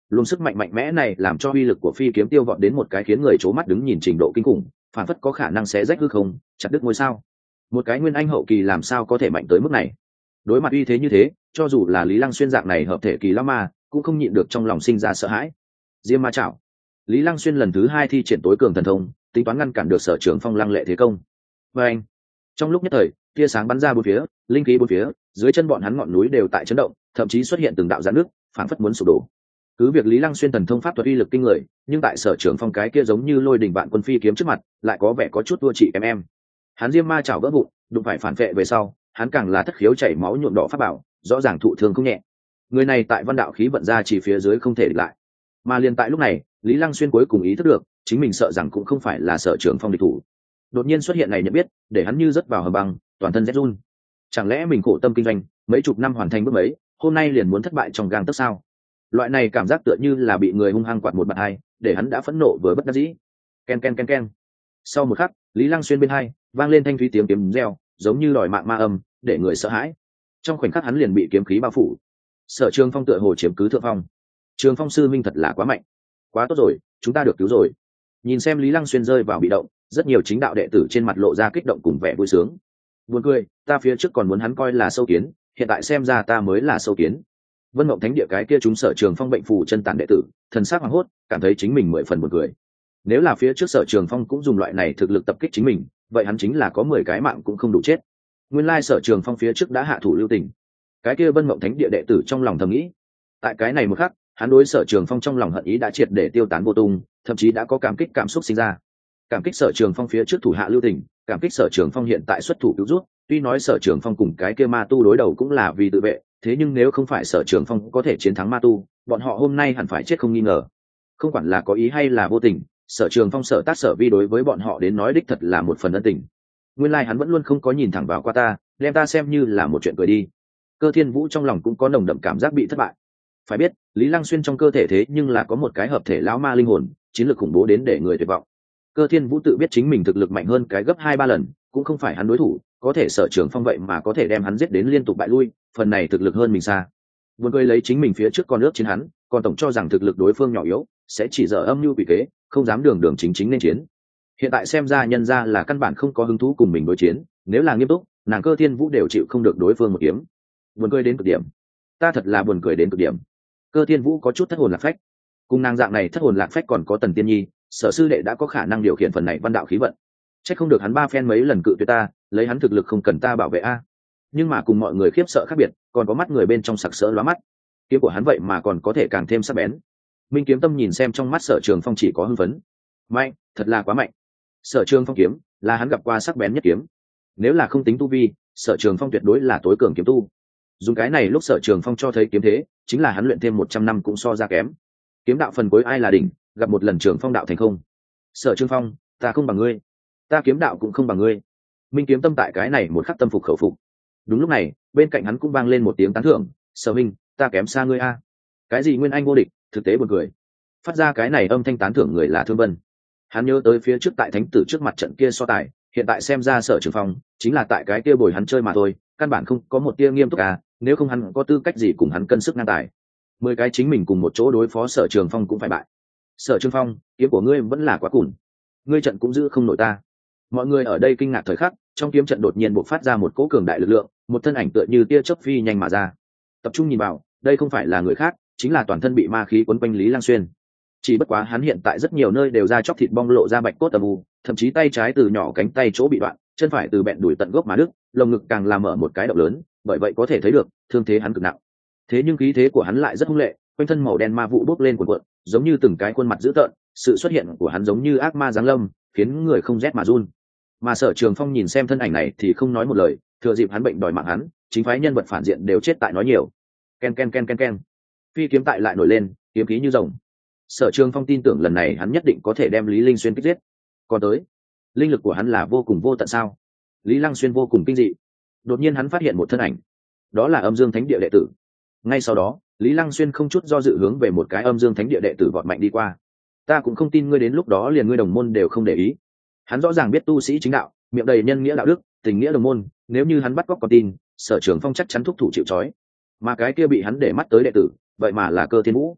Luồng sức mạnh mạnh mẽ này làm cho uy lực của phi kiếm tiêu vọt đến một cái khiến người c mắt đứng nhìn trình độ kinh khủng, phản phất có khả năng xé rách hư không, chặt đứt ngôi sao. Một cái nguyên anh hậu kỳ làm sao có thể mạnh tới mức này? Đối mặt uy thế như thế, cho dù là Lý Lăng Xuyên dạng này hợp thể kỳ lão ma cũng không nhịn được trong lòng sinh ra sợ hãi. Diêm ma chảo. Lý Lăng Xuyên lần thứ hai thi triển tối cường thần thông, tính toán ngăn cản được Sở Trường Phong lăng lệ thế công. Và anh, trong lúc nhất thời, tia sáng bắn ra bốn phía, linh khí bốn phía, dưới chân bọn hắn ngọn núi đều tại chấn động, thậm chí xuất hiện từng đạo giãn nước, phản phất muốn sụp đổ. Cứ việc Lý Lăng Xuyên thần thông pháp thuật uy lực kinh người, nhưng tại Sở Trường Phong cái kia giống như lôi đỉnh vạn quân phi kiếm trước mặt, lại có vẻ có chút thua chị em em. Hắn diêm ma chảo vỡ vụn, đụng phải phản vệ về sau, hắn càng là thất khiếu chảy máu nhuộm đỏ pháp bảo, rõ ràng thụ thương không nhẹ. Người này tại văn đạo khí vận ra chỉ phía dưới không thể địch lại. Mà liền tại lúc này, Lý Lăng Xuyên cuối cùng ý thức được, chính mình sợ rằng cũng không phải là Sở Trường Phong địch thủ. Đột nhiên xuất hiện này nhận biết, để hắn như rớt vào hầm băng, toàn thân rét run. Chẳng lẽ mình khổ tâm kinh doanh, mấy chục năm hoàn thành bước mấy, hôm nay liền muốn thất bại trong gang tấc sao? Loại này cảm giác tựa như là bị người hung hăng quạt một bạt hai, để hắn đã phẫn nộ vừa bất đắc dĩ. Ken ken ken ken. Sau một khắc, Lý Lăng Xuyên bên hai vang lên thanh thúy tiếng kiếm reo, giống như đòi mạng ma âm, để người sợ hãi. Trong khoảnh khắc hắn liền bị kiếm khí bao phủ. Sở Trường Phong tựa hồ chiếm cứ thượng phong. Trường Phong sư minh thật là quá mạnh, quá tốt rồi, chúng ta được cứu rồi. Nhìn xem Lý Lăng Xuyên rơi vào bị động, rất nhiều chính đạo đệ tử trên mặt lộ ra kích động cùng vẻ vui sướng. Buồn cười, ta phía trước còn muốn hắn coi là sâu kiến, hiện tại xem ra ta mới là sâu kiến. Vân Mộng Thánh Địa cái kia chúng Sở Trường Phong bệnh phù chân tàn đệ tử, thần sắc hoảng hốt, cảm thấy chính mình mười phần buồn cười. Nếu là phía trước Sở Trường Phong cũng dùng loại này thực lực tập kích chính mình, vậy hắn chính là có mười cái mạng cũng không đủ chết. Nguyên lai Sở Trường Phong phía trước đã hạ thủ lưu tình. Cái kia Vân Mộng Thánh Địa đệ tử trong lòng thầm nghĩ. Tại cái này một khắc, hắn đối Sở Trường Phong trong lòng hận ý đã triệt để tiêu tán vô tung, thậm chí đã có cảm kích cảm xúc sinh ra. Cảm kích Sở Trường Phong phía trước thủ hạ lưu tình, cảm kích Sở Trường Phong hiện tại xuất thủ cứu rút. Tuy nói Sở Trường Phong cùng cái kia ma tu đối đầu cũng là vì tự vệ, thế nhưng nếu không phải Sở Trường Phong có thể chiến thắng ma tu, bọn họ hôm nay hẳn phải chết không nghi ngờ. Không quản là có ý hay là vô tình, Sở Trường Phong sở tác sở vi đối với bọn họ đến nói đích thật là một phần ân tình. Nguyên lai like hắn vẫn luôn không có nhìn thẳng vào qua ta, đem ta xem như là một chuyện cười đi. Cơ Thiên Vũ trong lòng cũng có nồng đậm cảm giác bị thất bại. Phải biết, Lý Lăng Xuyên trong cơ thể thế nhưng là có một cái hợp thể lão ma linh hồn, chiến lược khủng bố đến để người tuyệt vọng. Cơ Thiên Vũ tự biết chính mình thực lực mạnh hơn cái gấp hai ba lần, cũng không phải hắn đối thủ, có thể Sở Trường Phong vậy mà có thể đem hắn giết đến liên tục bại lui, phần này thực lực hơn mình xa. Buồn cười lấy chính mình phía trước con nước chiến hắn, còn tổng cho rằng thực lực đối phương nhỏ yếu, sẽ chỉ dở âm mưu quỷ kế, không dám đường đường chính chính nên chiến. Hiện tại xem ra nhân ra là căn bản không có hứng thú cùng mình đối chiến, nếu là nghiêm túc, nàng Cơ Thiên Vũ đều chịu không được đối phương một kiếm. Buồn cười đến cực điểm, ta thật là buồn cười đến cực điểm. Cơ Thiên Vũ có chút thất hồn lạc phách. Cùng nàng dạng này thất hồn lạc phách còn có Tần Tiên Nhi, Sở sư đệ đã có khả năng điều khiển phần này văn đạo khí vận. Chắc không được hắn ba phen mấy lần cự tuyệt ta, lấy hắn thực lực không cần ta bảo vệ a. Nhưng mà cùng mọi người khiếp sợ khác biệt, còn có mắt người bên trong sặc sỡ lóa mắt. Kiếm của hắn vậy mà còn có thể càng thêm sắc bén. Minh Kiếm Tâm nhìn xem trong mắt Sở Trường Phong chỉ có hưng phấn. Mạnh, thật là quá mạnh. Sở Trường Phong kiếm là hắn gặp qua sắc bén nhất kiếm. Nếu là không tính tu vi, Sở Trường Phong tuyệt đối là tối cường kiếm tu. Dùng cái này lúc Sở Trường Phong cho thấy kiếm thế, chính là hắn luyện thêm một trăm năm cũng so ra kém. Kiếm đạo phần cuối ai là đỉnh, gặp một lần Trường Phong đạo thành không. Sở Trường Phong, ta không bằng ngươi, ta kiếm đạo cũng không bằng ngươi. Minh Kiếm Tâm tại cái này một khắc tâm phục khẩu phục. Đúng lúc này, bên cạnh hắn cũng vang lên một tiếng tán thưởng, Sở Minh, ta kém xa ngươi a. Cái gì nguyên anh vô địch, thực tế buồn cười. Phát ra cái này âm thanh tán thưởng người là Thương Vân. Hắn nhớ tới phía trước tại thánh tử trước mặt trận kia so tài, hiện tại xem ra Sở Trường Phong chính là tại cái kia bồi hắn chơi mà thôi, căn bản không có một tia nghiêm túc à, nếu không hắn có tư cách gì cùng hắn cân sức ngang tài. Mười cái chính mình cùng một chỗ đối phó Sở Trường Phong cũng phải bại. Sở Trường Phong, kiếm của ngươi vẫn là quá cùn, ngươi trận cũng giữ không nổi ta. Mọi người ở đây kinh ngạc thời khắc, trong kiếm trận đột nhiên bộc phát ra một cỗ cường đại lực lượng, một thân ảnh tựa như tia chớp phi nhanh mà ra. Tập trung nhìn vào, đây không phải là người khác, chính là toàn thân bị ma khí quấn quanh Lý Lăng Xuyên. Chỉ bất quá hắn hiện tại rất nhiều nơi đều ra chóc thịt bong lộ ra bạch cốt âm u, thậm chí tay trái từ nhỏ cánh tay chỗ bị đoạn, chân phải từ bẹn đùi tận gốc mà đứt, lồng ngực càng làm mở một cái động lớn, bởi vậy có thể thấy được thương thế hắn cực nặng. Thế nhưng khí thế của hắn lại rất hung lệ, quanh thân màu đen ma vụ bốc lên cuộn cuộn, giống như từng cái khuôn mặt dữ tợn, sự xuất hiện của hắn giống như ác ma giáng lâm, khiến người không rét mà run. Mà Sở Trường Phong nhìn xem thân ảnh này thì không nói một lời, thừa dịp hắn bệnh đòi mạng hắn, chính phái nhân vật phản diện đều chết tại nói nhiều. Ken ken ken ken ken. Phi kiếm tại lại nổi lên, kiếm khí như rồng. Sở Trường Phong tin tưởng lần này hắn nhất định có thể đem Lý Linh Xuyên kích giết. Còn tới, linh lực của hắn là vô cùng vô tận sao? Lý Lăng Xuyên vô cùng kinh dị. Đột nhiên hắn phát hiện một thân ảnh, đó là Âm Dương Thánh Địa đệ tử. Ngay sau đó, Lý Lăng Xuyên không chút do dự hướng về một cái Âm Dương Thánh Địa đệ tử vọt mạnh đi qua. Ta cũng không tin ngươi đến lúc đó liền ngươi đồng môn đều không để ý. Hắn rõ ràng biết tu sĩ chính đạo, miệng đầy nhân nghĩa đạo đức, tình nghĩa đồng môn, nếu như hắn bắt cóc con tin, Sở Trường Phong chắc chắn thúc thủ chịu trói. Mà cái kia bị hắn để mắt tới đệ tử, vậy mà là Cơ Thiên Vũ.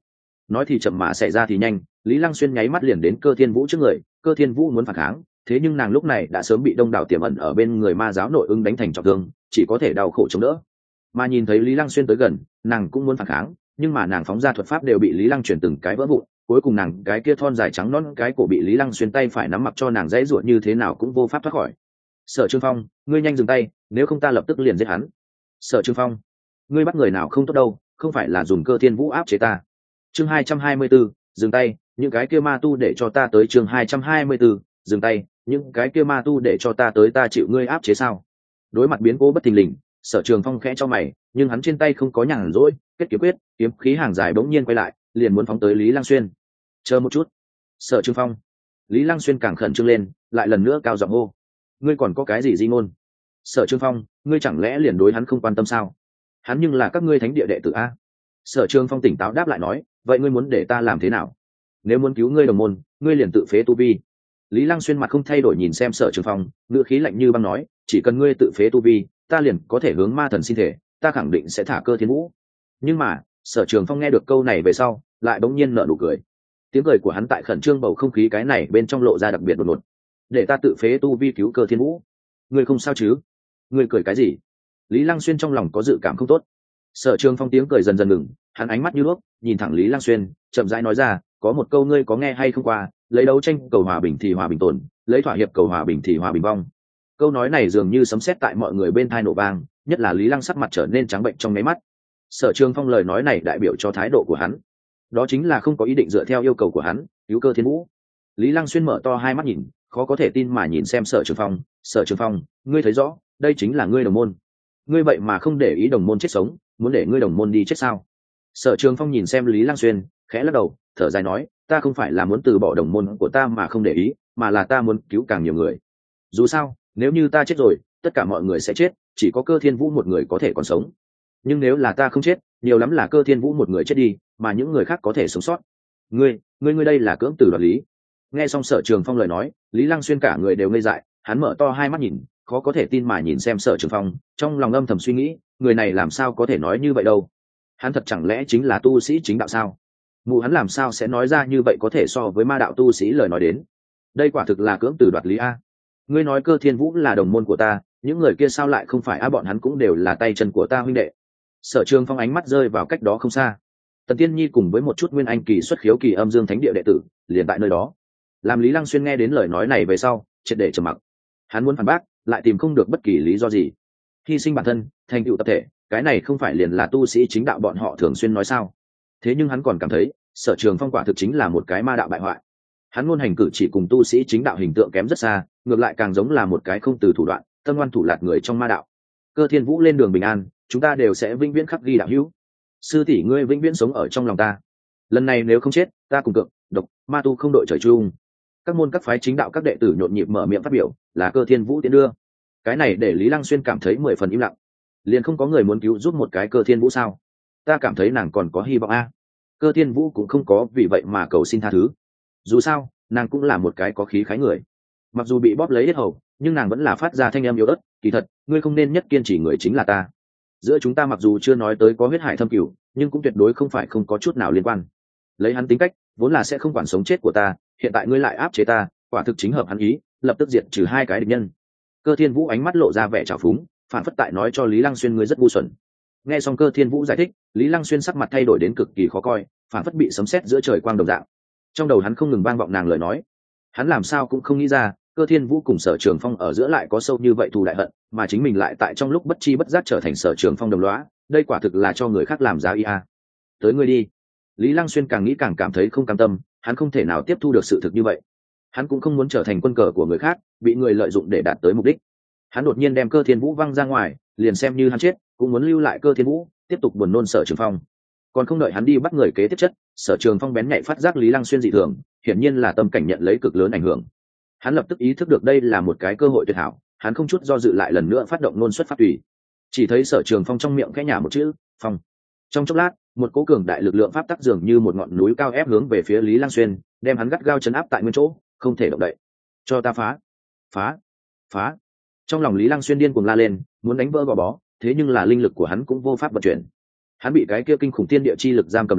nói thì chậm mà xảy ra thì nhanh, Lý Lăng Xuyên nháy mắt liền đến Cơ Thiên Vũ trước người. Cơ Thiên Vũ muốn phản kháng, thế nhưng nàng lúc này đã sớm bị đông đảo tiềm ẩn ở bên người ma giáo nội ứng đánh thành trọng thương, chỉ có thể đau khổ chống đỡ. Mà nhìn thấy Lý Lăng Xuyên tới gần, nàng cũng muốn phản kháng, nhưng mà nàng phóng ra thuật pháp đều bị Lý Lăng chuyển từng cái vỡ vụn, cuối cùng nàng cái kia thon dài trắng nõn cái cổ bị Lý Lăng Xuyên tay phải nắm mặc cho nàng dãy ruột như thế nào cũng vô pháp thoát khỏi. Sở Trương Phong, ngươi nhanh dừng tay, nếu không ta lập tức liền giết hắn. Sở Trương Phong, ngươi bắt người nào không tốt đâu, không phải là dùng Cơ Thiên Vũ áp chế ta. Chương hai trăm hai mươi bốn, dừng tay, những cái kia ma tu để cho ta tới. Chương hai trăm hai mươi bốn, dừng tay, những cái kia ma tu để cho ta tới, ta chịu ngươi áp chế sao? Đối mặt biến cố bất thình lình, Sở Trường Phong khẽ cho mày, nhưng hắn trên tay không có nhàn rỗi, kết kiếm quyết, kiếm khí hàng dài bỗng nhiên quay lại, liền muốn phóng tới Lý Lăng Xuyên. Chờ một chút, Sở Trường Phong. Lý Lăng Xuyên càng khẩn trương lên, lại lần nữa cao giọng hô, ngươi còn có cái gì di ngôn? Sở Trường Phong, ngươi chẳng lẽ liền đối hắn không quan tâm sao? Hắn nhưng là các ngươi thánh địa đệ tử a. Sở Trường Phong tỉnh táo đáp lại nói, vậy ngươi muốn để ta làm thế nào? Nếu muốn cứu ngươi đồng môn, ngươi liền tự phế tu vi. Lý Lăng Xuyên mặt không thay đổi nhìn xem Sở Trường Phong, ngữ khí lạnh như băng nói, chỉ cần ngươi tự phế tu vi, ta liền có thể hướng ma thần xin thể, ta khẳng định sẽ thả Cơ Thiên Vũ. Nhưng mà Sở Trường Phong nghe được câu này về sau, lại bỗng nhiên nở nụ cười. Tiếng cười của hắn tại khẩn trương bầu không khí cái này bên trong lộ ra đặc biệt đột ngột. Để ta tự phế tu vi cứu Cơ Thiên Vũ? Ngươi không sao chứ? Ngươi cười cái gì? Lý Lăng Xuyên trong lòng có dự cảm không tốt. Sở Trường Phong tiếng cười dần dần ngừng, hắn ánh mắt như đuốc, nhìn thẳng Lý Lăng Xuyên, chậm rãi nói ra, có một câu ngươi có nghe hay không qua, lấy đấu tranh cầu hòa bình thì hòa bình tồn, lấy thỏa hiệp cầu hòa bình thì hòa bình vong. Câu nói này dường như sấm sét tại mọi người bên tai nổ vang, nhất là Lý Lăng sắc mặt trở nên trắng bệnh trong mấy mắt. Sở Trường Phong lời nói này đại biểu cho thái độ của hắn, đó chính là không có ý định dựa theo yêu cầu của hắn cứu Cơ Thiên Vũ. Lý Lăng Xuyên mở to hai mắt nhìn, khó có thể tin mà nhìn xem Sở Trường Phong. Sở Trường Phong, ngươi thấy rõ, đây chính là ngươi đồng môn. Ngươi vậy mà không để ý đồng môn chết sống, muốn để ngươi đồng môn đi chết sao? Sở Trường Phong nhìn xem Lý Lăng Xuyên, khẽ lắc đầu, thở dài nói, ta không phải là muốn từ bỏ đồng môn của ta mà không để ý, mà là ta muốn cứu càng nhiều người. Dù sao, nếu như ta chết rồi, tất cả mọi người sẽ chết, chỉ có Cơ Thiên Vũ một người có thể còn sống. Nhưng nếu là ta không chết, nhiều lắm là Cơ Thiên Vũ một người chết đi, mà những người khác có thể sống sót. Ngươi, ngươi ngươi đây là cưỡng từ đoạt lý. Nghe xong Sở Trường Phong lời nói, Lý Lăng Xuyên cả người đều ngây dại, hắn mở to hai mắt nhìn, khó có thể tin mà nhìn xem Sở Trường Phong, trong lòng âm thầm suy nghĩ, người này làm sao có thể nói như vậy đâu? Hắn thật chẳng lẽ chính là tu sĩ chính đạo sao? Mụ hắn làm sao sẽ nói ra như vậy có thể so với ma đạo tu sĩ lời nói đến? Đây quả thực là cưỡng từ đoạt lý a. Ngươi nói Cơ Thiên Vũ là đồng môn của ta, những người kia sao lại không phải a? Bọn hắn cũng đều là tay chân của ta huynh đệ. Sở Trường Phong ánh mắt rơi vào cách đó không xa. Tần Tiên Nhi cùng với một chút nguyên anh kỳ xuất khiếu kỳ âm dương thánh địa đệ tử liền tại nơi đó. Làm Lý Lăng Xuyên nghe đến lời nói này về sau, triệt để trầm mặc. Hắn muốn phản bác, lại tìm không được bất kỳ lý do gì. Hy sinh bản thân, thành tựu tập thể, cái này không phải liền là tu sĩ chính đạo bọn họ thường xuyên nói sao? Thế nhưng hắn còn cảm thấy, Sở Trường Phong quả thực chính là một cái ma đạo bại hoại. Hắn ngôn hành cử chỉ cùng tu sĩ chính đạo hình tượng kém rất xa, ngược lại càng giống là một cái không từ thủ đoạn, tâm ngoan thủ lạt người trong ma đạo. Cơ Thiên Vũ lên đường bình an, chúng ta đều sẽ vĩnh viễn khắc ghi đạo hữu. Sư tỷ ngươi vĩnh viễn sống ở trong lòng ta. Lần này nếu không chết, ta cùng cực, độc, ma tu không đội trời chung. Các môn các phái chính đạo các đệ tử nhộn nhịp mở miệng phát biểu, là Cơ Thiên Vũ tiến đưa. Cái này để Lý Lăng Xuyên cảm thấy mười phần im lặng. Liền không có người muốn cứu giúp một cái Cơ Thiên Vũ sao? Ta cảm thấy nàng còn có hy vọng a. Cơ Thiên Vũ cũng không có vì vậy mà cầu xin tha thứ. Dù sao, nàng cũng là một cái có khí khái người. Mặc dù bị bóp lấy hết hầu, nhưng nàng vẫn là phát ra thanh âm yếu ớt, kỳ thật, ngươi không nên nhất kiên trì người chính là ta. Giữa chúng ta mặc dù chưa nói tới có huyết hải thâm cửu, nhưng cũng tuyệt đối không phải không có chút nào liên quan. Lấy hắn tính cách, vốn là sẽ không quản sống chết của ta, hiện tại ngươi lại áp chế ta, quả thực chính hợp hắn ý, lập tức diệt trừ hai cái địch nhân. Cơ Thiên Vũ ánh mắt lộ ra vẻ trào phúng, phản phất tại nói cho Lý Lăng Xuyên ngươi rất ngu xuẩn. Nghe xong Cơ Thiên Vũ giải thích, Lý Lăng Xuyên sắc mặt thay đổi đến cực kỳ khó coi, phản phất bị sấm sét giữa trời quang đồng dạng. Trong đầu hắn không ngừng vang vọng nàng lời nói. Hắn làm sao cũng không nghĩ ra, Cơ Thiên Vũ cùng Sở Trường Phong ở giữa lại có sâu như vậy thù đại hận, mà chính mình lại tại trong lúc bất chi bất giác trở thành Sở Trường Phong đồng lõa, đây quả thực là cho người khác làm giá ia. Tới ngươi đi. Lý Lăng Xuyên càng nghĩ càng cảm thấy không cam tâm, hắn không thể nào tiếp thu được sự thực như vậy. Hắn cũng không muốn trở thành quân cờ của người khác, bị người lợi dụng để đạt tới mục đích. Hắn đột nhiên đem Cơ Thiên Vũ văng ra ngoài, liền xem như hắn chết, cũng muốn lưu lại Cơ Thiên Vũ, tiếp tục buồn nôn Sở Trường Phong. Còn không đợi hắn đi bắt người kế tiếp chất, Sở Trường Phong bén nhạy phát giác Lý Lăng Xuyên dị thường, hiển nhiên là tâm cảnh nhận lấy cực lớn ảnh hưởng. Hắn lập tức ý thức được đây là một cái cơ hội tuyệt hảo, hắn không chút do dự lại lần nữa phát động nôn xuất pháp tùy. Chỉ thấy Sở Trường Phong trong miệng khẽ nhả một chữ, "Phong." Trong chốc lát, một cỗ cường đại lực lượng pháp tắc dường như một ngọn núi cao ép hướng về phía Lý Lăng Xuyên, đem hắn gắt gao chấn áp tại nguyên chỗ, không thể động đậy. "Cho ta phá, phá, phá!" Trong lòng Lý Lăng Xuyên điên cuồng la lên, muốn đánh vỡ gò bó, thế nhưng là linh lực của hắn cũng vô pháp vận chuyển. Hắn bị cái kia kinh khủng thiên địa chi lực giam cầm lấy,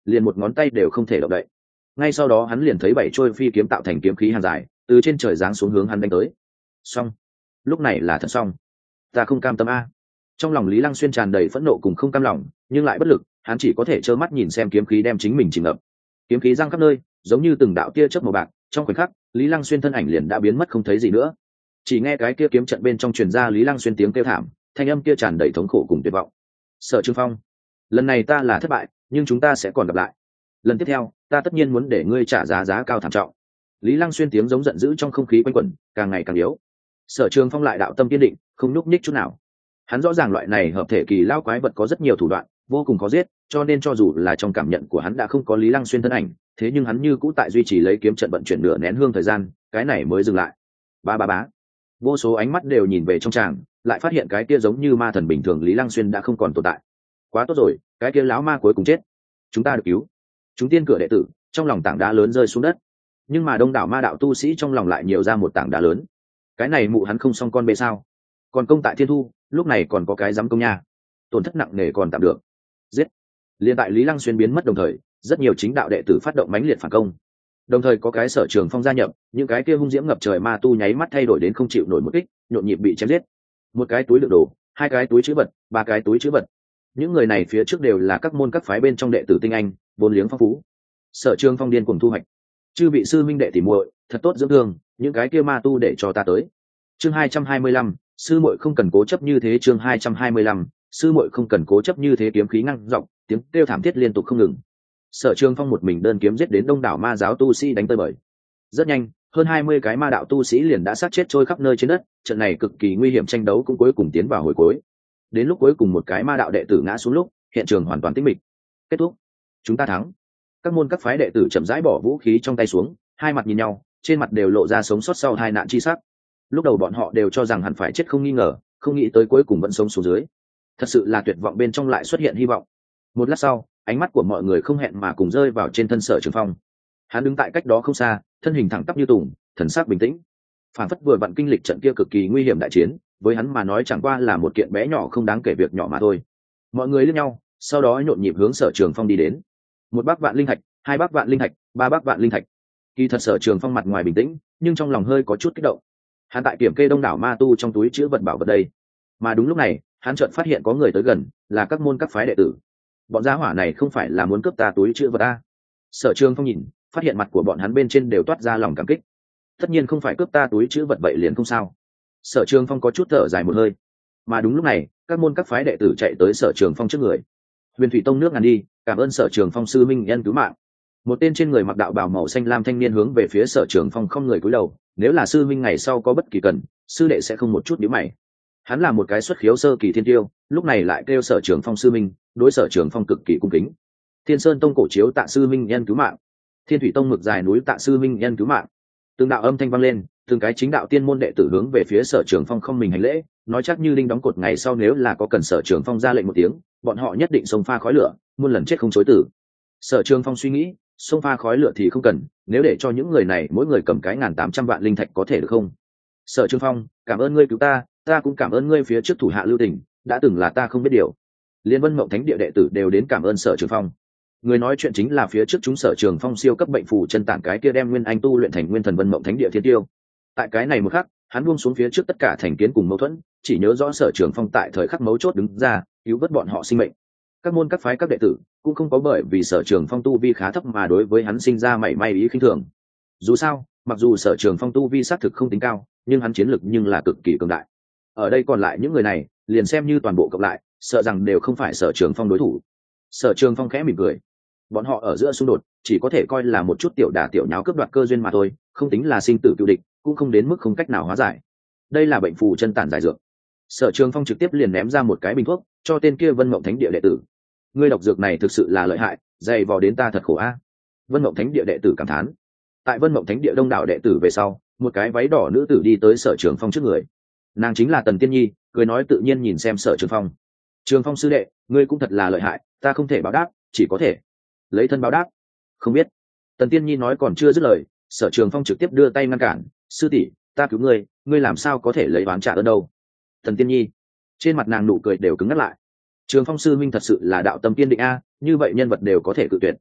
liền một ngón tay đều không thể động đậy. Ngay sau đó hắn liền thấy bảy trôi phi kiếm tạo thành kiếm khí hàng dài từ trên trời giáng xuống hướng hắn đánh tới. Xong, lúc này là thật xong. Ta không cam tâm a. Trong lòng Lý Lăng Xuyên tràn đầy phẫn nộ cùng không cam lòng, nhưng lại bất lực, hắn chỉ có thể trơ mắt nhìn xem kiếm khí đem chính mình chìm ngập. Kiếm khí giăng khắp nơi, giống như từng đạo tia chớp màu bạc, trong khoảnh khắc, Lý Lăng Xuyên thân ảnh liền đã biến mất không thấy gì nữa. Chỉ nghe cái kia kiếm trận bên trong truyền ra Lý Lăng Xuyên tiếng kêu thảm, thanh âm kia tràn đầy thống khổ cùng tuyệt vọng. Sở Trường Phong, lần này ta là thất bại, nhưng chúng ta sẽ còn gặp lại. Lần tiếp theo, ta tất nhiên muốn để ngươi trả giá giá cao thảm trọng. Lý Lăng Xuyên tiếng giống giận dữ trong không khí quanh quẩn, càng ngày càng yếu. Sở Trường Phong lại đạo tâm kiên định, không nhúc nhích chút nào. Hắn rõ ràng loại này hợp thể kỳ lao quái vật có rất nhiều thủ đoạn, vô cùng khó giết, cho nên cho dù là trong cảm nhận của hắn đã không có Lý Lăng Xuyên thân ảnh, thế nhưng hắn như cũ tại duy trì lấy kiếm trận vận chuyển nửa nén hương thời gian, cái này mới dừng lại. Ba ba bá. Vô số ánh mắt đều nhìn về trong tràng, lại phát hiện cái kia giống như ma thần bình thường Lý Lăng Xuyên đã không còn tồn tại. Quá tốt rồi, cái kia lão ma cuối cùng chết. Chúng ta được cứu. Chúng tiên cửa đệ tử, trong lòng tảng đá lớn rơi xuống đất. Nhưng mà đông đảo ma đạo tu sĩ trong lòng lại nhiều ra một tảng đá lớn. Cái này mụ hắn không xong con bê sao? Còn công tại Thiên Thu, lúc này còn có cái dám công nha. Tổn thất nặng nề còn tạm được. Giết. Liên tại Lý Lăng Xuyên biến mất đồng thời, rất nhiều chính đạo đệ tử phát động mãnh liệt phản công. Đồng thời có cái Sở Trường Phong gia nhập, những cái kia hung diễm ngập trời ma tu nháy mắt thay đổi đến không chịu nổi một kích, nhộn nhịp bị chém giết. Một cái túi đựng đồ, hai cái túi trữ vật, ba cái túi trữ vật. Những người này phía trước đều là các môn các phái bên trong đệ tử tinh anh, vốn liếng phong phú. Sở Trường Phong điên cuồng thu hoạch. Chư vị sư minh đệ tỉ muội, thật tốt dưỡng thương, những cái kia ma tu để cho ta tới. Chương hai trăm hai mươi lăm, sư muội không cần cố chấp như thế. Chương hai trăm hai mươi lăm, sư muội không cần cố chấp như thế. Kiếm khí ngăng dọc, tiếng kêu thảm thiết liên tục không ngừng. Sở Trường Phong một mình đơn kiếm giết đến đông đảo ma giáo tu sĩ đánh tơi bời. Rất nhanh, hơn hai mươi cái ma đạo tu sĩ liền đã sát chết trôi khắp nơi trên đất, trận này cực kỳ nguy hiểm tranh đấu cũng cuối cùng tiến vào hồi cuối. Đến lúc cuối cùng một cái ma đạo đệ tử ngã xuống lúc, hiện trường hoàn toàn tĩnh mịch. Kết thúc, chúng ta thắng. Các môn các phái đệ tử chậm rãi bỏ vũ khí trong tay xuống, hai mặt nhìn nhau, trên mặt đều lộ ra sống sót sau hai nạn chi sắc. Lúc đầu bọn họ đều cho rằng hẳn phải chết không nghi ngờ, không nghĩ tới cuối cùng vẫn sống xuống dưới. Thật sự là tuyệt vọng bên trong lại xuất hiện hy vọng. Một lát sau, ánh mắt của mọi người không hẹn mà cùng rơi vào trên thân Sở Trường Phong. Hắn đứng tại cách đó không xa, thân hình thẳng tắp như tùng, thần sắc bình tĩnh. Phản phất vừa vặn kinh lịch trận kia cực kỳ nguy hiểm đại chiến, với hắn mà nói chẳng qua là một kiện bé nhỏ không đáng kể việc nhỏ mà thôi. Mọi người liếc nhau, sau đó nhộn nhịp hướng Sở Trường Phong đi đến. Một bác vạn linh thạch, hai bác vạn linh thạch, ba bác vạn linh thạch. Kỳ thật Sở Trường Phong mặt ngoài bình tĩnh, nhưng trong lòng hơi có chút kích động. Hắn tại kiểm kê đông đảo ma tu trong túi chứa vật bảo vật đây. Mà đúng lúc này, hắn chợt phát hiện có người tới gần, là các môn các phái đệ tử. Bọn gia hỏa này không phải là muốn cướp ta túi chứa vật a? Sở Trường Phong nhìn, phát hiện mặt của bọn hắn bên trên đều toát ra lòng cảm kích. Tất nhiên không phải cướp ta túi chứa vật vậy liền không sao. Sở Trường Phong có chút thở dài một hơi. Mà đúng lúc này, các môn các phái đệ tử chạy tới Sở Trường Phong trước người. Huyền Thủy Tông nước ngàn đi, cảm ơn Sở Trường Phong sư minh nhân cứu mạng. Một tên trên người mặc đạo bào màu xanh lam thanh niên hướng về phía Sở Trường Phong không người cúi đầu, nếu là sư minh ngày sau có bất kỳ cần, sư đệ sẽ không một chút nhíu mày. Hắn là một cái xuất khiếu sơ kỳ thiên tiêu, lúc này lại kêu Sở Trường Phong sư minh, đối Sở Trường Phong cực kỳ cung kính. Thiên Sơn Tông cổ chiếu tạ sư minh nhân cứu mạng, Thiên Thủy Tông mực dài núi tạ sư minh nhân cứu mạng. Từng đạo âm thanh vang lên, từng cái chính đạo tiên môn đệ tử hướng về phía Sở Trường Phong không mình hành lễ, nói chắc như linh đóng cột ngày sau nếu là có cần Sở Trường Phong ra lệnh một tiếng, bọn họ nhất định xông pha khói lửa, muôn lần chết không chối từ. Sở Trường Phong suy nghĩ, xông pha khói lửa thì không cần, nếu để cho những người này mỗi người cầm cái ngàn tám trăm vạn linh thạch có thể được không? Sở Trường Phong, cảm ơn ngươi cứu ta, ta cũng cảm ơn ngươi phía trước thủ hạ lưu tình, đã từng là ta không biết điều. Liên Vân Mộng Thánh địa đệ tử đều đến cảm ơn Sở Trường Phong. Người nói chuyện chính là phía trước chúng Sở Trường Phong siêu cấp bệnh phù chân tản cái kia đem nguyên anh tu luyện thành nguyên thần Vân Mộng Thánh địa thiên tiêu. Tại cái này một khắc, hắn buông xuống phía trước tất cả thành kiến cùng mâu thuẫn, chỉ nhớ rõ Sở Trường Phong tại thời khắc mấu chốt đứng ra, cứu vớt bọn họ sinh mệnh. Các môn các phái các đệ tử cũng không có bởi vì Sở Trường Phong tu vi khá thấp mà đối với hắn sinh ra mảy may ý khinh thường. Dù sao, mặc dù Sở Trường Phong tu vi xác thực không tính cao, nhưng hắn chiến lực nhưng là cực kỳ cường đại. Ở đây còn lại những người này, liền xem như toàn bộ cộng lại, sợ rằng đều không phải Sở Trường Phong đối thủ. Sở Trường Phong khẽ mỉm cười. Bọn họ ở giữa xung đột, chỉ có thể coi là một chút tiểu đả tiểu nháo cướp đoạt cơ duyên mà thôi, không tính là sinh tử cựu địch, cũng không đến mức không cách nào hóa giải. Đây là bệnh phù chân tản giải dược. Sở Trường Phong trực tiếp liền ném ra một cái bình thuốc, cho tên kia Vân Mộng Thánh địa đệ tử. Ngươi độc dược này thực sự là lợi hại, dày vò đến ta thật khổ a. Vân Mộng Thánh địa đệ tử cảm thán. Tại Vân Mộng Thánh địa đông đảo đệ tử về sau, một cái váy đỏ nữ tử đi tới Sở Trường Phong trước người. Nàng chính là Tần Tiên Nhi, cười nói tự nhiên nhìn xem Sở Trường Phong. Trường Phong sư đệ, ngươi cũng thật là lợi hại, ta không thể báo đáp, chỉ có thể lấy thân báo đáp. Không biết. Tần Tiên Nhi nói còn chưa dứt lời, Sở Trường Phong trực tiếp đưa tay ngăn cản. Sư tỷ, ta cứu ngươi, ngươi làm sao có thể lấy oán trả ơn đâu? Tần Tiên Nhi, trên mặt nàng nụ cười đều cứng ngắt lại. Trường Phong sư minh thật sự là đạo tâm kiên định a, như vậy nhân vật đều có thể cự tuyệt.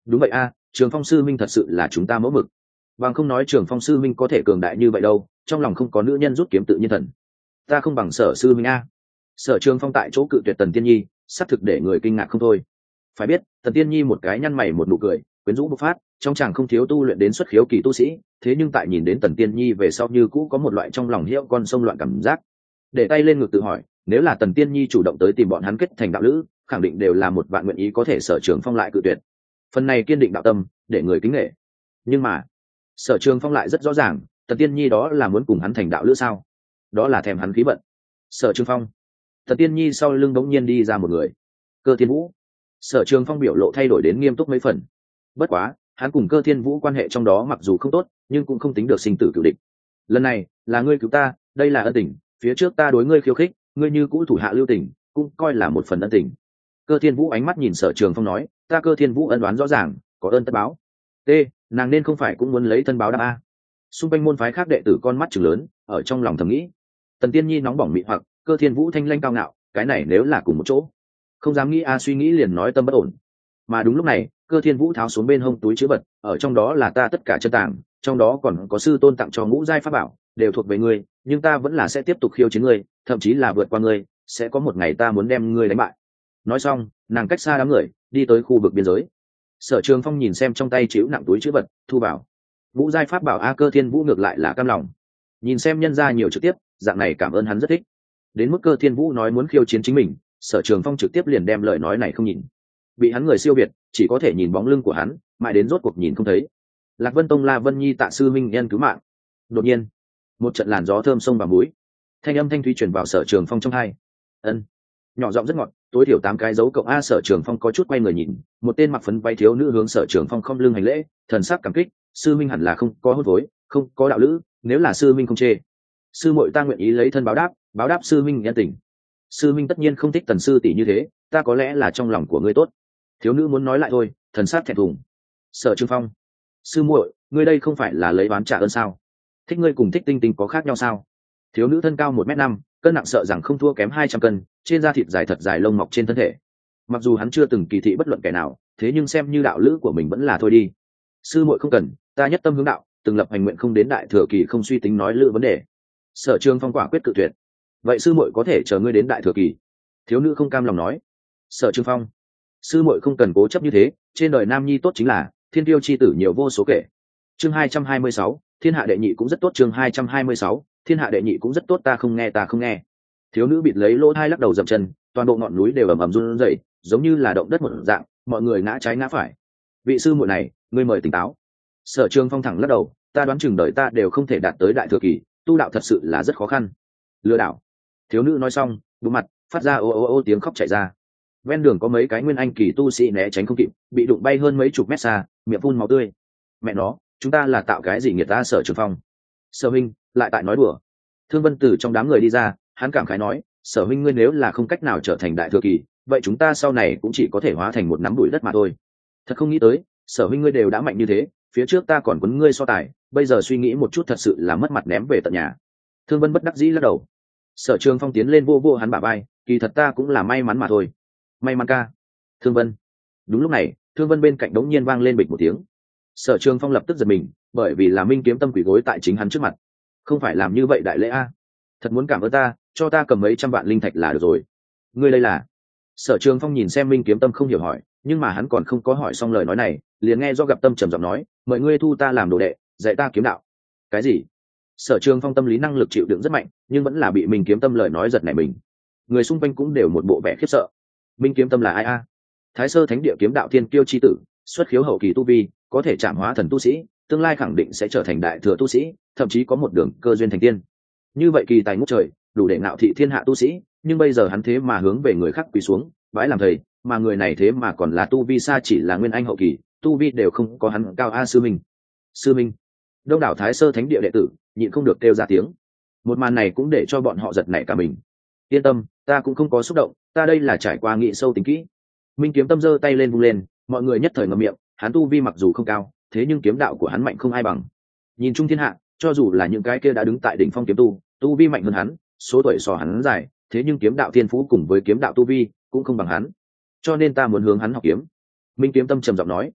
Đúng vậy a, Trường Phong sư minh thật sự là chúng ta mẫu mực. Bằng không nói Trường Phong sư minh có thể cường đại như vậy đâu, trong lòng không có nữ nhân rút kiếm tự nhiên thần. Ta không bằng Sở sư minh a. Sở Trường Phong tại chỗ cự tuyệt Tần Tiên Nhi, xác thực để người kinh ngạc không thôi. Phải biết, Tần Tiên Nhi một cái nhăn mày một nụ cười, quyến rũ bộc phát, trong chàng không thiếu tu luyện đến xuất khiếu kỳ tu sĩ, thế nhưng tại nhìn đến Tần Tiên Nhi về sau như cũ có một loại trong lòng hiệu con sông loạn cảm giác. Để tay lên ngực tự hỏi, nếu là Tần Tiên Nhi chủ động tới tìm bọn hắn kết thành đạo lữ, khẳng định đều là một vạn nguyện ý có thể Sở Trường Phong lại cự tuyệt. Phần này kiên định đạo tâm, để người kính nể. Nhưng mà, Sở Trường Phong lại rất rõ ràng, Tần Tiên Nhi đó là muốn cùng hắn thành đạo lữ sao? Đó là thèm hắn khí vận. Sở Trường Phong. Tần Tiên Nhi sau lưng bỗng nhiên đi ra một người. Cơ Thiên Vũ. Sở Trường Phong biểu lộ thay đổi đến nghiêm túc mấy phần. Bất quá, hắn cùng Cơ Thiên Vũ quan hệ trong đó mặc dù không tốt, nhưng cũng không tính được sinh tử cửu địch. Lần này, là ngươi cứu ta, đây là ân tình, phía trước ta đối ngươi khiêu khích, ngươi như cũ thủ hạ lưu tình, cũng coi là một phần ân tình. Cơ Thiên Vũ ánh mắt nhìn Sở Trường Phong nói, ta Cơ Thiên Vũ ân đoán rõ ràng, có ơn tất báo. T, nàng nên không phải cũng muốn lấy thân báo đáp a. Xung quanh môn phái khác đệ tử con mắt trừng lớn, ở trong lòng thầm nghĩ. Tần Tiên Nhi nóng bỏng mị hoặc, Cơ Thiên Vũ thanh lanh cao ngạo, cái này nếu là cùng một chỗ, không dám nghĩ a, suy nghĩ liền nói tâm bất ổn. Mà đúng lúc này, Cơ Thiên Vũ tháo xuống bên hông túi chữ vật, ở trong đó là ta tất cả chân tàng, trong đó còn có sư tôn tặng cho ngũ giai pháp bảo, đều thuộc về ngươi, nhưng ta vẫn là sẽ tiếp tục khiêu chiến ngươi, thậm chí là vượt qua ngươi, sẽ có một ngày ta muốn đem ngươi đánh bại. Nói xong, nàng cách xa đám người, đi tới khu vực biên giới. Sở Trường Phong nhìn xem trong tay chịu nặng túi chữ vật, thu vào. Ngũ giai pháp bảo a, Cơ Thiên Vũ ngược lại là cam lòng. Nhìn xem nhân gia nhiều trực tiếp, dạng này cảm ơn hắn rất thích. Đến mức Cơ Thiên Vũ nói muốn khiêu chiến chính mình, Sở Trường Phong trực tiếp liền đem lời nói này không nhìn. Bị hắn người siêu việt, chỉ có thể nhìn bóng lưng của hắn, mãi đến rốt cuộc nhìn không thấy. Lạc Vân Tông La Vân Nhi tạ sư minh nhân cứu mạng. Đột nhiên, một trận làn gió thơm sông vào mũi, thanh âm thanh thúy truyền vào Sở Trường Phong trong tai. Ân, nhỏ giọng rất ngọt, tối thiểu tám cái dấu cộng a. Sở Trường Phong có chút quay người nhìn, một tên mặc phấn váy thiếu nữ hướng Sở Trường Phong không lưng hành lễ, thần sắc cảm kích, sư minh hẳn là không có hốt vối, không có đạo lữ, nếu là sư minh không chê, sư muội ta nguyện ý lấy thân báo đáp, báo đáp sư minh nhân tình. Sư minh tất nhiên không thích Tần sư tỷ như thế, ta có lẽ là trong lòng của ngươi tốt. Thiếu nữ muốn nói lại thôi, thần sát thẹn thùng. Sở Trường Phong, sư muội, ngươi đây không phải là lấy oán trả ơn sao? Thích ngươi cùng thích Tinh Tinh có khác nhau sao? Thiếu nữ thân cao một mét năm, cân nặng sợ rằng không thua kém hai trăm cân, trên da thịt dài thật dài lông mọc trên thân thể. Mặc dù hắn chưa từng kỳ thị bất luận kẻ nào, thế nhưng xem như đạo lữ của mình vẫn là thôi đi. Sư muội không cần, ta nhất tâm hướng đạo, từng lập hành nguyện không đến đại thừa kỳ không suy tính nói lữ vấn đề. Sở Trường Phong quả quyết cự tuyệt. Vậy sư muội có thể chờ ngươi đến đại thừa kỳ. Thiếu nữ không cam lòng nói. Sở Trường Phong, sư muội không cần cố chấp như thế, trên đời nam nhi tốt chính là thiên tiêu chi tử nhiều vô số kể. Chương hai trăm hai mươi sáu, thiên hạ đệ nhị cũng rất tốt. Chương hai trăm hai mươi sáu, thiên hạ đệ nhị cũng rất tốt. Ta không nghe, ta không nghe. Thiếu nữ bịt lấy lỗ thai lắc đầu dậm chân, toàn bộ ngọn núi đều ầm ầm run rẩy, giống như là động đất một dạng, mọi người ngã trái ngã phải. Vị sư muội này, ngươi mời tỉnh táo. Sở Trường Phong thẳng lắc đầu, ta đoán chừng đời ta đều không thể đạt tới đại thừa kỳ, tu đạo thật sự là rất khó khăn. Lừa đảo. Thiếu nữ nói xong, bụng mặt phát ra ô ô ô tiếng khóc chảy ra. Ven đường có mấy cái nguyên anh kỳ tu sĩ né tránh không kịp, bị đụng bay hơn mấy chục mét xa, miệng phun máu tươi. Mẹ nó, chúng ta là tạo cái gì nghiệt ta? Sở Trường Phong, Sở huynh lại tại nói đùa. Thương Vân từ trong đám người đi ra, hắn cảm khái nói, Sở huynh ngươi nếu là không cách nào trở thành đại thừa kỳ, vậy chúng ta sau này cũng chỉ có thể hóa thành một nắm bụi đất mà thôi. Thật không nghĩ tới, Sở huynh ngươi đều đã mạnh như thế, phía trước ta còn quấn ngươi so tài, bây giờ suy nghĩ một chút thật sự là mất mặt ném về tận nhà. Thương Vân bất đắc dĩ lắc đầu. Sở Trường Phong tiến lên vô vô hắn bả vai, kỳ thật ta cũng là may mắn mà thôi. May mắn ca. Thương Vân. Đúng lúc này, Thương Vân bên cạnh đống nhiên vang lên bịch một tiếng. Sở Trường Phong lập tức giật mình, bởi vì là Minh Kiếm Tâm quỳ gối tại chính hắn trước mặt. Không phải làm như vậy đại lễ a. Thật muốn cảm ơn ta, cho ta cầm mấy trăm vạn linh thạch là được rồi. Ngươi đây là? Sở Trường Phong nhìn xem Minh Kiếm Tâm không hiểu hỏi, nhưng mà hắn còn không có hỏi xong lời nói này, liền nghe do gặp Tâm trầm giọng nói, mời ngươi thu ta làm đồ đệ, dạy ta kiếm đạo. Cái gì? Sở Trường Phong tâm lý năng lực chịu đựng rất mạnh, nhưng vẫn là bị Minh Kiếm Tâm lời nói giật nảy mình. Người xung quanh cũng đều một bộ vẻ khiếp sợ. Minh Kiếm Tâm là ai a? Thái Sơ Thánh Địa kiếm đạo thiên kiêu chi tử, xuất khiếu hậu kỳ tu vi, có thể chạm hóa thần tu sĩ, tương lai khẳng định sẽ trở thành đại thừa tu sĩ, thậm chí có một đường cơ duyên thành tiên. Như vậy kỳ tài ngút trời, đủ để ngạo thị thiên hạ tu sĩ, nhưng bây giờ hắn thế mà hướng về người khác quỳ xuống, bái làm thầy, mà người này thế mà còn là tu vi xa chỉ là nguyên anh hậu kỳ, tu vi đều không có hắn cao a. Sư minh, sư minh. Đông đảo Thái Sơ Thánh Địa đệ tử nhịn không được kêu ra tiếng. Một màn này cũng để cho bọn họ giật nảy cả mình. Yên tâm, ta cũng không có xúc động, ta đây là trải qua nghị sâu tính kỹ. Minh Kiếm Tâm giơ tay lên vung lên, mọi người nhất thời ngậm miệng. Hắn tu vi mặc dù không cao, thế nhưng kiếm đạo của hắn mạnh không ai bằng. Nhìn chung thiên hạ, cho dù là những cái kia đã đứng tại đỉnh phong kiếm tu, tu vi mạnh hơn hắn, số tuổi so hắn dài, thế nhưng kiếm đạo thiên phú cùng với kiếm đạo tu vi cũng không bằng hắn. Cho nên ta muốn hướng hắn học kiếm. Minh Kiếm Tâm trầm giọng nói.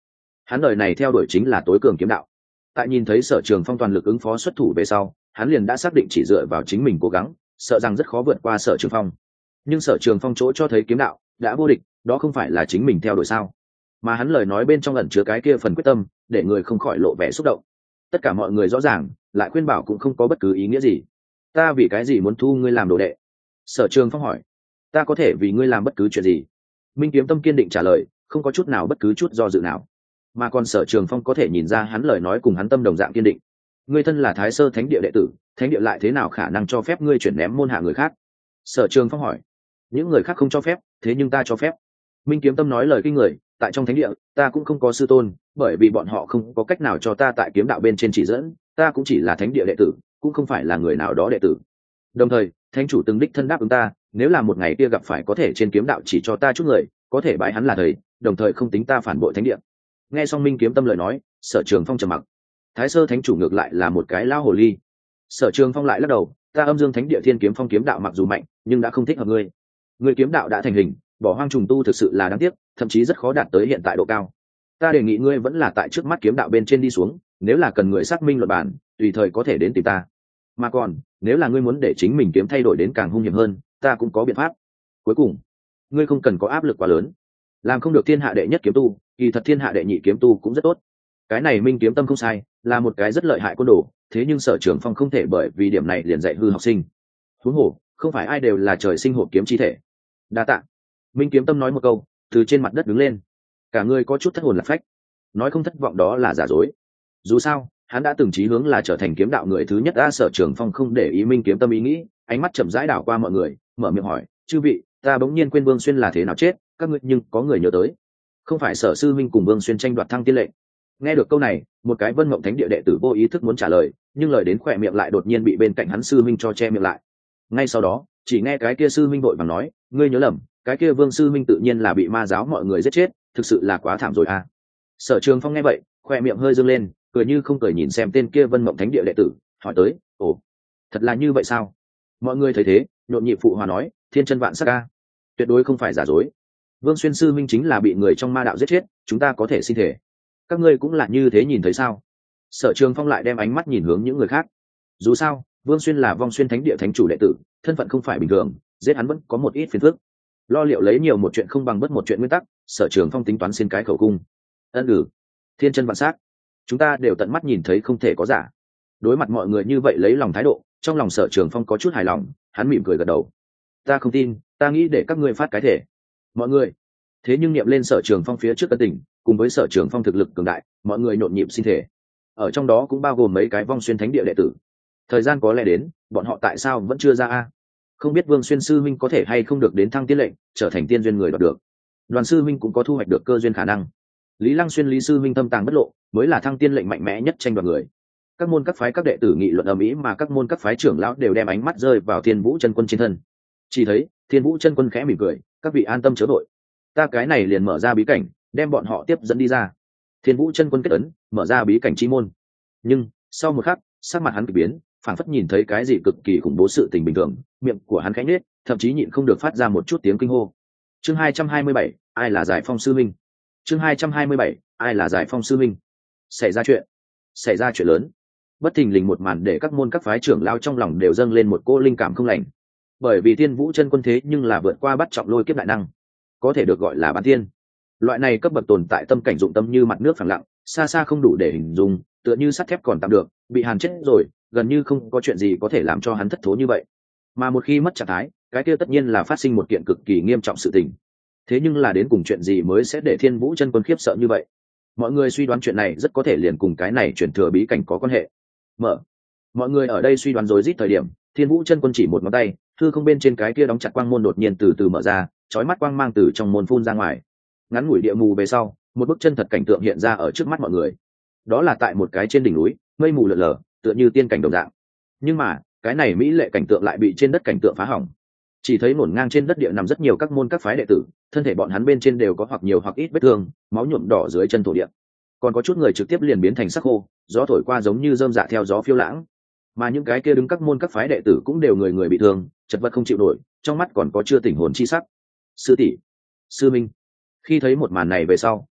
Hắn đời này theo đuổi chính là tối cường kiếm đạo. Tại nhìn thấy Sở Trường Phong toàn lực ứng phó xuất thủ về sau, hắn liền đã xác định chỉ dựa vào chính mình cố gắng, sợ rằng rất khó vượt qua Sở Trường Phong. Nhưng Sở Trường Phong chỗ cho thấy kiếm đạo đã vô địch, đó không phải là chính mình theo đuổi sao? Mà hắn lời nói bên trong ẩn chứa cái kia phần quyết tâm, để người không khỏi lộ vẻ xúc động. Tất cả mọi người rõ ràng, lại khuyên bảo cũng không có bất cứ ý nghĩa gì. Ta vì cái gì muốn thu ngươi làm đồ đệ? Sở Trường Phong hỏi. Ta có thể vì ngươi làm bất cứ chuyện gì. Minh Kiếm Tâm kiên định trả lời, không có chút nào bất cứ chút do dự nào. Mà còn Sở Trường Phong có thể nhìn ra hắn lời nói cùng hắn tâm đồng dạng kiên định. Ngươi thân là Thái Sơ Thánh Địa đệ tử, Thánh Địa lại thế nào khả năng cho phép ngươi chuyển ném môn hạ người khác? Sở Trường Phong hỏi. Những người khác không cho phép, thế nhưng ta cho phép. Minh Kiếm Tâm nói lời kinh người, tại trong Thánh Địa, ta cũng không có sư tôn, bởi vì bọn họ không có cách nào cho ta tại kiếm đạo bên trên chỉ dẫn, ta cũng chỉ là Thánh Địa đệ tử, cũng không phải là người nào đó đệ tử. Đồng thời, Thánh chủ từng đích thân đáp ứng ta, nếu là một ngày kia gặp phải có thể trên kiếm đạo chỉ cho ta chút người, có thể bãi hắn là thầy, đồng thời không tính ta phản bội Thánh Địa. Nghe xong Minh Kiếm Tâm lời nói, Sở Trường Phong trầm mặc. Thái Sơ Thánh chủ ngược lại là một cái lao hồ ly. Sở Trường Phong lại lắc đầu, ta Âm Dương Thánh Địa Thiên Kiếm Phong kiếm đạo mặc dù mạnh, nhưng đã không thích hợp ngươi. Ngươi kiếm đạo đã thành hình, bỏ hoang trùng tu thực sự là đáng tiếc, thậm chí rất khó đạt tới hiện tại độ cao. Ta đề nghị ngươi vẫn là tại trước mắt kiếm đạo bên trên đi xuống, nếu là cần người xác minh luật bản, tùy thời có thể đến tìm ta. Mà còn, nếu là ngươi muốn để chính mình kiếm thay đổi đến càng hung hiểm hơn, ta cũng có biện pháp. Cuối cùng, ngươi không cần có áp lực quá lớn, làm không được thiên hạ đệ nhất kiếm tu, kỳ thật thiên hạ đệ nhị kiếm tu cũng rất tốt. Cái này Minh Kiếm Tâm không sai, là một cái rất lợi hại côn đồ, thế nhưng Sở Trường Phong không thể bởi vì điểm này liền dạy hư học sinh. Huống hồ, không phải ai đều là trời sinh hộp kiếm chi thể. Đa tạ. Minh Kiếm Tâm nói một câu, từ trên mặt đất đứng lên. Cả người có chút thất hồn lạc phách. Nói không thất vọng đó là giả dối. Dù sao, hắn đã từng chí hướng là trở thành kiếm đạo người thứ nhất. A Sở Trường Phong không để ý Minh Kiếm Tâm ý nghĩ, ánh mắt chậm rãi đảo qua mọi người, mở miệng hỏi, chư vị, ta bỗng nhiên quên Vương Xuyên là thế nào chết, các ngươi nhưng có người nhớ tới? Không phải Sở sư minh cùng Vương Xuyên tranh đoạt thăng tiên lệnh? Nghe được câu này, một cái Vân Mộng Thánh Địa đệ tử vô ý thức muốn trả lời, nhưng lời đến khỏe miệng lại đột nhiên bị bên cạnh hắn sư minh cho che miệng lại. Ngay sau đó, chỉ nghe cái kia sư minh vội vàng nói, ngươi nhớ lầm, cái kia Vương sư minh tự nhiên là bị ma giáo mọi người giết chết, thực sự là quá thảm rồi à. Sở Trường Phong nghe vậy, khỏe miệng hơi dương lên, cười như không cười nhìn xem tên kia Vân Mộng Thánh Địa đệ tử, hỏi tới, ồ, thật là như vậy sao? Mọi người thấy thế, nhộn nhịp phụ hòa nói, thiên chân vạn sắc ca, tuyệt đối không phải giả dối. Vương Xuyên sư minh chính là bị người trong ma đạo giết chết, chúng ta có thể xin thể. Các ngươi cũng là như thế nhìn thấy sao? Sở Trường Phong lại đem ánh mắt nhìn hướng những người khác. Dù sao, Vương Xuyên là Vong Xuyên Thánh Địa thánh chủ đệ tử, thân phận không phải bình thường, giết hắn vẫn có một ít phiền phức. Lo liệu lấy nhiều một chuyện không bằng bất một chuyện nguyên tắc, Sở Trường Phong tính toán xin cái khẩu cung. Ân ừ, thiên chân vạn sắc, chúng ta đều tận mắt nhìn thấy không thể có giả. Đối mặt mọi người như vậy lấy lòng thái độ, trong lòng Sở Trường Phong có chút hài lòng, hắn mỉm cười gật đầu. Ta không tin, ta nghĩ để các ngươi phát cái thể. Mọi người. Thế nhưng niệm lên Sở Trường Phong phía trước ân tình, cùng với Sở Trường Phong thực lực cường đại, mọi người nhộn nhịp xin thể. Ở trong đó cũng bao gồm mấy cái Vong Xuyên Thánh Địa đệ tử. Thời gian có lẽ đến, bọn họ tại sao vẫn chưa ra a? Không biết Vương Xuyên sư minh có thể hay không được đến thăng tiên lệnh, trở thành tiên duyên người đoạt được. Đoàn sư minh cũng có thu hoạch được cơ duyên khả năng. Lý Lăng Xuyên Lý sư minh thâm tàng bất lộ, mới là thăng tiên lệnh mạnh mẽ nhất tranh đoạt người. Các môn các phái các đệ tử nghị luận ầm ĩ, mà các môn các phái trưởng lão đều đem ánh mắt rơi vào Thiên Vũ Chân Quân trên thân. Chỉ thấy Thiên Vũ Chân Quân khẽ mỉm cười, các vị an tâm chớ vội, ta cái này liền mở ra bí cảnh, đem bọn họ tiếp dẫn đi ra. Thiên Vũ Chân Quân kết ấn, mở ra bí cảnh chi môn. Nhưng sau một khắc, sắc mặt hắn kỳ biến, phảng phất nhìn thấy cái gì cực kỳ khủng bố sự tình bình thường, miệng của hắn khẽ nhếch, thậm chí nhịn không được phát ra một chút tiếng kinh hô. Chương hai trăm hai mươi bảy, ai là Giải Phong sư minh? Chương hai trăm hai mươi bảy, ai là Giải Phong sư minh? Xảy ra chuyện, xảy ra chuyện lớn. Bất thình lình một màn để các môn các phái trưởng lao trong lòng đều dâng lên một cô linh cảm không lành. Bởi vì Thiên Vũ Chân Quân thế nhưng là vượt qua bắt trọng lôi kiếp đại năng, có thể được gọi là bán thiên. Loại này cấp bậc tồn tại tâm cảnh dụng tâm như mặt nước phẳng lặng, xa xa không đủ để hình dung, tựa như sắt thép còn tạm được, bị hàn chết rồi, gần như không có chuyện gì có thể làm cho hắn thất thố như vậy. Mà một khi mất trạng thái, cái kia tất nhiên là phát sinh một kiện cực kỳ nghiêm trọng sự tình. Thế nhưng là đến cùng chuyện gì mới sẽ để Thiên Vũ Chân Quân khiếp sợ như vậy? Mọi người suy đoán chuyện này rất có thể liền cùng cái này chuyển thừa bí cảnh có quan hệ. Mở. Mọi người ở đây suy đoán rối rít thời điểm, Thiên Vũ Chân Quân chỉ một ngón tay, hư không bên trên cái kia đóng chặt quang môn đột nhiên từ từ mở ra, chói mắt quang mang từ trong môn phun ra ngoài. Ngắn ngủi địa mù về sau, một bức chân thật cảnh tượng hiện ra ở trước mắt mọi người. Đó là tại một cái trên đỉnh núi, mây mù lượn lờ, tựa như tiên cảnh đồng dạng. Nhưng mà, cái này mỹ lệ cảnh tượng lại bị trên đất cảnh tượng phá hỏng. Chỉ thấy ngổn ngang trên đất địa nằm rất nhiều các môn các phái đệ tử, thân thể bọn hắn bên trên đều có hoặc nhiều hoặc ít vết thương, máu nhuộm đỏ dưới chân thổ địa. Còn có chút người trực tiếp liền biến thành sắc khô, gió thổi qua giống như rơm rạ theo gió phiêu lãng. Mà những cái kia đứng các môn các phái đệ tử cũng đều người người bị thương, chật vật không chịu nổi, trong mắt còn có chưa tỉnh hồn chi sắc. Sư tỷ, sư minh. Khi thấy một màn này về sau,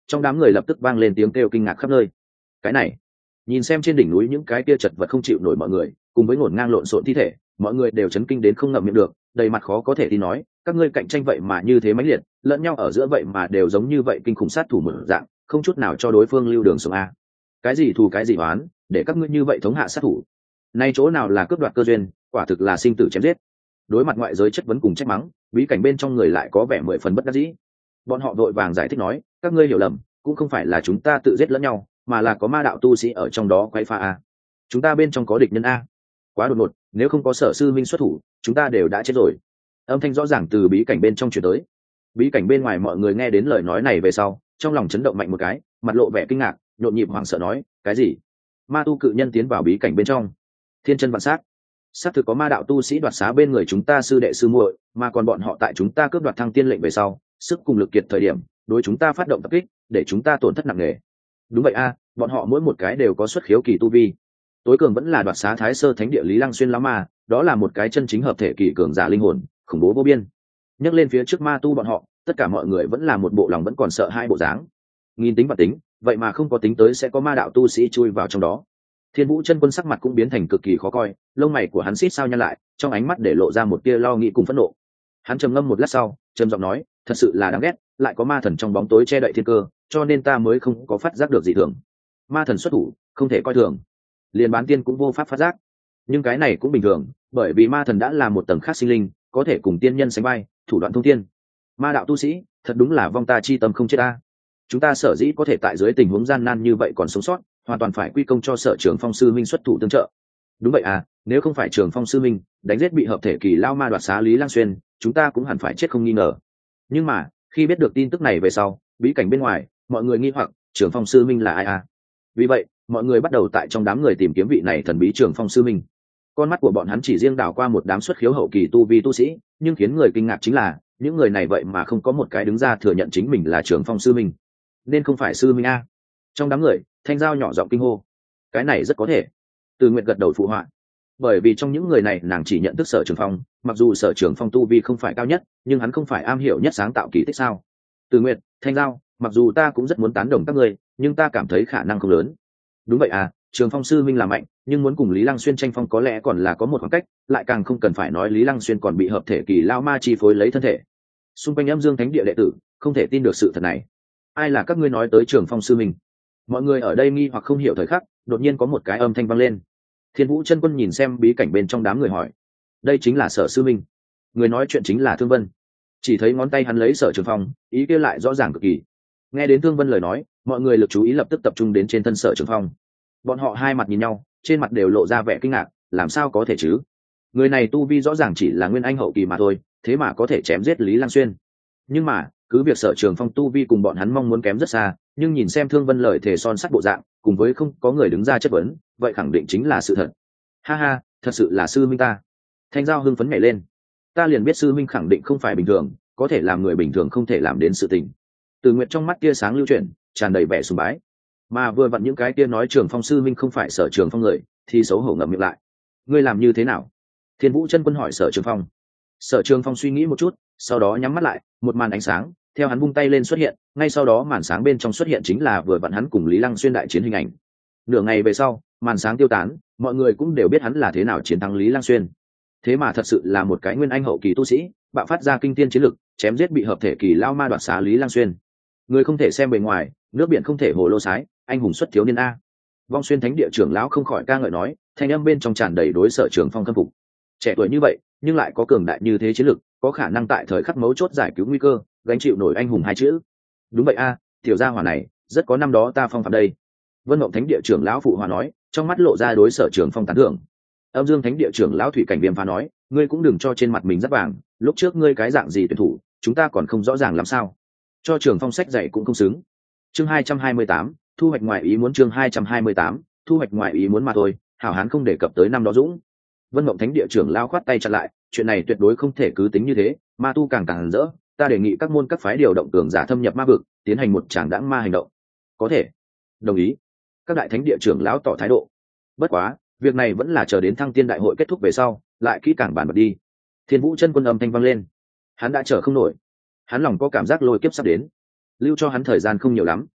trong đám người lập tức vang lên tiếng kêu kinh ngạc khắp nơi. Cái này, nhìn xem trên đỉnh núi những cái kia chật vật không chịu nổi mọi người cùng với ngổn ngang lộn xộn thi thể, mọi người đều chấn kinh đến không ngậm miệng được, đầy mặt khó có thể tin nói, các ngươi cạnh tranh vậy mà như thế mãnh liệt, lẫn nhau ở giữa vậy mà đều giống như vậy kinh khủng sát thủ mở dạng, không chút nào cho đối phương lưu đường sống a. Cái gì thù cái gì oán, để các ngươi như vậy thống hạ sát thủ. Nay chỗ nào là cướp đoạt cơ duyên, quả thực là sinh tử chém giết. Đối mặt ngoại giới chất vấn cùng trách mắng, bí cảnh bên trong người lại có vẻ mười phần bất đắc dĩ. Bọn họ vội vàng giải thích nói, các ngươi hiểu lầm, cũng không phải là chúng ta tự giết lẫn nhau, mà là có ma đạo tu sĩ ở trong đó quay pha a. Chúng ta bên trong có địch nhân a. Quá đột ngột, nếu không có Sở sư minh xuất thủ, chúng ta đều đã chết rồi. Âm thanh rõ ràng từ bí cảnh bên trong truyền tới. Bí cảnh bên ngoài mọi người nghe đến lời nói này về sau, trong lòng chấn động mạnh một cái, mặt lộ vẻ kinh ngạc, nhộn nhịp hoảng sợ nói, cái gì? Ma tu cự nhân tiến vào bí cảnh bên trong? Thiên chân vạn sát, xác thực có ma đạo tu sĩ đoạt xá bên người chúng ta sư đệ sư muội, mà còn bọn họ tại chúng ta cướp đoạt thăng tiên lệnh về sau, sức cùng lực kiệt thời điểm, đối chúng ta phát động tập kích, để chúng ta tổn thất nặng nề. Đúng vậy a, bọn họ mỗi một cái đều có xuất khiếu kỳ tu vi. Tối cường vẫn là đoạt xá Thái Sơ Thánh Địa Lý Lăng Xuyên lão ma, đó là một cái chân chính hợp thể kỳ cường giả linh hồn, khủng bố vô biên. Nhắc lên phía trước ma tu bọn họ, tất cả mọi người vẫn là một bộ lòng vẫn còn sợ hai bộ dáng. Nghìn tính và tính, vậy mà không có tính tới sẽ có ma đạo tu sĩ chui vào trong đó. Thiên Vũ Chân Quân sắc mặt cũng biến thành cực kỳ khó coi, lông mày của hắn xít sao nhăn lại, trong ánh mắt để lộ ra một tia lo nghĩ cùng phẫn nộ. Hắn trầm ngâm một lát sau, trầm giọng nói, thật sự là đáng ghét, lại có ma thần trong bóng tối che đậy thiên cơ, cho nên ta mới không có phát giác được gì thường. Ma thần xuất thủ, không thể coi thường. Liên bán tiên cũng vô pháp phát giác, nhưng cái này cũng bình thường, bởi vì ma thần đã là một tầng khác sinh linh, có thể cùng tiên nhân sánh vai, thủ đoạn thông thiên. Ma đạo tu sĩ, thật đúng là vong ta chi tâm không chết ta. Chúng ta sở dĩ có thể tại dưới tình huống gian nan như vậy còn sống sót, hoàn toàn phải quy công cho Sở Trường Phong sư minh xuất thủ tương trợ. Đúng vậy à, nếu không phải Trường Phong sư minh đánh giết bị hợp thể kỳ lao ma đoạt xá Lý Lang Xuyên, chúng ta cũng hẳn phải chết không nghi ngờ. Nhưng mà khi biết được tin tức này về sau, bí cảnh bên ngoài mọi người nghi hoặc Trường Phong sư minh là ai à. Vì vậy mọi người bắt đầu tại trong đám người tìm kiếm vị này thần bí Trường Phong sư minh. Con mắt của bọn hắn chỉ riêng đảo qua một đám xuất khiếu hậu kỳ tu vi tu sĩ, nhưng khiến người kinh ngạc chính là những người này vậy mà không có một cái đứng ra thừa nhận chính mình là Trường Phong sư minh. Nên không phải sư minh a. Trong đám người Thanh Giao nhỏ giọng kinh hô, cái này rất có thể. Từ Nguyệt gật đầu phụ họa, bởi vì trong những người này nàng chỉ nhận thức Sở Trường Phong, mặc dù Sở Trường Phong tu vi không phải cao nhất, nhưng hắn không phải am hiểu nhất sáng tạo kỳ tích sao? Từ Nguyệt, Thanh Giao, mặc dù ta cũng rất muốn tán đồng các ngươi, nhưng ta cảm thấy khả năng không lớn. Đúng vậy à, Trường Phong sư minh là mạnh, nhưng muốn cùng Lý Lăng Xuyên tranh phong có lẽ còn là có một khoảng cách, lại càng không cần phải nói Lý Lăng Xuyên còn bị hợp thể kỳ lao ma chi phối lấy thân thể. Xung quanh Âm Dương Thánh Địa đệ tử không thể tin được sự thật này. Ai là các ngươi nói tới Trường Phong sư minh? Mọi người ở đây nghi hoặc không hiểu thời khắc, đột nhiên có một cái âm thanh vang lên. Thiên Vũ Chân Quân nhìn xem bí cảnh bên trong đám người hỏi, đây chính là Sở sư minh? Người nói chuyện chính là Thương Vân. Chỉ thấy ngón tay hắn lấy Sở Trường Phong, ý kia lại rõ ràng cực kỳ. Nghe đến Thương Vân lời nói, mọi người lực chú ý lập tức tập trung đến trên thân Sở Trường Phong. Bọn họ hai mặt nhìn nhau, trên mặt đều lộ ra vẻ kinh ngạc, làm sao có thể chứ? Người này tu vi rõ ràng chỉ là nguyên anh hậu kỳ mà thôi, thế mà có thể chém giết Lý Lang Xuyên. Nhưng mà cứ việc Sở Trường Phong tu vi cùng bọn hắn mong muốn kém rất xa, nhưng nhìn xem Thương Vân lời thề son sắt bộ dạng, cùng với không có người đứng ra chất vấn, vậy khẳng định chính là sự thật. Ha ha, thật sự là sư minh ta. Thanh Giao hưng phấn nhảy lên, ta liền biết sư minh khẳng định không phải bình thường, có thể làm người bình thường không thể làm đến sự tình. Từ Nguyệt trong mắt tia sáng lưu chuyển, tràn đầy vẻ sùng bái. Mà vừa vặn những cái tia nói Trường Phong sư minh không phải Sở Trường Phong người, thì xấu hổ ngậm miệng lại. Ngươi làm như thế nào? Thiên Vũ Chân Quân hỏi Sở Trường Phong. Sở Trường Phong suy nghĩ một chút, sau đó nhắm mắt lại, một màn ánh sáng theo hắn vung tay lên xuất hiện, ngay sau đó màn sáng bên trong xuất hiện chính là vừa vặn hắn cùng Lý Lăng Xuyên đại chiến hình ảnh. Nửa ngày về sau, màn sáng tiêu tán, mọi người cũng đều biết hắn là thế nào chiến thắng Lý Lăng Xuyên. Thế mà thật sự là một cái nguyên anh hậu kỳ tu sĩ, bạo phát ra kinh thiên chiến lực, chém giết bị hợp thể kỳ lao ma đoạt xá Lý Lăng Xuyên. Người không thể xem bề ngoài, nước biển không thể hồ lô sái, anh hùng xuất thiếu niên a. Vong Xuyên Thánh Địa trưởng lão không khỏi ca ngợi nói, thanh âm bên trong tràn đầy đối Sở Trường Phong khâm phục. Trẻ tuổi như vậy, nhưng lại có cường đại như thế chiến lực, có khả năng tại thời khắc mấu chốt giải cứu nguy cơ, gánh chịu nổi anh hùng hai chữ. Đúng vậy a, tiểu gia hỏa này rất có năm đó ta phong phạm đây. Vân Mộng Thánh Địa trưởng lão phụ hòa nói, trong mắt lộ ra đối Sở Trường Phong tán thưởng. Âm Dương Thánh Địa trưởng lão Thủy Cảnh Viêm phá nói, ngươi cũng đừng cho trên mặt mình rất vàng, lúc trước ngươi cái dạng gì tuyển thủ, chúng ta còn không rõ ràng làm sao. Cho Trường Phong sách dạy cũng không xứng. Chương hai trăm hai mươi tám, thu hoạch ngoài ý muốn. Chương hai trăm hai mươi tám, thu hoạch ngoài ý muốn mà thôi, hảo hán không đề cập tới năm đó dũng. Vân Mộng Thánh Địa trưởng lão khoát tay chặn lại, chuyện này tuyệt đối không thể cứ tính như thế, ma tu càng càng rỡ, ta đề nghị các môn các phái điều động cường giả thâm nhập ma vực, tiến hành một tràng đãng ma hành động. Có thể. Đồng ý. Các đại thánh địa trưởng lão tỏ thái độ. Bất quá, việc này vẫn là chờ đến Thăng Tiên đại hội kết thúc về sau, lại kỹ càng bàn bạc đi. Thiên Vũ Chân Quân âm thanh vang lên. Hắn đã chờ không nổi. Hắn lòng có cảm giác lôi kiếp sắp đến. Lưu cho hắn thời gian không nhiều lắm,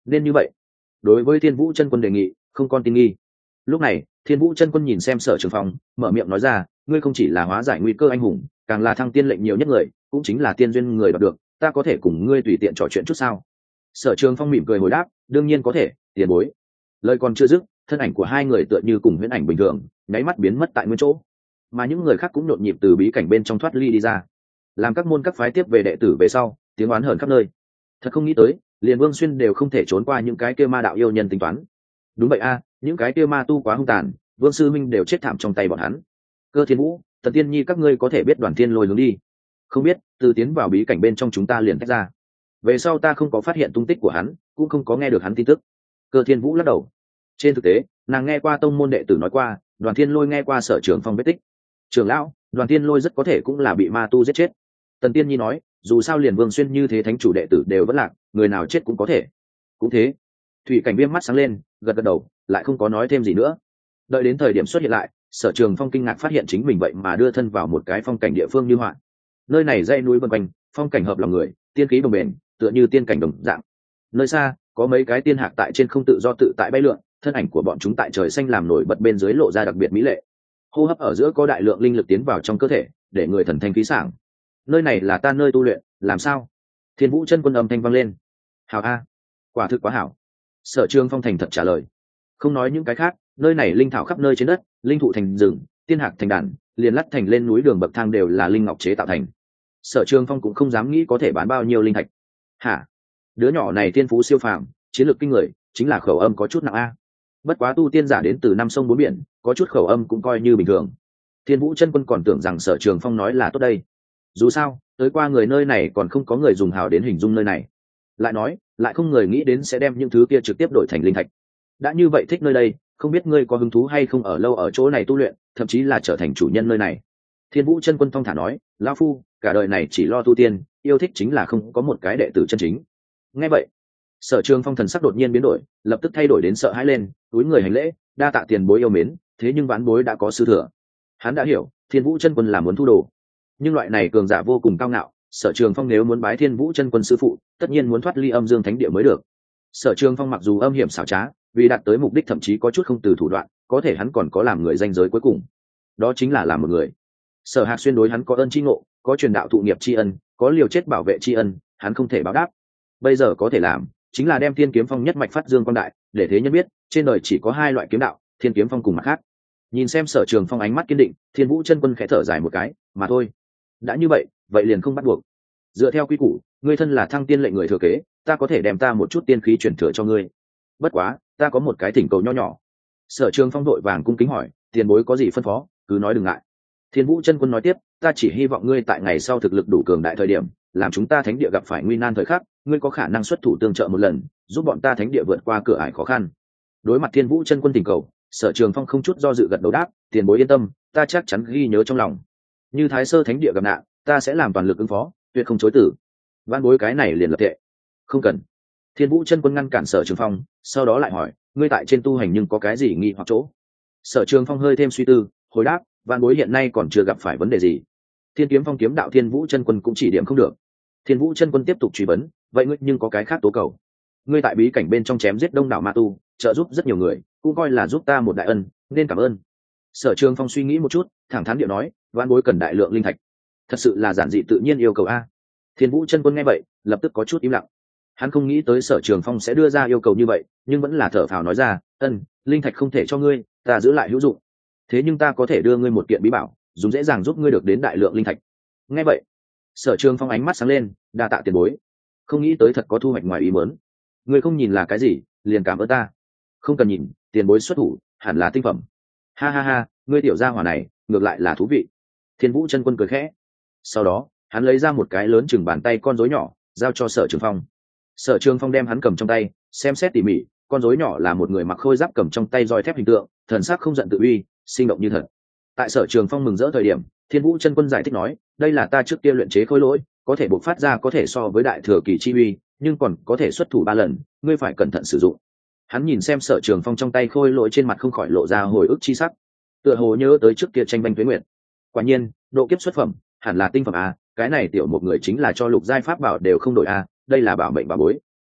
nên như vậy. Đối với Thiên Vũ chân quân đề nghị, không con tin nghi. Lúc này Thiên Vũ chân quân nhìn xem Sở Trường Phong, mở miệng nói ra, ngươi không chỉ là hóa giải nguy cơ anh hùng, càng là thăng tiên lệnh nhiều nhất người, cũng chính là tiên duyên người đoạt được, ta có thể cùng ngươi tùy tiện trò chuyện chút sao? Sở Trường Phong mỉm cười hồi đáp, đương nhiên có thể, tiền bối. Lời còn chưa dứt, thân ảnh của hai người tựa như cùng huyễn ảnh bình thường, nháy mắt biến mất tại nguyên chỗ, mà những người khác cũng nhộn nhịp từ bí cảnh bên trong thoát ly đi ra, làm các môn các phái tiếp về đệ tử về sau, tiếng oán hờn khắp nơi. Thật không nghĩ tới, liền Vương Xuyên đều không thể trốn qua những cái kia ma đạo yêu nhân tính toán. Đúng vậy a, những cái kia ma tu quá hung tàn, Vương sư minh đều chết thảm trong tay bọn hắn. Cơ Thiên Vũ, Tần Tiên Nhi các ngươi có thể biết Đoàn Thiên Lôi hướng đi? Không biết, từ tiến vào bí cảnh bên trong chúng ta liền tách ra. Về sau ta không có phát hiện tung tích của hắn, cũng không có nghe được hắn tin tức. Cơ Thiên Vũ lắc đầu. Trên thực tế, nàng nghe qua tông môn đệ tử nói qua, Đoàn Thiên Lôi nghe qua Sở Trường Phong vết tích. Trường lão, Đoàn Thiên Lôi rất có thể cũng là bị ma tu giết chết. Tần Tiên Nhi nói, dù sao liền Vương Xuyên như thế thánh chủ đệ tử đều vẫn lạc, người nào chết cũng có thể. Cũng thế. Thủy Cảnh Viêm mắt sáng lên, gật gật đầu, lại không có nói thêm gì nữa. Đợi đến thời điểm xuất hiện lại, Sở Trường Phong kinh ngạc phát hiện chính mình vậy mà đưa thân vào một cái phong cảnh địa phương như hoạn. Nơi này dãy núi vân quanh, phong cảnh hợp lòng người, tiên khí bồng bềnh, tựa như tiên cảnh đồng dạng. Nơi xa, có mấy cái tiên hạc tại trên không tự do tự tại bay lượn, thân ảnh của bọn chúng tại trời xanh làm nổi bật bên dưới lộ ra đặc biệt mỹ lệ. Hô hấp ở giữa có đại lượng linh lực tiến vào trong cơ thể, để người thần thanh khí sảng. Nơi này là ta nơi tu luyện, làm sao? Thiên Vũ chân quân âm thanh vang lên. Hảo a, quả thực quá hảo. Sở Trường Phong thành thật trả lời. Không nói những cái khác, nơi này linh thảo khắp nơi trên đất, linh thụ thành rừng, tiên hạc thành đàn, liền lắt thành lên núi đường bậc thang đều là linh ngọc chế tạo thành. Sở Trường Phong cũng không dám nghĩ có thể bán bao nhiêu linh thạch. Hả? Đứa nhỏ này thiên phú siêu phàm, chiến lược kinh người, chính là khẩu âm có chút nặng a. Bất quá tu tiên giả đến từ năm sông bốn biển, có chút khẩu âm cũng coi như bình thường. Thiên Vũ chân quân còn tưởng rằng Sở Trường Phong nói là tốt đây. Dù sao, tới qua người nơi này còn không có người dùng hào đến hình dung nơi này. Lại nói, lại không người nghĩ đến sẽ đem những thứ kia trực tiếp đổi thành linh thạch. Đã như vậy thích nơi đây, không biết ngươi có hứng thú hay không ở lâu ở chỗ này tu luyện, thậm chí là trở thành chủ nhân nơi này. Thiên Vũ chân quân thong thả nói, lão phu cả đời này chỉ lo tu tiên, yêu thích chính là không có một cái đệ tử chân chính. Nghe vậy, Sở Trường Phong thần sắc đột nhiên biến đổi, lập tức thay đổi đến sợ hãi lên, túi người hành lễ, đa tạ tiền bối yêu mến, thế nhưng vãn bối đã có sư thừa. Hắn đã hiểu, Thiên Vũ chân quân là muốn thu đồ, nhưng loại này cường giả vô cùng cao ngạo, Sở Trường Phong nếu muốn bái Thiên Vũ chân quân sư phụ, tất nhiên muốn thoát ly âm dương thánh địa mới được. Sở Trường Phong mặc dù âm hiểm xảo trá, vì đạt tới mục đích thậm chí có chút không từ thủ đoạn, có thể hắn còn có làm người danh giới cuối cùng, đó chính là làm một người. Sở Hạc Xuyên đối hắn có ơn tri ngộ, có truyền đạo thụ nghiệp tri ân, có liều chết bảo vệ tri ân, hắn không thể báo đáp. Bây giờ có thể làm, chính là đem Thiên Kiếm Phong nhất mạch phát dương quang đại, để thế nhân biết, trên đời chỉ có hai loại kiếm đạo, Thiên Kiếm Phong cùng mặt khác. Nhìn xem Sở Trường Phong ánh mắt kiên định, Thiên Vũ chân quân khẽ thở dài một cái, mà thôi. Đã như vậy, vậy liền không bắt buộc. Dựa theo quy củ, ngươi thân là thăng tiên lệnh người thừa kế, ta có thể đem ta một chút tiên khí truyền thừa cho ngươi. Bất quá, ta có một cái thỉnh cầu nho nhỏ. Sở Trường Phong đội vàng cung kính hỏi, tiền bối có gì phân phó, cứ nói đừng ngại. Thiên Vũ chân quân nói tiếp, ta chỉ hy vọng ngươi tại ngày sau thực lực đủ cường đại thời điểm, làm chúng ta thánh địa gặp phải nguy nan thời khắc, ngươi có khả năng xuất thủ tương trợ một lần, giúp bọn ta thánh địa vượt qua cửa ải khó khăn. Đối mặt Thiên Vũ chân quân thỉnh cầu, Sở Trường Phong không chút do dự gật đầu đáp, tiền bối yên tâm, ta chắc chắn ghi nhớ trong lòng. Như Thái Sơ thánh địa gặp nạn, ta sẽ làm toàn lực ứng phó, tuyệt không chối từ. Vãn bối cái này liền lập tệ. Không cần. Thiên Vũ chân quân ngăn cản Sở Trường Phong, sau đó lại hỏi, ngươi tại trên tu hành nhưng có cái gì nghi hoặc chỗ? Sở Trường Phong hơi thêm suy tư, hồi đáp, vãn bối hiện nay còn chưa gặp phải vấn đề gì. Thiên Kiếm Phong kiếm đạo Thiên Vũ chân quân cũng chỉ điểm không được. Thiên Vũ chân quân tiếp tục truy vấn, vậy ngươi nhưng có cái khác tố cầu? Ngươi tại bí cảnh bên trong chém giết đông đảo ma tu, trợ giúp rất nhiều người, cũng coi là giúp ta một đại ân, nên cảm ơn. Sở Trường Phong suy nghĩ một chút, thẳng thắn điệu nói, vãn bối cần đại lượng linh thạch. Thật sự là giản dị tự nhiên yêu cầu a. Thiên Vũ chân quân nghe vậy, lập tức có chút im lặng. Hắn không nghĩ tới Sở Trường Phong sẽ đưa ra yêu cầu như vậy, nhưng vẫn là thở phào nói ra, ân, linh thạch không thể cho ngươi, ta giữ lại hữu dụng. Thế nhưng ta có thể đưa ngươi một kiện bí bảo, dùng dễ dàng giúp ngươi được đến đại lượng linh thạch. Nghe vậy, Sở Trường Phong ánh mắt sáng lên, đa tạ tiền bối. Không nghĩ tới thật có thu hoạch ngoài ý muốn. Ngươi không nhìn là cái gì, liền cảm ơn ta. Không cần nhìn, tiền bối xuất thủ, hẳn là tinh phẩm. Ha ha ha, ngươi tiểu gia hỏa này, ngược lại là thú vị. Thiên Vũ chân quân cười khẽ. Sau đó, hắn lấy ra một cái lớn chừng bàn tay con rối nhỏ, giao cho Sở Trường Phong. Sở Trường Phong đem hắn cầm trong tay, xem xét tỉ mỉ, con rối nhỏ là một người mặc khôi giáp cầm trong tay roi thép hình tượng, thần sắc không giận tự uy, sinh động như thật. Tại Sở Trường Phong mừng rỡ thời điểm, Thiên Vũ chân quân giải thích nói, đây là ta trước kia luyện chế khôi lỗi, có thể bộc phát ra có thể so với đại thừa kỳ chi uy, nhưng còn có thể xuất thủ ba lần, ngươi phải cẩn thận sử dụng. Hắn nhìn xem Sở Trường Phong trong tay khôi lỗi trên mặt không khỏi lộ ra hồi ức chi sắc, tựa hồ nhớ tới trước kia tranh banh tuế nguyệt. Quả nhiên, độ kiếp xuất phẩm, hẳn là tinh phẩm a, cái này tiểu một người chính là cho lục giai pháp bảo đều không đổi a, đây là bảo mệnh bảo bối.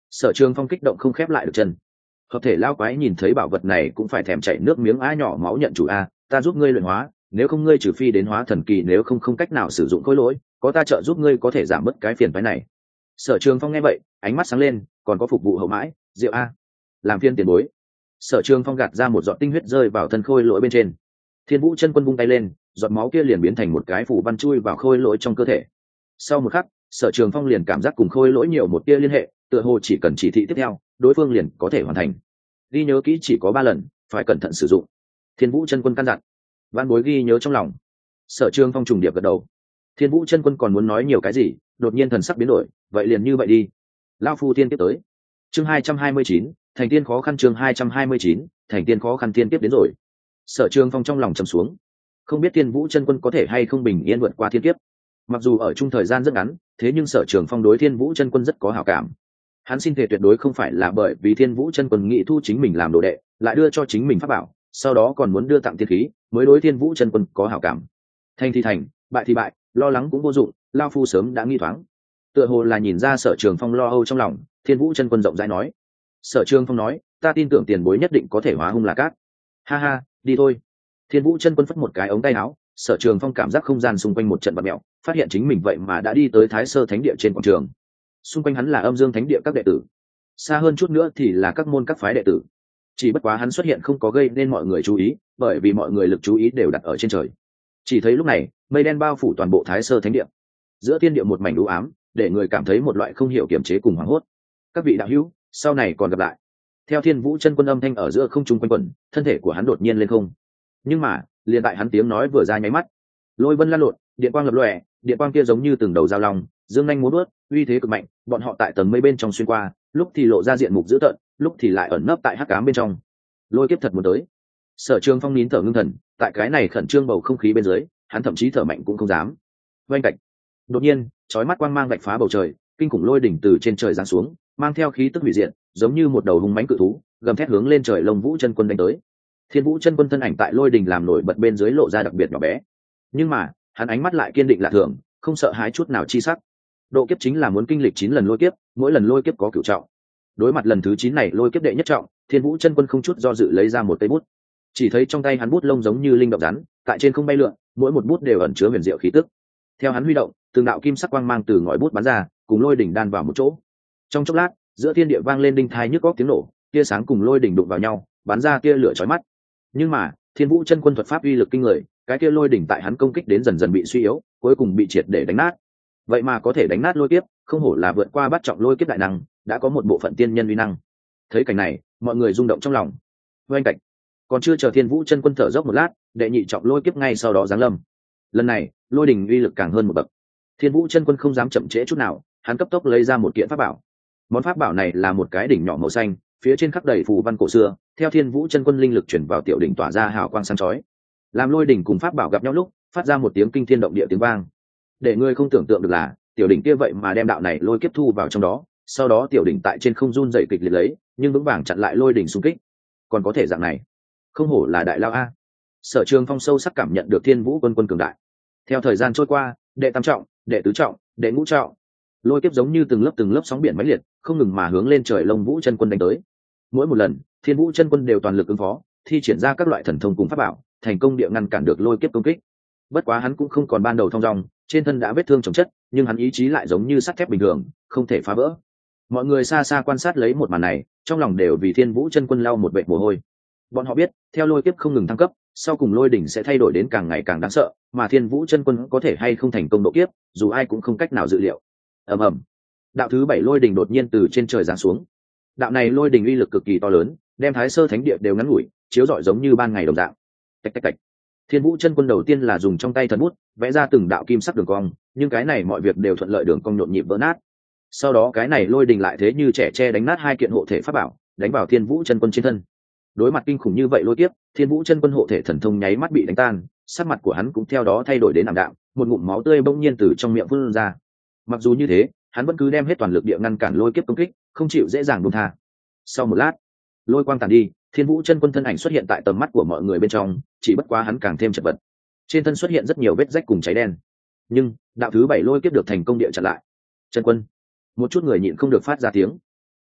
Sở Trường Phong kích động không khép lại được chân. Hợp thể lao quái nhìn thấy bảo vật này cũng phải thèm chảy nước miếng, á nhỏ máu nhận chủ a, ta giúp ngươi luyện hóa, nếu không ngươi trừ phi đến hóa thần kỳ, nếu không không cách nào sử dụng khối lỗi, có ta trợ giúp ngươi có thể giảm bớt cái phiền phái này. Sở Trường Phong nghe vậy, ánh mắt sáng lên, còn có phục vụ hậu mãi, rượu a, làm phiên tiền bối. Sở Trường Phong gạt ra một giọt tinh huyết rơi vào thân khôi lỗi bên trên. Thiên Vũ chân quân vung tay lên, giọt máu kia liền biến thành một cái phủ văn chui vào khôi lỗi trong cơ thể. Sau một khắc, Sở Trường Phong liền cảm giác cùng khôi lỗi nhiều một tia liên hệ, tựa hồ chỉ cần chỉ thị tiếp theo, đối phương liền có thể hoàn thành. Ghi nhớ kỹ chỉ có ba lần, phải cẩn thận sử dụng. Thiên Vũ chân quân căn dặn. Vạn bối ghi nhớ trong lòng. Sở Trường Phong trùng điệp gật đầu. Thiên Vũ chân quân còn muốn nói nhiều cái gì, đột nhiên thần sắc biến đổi, vậy liền như vậy đi. Lão phu tiên tiếp tới. Chương hai trăm hai mươi chín, thành tiên khó khăn. Chương hai trăm hai mươi chín, thành tiên khó khăn, tiên tiếp đến rồi. Sở Trường Phong trong lòng trầm xuống, không biết Thiên Vũ chân quân có thể hay không bình yên vượt qua thiên kiếp. Mặc dù ở chung thời gian rất ngắn, thế nhưng Sở Trường Phong đối Thiên Vũ chân quân rất có hảo cảm. Hắn xin thề tuyệt đối không phải là bởi vì Thiên Vũ chân quân nghĩ thu chính mình làm đồ đệ, lại đưa cho chính mình pháp bảo, sau đó còn muốn đưa tặng tiên khí, mới đối Thiên Vũ chân quân có hảo cảm. Thành thì thành, bại thì bại, lo lắng cũng vô dụng, lao phu sớm đã nghi thoáng. Tựa hồ là nhìn ra Sở Trường Phong lo âu trong lòng, Thiên Vũ chân quân rộng rãi nói. Sở Trường Phong nói, ta tin tưởng tiền bối nhất định có thể hóa hung là cát. Ha ha, đi thôi. Thiên Vũ chân quân phất một cái ống tay áo, Sở Trường Phong cảm giác không gian xung quanh một trận bạt mèo, phát hiện chính mình vậy mà đã đi tới Thái Sơ Thánh địa trên quảng trường. Xung quanh hắn là Âm Dương Thánh địa các đệ tử, xa hơn chút nữa thì là các môn các phái đệ tử. Chỉ bất quá hắn xuất hiện không có gây nên mọi người chú ý, bởi vì mọi người lực chú ý đều đặt ở trên trời. Chỉ thấy lúc này, mây đen bao phủ toàn bộ Thái Sơ Thánh địa, giữa thiên địa một mảnh u ám, để người cảm thấy một loại không hiểu kiềm chế cùng hoảng hốt. Các vị đạo hữu, sau này còn gặp lại. Theo Thiên Vũ chân quân âm thanh ở giữa không trung quanh quẩn, thân thể của hắn đột nhiên lên không. Nhưng mà, liền tại hắn tiếng nói vừa ra nháy mắt, lôi vân lan lộn, điện quang lập lòe, điện quang kia giống như từng đầu dao long, dương nhanh múa vớt, uy thế cực mạnh. Bọn họ tại tầng mây bên trong xuyên qua, lúc thì lộ ra diện mục dữ tợn, lúc thì lại ẩn nấp tại hắc ám bên trong. Lôi kiếp thật muốn tới. Sở Trường Phong nín thở ngưng thần, tại cái này khẩn trương bầu không khí bên dưới, hắn thậm chí thở mạnh cũng không dám. Vành cạnh. Đột nhiên, chói mắt quang mang vạch phá bầu trời, kinh khủng lôi đỉnh từ trên trời giáng xuống, mang theo khí tức hủy diệt, giống như một đầu hung mãnh cự thú, gầm thét hướng lên trời. Long Vũ chân quân đánh tới. Thiên Vũ chân quân thân ảnh tại lôi đỉnh làm nổi bật bên dưới lộ ra đặc biệt nhỏ bé, nhưng mà hắn ánh mắt lại kiên định lạ thường, không sợ hãi chút nào chi sắc. Độ kiếp chính là muốn kinh lịch chín lần lôi kiếp, mỗi lần lôi kiếp có cửu trọng. Đối mặt lần thứ chín này lôi kiếp đệ nhất trọng, Thiên Vũ chân quân không chút do dự lấy ra một cây bút. Chỉ thấy trong tay hắn bút lông giống như linh động rắn, tại trên không bay lượn, mỗi một bút đều ẩn chứa huyền diệu khí tức. Theo hắn huy động, từng đạo kim sắc quang mang từ ngòi bút bắn ra, cùng lôi đỉnh đan vào một chỗ. Trong chốc lát, giữa thiên địa vang lên đinh thai nhức óc tiếng nổ, tia sáng cùng lôi đỉnh đụng vào nhau, bắn ra tia lửa chói mắt. Nhưng mà, Thiên Vũ chân quân thuật pháp uy lực kinh người, cái kia lôi đỉnh tại hắn công kích đến dần dần bị suy yếu, cuối cùng bị triệt để đánh nát. Vậy mà có thể đánh nát lôi kiếp, không hổ là vượt qua bắt trọng lôi kiếp đại năng, đã có một bộ phận tiên nhân uy năng. Thấy cảnh này, mọi người rung động trong lòng. Bên cạnh, còn chưa chờ Thiên Vũ chân quân thở dốc một lát, đệ nhị trọng lôi kiếp ngay sau đó giáng lâm. Lần này, lôi đỉnh uy lực càng hơn một bậc. Thiên Vũ chân quân không dám chậm trễ chút nào, hắn cấp tốc lấy ra một kiện pháp bảo. Món pháp bảo này là một cái đỉnh nhỏ màu xanh, phía trên khắc đầy phù văn cổ xưa, theo Thiên Vũ chân quân linh lực chuyển vào tiểu đỉnh tỏa ra hào quang sáng chói. Làm lôi đỉnh cùng pháp bảo gặp nhau lúc, phát ra một tiếng kinh thiên động địa tiếng vang. Để ngươi không tưởng tượng được là, tiểu đỉnh kia vậy mà đem đạo này lôi kiếp thu vào trong đó, sau đó tiểu đỉnh tại trên không run dậy kịch liệt lấy, nhưng vững vàng chặn lại lôi đỉnh xung kích. Còn có thể dạng này, không hổ là đại lao a. Sở Trường Phong sâu sắc cảm nhận được Thiên Vũ quân quân cường đại. Theo thời gian trôi qua, đệ tam trọng, đệ tứ trọng, đệ ngũ trọng, lôi kiếp giống như từng lớp từng lớp sóng biển mãnh liệt, không ngừng mà hướng lên trời. Long Vũ chân quân đánh tới. Mỗi một lần, Thiên Vũ chân quân đều toàn lực ứng phó, thi triển ra các loại thần thông cùng pháp bảo, thành công địa ngăn cản được lôi kiếp công kích. Bất quá hắn cũng không còn ban đầu thong dong, trên thân đã vết thương chồng chất, nhưng hắn ý chí lại giống như sắt thép bình thường, không thể phá vỡ. Mọi người xa xa quan sát lấy một màn này, trong lòng đều vì Thiên Vũ chân quân lau một vệt mồ hôi. Bọn họ biết, theo lôi kiếp không ngừng thăng cấp, sau cùng lôi đỉnh sẽ thay đổi đến càng ngày càng đáng sợ, mà Thiên Vũ chân quân có thể hay không thành công độ kiếp, dù ai cũng không cách nào dự liệu. Ầm ầm, đạo thứ bảy lôi đỉnh đột nhiên từ trên trời giáng xuống. Đạo này lôi đỉnh uy lực cực kỳ to lớn, đem Thái Sơ Thánh địa đều ngắn ngủi, chiếu rọi giống như ban ngày đồng dạng. Tạch tạch tạch. Thiên Vũ chân quân đầu tiên là dùng trong tay thần bút vẽ ra từng đạo kim sắc đường cong, nhưng cái này mọi việc đều thuận lợi, đường cong nhộn nhịp vỡ nát. Sau đó cái này lôi đỉnh lại thế như trẻ tre đánh nát hai kiện hộ thể pháp bảo, đánh vào Thiên Vũ chân quân trên thân. Đối mặt kinh khủng như vậy lôi kiếp, Thiên Vũ chân quân hộ thể thần thông nháy mắt bị đánh tan, sắc mặt của hắn cũng theo đó thay đổi đến ảm đạm, một ngụm máu tươi bỗng nhiên từ trong miệng phun ra. Mặc dù như thế, hắn vẫn cứ đem hết toàn lực địa ngăn cản lôi kiếp công kích, không chịu dễ dàng buông tha. Sau một lát, lôi quang tàn đi, Thiên Vũ chân quân thân ảnh xuất hiện tại tầm mắt của mọi người bên trong, chỉ bất quá hắn càng thêm chật vật. Trên thân xuất hiện rất nhiều vết rách cùng cháy đen. Nhưng, đạo thứ bảy lôi kiếp được thành công địa chặn lại. Chân quân, một chút người nhịn không được phát ra tiếng.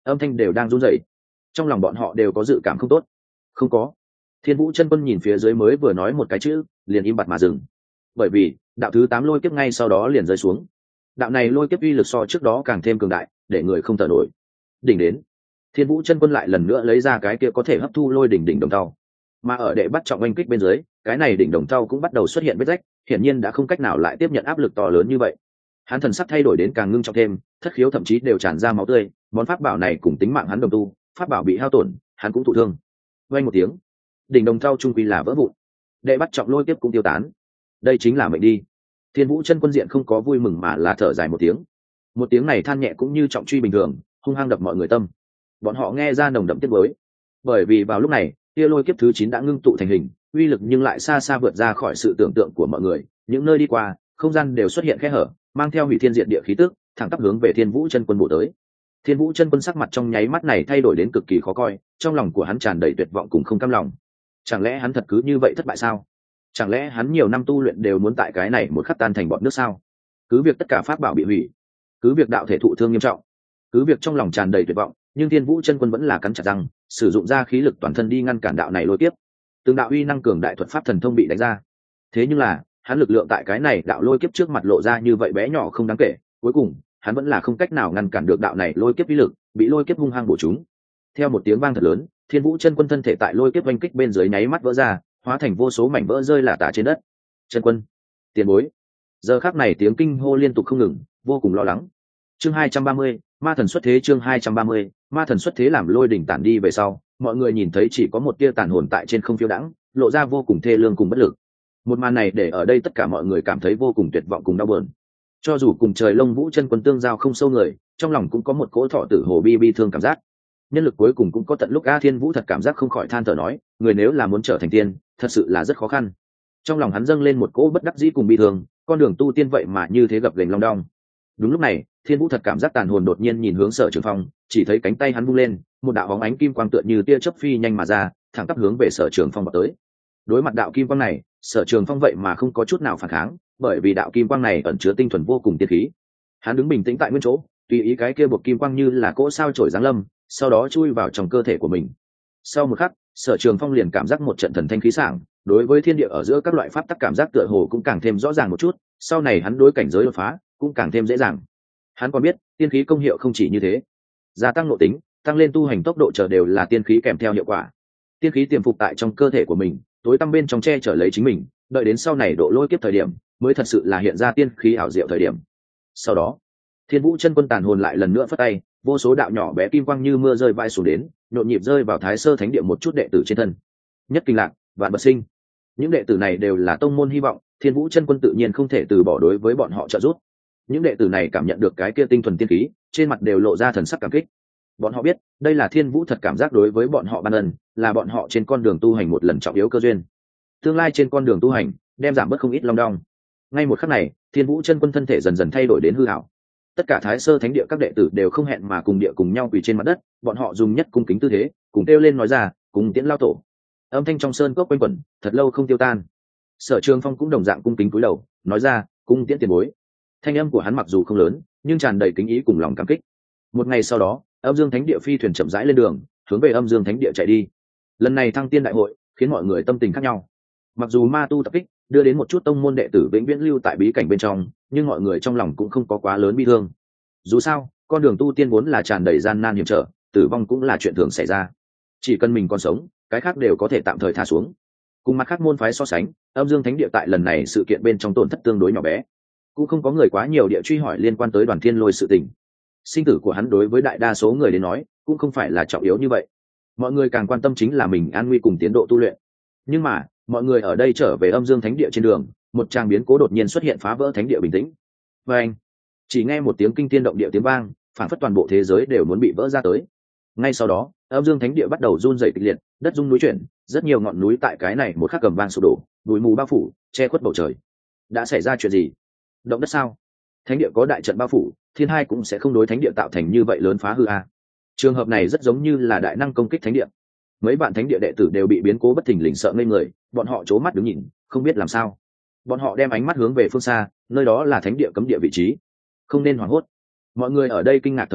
âm thanh đều đang run rẩy. Trong lòng bọn họ đều có dự cảm không tốt. Không có. Thiên Vũ chân quân nhìn phía dưới mới vừa nói một cái chữ, liền im bặt mà dừng. Bởi vì đạo thứ tám lôi kiếp ngay sau đó liền rơi xuống. Đạo này lôi kiếp uy lực so trước đó càng thêm cường đại, để người không thở nổi. Đỉnh đến. Thiên Vũ chân quân lại lần nữa lấy ra cái kia có thể hấp thu lôi đỉnh đỉnh đồng thau, mà ở đệ bắt trọng oanh kích bên dưới, cái này đỉnh đồng thau cũng bắt đầu xuất hiện vết rách, hiển nhiên đã không cách nào lại tiếp nhận áp lực to lớn như vậy. Hắn thần sắc thay đổi đến càng ngưng trọng thêm, thất khiếu thậm chí đều tràn ra máu tươi, món pháp bảo này cùng tính mạng hắn đồng tu, pháp bảo bị hao tổn, hắn cũng thụ thương. Vang một tiếng, đỉnh đồng thau trung quy là vỡ vụn, đệ bắt trọng lôi kiếp cũng tiêu tán. Đây chính là mệnh đi. Thiên Vũ chân quân diện không có vui mừng mà là thở dài một tiếng. Một tiếng này than nhẹ cũng như trọng truy bình thường, hung hăng đập mọi người tâm. Bọn họ nghe ra nồng đậm tiếc nuối, bởi vì vào lúc này, kia lôi kiếp thứ chín đã ngưng tụ thành hình, uy lực nhưng lại xa xa vượt ra khỏi sự tưởng tượng của mọi người. Những nơi đi qua, không gian đều xuất hiện kẽ hở, mang theo hủy thiên diệt địa khí tức, thẳng tắp hướng về Thiên Vũ chân quân bổ tới. Thiên Vũ chân quân sắc mặt trong nháy mắt này thay đổi đến cực kỳ khó coi, trong lòng của hắn tràn đầy tuyệt vọng cùng không cam lòng. Chẳng lẽ hắn thật cứ như vậy thất bại sao? Chẳng lẽ hắn nhiều năm tu luyện đều muốn tại cái này một khắc tan thành bọn nước sao? Cứ việc tất cả pháp bảo bị hủy, cứ việc đạo thể thụ thương nghiêm trọng, cứ việc trong lòng tràn đầy tuyệt vọng, nhưng Thiên Vũ chân quân vẫn là cắn chặt răng, sử dụng ra khí lực toàn thân đi ngăn cản đạo này lôi kiếp. Từng đạo uy năng cường đại thuật pháp thần thông bị đánh ra. Thế nhưng là, hắn lực lượng tại cái này đạo lôi kiếp trước mặt lộ ra như vậy bé nhỏ không đáng kể, cuối cùng, hắn vẫn là không cách nào ngăn cản được đạo này lôi kiếp uy lực, bị lôi kiếp hung hăng bổ trúng. Theo một tiếng vang thật lớn, Thiên Vũ chân quân thân thể tại lôi kiếp oanh kích bên dưới nháy mắt vỡ ra, hóa thành vô số mảnh vỡ rơi lả tả trên đất. Chân quân, tiền bối. Giờ khắc này tiếng kinh hô liên tục không ngừng, vô cùng lo lắng. Chương hai trăm ba mươi, ma thần xuất thế. Chương hai trăm ba mươi, ma thần xuất thế. Làm lôi đỉnh tản đi về sau, mọi người nhìn thấy chỉ có một tia tàn hồn tại trên không phiêu đãng, lộ ra vô cùng thê lương cùng bất lực. Một màn này để ở đây tất cả mọi người cảm thấy vô cùng tuyệt vọng cùng đau buồn. Cho dù cùng trời Long Vũ chân quân tương giao không sâu người, trong lòng cũng có một cỗ thọ tử hồ bi bi thương cảm giác. Nhân lực cuối cùng cũng có tận lúc. A Thiên Vũ thật cảm giác không khỏi than thở nói, người nếu là muốn trở thành tiên, thật sự là rất khó khăn. Trong lòng hắn dâng lên một cỗ bất đắc dĩ cùng bi thương, con đường tu tiên vậy mà như thế gập ghềnh long đong. Đúng lúc này, Thiên Vũ thật cảm giác tàn hồn đột nhiên nhìn hướng Sở Trường Phong, chỉ thấy cánh tay hắn vung lên, một đạo bóng ánh kim quang tựa như tia chớp phi nhanh mà ra, thẳng tắp hướng về Sở Trường Phong vào tới. Đối mặt đạo kim quang này, Sở Trường Phong vậy mà không có chút nào phản kháng, bởi vì đạo kim quang này ẩn chứa tinh thuần vô cùng tiên khí. Hắn đứng bình tĩnh tại nguyên chỗ, tùy ý cái kia buộc kim quang như là cỗ sao chổi giáng lâm, sau đó chui vào trong cơ thể của mình. Sau một khắc, Sở Trường Phong liền cảm giác một trận thần thanh khí sảng, đối với thiên địa ở giữa các loại pháp tắc cảm giác tựa hồ cũng càng thêm rõ ràng một chút, sau này hắn đối cảnh giới đột phá cũng càng thêm dễ dàng. Hắn còn biết, tiên khí công hiệu không chỉ như thế, gia tăng nội tính, tăng lên tu hành tốc độ chờ đều là tiên khí kèm theo hiệu quả. Tiên khí tiềm phục tại trong cơ thể của mình, tối tăm bên trong che chở lấy chính mình, đợi đến sau này độ lôi kiếp thời điểm, mới thật sự là hiện ra tiên khí ảo diệu thời điểm. Sau đó, Thiên Vũ chân quân tàn hồn lại lần nữa phất tay, vô số đạo nhỏ bé kim quang như mưa rơi vãi xuống đến, nhộn nhịp rơi vào Thái Sơ Thánh Địa một chút đệ tử trên thân. Nhất Kinh Lạc, Vạn Bật Sinh, những đệ tử này đều là tông môn hy vọng, Thiên Vũ chân quân tự nhiên không thể từ bỏ đối với bọn họ trợ giúp. Những đệ tử này cảm nhận được cái kia tinh thuần tiên khí, trên mặt đều lộ ra thần sắc cảm kích. Bọn họ biết, đây là Thiên Vũ thật cảm giác đối với bọn họ ban ân, là bọn họ trên con đường tu hành một lần trọng yếu cơ duyên. Tương lai trên con đường tu hành, đem giảm bớt không ít long đong. Ngay một khắc này, Thiên Vũ chân quân thân thể dần dần thay đổi đến hư ảo. Tất cả Thái Sơ Thánh Địa các đệ tử đều không hẹn mà cùng địa cùng nhau quỳ trên mặt đất, bọn họ dùng nhất cung kính tư thế, cùng kêu lên nói ra, cùng tiễn lao tổ. Âm thanh trong sơn cốc quanh quẩn, thật lâu không tiêu tan. Sở Trường Phong cũng đồng dạng cung kính cúi đầu, nói ra, cung tiễn tiền bối. Thanh âm của hắn mặc dù không lớn, nhưng tràn đầy kính ý cùng lòng cảm kích. Một ngày sau đó, Âm Dương Thánh Địa phi thuyền chậm rãi lên đường, hướng về Âm Dương Thánh Địa chạy đi. Lần này thăng tiên đại hội, khiến mọi người tâm tình khác nhau. Mặc dù ma tu tập kích, đưa đến một chút tông môn đệ tử vĩnh viễn lưu tại bí cảnh bên trong, nhưng mọi người trong lòng cũng không có quá lớn bi thương. Dù sao, con đường tu tiên vốn là tràn đầy gian nan hiểm trở, tử vong cũng là chuyện thường xảy ra. Chỉ cần mình còn sống, cái khác đều có thể tạm thời tha xuống. Cùng mặt khác môn phái so sánh, Âm Dương Thánh Địa tại lần này sự kiện bên trong tổn thất tương đối nhỏ bé, cũng không có người quá nhiều địa truy hỏi liên quan tới Đoàn Thiên Lôi sự tình. Sinh tử của hắn đối với đại đa số người đến nói, cũng không phải là trọng yếu như vậy. Mọi người càng quan tâm chính là mình an nguy cùng tiến độ tu luyện. Nhưng mà, mọi người ở đây trở về Âm Dương Thánh Địa trên đường, một tràng biến cố đột nhiên xuất hiện phá vỡ thánh địa bình tĩnh. Và anh, chỉ nghe một tiếng kinh thiên động địa tiếng vang, phản phất toàn bộ thế giới đều muốn bị vỡ ra tới. Ngay sau đó, Âm Dương Thánh Địa bắt đầu run rẩy kịch liệt, đất rung núi chuyển, rất nhiều ngọn núi tại cái này một khắc cầm vang sụp đổ, bụi mù bao phủ, che khuất bầu trời. Đã xảy ra chuyện gì? Động đất sao? Thánh địa có đại trận bao phủ, thiên hai cũng sẽ không đối thánh địa tạo thành như vậy lớn phá hư a. Trường hợp này rất giống như là đại năng công kích thánh địa. Mấy bạn thánh địa đệ tử đều bị biến cố bất thình lình sợ ngây người, bọn họ trố mắt đứng nhìn, không biết làm sao. Bọn họ đem ánh mắt hướng về phương xa, nơi đó là thánh địa cấm địa vị trí. Không nên hoảng hốt. Mọi người ở đây kinh ngạc thời khắc,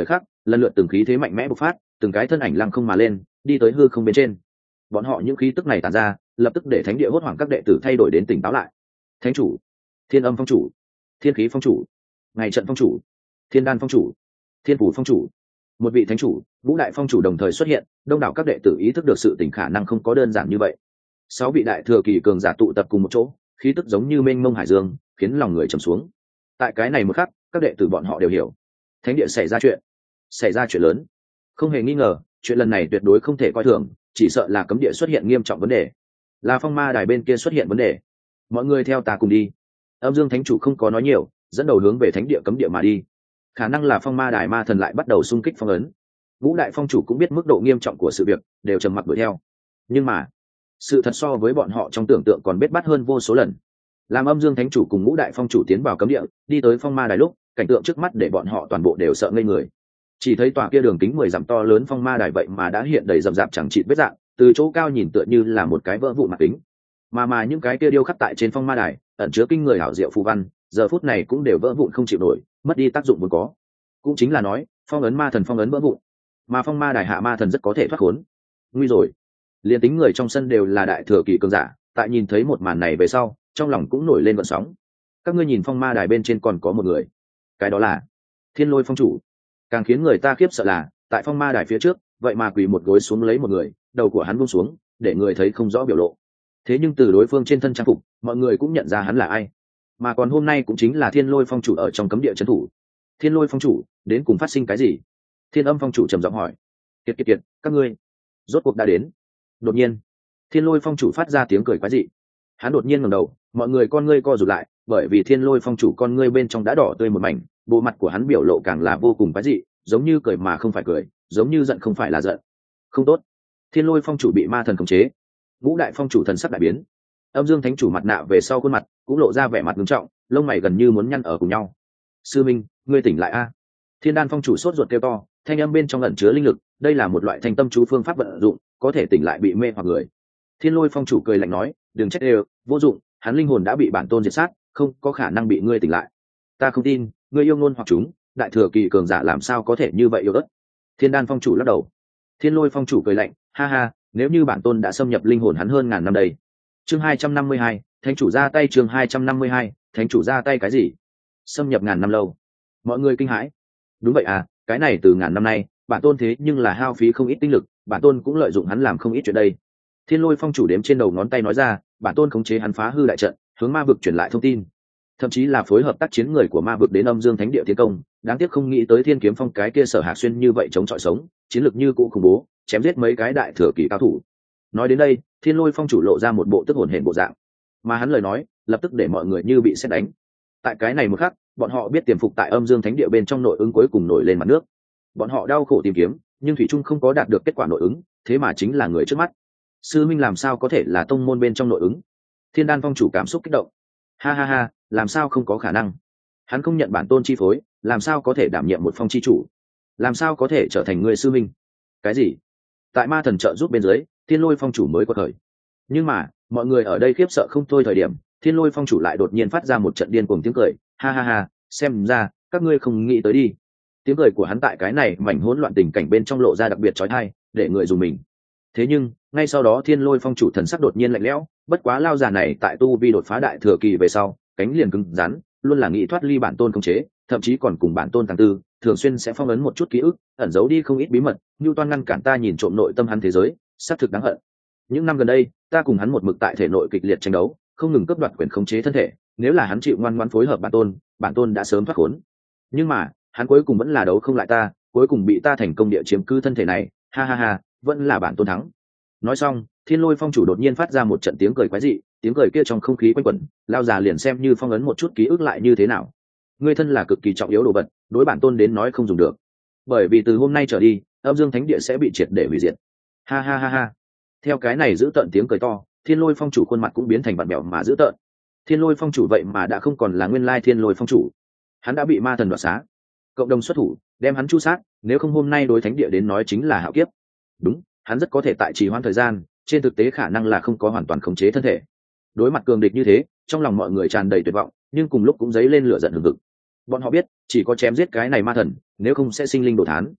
lần lượt từng khí thế mạnh mẽ bộc phát, từng cái thân ảnh lăng không mà lên, đi tới hư không bên trên. Bọn họ những khí tức này tản ra, lập tức để thánh địa hốt hoảng các đệ tử thay đổi đến tỉnh táo lại. Thánh chủ, Thiên Âm phong chủ, Thiên Khí phong chủ, Ngày Trận phong chủ, Thiên Đan phong chủ, Thiên Phủ phong chủ, một vị thánh chủ, ngũ đại phong chủ đồng thời xuất hiện, đông đảo các đệ tử ý thức được sự tỉnh khả năng không có đơn giản như vậy. Sáu vị đại thừa kỳ cường giả tụ tập cùng một chỗ, khí tức giống như mênh mông hải dương, khiến lòng người trầm xuống. Tại cái này một khắc, các đệ tử bọn họ đều hiểu, thánh địa xảy ra chuyện, xảy ra chuyện lớn. Không hề nghi ngờ, chuyện lần này tuyệt đối không thể coi thường, chỉ sợ là cấm địa xuất hiện nghiêm trọng vấn đề, là phong ma đài bên kia xuất hiện vấn đề. Mọi người theo ta cùng đi. Âm Dương thánh chủ không có nói nhiều, dẫn đầu hướng về thánh địa cấm địa mà đi. Khả năng là phong ma đài ma thần lại bắt đầu xung kích phong ấn. Ngũ đại phong chủ cũng biết mức độ nghiêm trọng của sự việc, đều trầm mặc đuổi theo. Nhưng mà sự thật so với bọn họ trong tưởng tượng còn biết bắt hơn vô số lần. Làm Âm Dương thánh chủ cùng ngũ đại phong chủ tiến vào cấm địa, đi tới phong ma đài lúc, cảnh tượng trước mắt để bọn họ toàn bộ đều sợ ngây người. Chỉ thấy tòa kia đường kính mười dặm to lớn phong ma đài vậy mà đã hiện đầy rậm rạp chẳng chịt vết dạng, từ chỗ cao nhìn tựa như là một cái vỡ vụn mặt kính, mà mà những cái kia điêu khắc tại trên phong ma đài ẩn chứa kinh người hảo diệu phù văn, giờ phút này cũng đều vỡ vụn không chịu nổi, mất đi tác dụng vốn có. Cũng chính là nói, phong ấn ma thần phong ấn vỡ vụn, mà phong ma đài hạ ma thần rất có thể thoát khốn. Nguy rồi. Liên tính người trong sân đều là đại thừa kỳ cường giả, tại nhìn thấy một màn này về sau, trong lòng cũng nổi lên gợn sóng. Các ngươi nhìn phong ma đài bên trên còn có một người, cái đó là Thiên Lôi phong chủ. Càng khiến người ta khiếp sợ là, tại phong ma đài phía trước, vậy mà quỳ một gối xuống lấy một người, đầu của hắn buông xuống, để người thấy không rõ biểu lộ. Thế nhưng từ đối phương trên thân trang phục, mọi người cũng nhận ra hắn là ai. Mà còn hôm nay cũng chính là Thiên Lôi phong chủ ở trong cấm địa trấn thủ. Thiên Lôi phong chủ, đến cùng phát sinh cái gì? Thiên Âm phong chủ trầm giọng hỏi. Kiệt kiệt kiệt, các ngươi, rốt cuộc đã đến. Đột nhiên, Thiên Lôi phong chủ phát ra tiếng cười quái dị. Hắn đột nhiên ngẩng đầu, mọi người con ngươi co rụt lại, bởi vì Thiên Lôi phong chủ con ngươi bên trong đã đỏ tươi một mảnh, bộ mặt của hắn biểu lộ càng là vô cùng quái dị, giống như cười mà không phải cười, giống như giận không phải là giận. Không tốt, Thiên Lôi phong chủ bị ma thần khống chế. Ngũ đại phong chủ thần sắc đại biến. Âm Dương thánh chủ mặt nạ về sau khuôn mặt cũng lộ ra vẻ mặt nghiêm trọng, lông mày gần như muốn nhăn ở cùng nhau. Sư minh, ngươi tỉnh lại a? Thiên Đan phong chủ sốt ruột kêu to, thanh âm bên trong ẩn chứa linh lực, đây là một loại thanh tâm chú phương pháp vận dụng, có thể tỉnh lại bị mê hoặc người. Thiên Lôi phong chủ cười lạnh nói, đừng trách đều, vô dụng, hắn linh hồn đã bị bản tôn diệt sát, không có khả năng bị ngươi tỉnh lại. Ta không tin, ngươi yêu ngôn hoặc chúng, đại thừa kỳ cường giả làm sao có thể như vậy yêu đất. Thiên Đan phong chủ lắc đầu. Thiên Lôi phong chủ cười lạnh, ha ha, nếu như bản tôn đã xâm nhập linh hồn hắn hơn ngàn năm đây. Chương hai trăm năm mươi hai, thánh chủ ra tay. Chương hai trăm năm mươi hai, thánh chủ ra tay cái gì? Xâm nhập ngàn năm lâu? Mọi người kinh hãi. Đúng vậy à, cái này từ ngàn năm nay, bản tôn thế nhưng là hao phí không ít tinh lực, bản tôn cũng lợi dụng hắn làm không ít chuyện đây. Thiên Lôi phong chủ đếm trên đầu ngón tay nói ra, bản tôn khống chế hắn phá hư đại trận, hướng ma vực truyền lại thông tin, thậm chí là phối hợp tác chiến người của ma vực đến Âm Dương thánh địa tiến công. Đáng tiếc không nghĩ tới Thiên Kiếm phong cái kia Sở Hạc Xuyên như vậy chống chọi sống, chiến lược như cũ khủng bố, chém giết mấy cái đại thừa kỳ cao thủ. Nói đến đây, Thiên Lôi phong chủ lộ ra một bộ tức hồn hển bộ dạng, mà hắn lời nói lập tức để mọi người như bị sét đánh. Tại cái này một khắc, bọn họ biết tiềm phục tại Âm Dương thánh địa bên trong nội ứng cuối cùng nổi lên mặt nước. Bọn họ đau khổ tìm kiếm, nhưng thủy trung không có đạt được kết quả nội ứng, thế mà chính là người trước mắt. Sư minh làm sao có thể là tông môn bên trong nội ứng? Thiên Đan phong chủ cảm xúc kích động. Ha ha ha, làm sao không có khả năng? Hắn không nhận bản tôn chi phối, làm sao có thể đảm nhiệm một phong chi chủ? Làm sao có thể trở thành người sư minh? Cái gì? Tại ma thần trợ giúp bên dưới, Thiên Lôi phong chủ mới có thời. Nhưng mà, mọi người ở đây khiếp sợ không thôi thời điểm, Thiên Lôi phong chủ lại đột nhiên phát ra một trận điên cuồng tiếng cười, ha ha ha, xem ra các ngươi không nghĩ tới đi. Tiếng cười của hắn tại cái này mảnh hỗn loạn tình cảnh bên trong lộ ra đặc biệt chói tai, để người dùng mình. Thế nhưng, ngay sau đó Thiên Lôi phong chủ thần sắc đột nhiên lạnh lẽo, bất quá lao già này tại tu vi đột phá đại thừa kỳ về sau, cánh liền cứng rắn, luôn là nghĩ thoát ly bản tôn khống chế, thậm chí còn cùng bản tôn tàng tư, thường xuyên sẽ phong ấn một chút ký ức, ẩn giấu đi không ít bí mật, như toan ngăn cản ta nhìn trộm nội tâm hắn thế giới, xác thực đáng hận. Những năm gần đây, ta cùng hắn một mực tại thể nội kịch liệt tranh đấu, không ngừng cướp đoạt quyền khống chế thân thể, nếu là hắn chịu ngoan ngoãn phối hợp bản tôn, bản tôn đã sớm thoát khốn. Nhưng mà, hắn cuối cùng vẫn là đấu không lại ta, cuối cùng bị ta thành công địa chiếm cứ thân thể này, ha ha ha, vẫn là bản tôn thắng. Nói xong, Thiên Lôi phong chủ đột nhiên phát ra một trận tiếng cười quái dị, tiếng cười kia trong không khí quanh quẩn, lao già liền xem như phong ấn một chút ký ức lại như thế nào. Ngươi thân là cực kỳ trọng yếu đồ vật, đối bản tôn đến nói không dùng được, bởi vì từ hôm nay trở đi, Âm Dương thánh địa sẽ bị triệt để hủy diệt. Ha ha ha ha. Theo cái này giữ tợn tiếng cười to, Thiên Lôi phong chủ khuôn mặt cũng biến thành vặn mèo mà giữ tợn. Thiên Lôi phong chủ vậy mà đã không còn là nguyên lai Thiên Lôi phong chủ, hắn đã bị ma thần đoạt xá. Cộng đồng xuất thủ, đem hắn chu sát, nếu không hôm nay đối thánh địa đến nói chính là hạo kiếp. Đúng, hắn rất có thể tại trì hoãn thời gian, trên thực tế khả năng là không có hoàn toàn khống chế thân thể. Đối mặt cường địch như thế, trong lòng mọi người tràn đầy tuyệt vọng, nhưng cùng lúc cũng dấy lên lửa giận hừng hực. Bọn họ biết, chỉ có chém giết cái này ma thần, nếu không sẽ sinh linh đồ thán.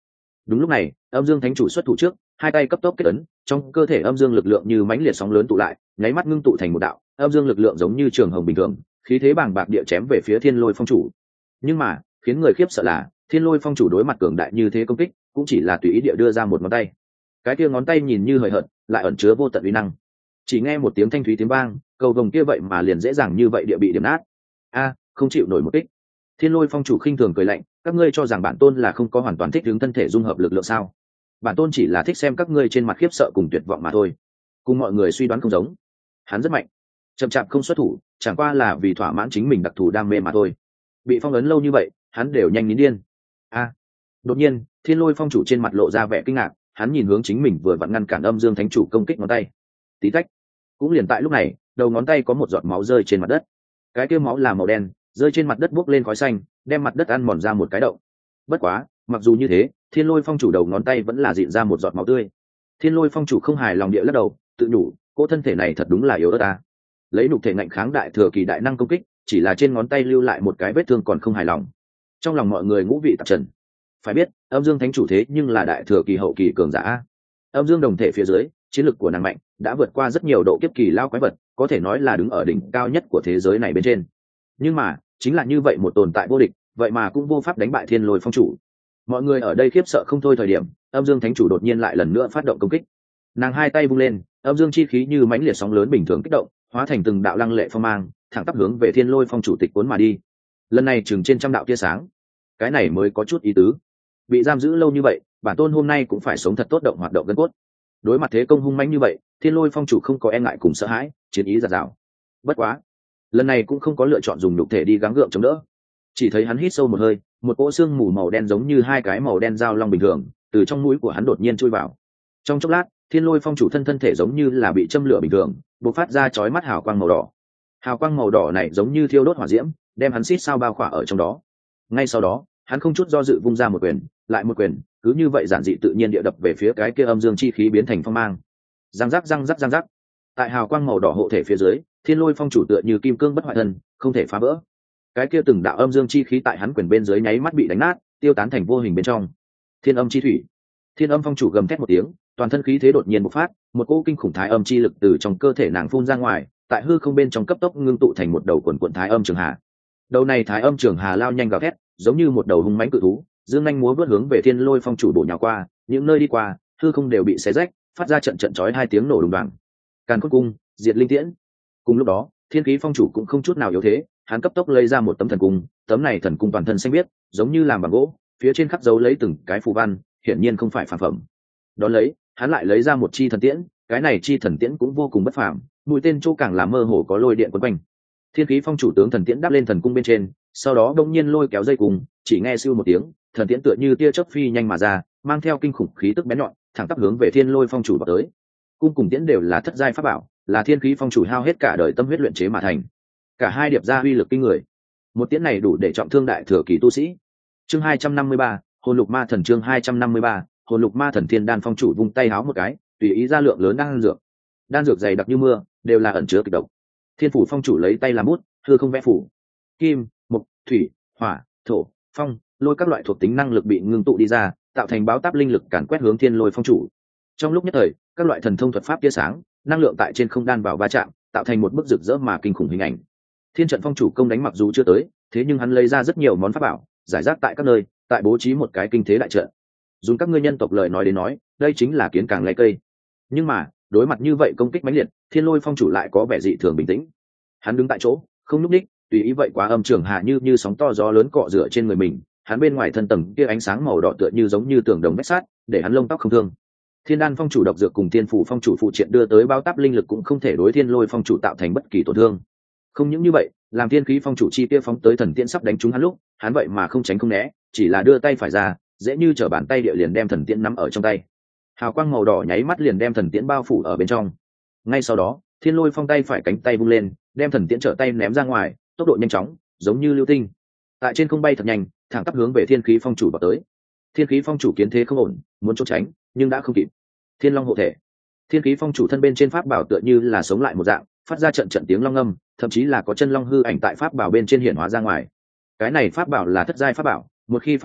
Đúng lúc này âm dương thánh chủ xuất thủ trước, hai tay cấp tốc kết ấn, trong cơ thể âm dương lực lượng như mãnh liệt sóng lớn tụ lại, nháy mắt ngưng tụ thành một đạo âm dương lực lượng giống như trường hồng bình thường, khí thế bàng bạc địa chém về phía Thiên Lôi Phong chủ. Nhưng mà khiến người khiếp sợ là Thiên Lôi Phong chủ đối mặt cường đại như thế công kích cũng chỉ là tùy ý địa đưa ra một ngón tay. Cái kia ngón tay nhìn như hời hợt, lại ẩn chứa vô tận uy năng. Chỉ nghe một tiếng thanh thúy tiếng vang, cầu vồng kia vậy mà liền dễ dàng như vậy địa bị điểm nát. A, không chịu nổi một kích. Thiên Lôi Phong chủ khinh thường cười lạnh, các ngươi cho rằng bản tôn là không có hoàn toàn thích ứng thân thể dung hợp lực lượng sao? Bản tôn chỉ là thích xem các ngươi trên mặt khiếp sợ cùng tuyệt vọng mà thôi. Cùng mọi người suy đoán không giống. Hắn rất mạnh, chậm chạp không xuất thủ, chẳng qua là vì thỏa mãn chính mình đặc thù đam mê mà thôi. Bị phong ấn lâu như vậy, hắn đều nhanh nín điên. A. Đột nhiên, Thiên Lôi Phong chủ trên mặt lộ ra vẻ kinh ngạc, hắn nhìn hướng chính mình vừa vặn ngăn cản âm dương thánh chủ công kích ngón tay. Tí tách. Cũng liền tại lúc này, đầu ngón tay có một giọt máu rơi trên mặt đất. Cái kia máu là màu đen, rơi trên mặt đất bốc lên khói xanh, đem mặt đất ăn mòn ra một cái động. Bất quá, mặc dù như thế, Thiên Lôi Phong chủ đầu ngón tay vẫn là dịn ra một giọt máu tươi. Thiên Lôi Phong chủ không hài lòng địa lắc đầu, tự nhủ, cỗ thân thể này thật đúng là yếu ớt ta. Lấy nhục thể ngạnh kháng đại thừa kỳ đại năng công kích, chỉ là trên ngón tay lưu lại một cái vết thương còn không hài lòng. Trong lòng mọi người ngũ vị tạp trần. Phải biết, âm dương thánh chủ thế nhưng là đại thừa kỳ hậu kỳ cường giả. Âm dương đồng thể phía dưới, chiến lực của nàng mạnh, đã vượt qua rất nhiều độ kiếp kỳ lao quái vật, có thể nói là đứng ở đỉnh cao nhất của thế giới này bên trên. Nhưng mà, chính là như vậy một tồn tại vô địch, vậy mà cũng vô pháp đánh bại Thiên Lôi Phong chủ. Mọi người ở đây khiếp sợ không thôi thời điểm, âm dương thánh chủ đột nhiên lại lần nữa phát động công kích. Nàng hai tay vung lên, âm dương chi khí như mãnh liệt sóng lớn bình thường kích động, hóa thành từng đạo lăng lệ phong mang, thẳng tắp hướng về Thiên Lôi Phong chủ tịch cuốn mà đi. Lần này chừng trên trăm đạo tia sáng. Cái này mới có chút ý tứ. Bị giam giữ lâu như vậy, bản tôn hôm nay cũng phải sống thật tốt động hoạt động gân cốt. Đối mặt thế công hung mãnh như vậy, Thiên Lôi Phong chủ không có e ngại cùng sợ hãi, chiến ý dạt dào. Bất quá, lần này cũng không có lựa chọn dùng nhục thể đi gắng gượng chống đỡ. Chỉ thấy hắn hít sâu một hơi, một cỗ xương mù màu đen giống như hai cái màu đen dao long bình thường, từ trong mũi của hắn đột nhiên chui vào. Trong chốc lát, Thiên Lôi Phong chủ thân thân thể giống như là bị châm lửa bình thường, bộc phát ra chói mắt hào quang màu đỏ. Hào quang màu đỏ này giống như thiêu đốt hỏa diễm, đem hắn xít sao bao khỏa ở trong đó. Ngay sau đó, hắn không chút do dự vung ra một quyền, lại một quyền, cứ như vậy giản dị tự nhiên địa đập về phía cái kia âm dương chi khí biến thành phong mang. Răng rắc răng rắc răng rắc. Tại hào quang màu đỏ hộ thể phía dưới, Thiên Lôi Phong chủ tựa như kim cương bất hoại thân, không thể phá vỡ. Cái kia từng đạo âm dương chi khí tại hắn quyền bên dưới nháy mắt bị đánh nát, tiêu tán thành vô hình bên trong. Thiên âm chi thủy. Thiên âm phong chủ gầm thét một tiếng, toàn thân khí thế đột nhiên bộc phát, một cỗ kinh khủng thái âm chi lực từ trong cơ thể nàng phun ra ngoài, tại hư không bên trong cấp tốc ngưng tụ thành một đầu quần quần thái âm trường hà. Đầu này thái âm trường hà lao nhanh gào thét, giống như một đầu hung mãnh cự thú, dương nhanh múa vớt hướng về Thiên Lôi Phong chủ bổ nhào qua, những nơi đi qua, hư không đều bị xé rách, phát ra trận trận chói hai tiếng nổ đùng đoàng. Càn Khôn Cung, Diệt Linh Tiễn. Cùng lúc đó, Thiên Khí Phong chủ cũng không chút nào yếu thế, hắn cấp tốc lấy ra một tấm thần cung, tấm này thần cung toàn thân xanh biếc, giống như làm bằng gỗ, phía trên khắc dấu lấy từng cái phù văn, hiển nhiên không phải phàm phẩm. Đón lấy, hắn lại lấy ra một chi thần tiễn, cái này chi thần tiễn cũng vô cùng bất phàm, mũi tên chỗ càng là mơ hồ có lôi điện quấn quanh. Thiên Khí Phong chủ tướng thần tiễn đáp lên thần cung bên trên, sau đó đông nhiên lôi kéo dây cung, chỉ nghe siêu một tiếng, thần tiễn tựa như tia chớp phi nhanh mà ra, mang theo kinh khủng khí tức bén nhọn, thẳng tắp hướng về Thiên Lôi Phong chủ vào tới. Cung cùng tiễn đều là thất giai pháp bảo, là Thiên Khí Phong chủ hao hết cả đời tâm huyết luyện chế mà thành. Cả hai điệp ra uy lực kinh người. Một tiễn này đủ để trọng thương đại thừa kỳ tu sĩ. Chương hai trăm năm mươi ba, Hồn Lục Ma Thần chương hai trăm năm mươi ba, Hồn Lục Ma Thần Thiên Đan Phong chủ vung tay háo một cái, tùy ý ra lượng lớn đan dược. Đan dược dày đặc như mưa, đều là ẩn chứa kịch độc. Thiên Phủ Phong chủ lấy tay làm bút, hư không vẽ phủ. Kim, mộc, thủy, hỏa, thổ, phong, lôi các loại thuộc tính năng lực bị ngưng tụ đi ra, tạo thành báo táp linh lực càn quét hướng Thiên Lôi Phong chủ. Trong lúc nhất thời, các loại thần thông thuật pháp tia sáng, năng lượng tại trên không đan vào va chạm, tạo thành một bức rực rỡ mà kinh khủng hình ảnh. Thiên Trận Phong chủ công đánh mặc dù chưa tới, thế nhưng hắn lấy ra rất nhiều món pháp bảo, giải rác tại các nơi, tại bố trí một cái kinh thế đại trận. Dùng các ngươi nhân tộc lời nói đến nói, đây chính là kiến càng lấy cây. Nhưng mà, đối mặt như vậy công kích mãnh liệt, Thiên Lôi Phong chủ lại có vẻ dị thường bình tĩnh. Hắn đứng tại chỗ, không nhúc nhích, tùy ý vậy quá âm trường hạ như như sóng to gió lớn cọ rửa trên người mình, hắn bên ngoài thân tầng kia ánh sáng màu đỏ tựa như giống như tường đồng vách sắt, để hắn lông tóc không thương. Thiên Đan Phong chủ độc dược cùng Thiên Phủ Phong chủ phụ triện đưa tới bao táp linh lực cũng không thể đối Thiên Lôi Phong chủ tạo thành bất kỳ tổn thương. Không những như vậy, làm Thiên Khí Phong chủ chi kia phóng tới thần tiễn sắp đánh trúng hắn lúc, hắn vậy mà không tránh không né, chỉ là đưa tay phải ra, dễ như trở bàn tay địa liền đem thần tiễn nắm ở trong tay. Hào quang màu đỏ nháy mắt liền đem thần tiễn bao phủ ở bên trong. Ngay sau đó, Thiên Lôi Phong tay phải cánh tay vung lên, đem thần tiễn trở tay ném ra ngoài, tốc độ nhanh chóng, giống như lưu tinh. Tại trên không bay thật nhanh, thẳng tắp hướng về Thiên Khí Phong chủ vào tới. Thiên Khí Phong chủ kiến thế không ổn, muốn trốn tránh, nhưng đã không kịp. Thiên Long hộ thể. Thiên Khí Phong chủ thân bên trên pháp bảo tựa như là sống lại một dạng, phát ra trận trận tiếng long ngâm, thậm chí là có chân long hư ảnh tại pháp bảo bên trên hiển hóa ra ngoài. Cái này pháp bảo là thất giai pháp bảo, một khi phát động,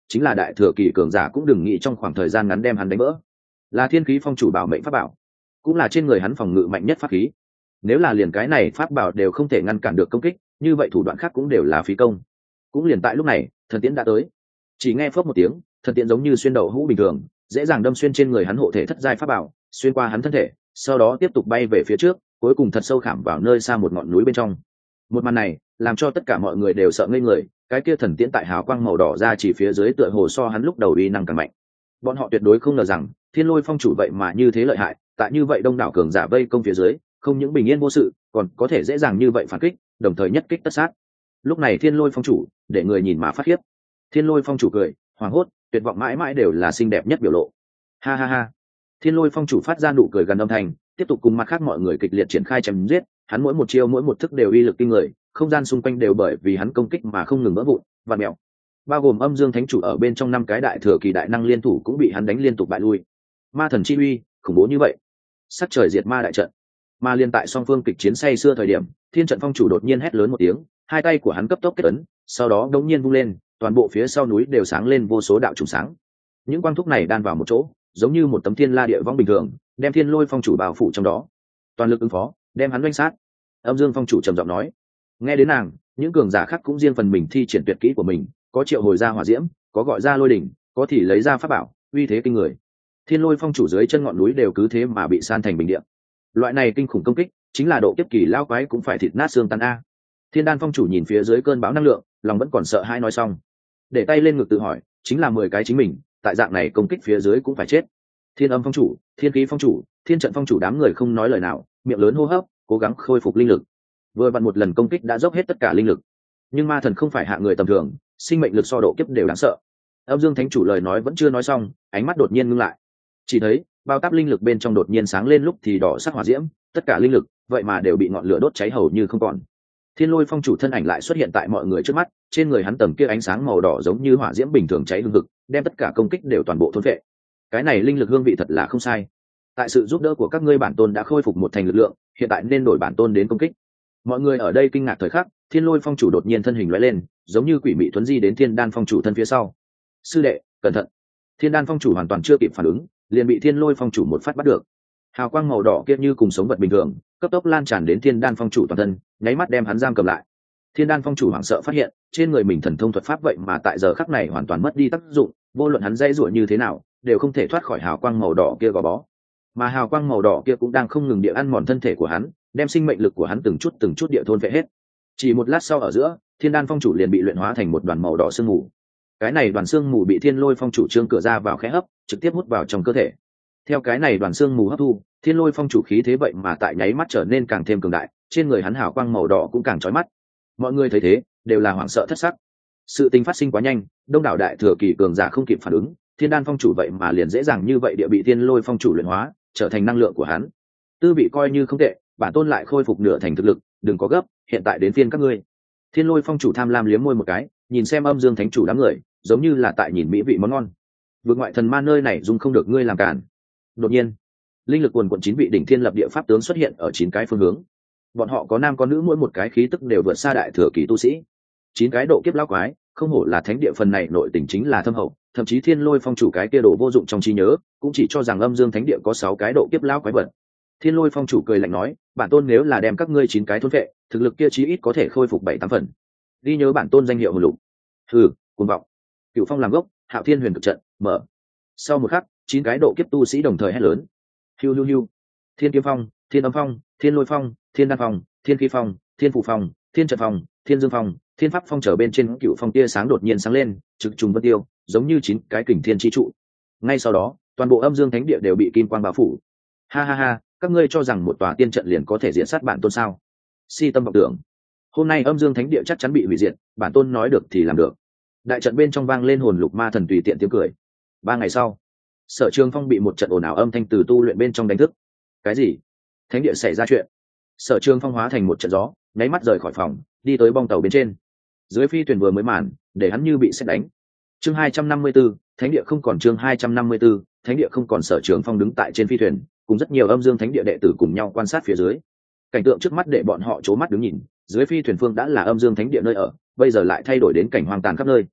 chính là đại thừa kỳ cường giả cũng đừng nghĩ trong khoảng thời gian ngắn đem hắn đánh vỡ. Là thiên khí phong chủ bảo mệnh pháp bảo, cũng là trên người hắn phòng ngự mạnh nhất pháp khí. Nếu là liền cái này pháp bảo đều không thể ngăn cản được công kích, như vậy thủ đoạn khác cũng đều là phí công. Cũng liền tại lúc này, thần tiễn đã tới. Chỉ nghe phốc một tiếng, thần tiễn giống như xuyên đậu hũ bình thường, dễ dàng đâm xuyên trên người hắn hộ thể thất giai pháp bảo, xuyên qua hắn thân thể, sau đó tiếp tục bay về phía trước, cuối cùng thật sâu khảm vào nơi xa một ngọn núi bên trong. Một màn này làm cho tất cả mọi người đều sợ ngây người, cái kia thần tiễn tại hào quang màu đỏ ra chỉ phía dưới tựa hồ so hắn lúc đầu uy năng càng mạnh. Bọn họ tuyệt đối không ngờ rằng Thiên Lôi Phong chủ vậy mà như thế lợi hại, tại như vậy đông đảo cường giả vây công phía dưới, không những bình yên vô sự, còn có thể dễ dàng như vậy phản kích, đồng thời nhất kích tất sát. Lúc này Thiên Lôi Phong chủ để người nhìn mà phát khiếp. Thiên Lôi Phong chủ cười, hoảng hốt, tuyệt vọng mãi mãi đều là xinh đẹp nhất biểu lộ. Ha ha ha. Thiên Lôi Phong chủ phát ra nụ cười gần âm thanh, tiếp tục cùng mặt khác mọi người kịch liệt triển khai chém giết, hắn mỗi một chiêu mỗi một thức đều uy lực kinh người, không gian xung quanh đều bởi vì hắn công kích mà không ngừng vỡ vụn và mèo. Bao gồm Âm Dương Thánh chủ ở bên trong năm cái đại thừa kỳ đại năng liên thủ cũng bị hắn đánh liên tục bại lui. Ma thần chi uy, khủng bố như vậy. Sắc trời diệt ma đại trận. Mà liên tại song phương kịch chiến say xưa thời điểm, Thiên Trận Phong chủ đột nhiên hét lớn một tiếng, hai tay của hắn cấp tốc kết ấn, sau đó đống nhiên vung lên, toàn bộ phía sau núi đều sáng lên vô số đạo trùng sáng. Những quang thúc này đan vào một chỗ, giống như một tấm thiên la địa võng bình thường, đem Thiên Lôi Phong chủ bao phủ trong đó. Toàn lực ứng phó, đem hắn doanh sát. Âm Dương Phong chủ trầm giọng nói. Nghe đến nàng, những cường giả khác cũng riêng phần mình thi triển tuyệt kỹ của mình, có triệu hồi ra hỏa diễm, có gọi ra lôi đỉnh, có thì lấy ra pháp bảo, uy thế kinh người. Thiên Lôi Phong chủ dưới chân ngọn núi đều cứ thế mà bị san thành bình địa. Loại này kinh khủng công kích, chính là độ kiếp kỳ lao quái cũng phải thịt nát xương tan a. Thiên Đan Phong chủ nhìn phía dưới cơn bão năng lượng, lòng vẫn còn sợ hãi nói xong, để tay lên ngực tự hỏi, chính là mười cái chính mình, tại dạng này công kích phía dưới cũng phải chết. Thiên Âm Phong chủ, Thiên Khí Phong chủ, Thiên Trận Phong chủ đám người không nói lời nào, miệng lớn hô hấp, cố gắng khôi phục linh lực. Vừa vặn một lần công kích đã dốc hết tất cả linh lực, nhưng ma thần không phải hạ người tầm thường, sinh mệnh lực so độ kiếp đều đáng sợ. Âm Dương Thánh chủ lời nói vẫn chưa nói xong, ánh mắt đột nhiên ngưng lại, chỉ thấy bao táp linh lực bên trong đột nhiên sáng lên, lúc thì đỏ sắc hỏa diễm, tất cả linh lực vậy mà đều bị ngọn lửa đốt cháy hầu như không còn. Thiên Lôi Phong chủ thân ảnh lại xuất hiện tại mọi người trước mắt, trên người hắn tầng kia ánh sáng màu đỏ giống như hỏa diễm bình thường cháy hừng hực, đem tất cả công kích đều toàn bộ thôn phệ. Cái này linh lực hương vị thật là không sai. Tại sự giúp đỡ của các ngươi, bản tôn đã khôi phục một thành lực lượng, hiện tại nên đổi bản tôn đến công kích. Mọi người ở đây kinh ngạc thời khắc, Thiên Lôi Phong chủ đột nhiên thân hình lóe lên, giống như quỷ mị thuấn di đến Thiên Đan Phong chủ thân phía sau. Sư đệ, cẩn thận! Thiên Đan Phong chủ hoàn toàn chưa kịp phản ứng, liền bị Thiên Lôi Phong chủ một phát bắt được. Hào quang màu đỏ kia như cùng sống vật bình thường, cấp tốc lan tràn đến Thiên Đan Phong chủ toàn thân, nháy mắt đem hắn giam cầm lại. Thiên Đan Phong chủ hoảng sợ phát hiện, trên người mình thần thông thuật pháp vậy mà tại giờ khắc này hoàn toàn mất đi tác dụng, vô luận hắn dây rủa như thế nào, đều không thể thoát khỏi hào quang màu đỏ kia gò bó. Mà hào quang màu đỏ kia cũng đang không ngừng địa ăn mòn thân thể của hắn, đem sinh mệnh lực của hắn từng chút từng chút địa thôn vệ hết. Chỉ một lát sau ở giữa, Thiên Đan Phong chủ liền bị luyện hóa thành một đoàn màu đỏ sương mù. Cái này đoàn sương mù bị Thiên Lôi Phong chủ trương cửa ra vào khẽ hấp, trực tiếp hút vào trong cơ thể. Theo cái này đoàn sương mù hấp thu, Thiên Lôi Phong chủ khí thế vậy mà tại nháy mắt trở nên càng thêm cường đại, trên người hắn hào quang màu đỏ cũng càng chói mắt. Mọi người thấy thế, đều là hoảng sợ thất sắc. Sự tình phát sinh quá nhanh, đông đảo đại thừa kỳ cường giả không kịp phản ứng, Thiên Đan Phong chủ vậy mà liền dễ dàng như vậy địa bị Thiên Lôi Phong chủ luyện hóa, trở thành năng lượng của hắn. Tư bị coi như không tệ, bản tôn lại khôi phục nửa thành thực lực, đừng có gấp, hiện tại đến phiên các ngươi. Thiên Lôi Phong chủ tham lam liếm môi một cái, nhìn xem Âm Dương Thánh chủ đám người, giống như là tại nhìn mỹ vị món ngon. Vượt ngoại thần ma nơi này dung không được ngươi làm cản. Đột nhiên, linh lực quần quần chín vị đỉnh thiên lập địa pháp tướng xuất hiện ở chín cái phương hướng. Bọn họ có nam có nữ, mỗi một cái khí tức đều vượt xa đại thừa kỳ tu sĩ. Chín cái độ kiếp lão quái, không hổ là thánh địa, phần này nội tình chính là thâm hậu, thậm chí Thiên Lôi Phong chủ cái kia đồ vô dụng trong trí nhớ, cũng chỉ cho rằng Âm Dương Thánh địa có sáu cái độ kiếp lão quái vật. Thiên Lôi Phong chủ cười lạnh nói, bản tôn nếu là đem các ngươi chín cái thôn vệ, thực lực kia chí ít có thể khôi phục bảy tám phần. Ghi nhớ bản tôn danh hiệu hồn lục. Hừ, cuồng vọng. Cửu Phong làm gốc, Hạo Thiên Huyền cực trận, mở. Sau một khắc, chín cái độ kiếp tu sĩ đồng thời hét lớn. Hiu hiu hiu. Thiên Kiếm Phong, Thiên Âm Phong, Thiên Lôi Phong, Thiên Đan Phong, Thiên Khí Phong, Thiên Phù Phong, Thiên Trận Phong, Thiên Dương Phong, Thiên Pháp Phong trở bên trên Cửu Phong tia sáng đột nhiên sáng lên, trực trùng vân tiêu, giống như chín cái kình thiên chi trụ. Ngay sau đó, toàn bộ Âm Dương Thánh địa đều bị kim quang bao phủ. Ha ha ha, các ngươi cho rằng một tòa tiên trận liền có thể diện sát bản tôn sao? Si tâm vọng tưởng. Hôm nay Âm Dương Thánh địa chắc chắn bị hủy diệt, bản tôn nói được thì làm được. Đại trận bên trong vang lên hồn lục ma thần tùy tiện tiếng cười. Ba ngày sau, Sở Trường Phong bị một trận ồn ào âm thanh từ tu luyện bên trong đánh thức. Cái gì? Thánh địa xảy ra chuyện? Sở Trường Phong hóa thành một trận gió, nháy mắt rời khỏi phòng, đi tới bong tàu bên trên. Dưới phi thuyền vừa mới màn, để hắn như bị sét đánh. Chương hai trăm năm mươi tư, Thánh địa không còn. Chương hai trăm năm mươi tư, Thánh địa không còn. Sở Trường Phong đứng tại trên phi thuyền, cùng rất nhiều Âm Dương Thánh địa đệ tử cùng nhau quan sát phía dưới. Cảnh tượng trước mắt để bọn họ trố mắt đứng nhìn, dưới phi thuyền phương đã là Âm Dương Thánh địa nơi ở, bây giờ lại thay đổi đến cảnh hoang tàn khắp nơi.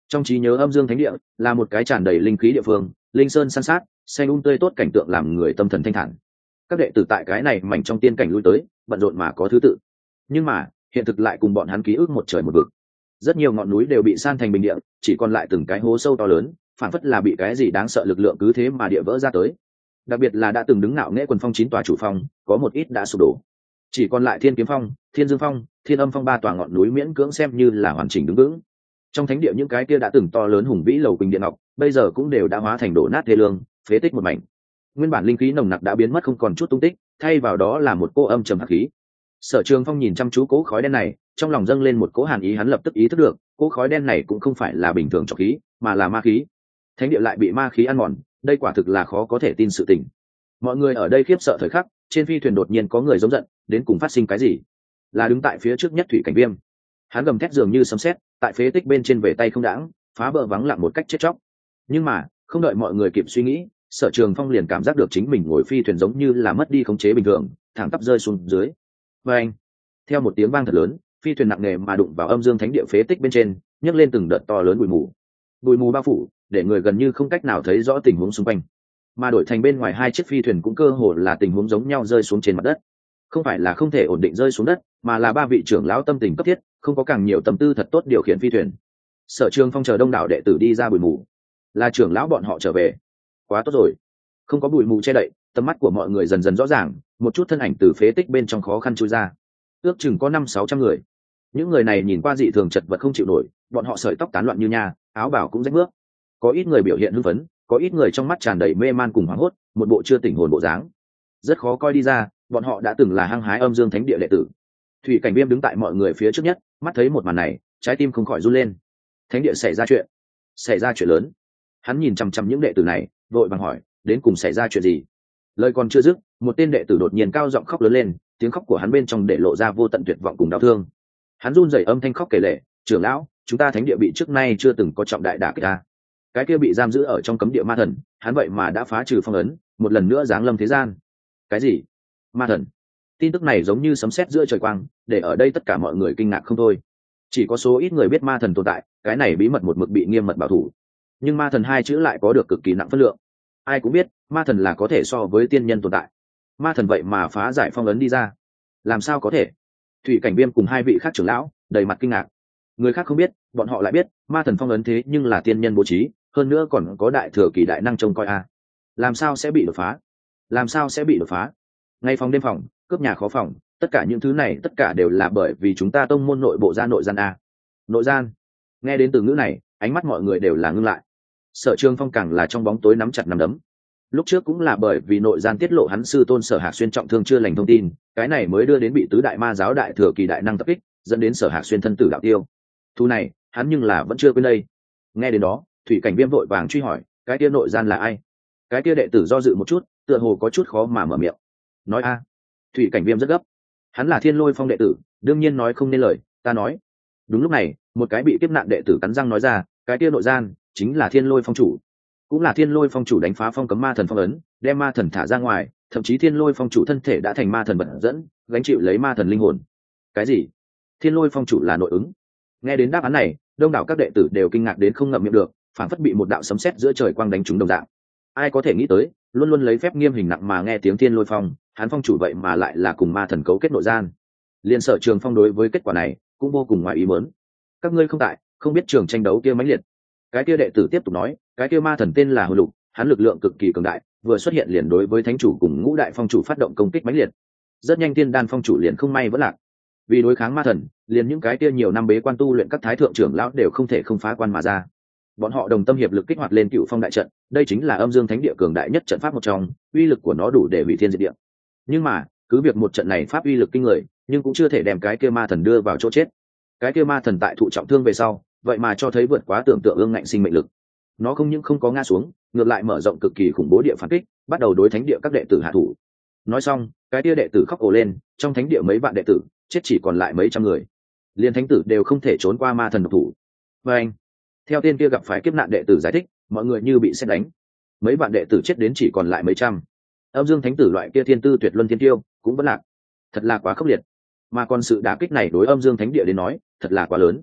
Trong trí nhớ âm dương thánh địa là một cái tràn đầy linh khí địa phương, linh sơn san sát, xanh um tươi tốt, cảnh tượng làm người tâm thần thanh thản. Các đệ tử tại cái này mảnh trong tiên cảnh lui tới, bận rộn mà có thứ tự. Nhưng mà hiện thực lại cùng bọn hắn ký ức một trời một vực. Rất nhiều ngọn núi đều bị san thành bình địa, chỉ còn lại từng cái hố sâu to lớn, phản phất là bị cái gì đáng sợ lực lượng cứ thế mà địa vỡ ra tới. Đặc biệt là đã từng đứng ngạo nghễ quần phong chín tòa chủ phong, có một ít đã sụp đổ, chỉ còn lại Thiên Kiếm Phong, Thiên Dương Phong, Thiên Âm Phong ba tòa ngọn núi miễn cưỡng xem như là hoàn chỉnh đứng vững. Trong thánh địa những cái kia đã từng to lớn hùng vĩ lầu quỳnh điện ngọc, bây giờ cũng đều đã hóa thành đổ nát thê lương, phế tích một mảnh. Nguyên bản linh khí nồng nặc đã biến mất không còn chút tung tích, thay vào đó là một cô âm trầm hắc khí. Sở Trường Phong nhìn chăm chú cỗ khói đen này, trong lòng dâng lên một cỗ hàn ý, hắn lập tức ý thức được, cỗ khói đen này cũng không phải là bình thường trọc khí, mà là ma khí. Thánh địa lại bị ma khí ăn mòn, đây quả thực là khó có thể tin sự tình. Mọi người ở đây khiếp sợ thời khắc, trên phi thuyền đột nhiên có người giống giận, đến cùng phát sinh cái gì? Là đứng tại phía trước nhất Thủy Cảnh Viêm. Hắn gầm thét dường như sấm sét, tại phế tích bên trên về tay không đãng, phá bờ vắng lặng một cách chết chóc. Nhưng mà không đợi mọi người kịp suy nghĩ, Sở Trường Phong liền cảm giác được chính mình ngồi phi thuyền giống như là mất đi khống chế bình thường, thẳng tắp rơi xuống dưới. Và anh, theo một tiếng vang thật lớn, phi thuyền nặng nề mà đụng vào âm dương thánh địa phế tích bên trên, nhấc lên từng đợt to lớn bụi mù. Bụi mù bao phủ, để người gần như không cách nào thấy rõ tình huống xung quanh. Mà đổi thành bên ngoài hai chiếc phi thuyền cũng cơ hồ là tình huống giống nhau, rơi xuống trên mặt đất. Không phải là không thể ổn định rơi xuống đất, mà là ba vị trưởng lão tâm tình cấp thiết, không có càng nhiều tâm tư thật tốt điều khiển phi thuyền. Sở Trường Phong chờ đông đảo đệ tử đi ra bụi mù, là trưởng lão bọn họ trở về. Quá tốt rồi, không có bụi mù che đậy, tầm mắt của mọi người dần dần rõ ràng, một chút thân ảnh từ phế tích bên trong khó khăn chui ra, ước chừng có năm sáu trăm người. Những người này nhìn qua dị thường chật vật không chịu nổi, bọn họ sợi tóc tán loạn như nha, áo bào cũng rách rưới. Có ít người biểu hiện hưng phấn, có ít người trong mắt tràn đầy mê man cùng hoảng hốt, một bộ chưa tỉnh hồn bộ dáng, rất khó coi đi ra bọn họ đã từng là hăng hái âm dương thánh địa đệ tử. Thủy Cảnh Viêm đứng tại mọi người phía trước nhất, mắt thấy một màn này, trái tim không khỏi run lên. Thánh địa xảy ra chuyện, xảy ra chuyện lớn. Hắn nhìn chằm chằm những đệ tử này, vội vàng hỏi, đến cùng xảy ra chuyện gì? Lời còn chưa dứt, một tên đệ tử đột nhiên cao giọng khóc lớn lên, tiếng khóc của hắn bên trong để lộ ra vô tận tuyệt vọng cùng đau thương. Hắn run rẩy âm thanh khóc kể lể, trưởng lão, chúng ta thánh địa bị trước nay chưa từng có trọng đại đả kích ta. Cái kia bị giam giữ ở trong cấm địa ma thần, hắn vậy mà đã phá trừ phong ấn, một lần nữa giáng lâm thế gian. Cái gì? Ma thần? Tin tức này giống như sấm sét giữa trời quang, để ở đây tất cả mọi người kinh ngạc không thôi. Chỉ có số ít người biết ma thần tồn tại, cái này bí mật một mực bị nghiêm mật bảo thủ. Nhưng ma thần hai chữ lại có được cực kỳ nặng phân lượng. Ai cũng biết, ma thần là có thể so với tiên nhân tồn tại. Ma thần vậy mà phá giải phong ấn đi ra, làm sao có thể? Thủy Cảnh Viêm cùng hai vị khác trưởng lão đầy mặt kinh ngạc. Người khác không biết, bọn họ lại biết, ma thần phong ấn thế nhưng là tiên nhân bố trí, hơn nữa còn có đại thừa kỳ đại năng trông coi a. Làm sao sẽ bị đột phá? Làm sao sẽ bị đột phá? Ngay phòng đêm phòng, cướp nhà khó phòng, tất cả những thứ này tất cả đều là bởi vì chúng ta tông môn nội bộ ra nội gian a. Nội gian? Nghe đến từ ngữ này, ánh mắt mọi người đều là ngưng lại. Sở Trường Phong càng là trong bóng tối nắm chặt nắm đấm. Lúc trước cũng là bởi vì nội gian tiết lộ hắn sư tôn Sở Hạc Xuyên trọng thương chưa lành thông tin, cái này mới đưa đến bị tứ đại ma giáo đại thừa kỳ đại năng tập kích, dẫn đến Sở Hạc Xuyên thân tử đạo tiêu. Thu này, hắn nhưng là vẫn chưa quên đây. Nghe đến đó, Thủy Cảnh Viêm vội vàng truy hỏi, cái kia nội gian là ai? Cái kia đệ tử do dự một chút, tựa hồ có chút khó mà mở miệng. Nói a. Thủy Cảnh Viêm rất gấp. Hắn là Thiên Lôi Phong đệ tử, đương nhiên nói không nên lời, ta nói. Đúng lúc này, một cái bị kiếp nạn đệ tử cắn răng nói ra, cái kia nội gian chính là Thiên Lôi Phong chủ, cũng là Thiên Lôi Phong chủ đánh phá phong cấm ma thần phong ấn, đem ma thần thả ra ngoài, thậm chí Thiên Lôi Phong chủ thân thể đã thành ma thần vận dẫn, gánh chịu lấy ma thần linh hồn. Cái gì? Thiên Lôi Phong chủ là nội ứng? Nghe đến đáp án này, đông đảo các đệ tử đều kinh ngạc đến không ngậm miệng được, phản phất bị một đạo sấm sét giữa trời quang đánh trúng đồng dạng. Ai có thể nghĩ tới, luôn luôn lấy phép nghiêm hình nặng mà nghe tiếng Thiên Lôi Phong, hắn phong chủ vậy mà lại là cùng ma thần cấu kết nội gian. Liên Sở Trường Phong đối với kết quả này cũng vô cùng ngoài ý muốn. Các ngươi không tại, không biết trường tranh đấu kia mãnh liệt. Cái kia đệ tử tiếp tục nói, cái kia ma thần tên là Hồi Lục, hắn lực lượng cực kỳ cường đại, vừa xuất hiện liền đối với thánh chủ cùng ngũ đại phong chủ phát động công kích mãnh liệt. Rất nhanh Thiên Đan phong chủ liền không may vẫn lạc. Vì đối kháng ma thần, liền những cái kia nhiều năm bế quan tu luyện các thái thượng trưởng lão đều không thể không phá quan mà ra. Bọn họ đồng tâm hiệp lực kích hoạt lên Cựu Phong đại trận, đây chính là âm dương thánh địa cường đại nhất trận pháp một trong, uy lực của nó đủ để hủy thiên diệt địa. Nhưng mà, cứ việc một trận này pháp uy lực kinh người, nhưng cũng chưa thể đem cái kia ma thần đưa vào chỗ chết. Cái kia ma thần tại thụ trọng thương về sau, vậy mà cho thấy vượt quá tưởng tượng ương ngạnh sinh mệnh lực. Nó không những không có ngã xuống, ngược lại mở rộng cực kỳ khủng bố địa phản kích, bắt đầu đối thánh địa các đệ tử hạ thủ. Nói xong, cái kia đệ tử khóc ồ lên, trong thánh địa mấy vạn đệ tử, chết chỉ còn lại mấy trăm người. Liên thánh tử đều không thể trốn qua ma thần độc thủ. Và anh, theo tên kia gặp phải kiếp nạn đệ tử giải thích, mọi người như bị sét đánh. Mấy vạn đệ tử chết đến chỉ còn lại mấy trăm. Âm dương thánh tử loại kia thiên tư tuyệt luân thiên tiêu cũng vẫn lạc. Thật là quá khốc liệt. Mà còn sự đả kích này đối âm dương thánh địa đến nói, thật là quá lớn.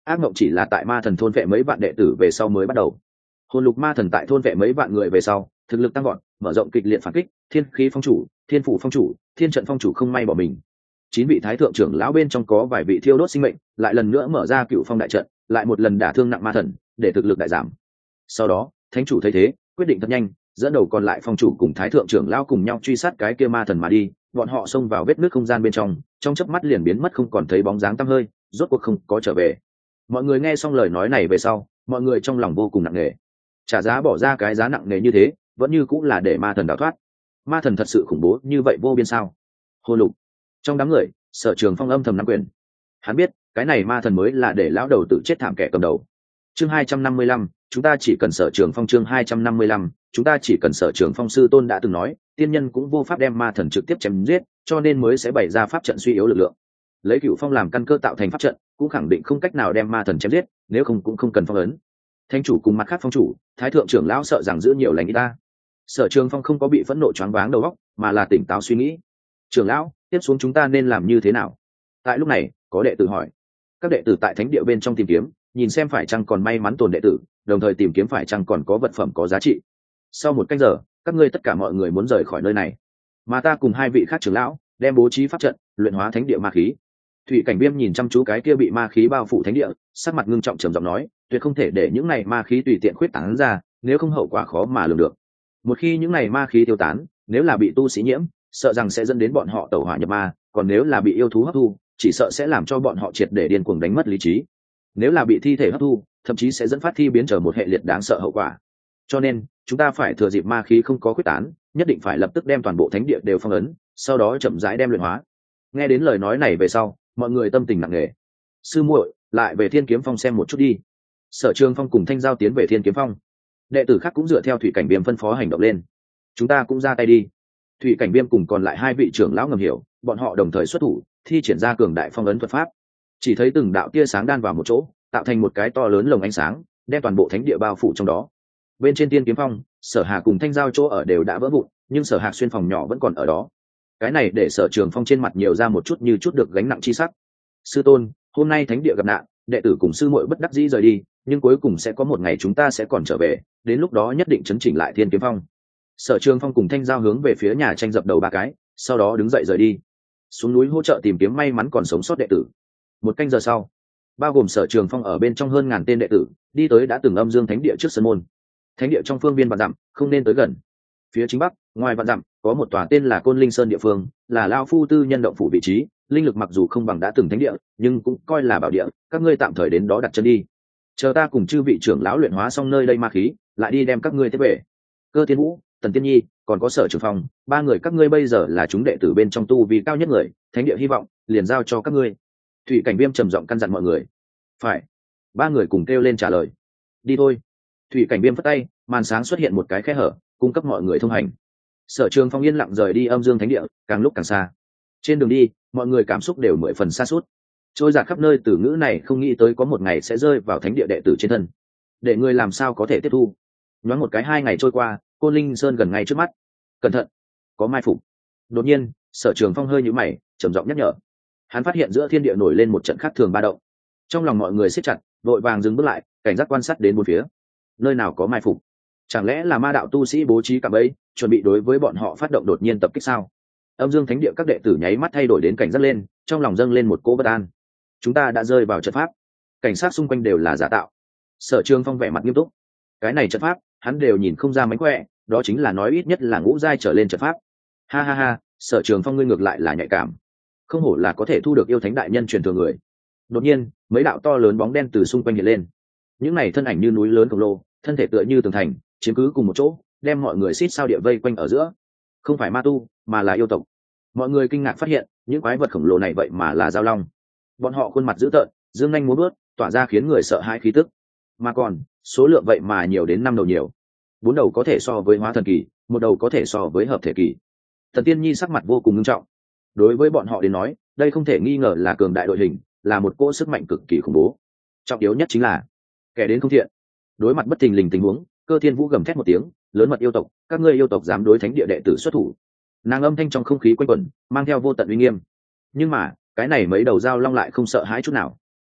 ác mộng chỉ là tại ma thần thôn vệ mấy vạn đệ tử về sau mới bắt đầu. Hồn lục ma thần tại thôn vệ mấy vạn người về sau thực lực tăng gọn, mở rộng kịch liệt phản kích, thiên khí phong chủ, thiên phủ phong chủ, thiên trận phong chủ không may bỏ mình. Chín vị thái thượng trưởng lão bên trong có vài vị thiêu đốt sinh mệnh, lại lần nữa mở ra cựu phong đại trận, lại một lần đả thương nặng ma thần để thực lực đại giảm. Sau đó thánh chủ thấy thế quyết định thật nhanh, dẫn đầu còn lại phong chủ cùng thái thượng trưởng lão cùng nhau truy sát cái kia ma thần mà đi. Bọn họ xông vào vết nước không gian bên trong, trong chớp mắt liền biến mất không còn thấy bóng dáng tăm hơi, rốt cuộc không có trở về. Mọi người nghe xong lời nói này về sau, mọi người trong lòng vô cùng nặng nề. Trả giá bỏ ra cái giá nặng nề như thế, vẫn như cũng là để ma thần đào thoát. Ma thần thật sự khủng bố như vậy vô biên sao? Hồn lục trong đám người, Sở Trường Phong âm thầm nắm quyền. Hắn biết cái này ma thần mới là để lão đầu tự chết thảm kẻ cầm đầu. Chương hai trăm năm mươi lăm, chúng ta chỉ cần Sở Trường Phong. Chương hai trăm năm mươi lăm, chúng ta chỉ cần Sở Trường Phong. Sư tôn đã từng nói, tiên nhân cũng vô pháp đem ma thần trực tiếp chém giết, cho nên mới sẽ bày ra pháp trận suy yếu lực lượng. Lấy Cửu Phong làm căn cơ tạo thành pháp trận, cũng khẳng định không cách nào đem ma thần chém giết, nếu không cũng không cần phong ấn. Thánh chủ cùng mặt khác phong chủ, thái thượng trưởng lão sợ rằng giữ nhiều lành ít ta. Sở Trường Phong không có bị phẫn nộ choáng váng đầu óc, mà là tỉnh táo suy nghĩ. Trưởng lão, tiếp xuống chúng ta nên làm như thế nào? Tại lúc này, có đệ tử hỏi. Các đệ tử tại thánh địa bên trong tìm kiếm, nhìn xem phải chăng còn may mắn tồn đệ tử, đồng thời tìm kiếm phải chăng còn có vật phẩm có giá trị. Sau một canh giờ, các ngươi tất cả mọi người muốn rời khỏi nơi này, mà ta cùng hai vị khác trưởng lão đem bố trí pháp trận, luyện hóa thánh địa ma khí. Thủy Cảnh Viêm nhìn chăm chú cái kia bị ma khí bao phủ thánh địa, sắc mặt ngưng trọng trầm giọng nói, tuyệt không thể để những này ma khí tùy tiện khuyết tán ra, nếu không hậu quả khó mà lường được. Một khi những này ma khí tiêu tán, nếu là bị tu sĩ nhiễm, sợ rằng sẽ dẫn đến bọn họ tẩu hỏa nhập ma, còn nếu là bị yêu thú hấp thu, chỉ sợ sẽ làm cho bọn họ triệt để điên cuồng đánh mất lý trí. Nếu là bị thi thể hấp thu, thậm chí sẽ dẫn phát thi biến trở một hệ liệt đáng sợ hậu quả. Cho nên, chúng ta phải thừa dịp ma khí không có khuyết tán, nhất định phải lập tức đem toàn bộ thánh địa đều phong ấn, sau đó chậm rãi đem luyện hóa. Nghe đến lời nói này về sau, mọi người tâm tình nặng nề. Sư muội, lại về Thiên Kiếm Phong xem một chút đi. Sở Trường Phong cùng Thanh Giao tiến về Thiên Kiếm Phong. Đệ tử khác cũng dựa theo Thủy Cảnh Viêm phân phó hành động lên. Chúng ta cũng ra tay đi. Thủy Cảnh Viêm cùng còn lại hai vị trưởng lão ngầm hiểu, bọn họ đồng thời xuất thủ, thi triển ra cường đại phong ấn thuật pháp. Chỉ thấy từng đạo tia sáng đan vào một chỗ, tạo thành một cái to lớn lồng ánh sáng, đem toàn bộ thánh địa bao phủ trong đó. Bên trên Thiên Kiếm Phong, Sở Hà cùng Thanh Giao chỗ ở đều đã vỡ vụn, nhưng Sở Hạc xuyên phòng nhỏ vẫn còn ở đó. Cái này để Sở Trường Phong trên mặt nhiều ra một chút như chút được gánh nặng chi sắc. Sư tôn, hôm nay thánh địa gặp nạn, đệ tử cùng sư muội bất đắc dĩ rời đi, nhưng cuối cùng sẽ có một ngày chúng ta sẽ còn trở về, đến lúc đó nhất định chấn chỉnh lại Thiên Kiếm Phong. Sở Trường Phong cùng Thanh Giao hướng về phía nhà tranh dập đầu ba cái, sau đó đứng dậy rời đi, xuống núi hỗ trợ tìm kiếm may mắn còn sống sót đệ tử. Một canh giờ sau, bao gồm Sở Trường Phong ở bên trong hơn ngàn tên đệ tử, đi tới đã từng Âm Dương Thánh địa trước sân môn. Thánh địa trong phương viên vạn dặm, không nên tới gần. Phía chính bắc, ngoài vạn dặm, có một tòa tên là Côn Linh Sơn địa phương, là lão phu tư nhân động phủ vị trí, linh lực mặc dù không bằng đã từng thánh địa, nhưng cũng coi là bảo địa, các ngươi tạm thời đến đó đặt chân đi. Chờ ta cùng chư vị trưởng lão luyện hóa xong nơi đây ma khí, lại đi đem các ngươi tiếp về. Cơ Thiên Vũ, Tần Tiên Nhi, còn có Sở Trường Phong, ba người các ngươi bây giờ là chúng đệ tử bên trong tu vi cao nhất người, thánh địa hy vọng liền giao cho các ngươi. Thủy Cảnh Viêm trầm giọng căn dặn mọi người. Phải. Ba người cùng kêu lên trả lời. Đi thôi. Thủy Cảnh Viêm phất tay, màn sáng xuất hiện một cái khe hở, cung cấp mọi người thông hành. Sở Trường Phong yên lặng rời đi Âm Dương Thánh địa, càng lúc càng xa. Trên đường đi, mọi người cảm xúc đều mười phần xa suốt. Trôi dạt khắp nơi từ ngữ này không nghĩ tới có một ngày sẽ rơi vào thánh địa đệ tử trên thân. Để người làm sao có thể tiếp thu. Nhoáng một cái hai ngày trôi qua, Côn Linh Sơn gần ngay trước mắt. Cẩn thận, có mai phục. Đột nhiên, Sở Trường Phong hơi nhíu mày, trầm giọng nhắc nhở. Hắn phát hiện giữa thiên địa nổi lên một trận khác thường ba động. Trong lòng mọi người siết chặt, vội vàng dừng bước lại, cảnh giác quan sát đến bốn phía. Nơi nào có mai phục? Chẳng lẽ là ma đạo tu sĩ bố trí cạm bẫy, chuẩn bị đối với bọn họ phát động đột nhiên tập kích sao? Âm Dương Thánh địa các đệ tử nháy mắt thay đổi đến cảnh giác lên, trong lòng dâng lên một cỗ bất an. Chúng ta đã rơi vào trận pháp, cảnh sát xung quanh đều là giả tạo. Sở Trường Phong vẻ mặt nghiêm túc. Cái này trận pháp, hắn đều nhìn không ra mánh khỏe, đó chính là nói ít nhất là ngũ giai trở lên trận pháp. Ha ha ha, Sở Trường Phong ngươi ngược lại là nhạy cảm, không hổ là có thể thu được yêu thánh đại nhân truyền thừa người. Đột nhiên, mấy đạo to lớn bóng đen từ xung quanh hiện lên. Những này thân ảnh như núi lớn khổng lồ, thân thể tựa như tường thành, chiếm cứ cùng một chỗ, đem mọi người xít sao địa vây quanh ở giữa. Không phải ma tu, mà là yêu tộc. Mọi người kinh ngạc phát hiện, những quái vật khổng lồ này vậy mà là giao long. Bọn họ khuôn mặt dữ tợn, dương nhanh múa bước, tỏa ra khiến người sợ hãi khí tức. Mà còn, số lượng vậy mà nhiều đến năm đầu nhiều. Bốn đầu có thể so với hóa thần kỳ, một đầu có thể so với hợp thể kỳ. Thần Tiên Nhi sắc mặt vô cùng nghiêm trọng. Đối với bọn họ đến nói, đây không thể nghi ngờ là cường đại đội hình, là một cỗ sức mạnh cực kỳ khủng bố. Trọng yếu nhất chính là kẻ đến không thiện. Đối mặt bất thình lình tình huống, Cơ Thiên Vũ gầm thét một tiếng, lớn mật yêu tộc, các ngươi yêu tộc dám đối thánh địa đệ tử xuất thủ. Nàng âm thanh trong không khí quanh quẩn, mang theo vô tận uy nghiêm. Nhưng mà, cái này mấy đầu dao long lại không sợ hãi chút nào.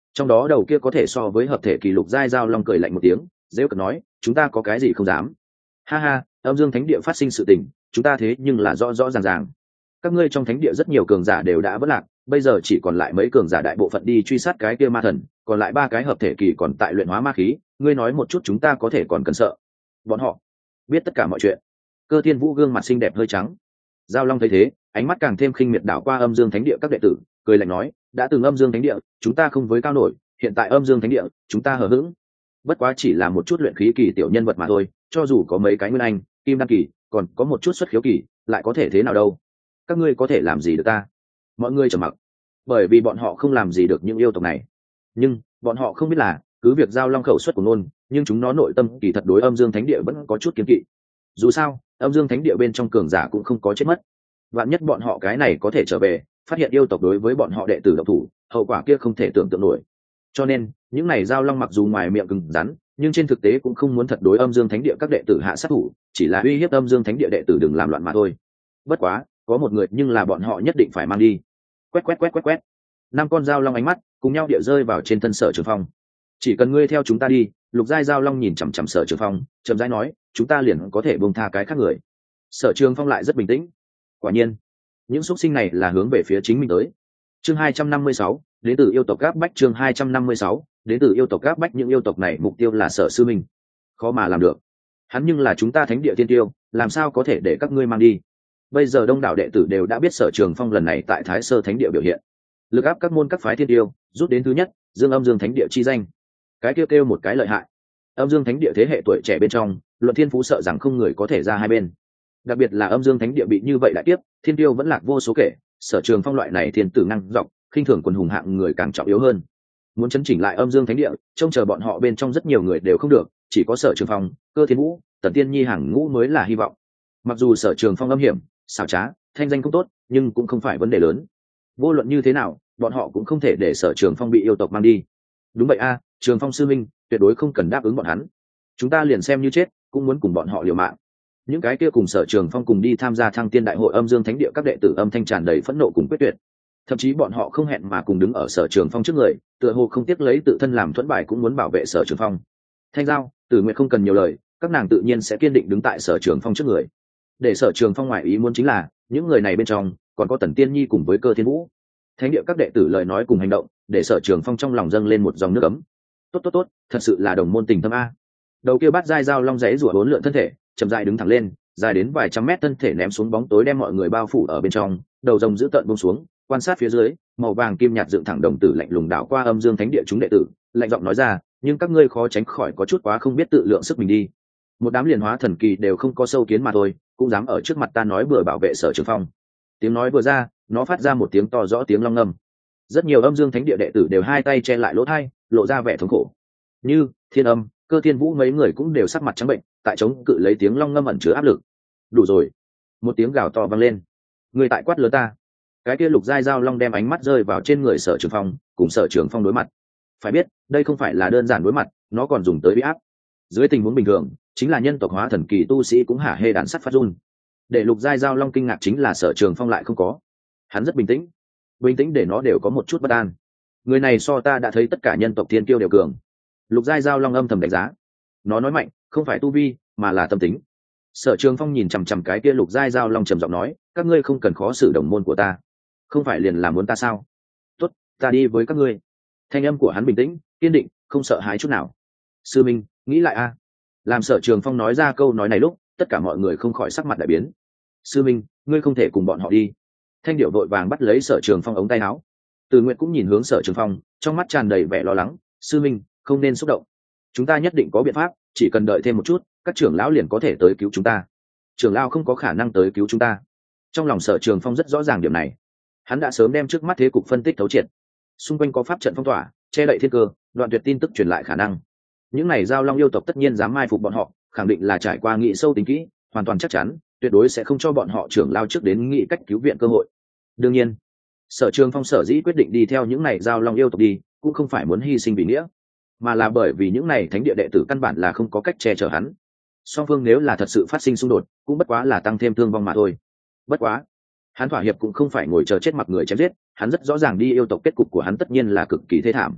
Trong đó đầu kia có thể so với hợp thể kỷ lục giai giao long cười lạnh một tiếng, dễ cợt nói, chúng ta có cái gì không dám. Ha ha, âm dương thánh địa phát sinh sự tình, chúng ta thế nhưng là rõ rõ ràng ràng. Các ngươi trong thánh địa rất nhiều cường giả đều đã vỡ lạc, bây giờ chỉ còn lại mấy cường giả đại bộ phận đi truy sát cái kia ma thần, còn lại ba cái hợp thể kỳ còn tại luyện hóa ma khí, ngươi nói một chút chúng ta có thể còn cần sợ. Bọn họ biết tất cả mọi chuyện. Cơ Thiên Vũ gương mặt xinh đẹp hơi trắng. Giao Long thấy thế, ánh mắt càng thêm khinh miệt đảo qua âm dương thánh địa các đệ tử, cười lạnh nói, đã từng âm dương thánh địa, chúng ta không với cao nổi, hiện tại âm dương thánh địa, chúng ta hờ hững. Bất quá chỉ là một chút luyện khí kỳ tiểu nhân vật mà thôi, cho dù có mấy cái nguyên anh, kim đan kỳ, còn có một chút xuất khiếu kỳ, lại có thể thế nào đâu? Các ngươi có thể làm gì được ta? Mọi người trầm mặc, bởi vì bọn họ không làm gì được những yêu tộc này. Nhưng bọn họ không biết là, cứ việc Giao Long khẩu xuất của ngôn, nhưng chúng nó nội tâm kỳ thật đối âm dương thánh địa vẫn có chút kiêng kỵ. Dù sao, âm dương thánh địa bên trong cường giả cũng không có chết mất. Vạn nhất bọn họ cái này có thể trở về, phát hiện yêu tộc đối với bọn họ đệ tử độc thủ, hậu quả kia không thể tưởng tượng nổi. Cho nên, những này Giao Long mặc dù ngoài miệng cứng rắn, nhưng trên thực tế cũng không muốn thật đối âm dương thánh địa các đệ tử hạ sát thủ, chỉ là uy hiếp âm dương thánh địa đệ tử đừng làm loạn mà thôi. Bất quá, có một người nhưng là bọn họ nhất định phải mang đi. Quét quét quét quét quét. Năm con Giao Long ánh mắt cùng nhau địa rơi vào trên thân Sở Trường Phong. Chỉ cần ngươi theo chúng ta đi. Lục giai Giao Long nhìn chằm chằm Sở Trường Phong, chậm rãi nói, chúng ta liền có thể buông tha cái khác người. Sở Trường Phong lại rất bình tĩnh. Quả nhiên, những xúc sinh này là hướng về phía chính mình tới. Chương hai trăm năm mươi sáu, đến từ yêu tộc Gáp Bách. Chương hai trăm năm mươi sáu, đến từ yêu tộc Gáp Bách. Những yêu tộc này mục tiêu là Sở sư minh, khó mà làm được. Hắn nhưng là chúng ta thánh địa tiên tiêu, làm sao có thể để các ngươi mang đi? Bây giờ đông đảo đệ tử đều đã biết Sở Trường Phong lần này tại Thái Sơ thánh địa biểu hiện, lực áp các môn các phái thiên tiêu, rút đến thứ nhất, dương âm dương thánh địa chi danh. Cái kêu kêu một cái lợi hại. Âm dương thánh địa thế hệ tuổi trẻ bên trong, luận thiên phú sợ rằng không người có thể ra hai bên. Đặc biệt là âm dương thánh địa bị như vậy đại tiếp, thiên tiêu vẫn lạc vô số kể, Sở Trường Phong loại này thiên tử năng dọc, khinh thường quần hùng hạng người càng trọng yếu hơn. Muốn chấn chỉnh lại âm dương thánh địa, trông chờ bọn họ bên trong rất nhiều người đều không được, chỉ có Sở Trường Phong, Cơ Thiên Vũ, Tần Tiên Nhi hàng ngũ mới là hy vọng. Mặc dù Sở Trường Phong âm hiểm, xảo trá, thanh danh không tốt, nhưng cũng không phải vấn đề lớn. Vô luận như thế nào, bọn họ cũng không thể để Sở Trường Phong bị yêu tộc mang đi. Đúng vậy a, Trường Phong sư minh, tuyệt đối không cần đáp ứng bọn hắn. Chúng ta liền xem như chết, cũng muốn cùng bọn họ liều mạng. Những cái kia cùng Sở Trường Phong cùng đi tham gia Thăng Tiên đại hội âm dương thánh địa các đệ tử âm thanh tràn đầy phẫn nộ cùng quyết tuyệt. Thậm chí bọn họ không hẹn mà cùng đứng ở Sở Trường Phong trước người, tựa hồ không tiếc lấy tự thân làm thuẫn bài cũng muốn bảo vệ Sở Trường Phong. Thanh Giao, Tử Nguyệt không cần nhiều lời, các nàng tự nhiên sẽ kiên định đứng tại Sở Trường Phong trước người. Để Sở Trường Phong ngoại ý muốn chính là, những người này bên trong còn có Tần Tiên Nhi cùng với Cơ Thiên Vũ. Thánh địa các đệ tử lời nói cùng hành động, để Sở Trường Phong trong lòng dâng lên một dòng nước ấm. Tốt tốt tốt, thật sự là đồng môn tình thâm a. Đầu kia bắt dai Giao Long rẽ rủa bốn lượn thân thể, chậm rãi đứng thẳng lên, dài đến vài trăm mét thân thể ném xuống bóng tối đem mọi người bao phủ ở bên trong, đầu rồng giữ tận buông xuống, quan sát phía dưới, màu vàng kim nhạt dựng thẳng đồng tử lạnh lùng đảo qua âm dương thánh địa chúng đệ tử, lạnh giọng nói ra, nhưng các ngươi khó tránh khỏi có chút quá không biết tự lượng sức mình đi. Một đám liền hóa thần kỳ đều không có sâu kiến mà thôi, cũng dám ở trước mặt ta nói bừa bảo vệ Sở Trường Phong. Tiếng nói vừa ra, nó phát ra một tiếng to rõ tiếng long ngâm. Rất nhiều âm dương thánh địa đệ tử đều hai tay che lại lỗ tai, lộ ra vẻ thống khổ. Như Thiên Âm, Cơ Thiên Vũ mấy người cũng đều sắc mặt trắng bệnh, tại chống cự lấy tiếng long ngâm ẩn chứa áp lực. Đủ rồi. Một tiếng gào to vang lên. Người tại quát lớn ta. Cái kia lục giai Giao Long đem ánh mắt rơi vào trên người Sở Trường Phong, cùng Sở Trường Phong đối mặt. Phải biết, đây không phải là đơn giản đối mặt, nó còn dùng tới uy áp. Dưới tình huống bình thường, chính là nhân tộc hóa thần kỳ tu sĩ cũng hả hê đàn sắt phát run. Để lục giai Giao Long kinh ngạc chính là Sở Trường Phong lại không có. Hắn rất bình tĩnh, bình tĩnh để nó đều có một chút bất an. Người này so ta đã thấy tất cả nhân tộc thiên kiêu đều cường. Lục giai Giao Long âm thầm đánh giá. Nó nói mạnh, không phải tu vi, mà là tâm tính. Sở Trường Phong nhìn chằm chằm cái kia lục giai Giao Long trầm giọng nói, các ngươi không cần khó xử đồng môn của ta, không phải liền làm muốn ta sao? Tốt, ta đi với các ngươi. Thanh âm của hắn bình tĩnh, kiên định, không sợ hãi chút nào. Sư minh, nghĩ lại a. Làm Sở Trường Phong nói ra câu nói này lúc, tất cả mọi người không khỏi sắc mặt đại biến. Sư minh, ngươi không thể cùng bọn họ đi. Thanh điệu vội vàng bắt lấy Sở Trường Phong ống tay áo. Từ Nguyệt cũng nhìn hướng Sở Trường Phong, trong mắt tràn đầy vẻ lo lắng. Sư minh, không nên xúc động. Chúng ta nhất định có biện pháp, chỉ cần đợi thêm một chút, các trưởng lão liền có thể tới cứu chúng ta. Trưởng lão không có khả năng tới cứu chúng ta. Trong lòng Sở Trường Phong rất rõ ràng điểm này. Hắn đã sớm đem trước mắt thế cục phân tích thấu triệt. Xung quanh có pháp trận phong tỏa, che đậy thiên cơ, đoạn tuyệt tin tức truyền lại khả năng. Những này Giao Long yêu tộc tất nhiên dám mai phục bọn họ, khẳng định là trải qua nghị sâu tính kỹ, hoàn toàn chắc chắn, tuyệt đối sẽ không cho bọn họ trưởng lao trước đến nghị cách cứu viện cơ hội. Đương nhiên, Sở Trường Phong sở dĩ quyết định đi theo những này Giao Long yêu tộc đi, cũng không phải muốn hy sinh vì nghĩa, mà là bởi vì những này thánh địa đệ tử căn bản là không có cách che chở hắn. Song phương nếu là thật sự phát sinh xung đột, cũng bất quá là tăng thêm thương vong mà thôi. Bất quá, hắn thỏa hiệp cũng không phải ngồi chờ chết mặc người chém giết, hắn rất rõ ràng đi yêu tộc kết cục của hắn tất nhiên là cực kỳ thê thảm.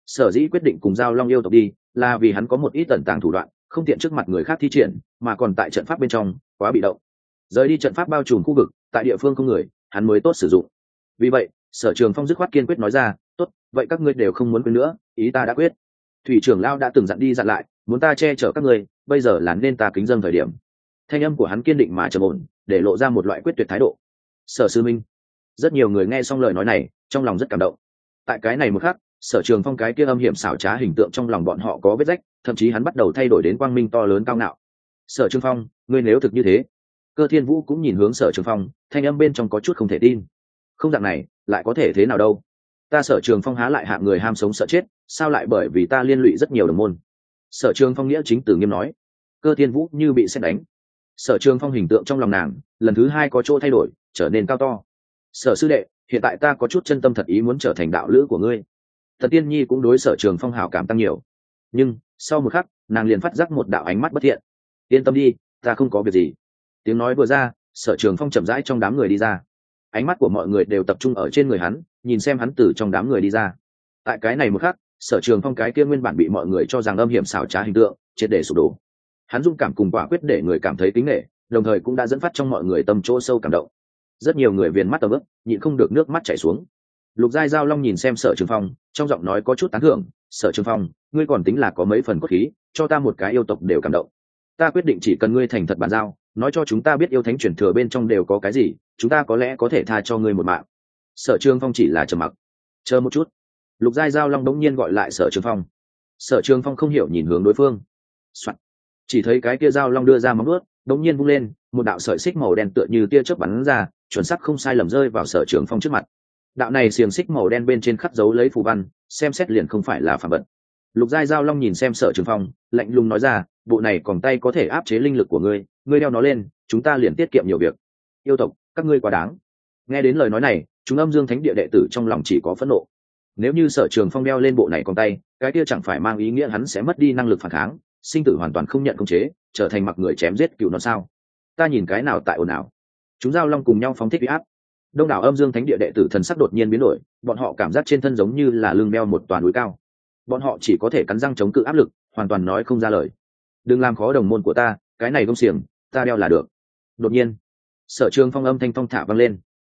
Sở dĩ quyết định cùng giao long yêu tộc đi là vì hắn có một ít tẩn tàng thủ đoạn không tiện trước mặt người khác thi triển, mà còn tại trận pháp bên trong quá bị động. Rời đi trận pháp bao trùm khu vực, tại địa phương không người hắn mới tốt sử dụng. Vì vậy Sở Trường Phong dứt khoát kiên quyết nói ra, tốt, vậy các ngươi đều không muốn quên nữa, ý ta đã quyết. Thủy trưởng lao đã từng dặn đi dặn lại, muốn ta che chở các ngươi, bây giờ là nên ta kính dâng thời điểm. Thanh âm của hắn kiên định mà trầm ổn, để lộ ra một loại quyết tuyệt thái độ. Sở sư minh. Rất nhiều người nghe xong lời nói này trong lòng rất cảm động. Tại cái này một khắc, Sở Trường Phong cái kia âm hiểm xảo trá hình tượng trong lòng bọn họ có vết rách, thậm chí hắn bắt đầu thay đổi đến quang minh to lớn cao ngạo. Sở Trường Phong, ngươi nếu thực như thế. Cơ Thiên Vũ cũng nhìn hướng Sở Trường Phong, thanh âm bên trong có chút không thể tin. Không, dạng này lại có thể thế nào đâu? Ta Sở Trường Phong há lại hạng người ham sống sợ chết, sao lại bởi vì ta liên lụy rất nhiều đồng môn? Sở Trường Phong nghĩa chính từ nghiêm nói. Cơ Thiên Vũ như bị sét đánh. Sở Trường Phong hình tượng trong lòng nàng lần thứ hai có chỗ thay đổi, trở nên cao to. Sở sư đệ, hiện tại ta có chút chân tâm thật ý muốn trở thành đạo lữ của ngươi. Thật Tiên Nhi cũng đối Sở Trường Phong hảo cảm tăng nhiều, nhưng sau một khắc nàng liền phát giác một đạo ánh mắt bất thiện. Yên tâm đi, ta không có việc gì. Tiếng nói vừa ra, Sở Trường Phong chậm rãi trong đám người đi ra. Ánh mắt của mọi người đều tập trung ở trên người hắn, nhìn xem hắn từ trong đám người đi ra. Tại cái này một khắc, Sở Trường Phong cái kia nguyên bản bị mọi người cho rằng âm hiểm xảo trá hình tượng triệt để sụp đổ. Hắn dung cảm cùng quả quyết để người cảm thấy kính nể, đồng thời cũng đã dẫn phát trong mọi người tâm chỗ sâu cảm động. Rất nhiều người viền mắt tầm ướp, nhịn không được nước mắt chảy xuống. Lục Giai Giao Long nhìn xem Sở Trường Phong, trong giọng nói có chút tán thưởng. Sở Trường Phong, ngươi còn tính là có mấy phần cốt khí, cho ta một cái yêu tộc đều cảm động. Ta quyết định chỉ cần ngươi thành thật bàn giao, nói cho chúng ta biết yêu thánh truyền thừa bên trong đều có cái gì, chúng ta có lẽ có thể tha cho ngươi một mạng. Sở Trường Phong chỉ là trầm mặc. Chờ một chút. Lục Giai Giao Long đống nhiên gọi lại Sở Trường Phong. Sở Trường Phong không hiểu nhìn hướng đối phương. Soạn. Chỉ thấy cái kia Giao Long đưa ra móng vuốt, đống nhiên vung lên, một đạo sợi xích màu đen tựa như tia chớp bắn ra, chuẩn xác không sai lầm rơi vào Sở Trường Phong trước mặt. Đạo này xiềng xích màu đen bên trên khắc dấu lấy phù văn, xem xét liền không phải là phàm vật. Lục Giai Giao Long nhìn xem Sở Trường Phong, lạnh lùng nói ra, bộ này còn tay có thể áp chế linh lực của ngươi, ngươi đeo nó lên, chúng ta liền tiết kiệm nhiều việc. Yêu tộc, các ngươi quá đáng. Nghe đến lời nói này, chúng Âm Dương Thánh Địa đệ tử trong lòng chỉ có phẫn nộ. Nếu như Sở Trường Phong đeo lên bộ này còn tay, cái kia chẳng phải mang ý nghĩa hắn sẽ mất đi năng lực phản kháng, sinh tử hoàn toàn không nhận khống chế, trở thành mặc người chém giết cựu nó sao? Ta nhìn cái nào tại ồn ào. Chúng Giao Long cùng nhau phóng thích uy áp. Đông đảo Âm Dương Thánh Địa đệ tử thần sắc đột nhiên biến đổi, bọn họ cảm giác trên thân giống như là lưng đeo một toàn núi cao. Bọn họ chỉ có thể cắn răng chống cự áp lực, hoàn toàn nói không ra lời. Đừng làm khó đồng môn của ta, cái này công xiềng ta đeo là được. Đột nhiên Sở Trường Phong âm thanh phong thả vang lên.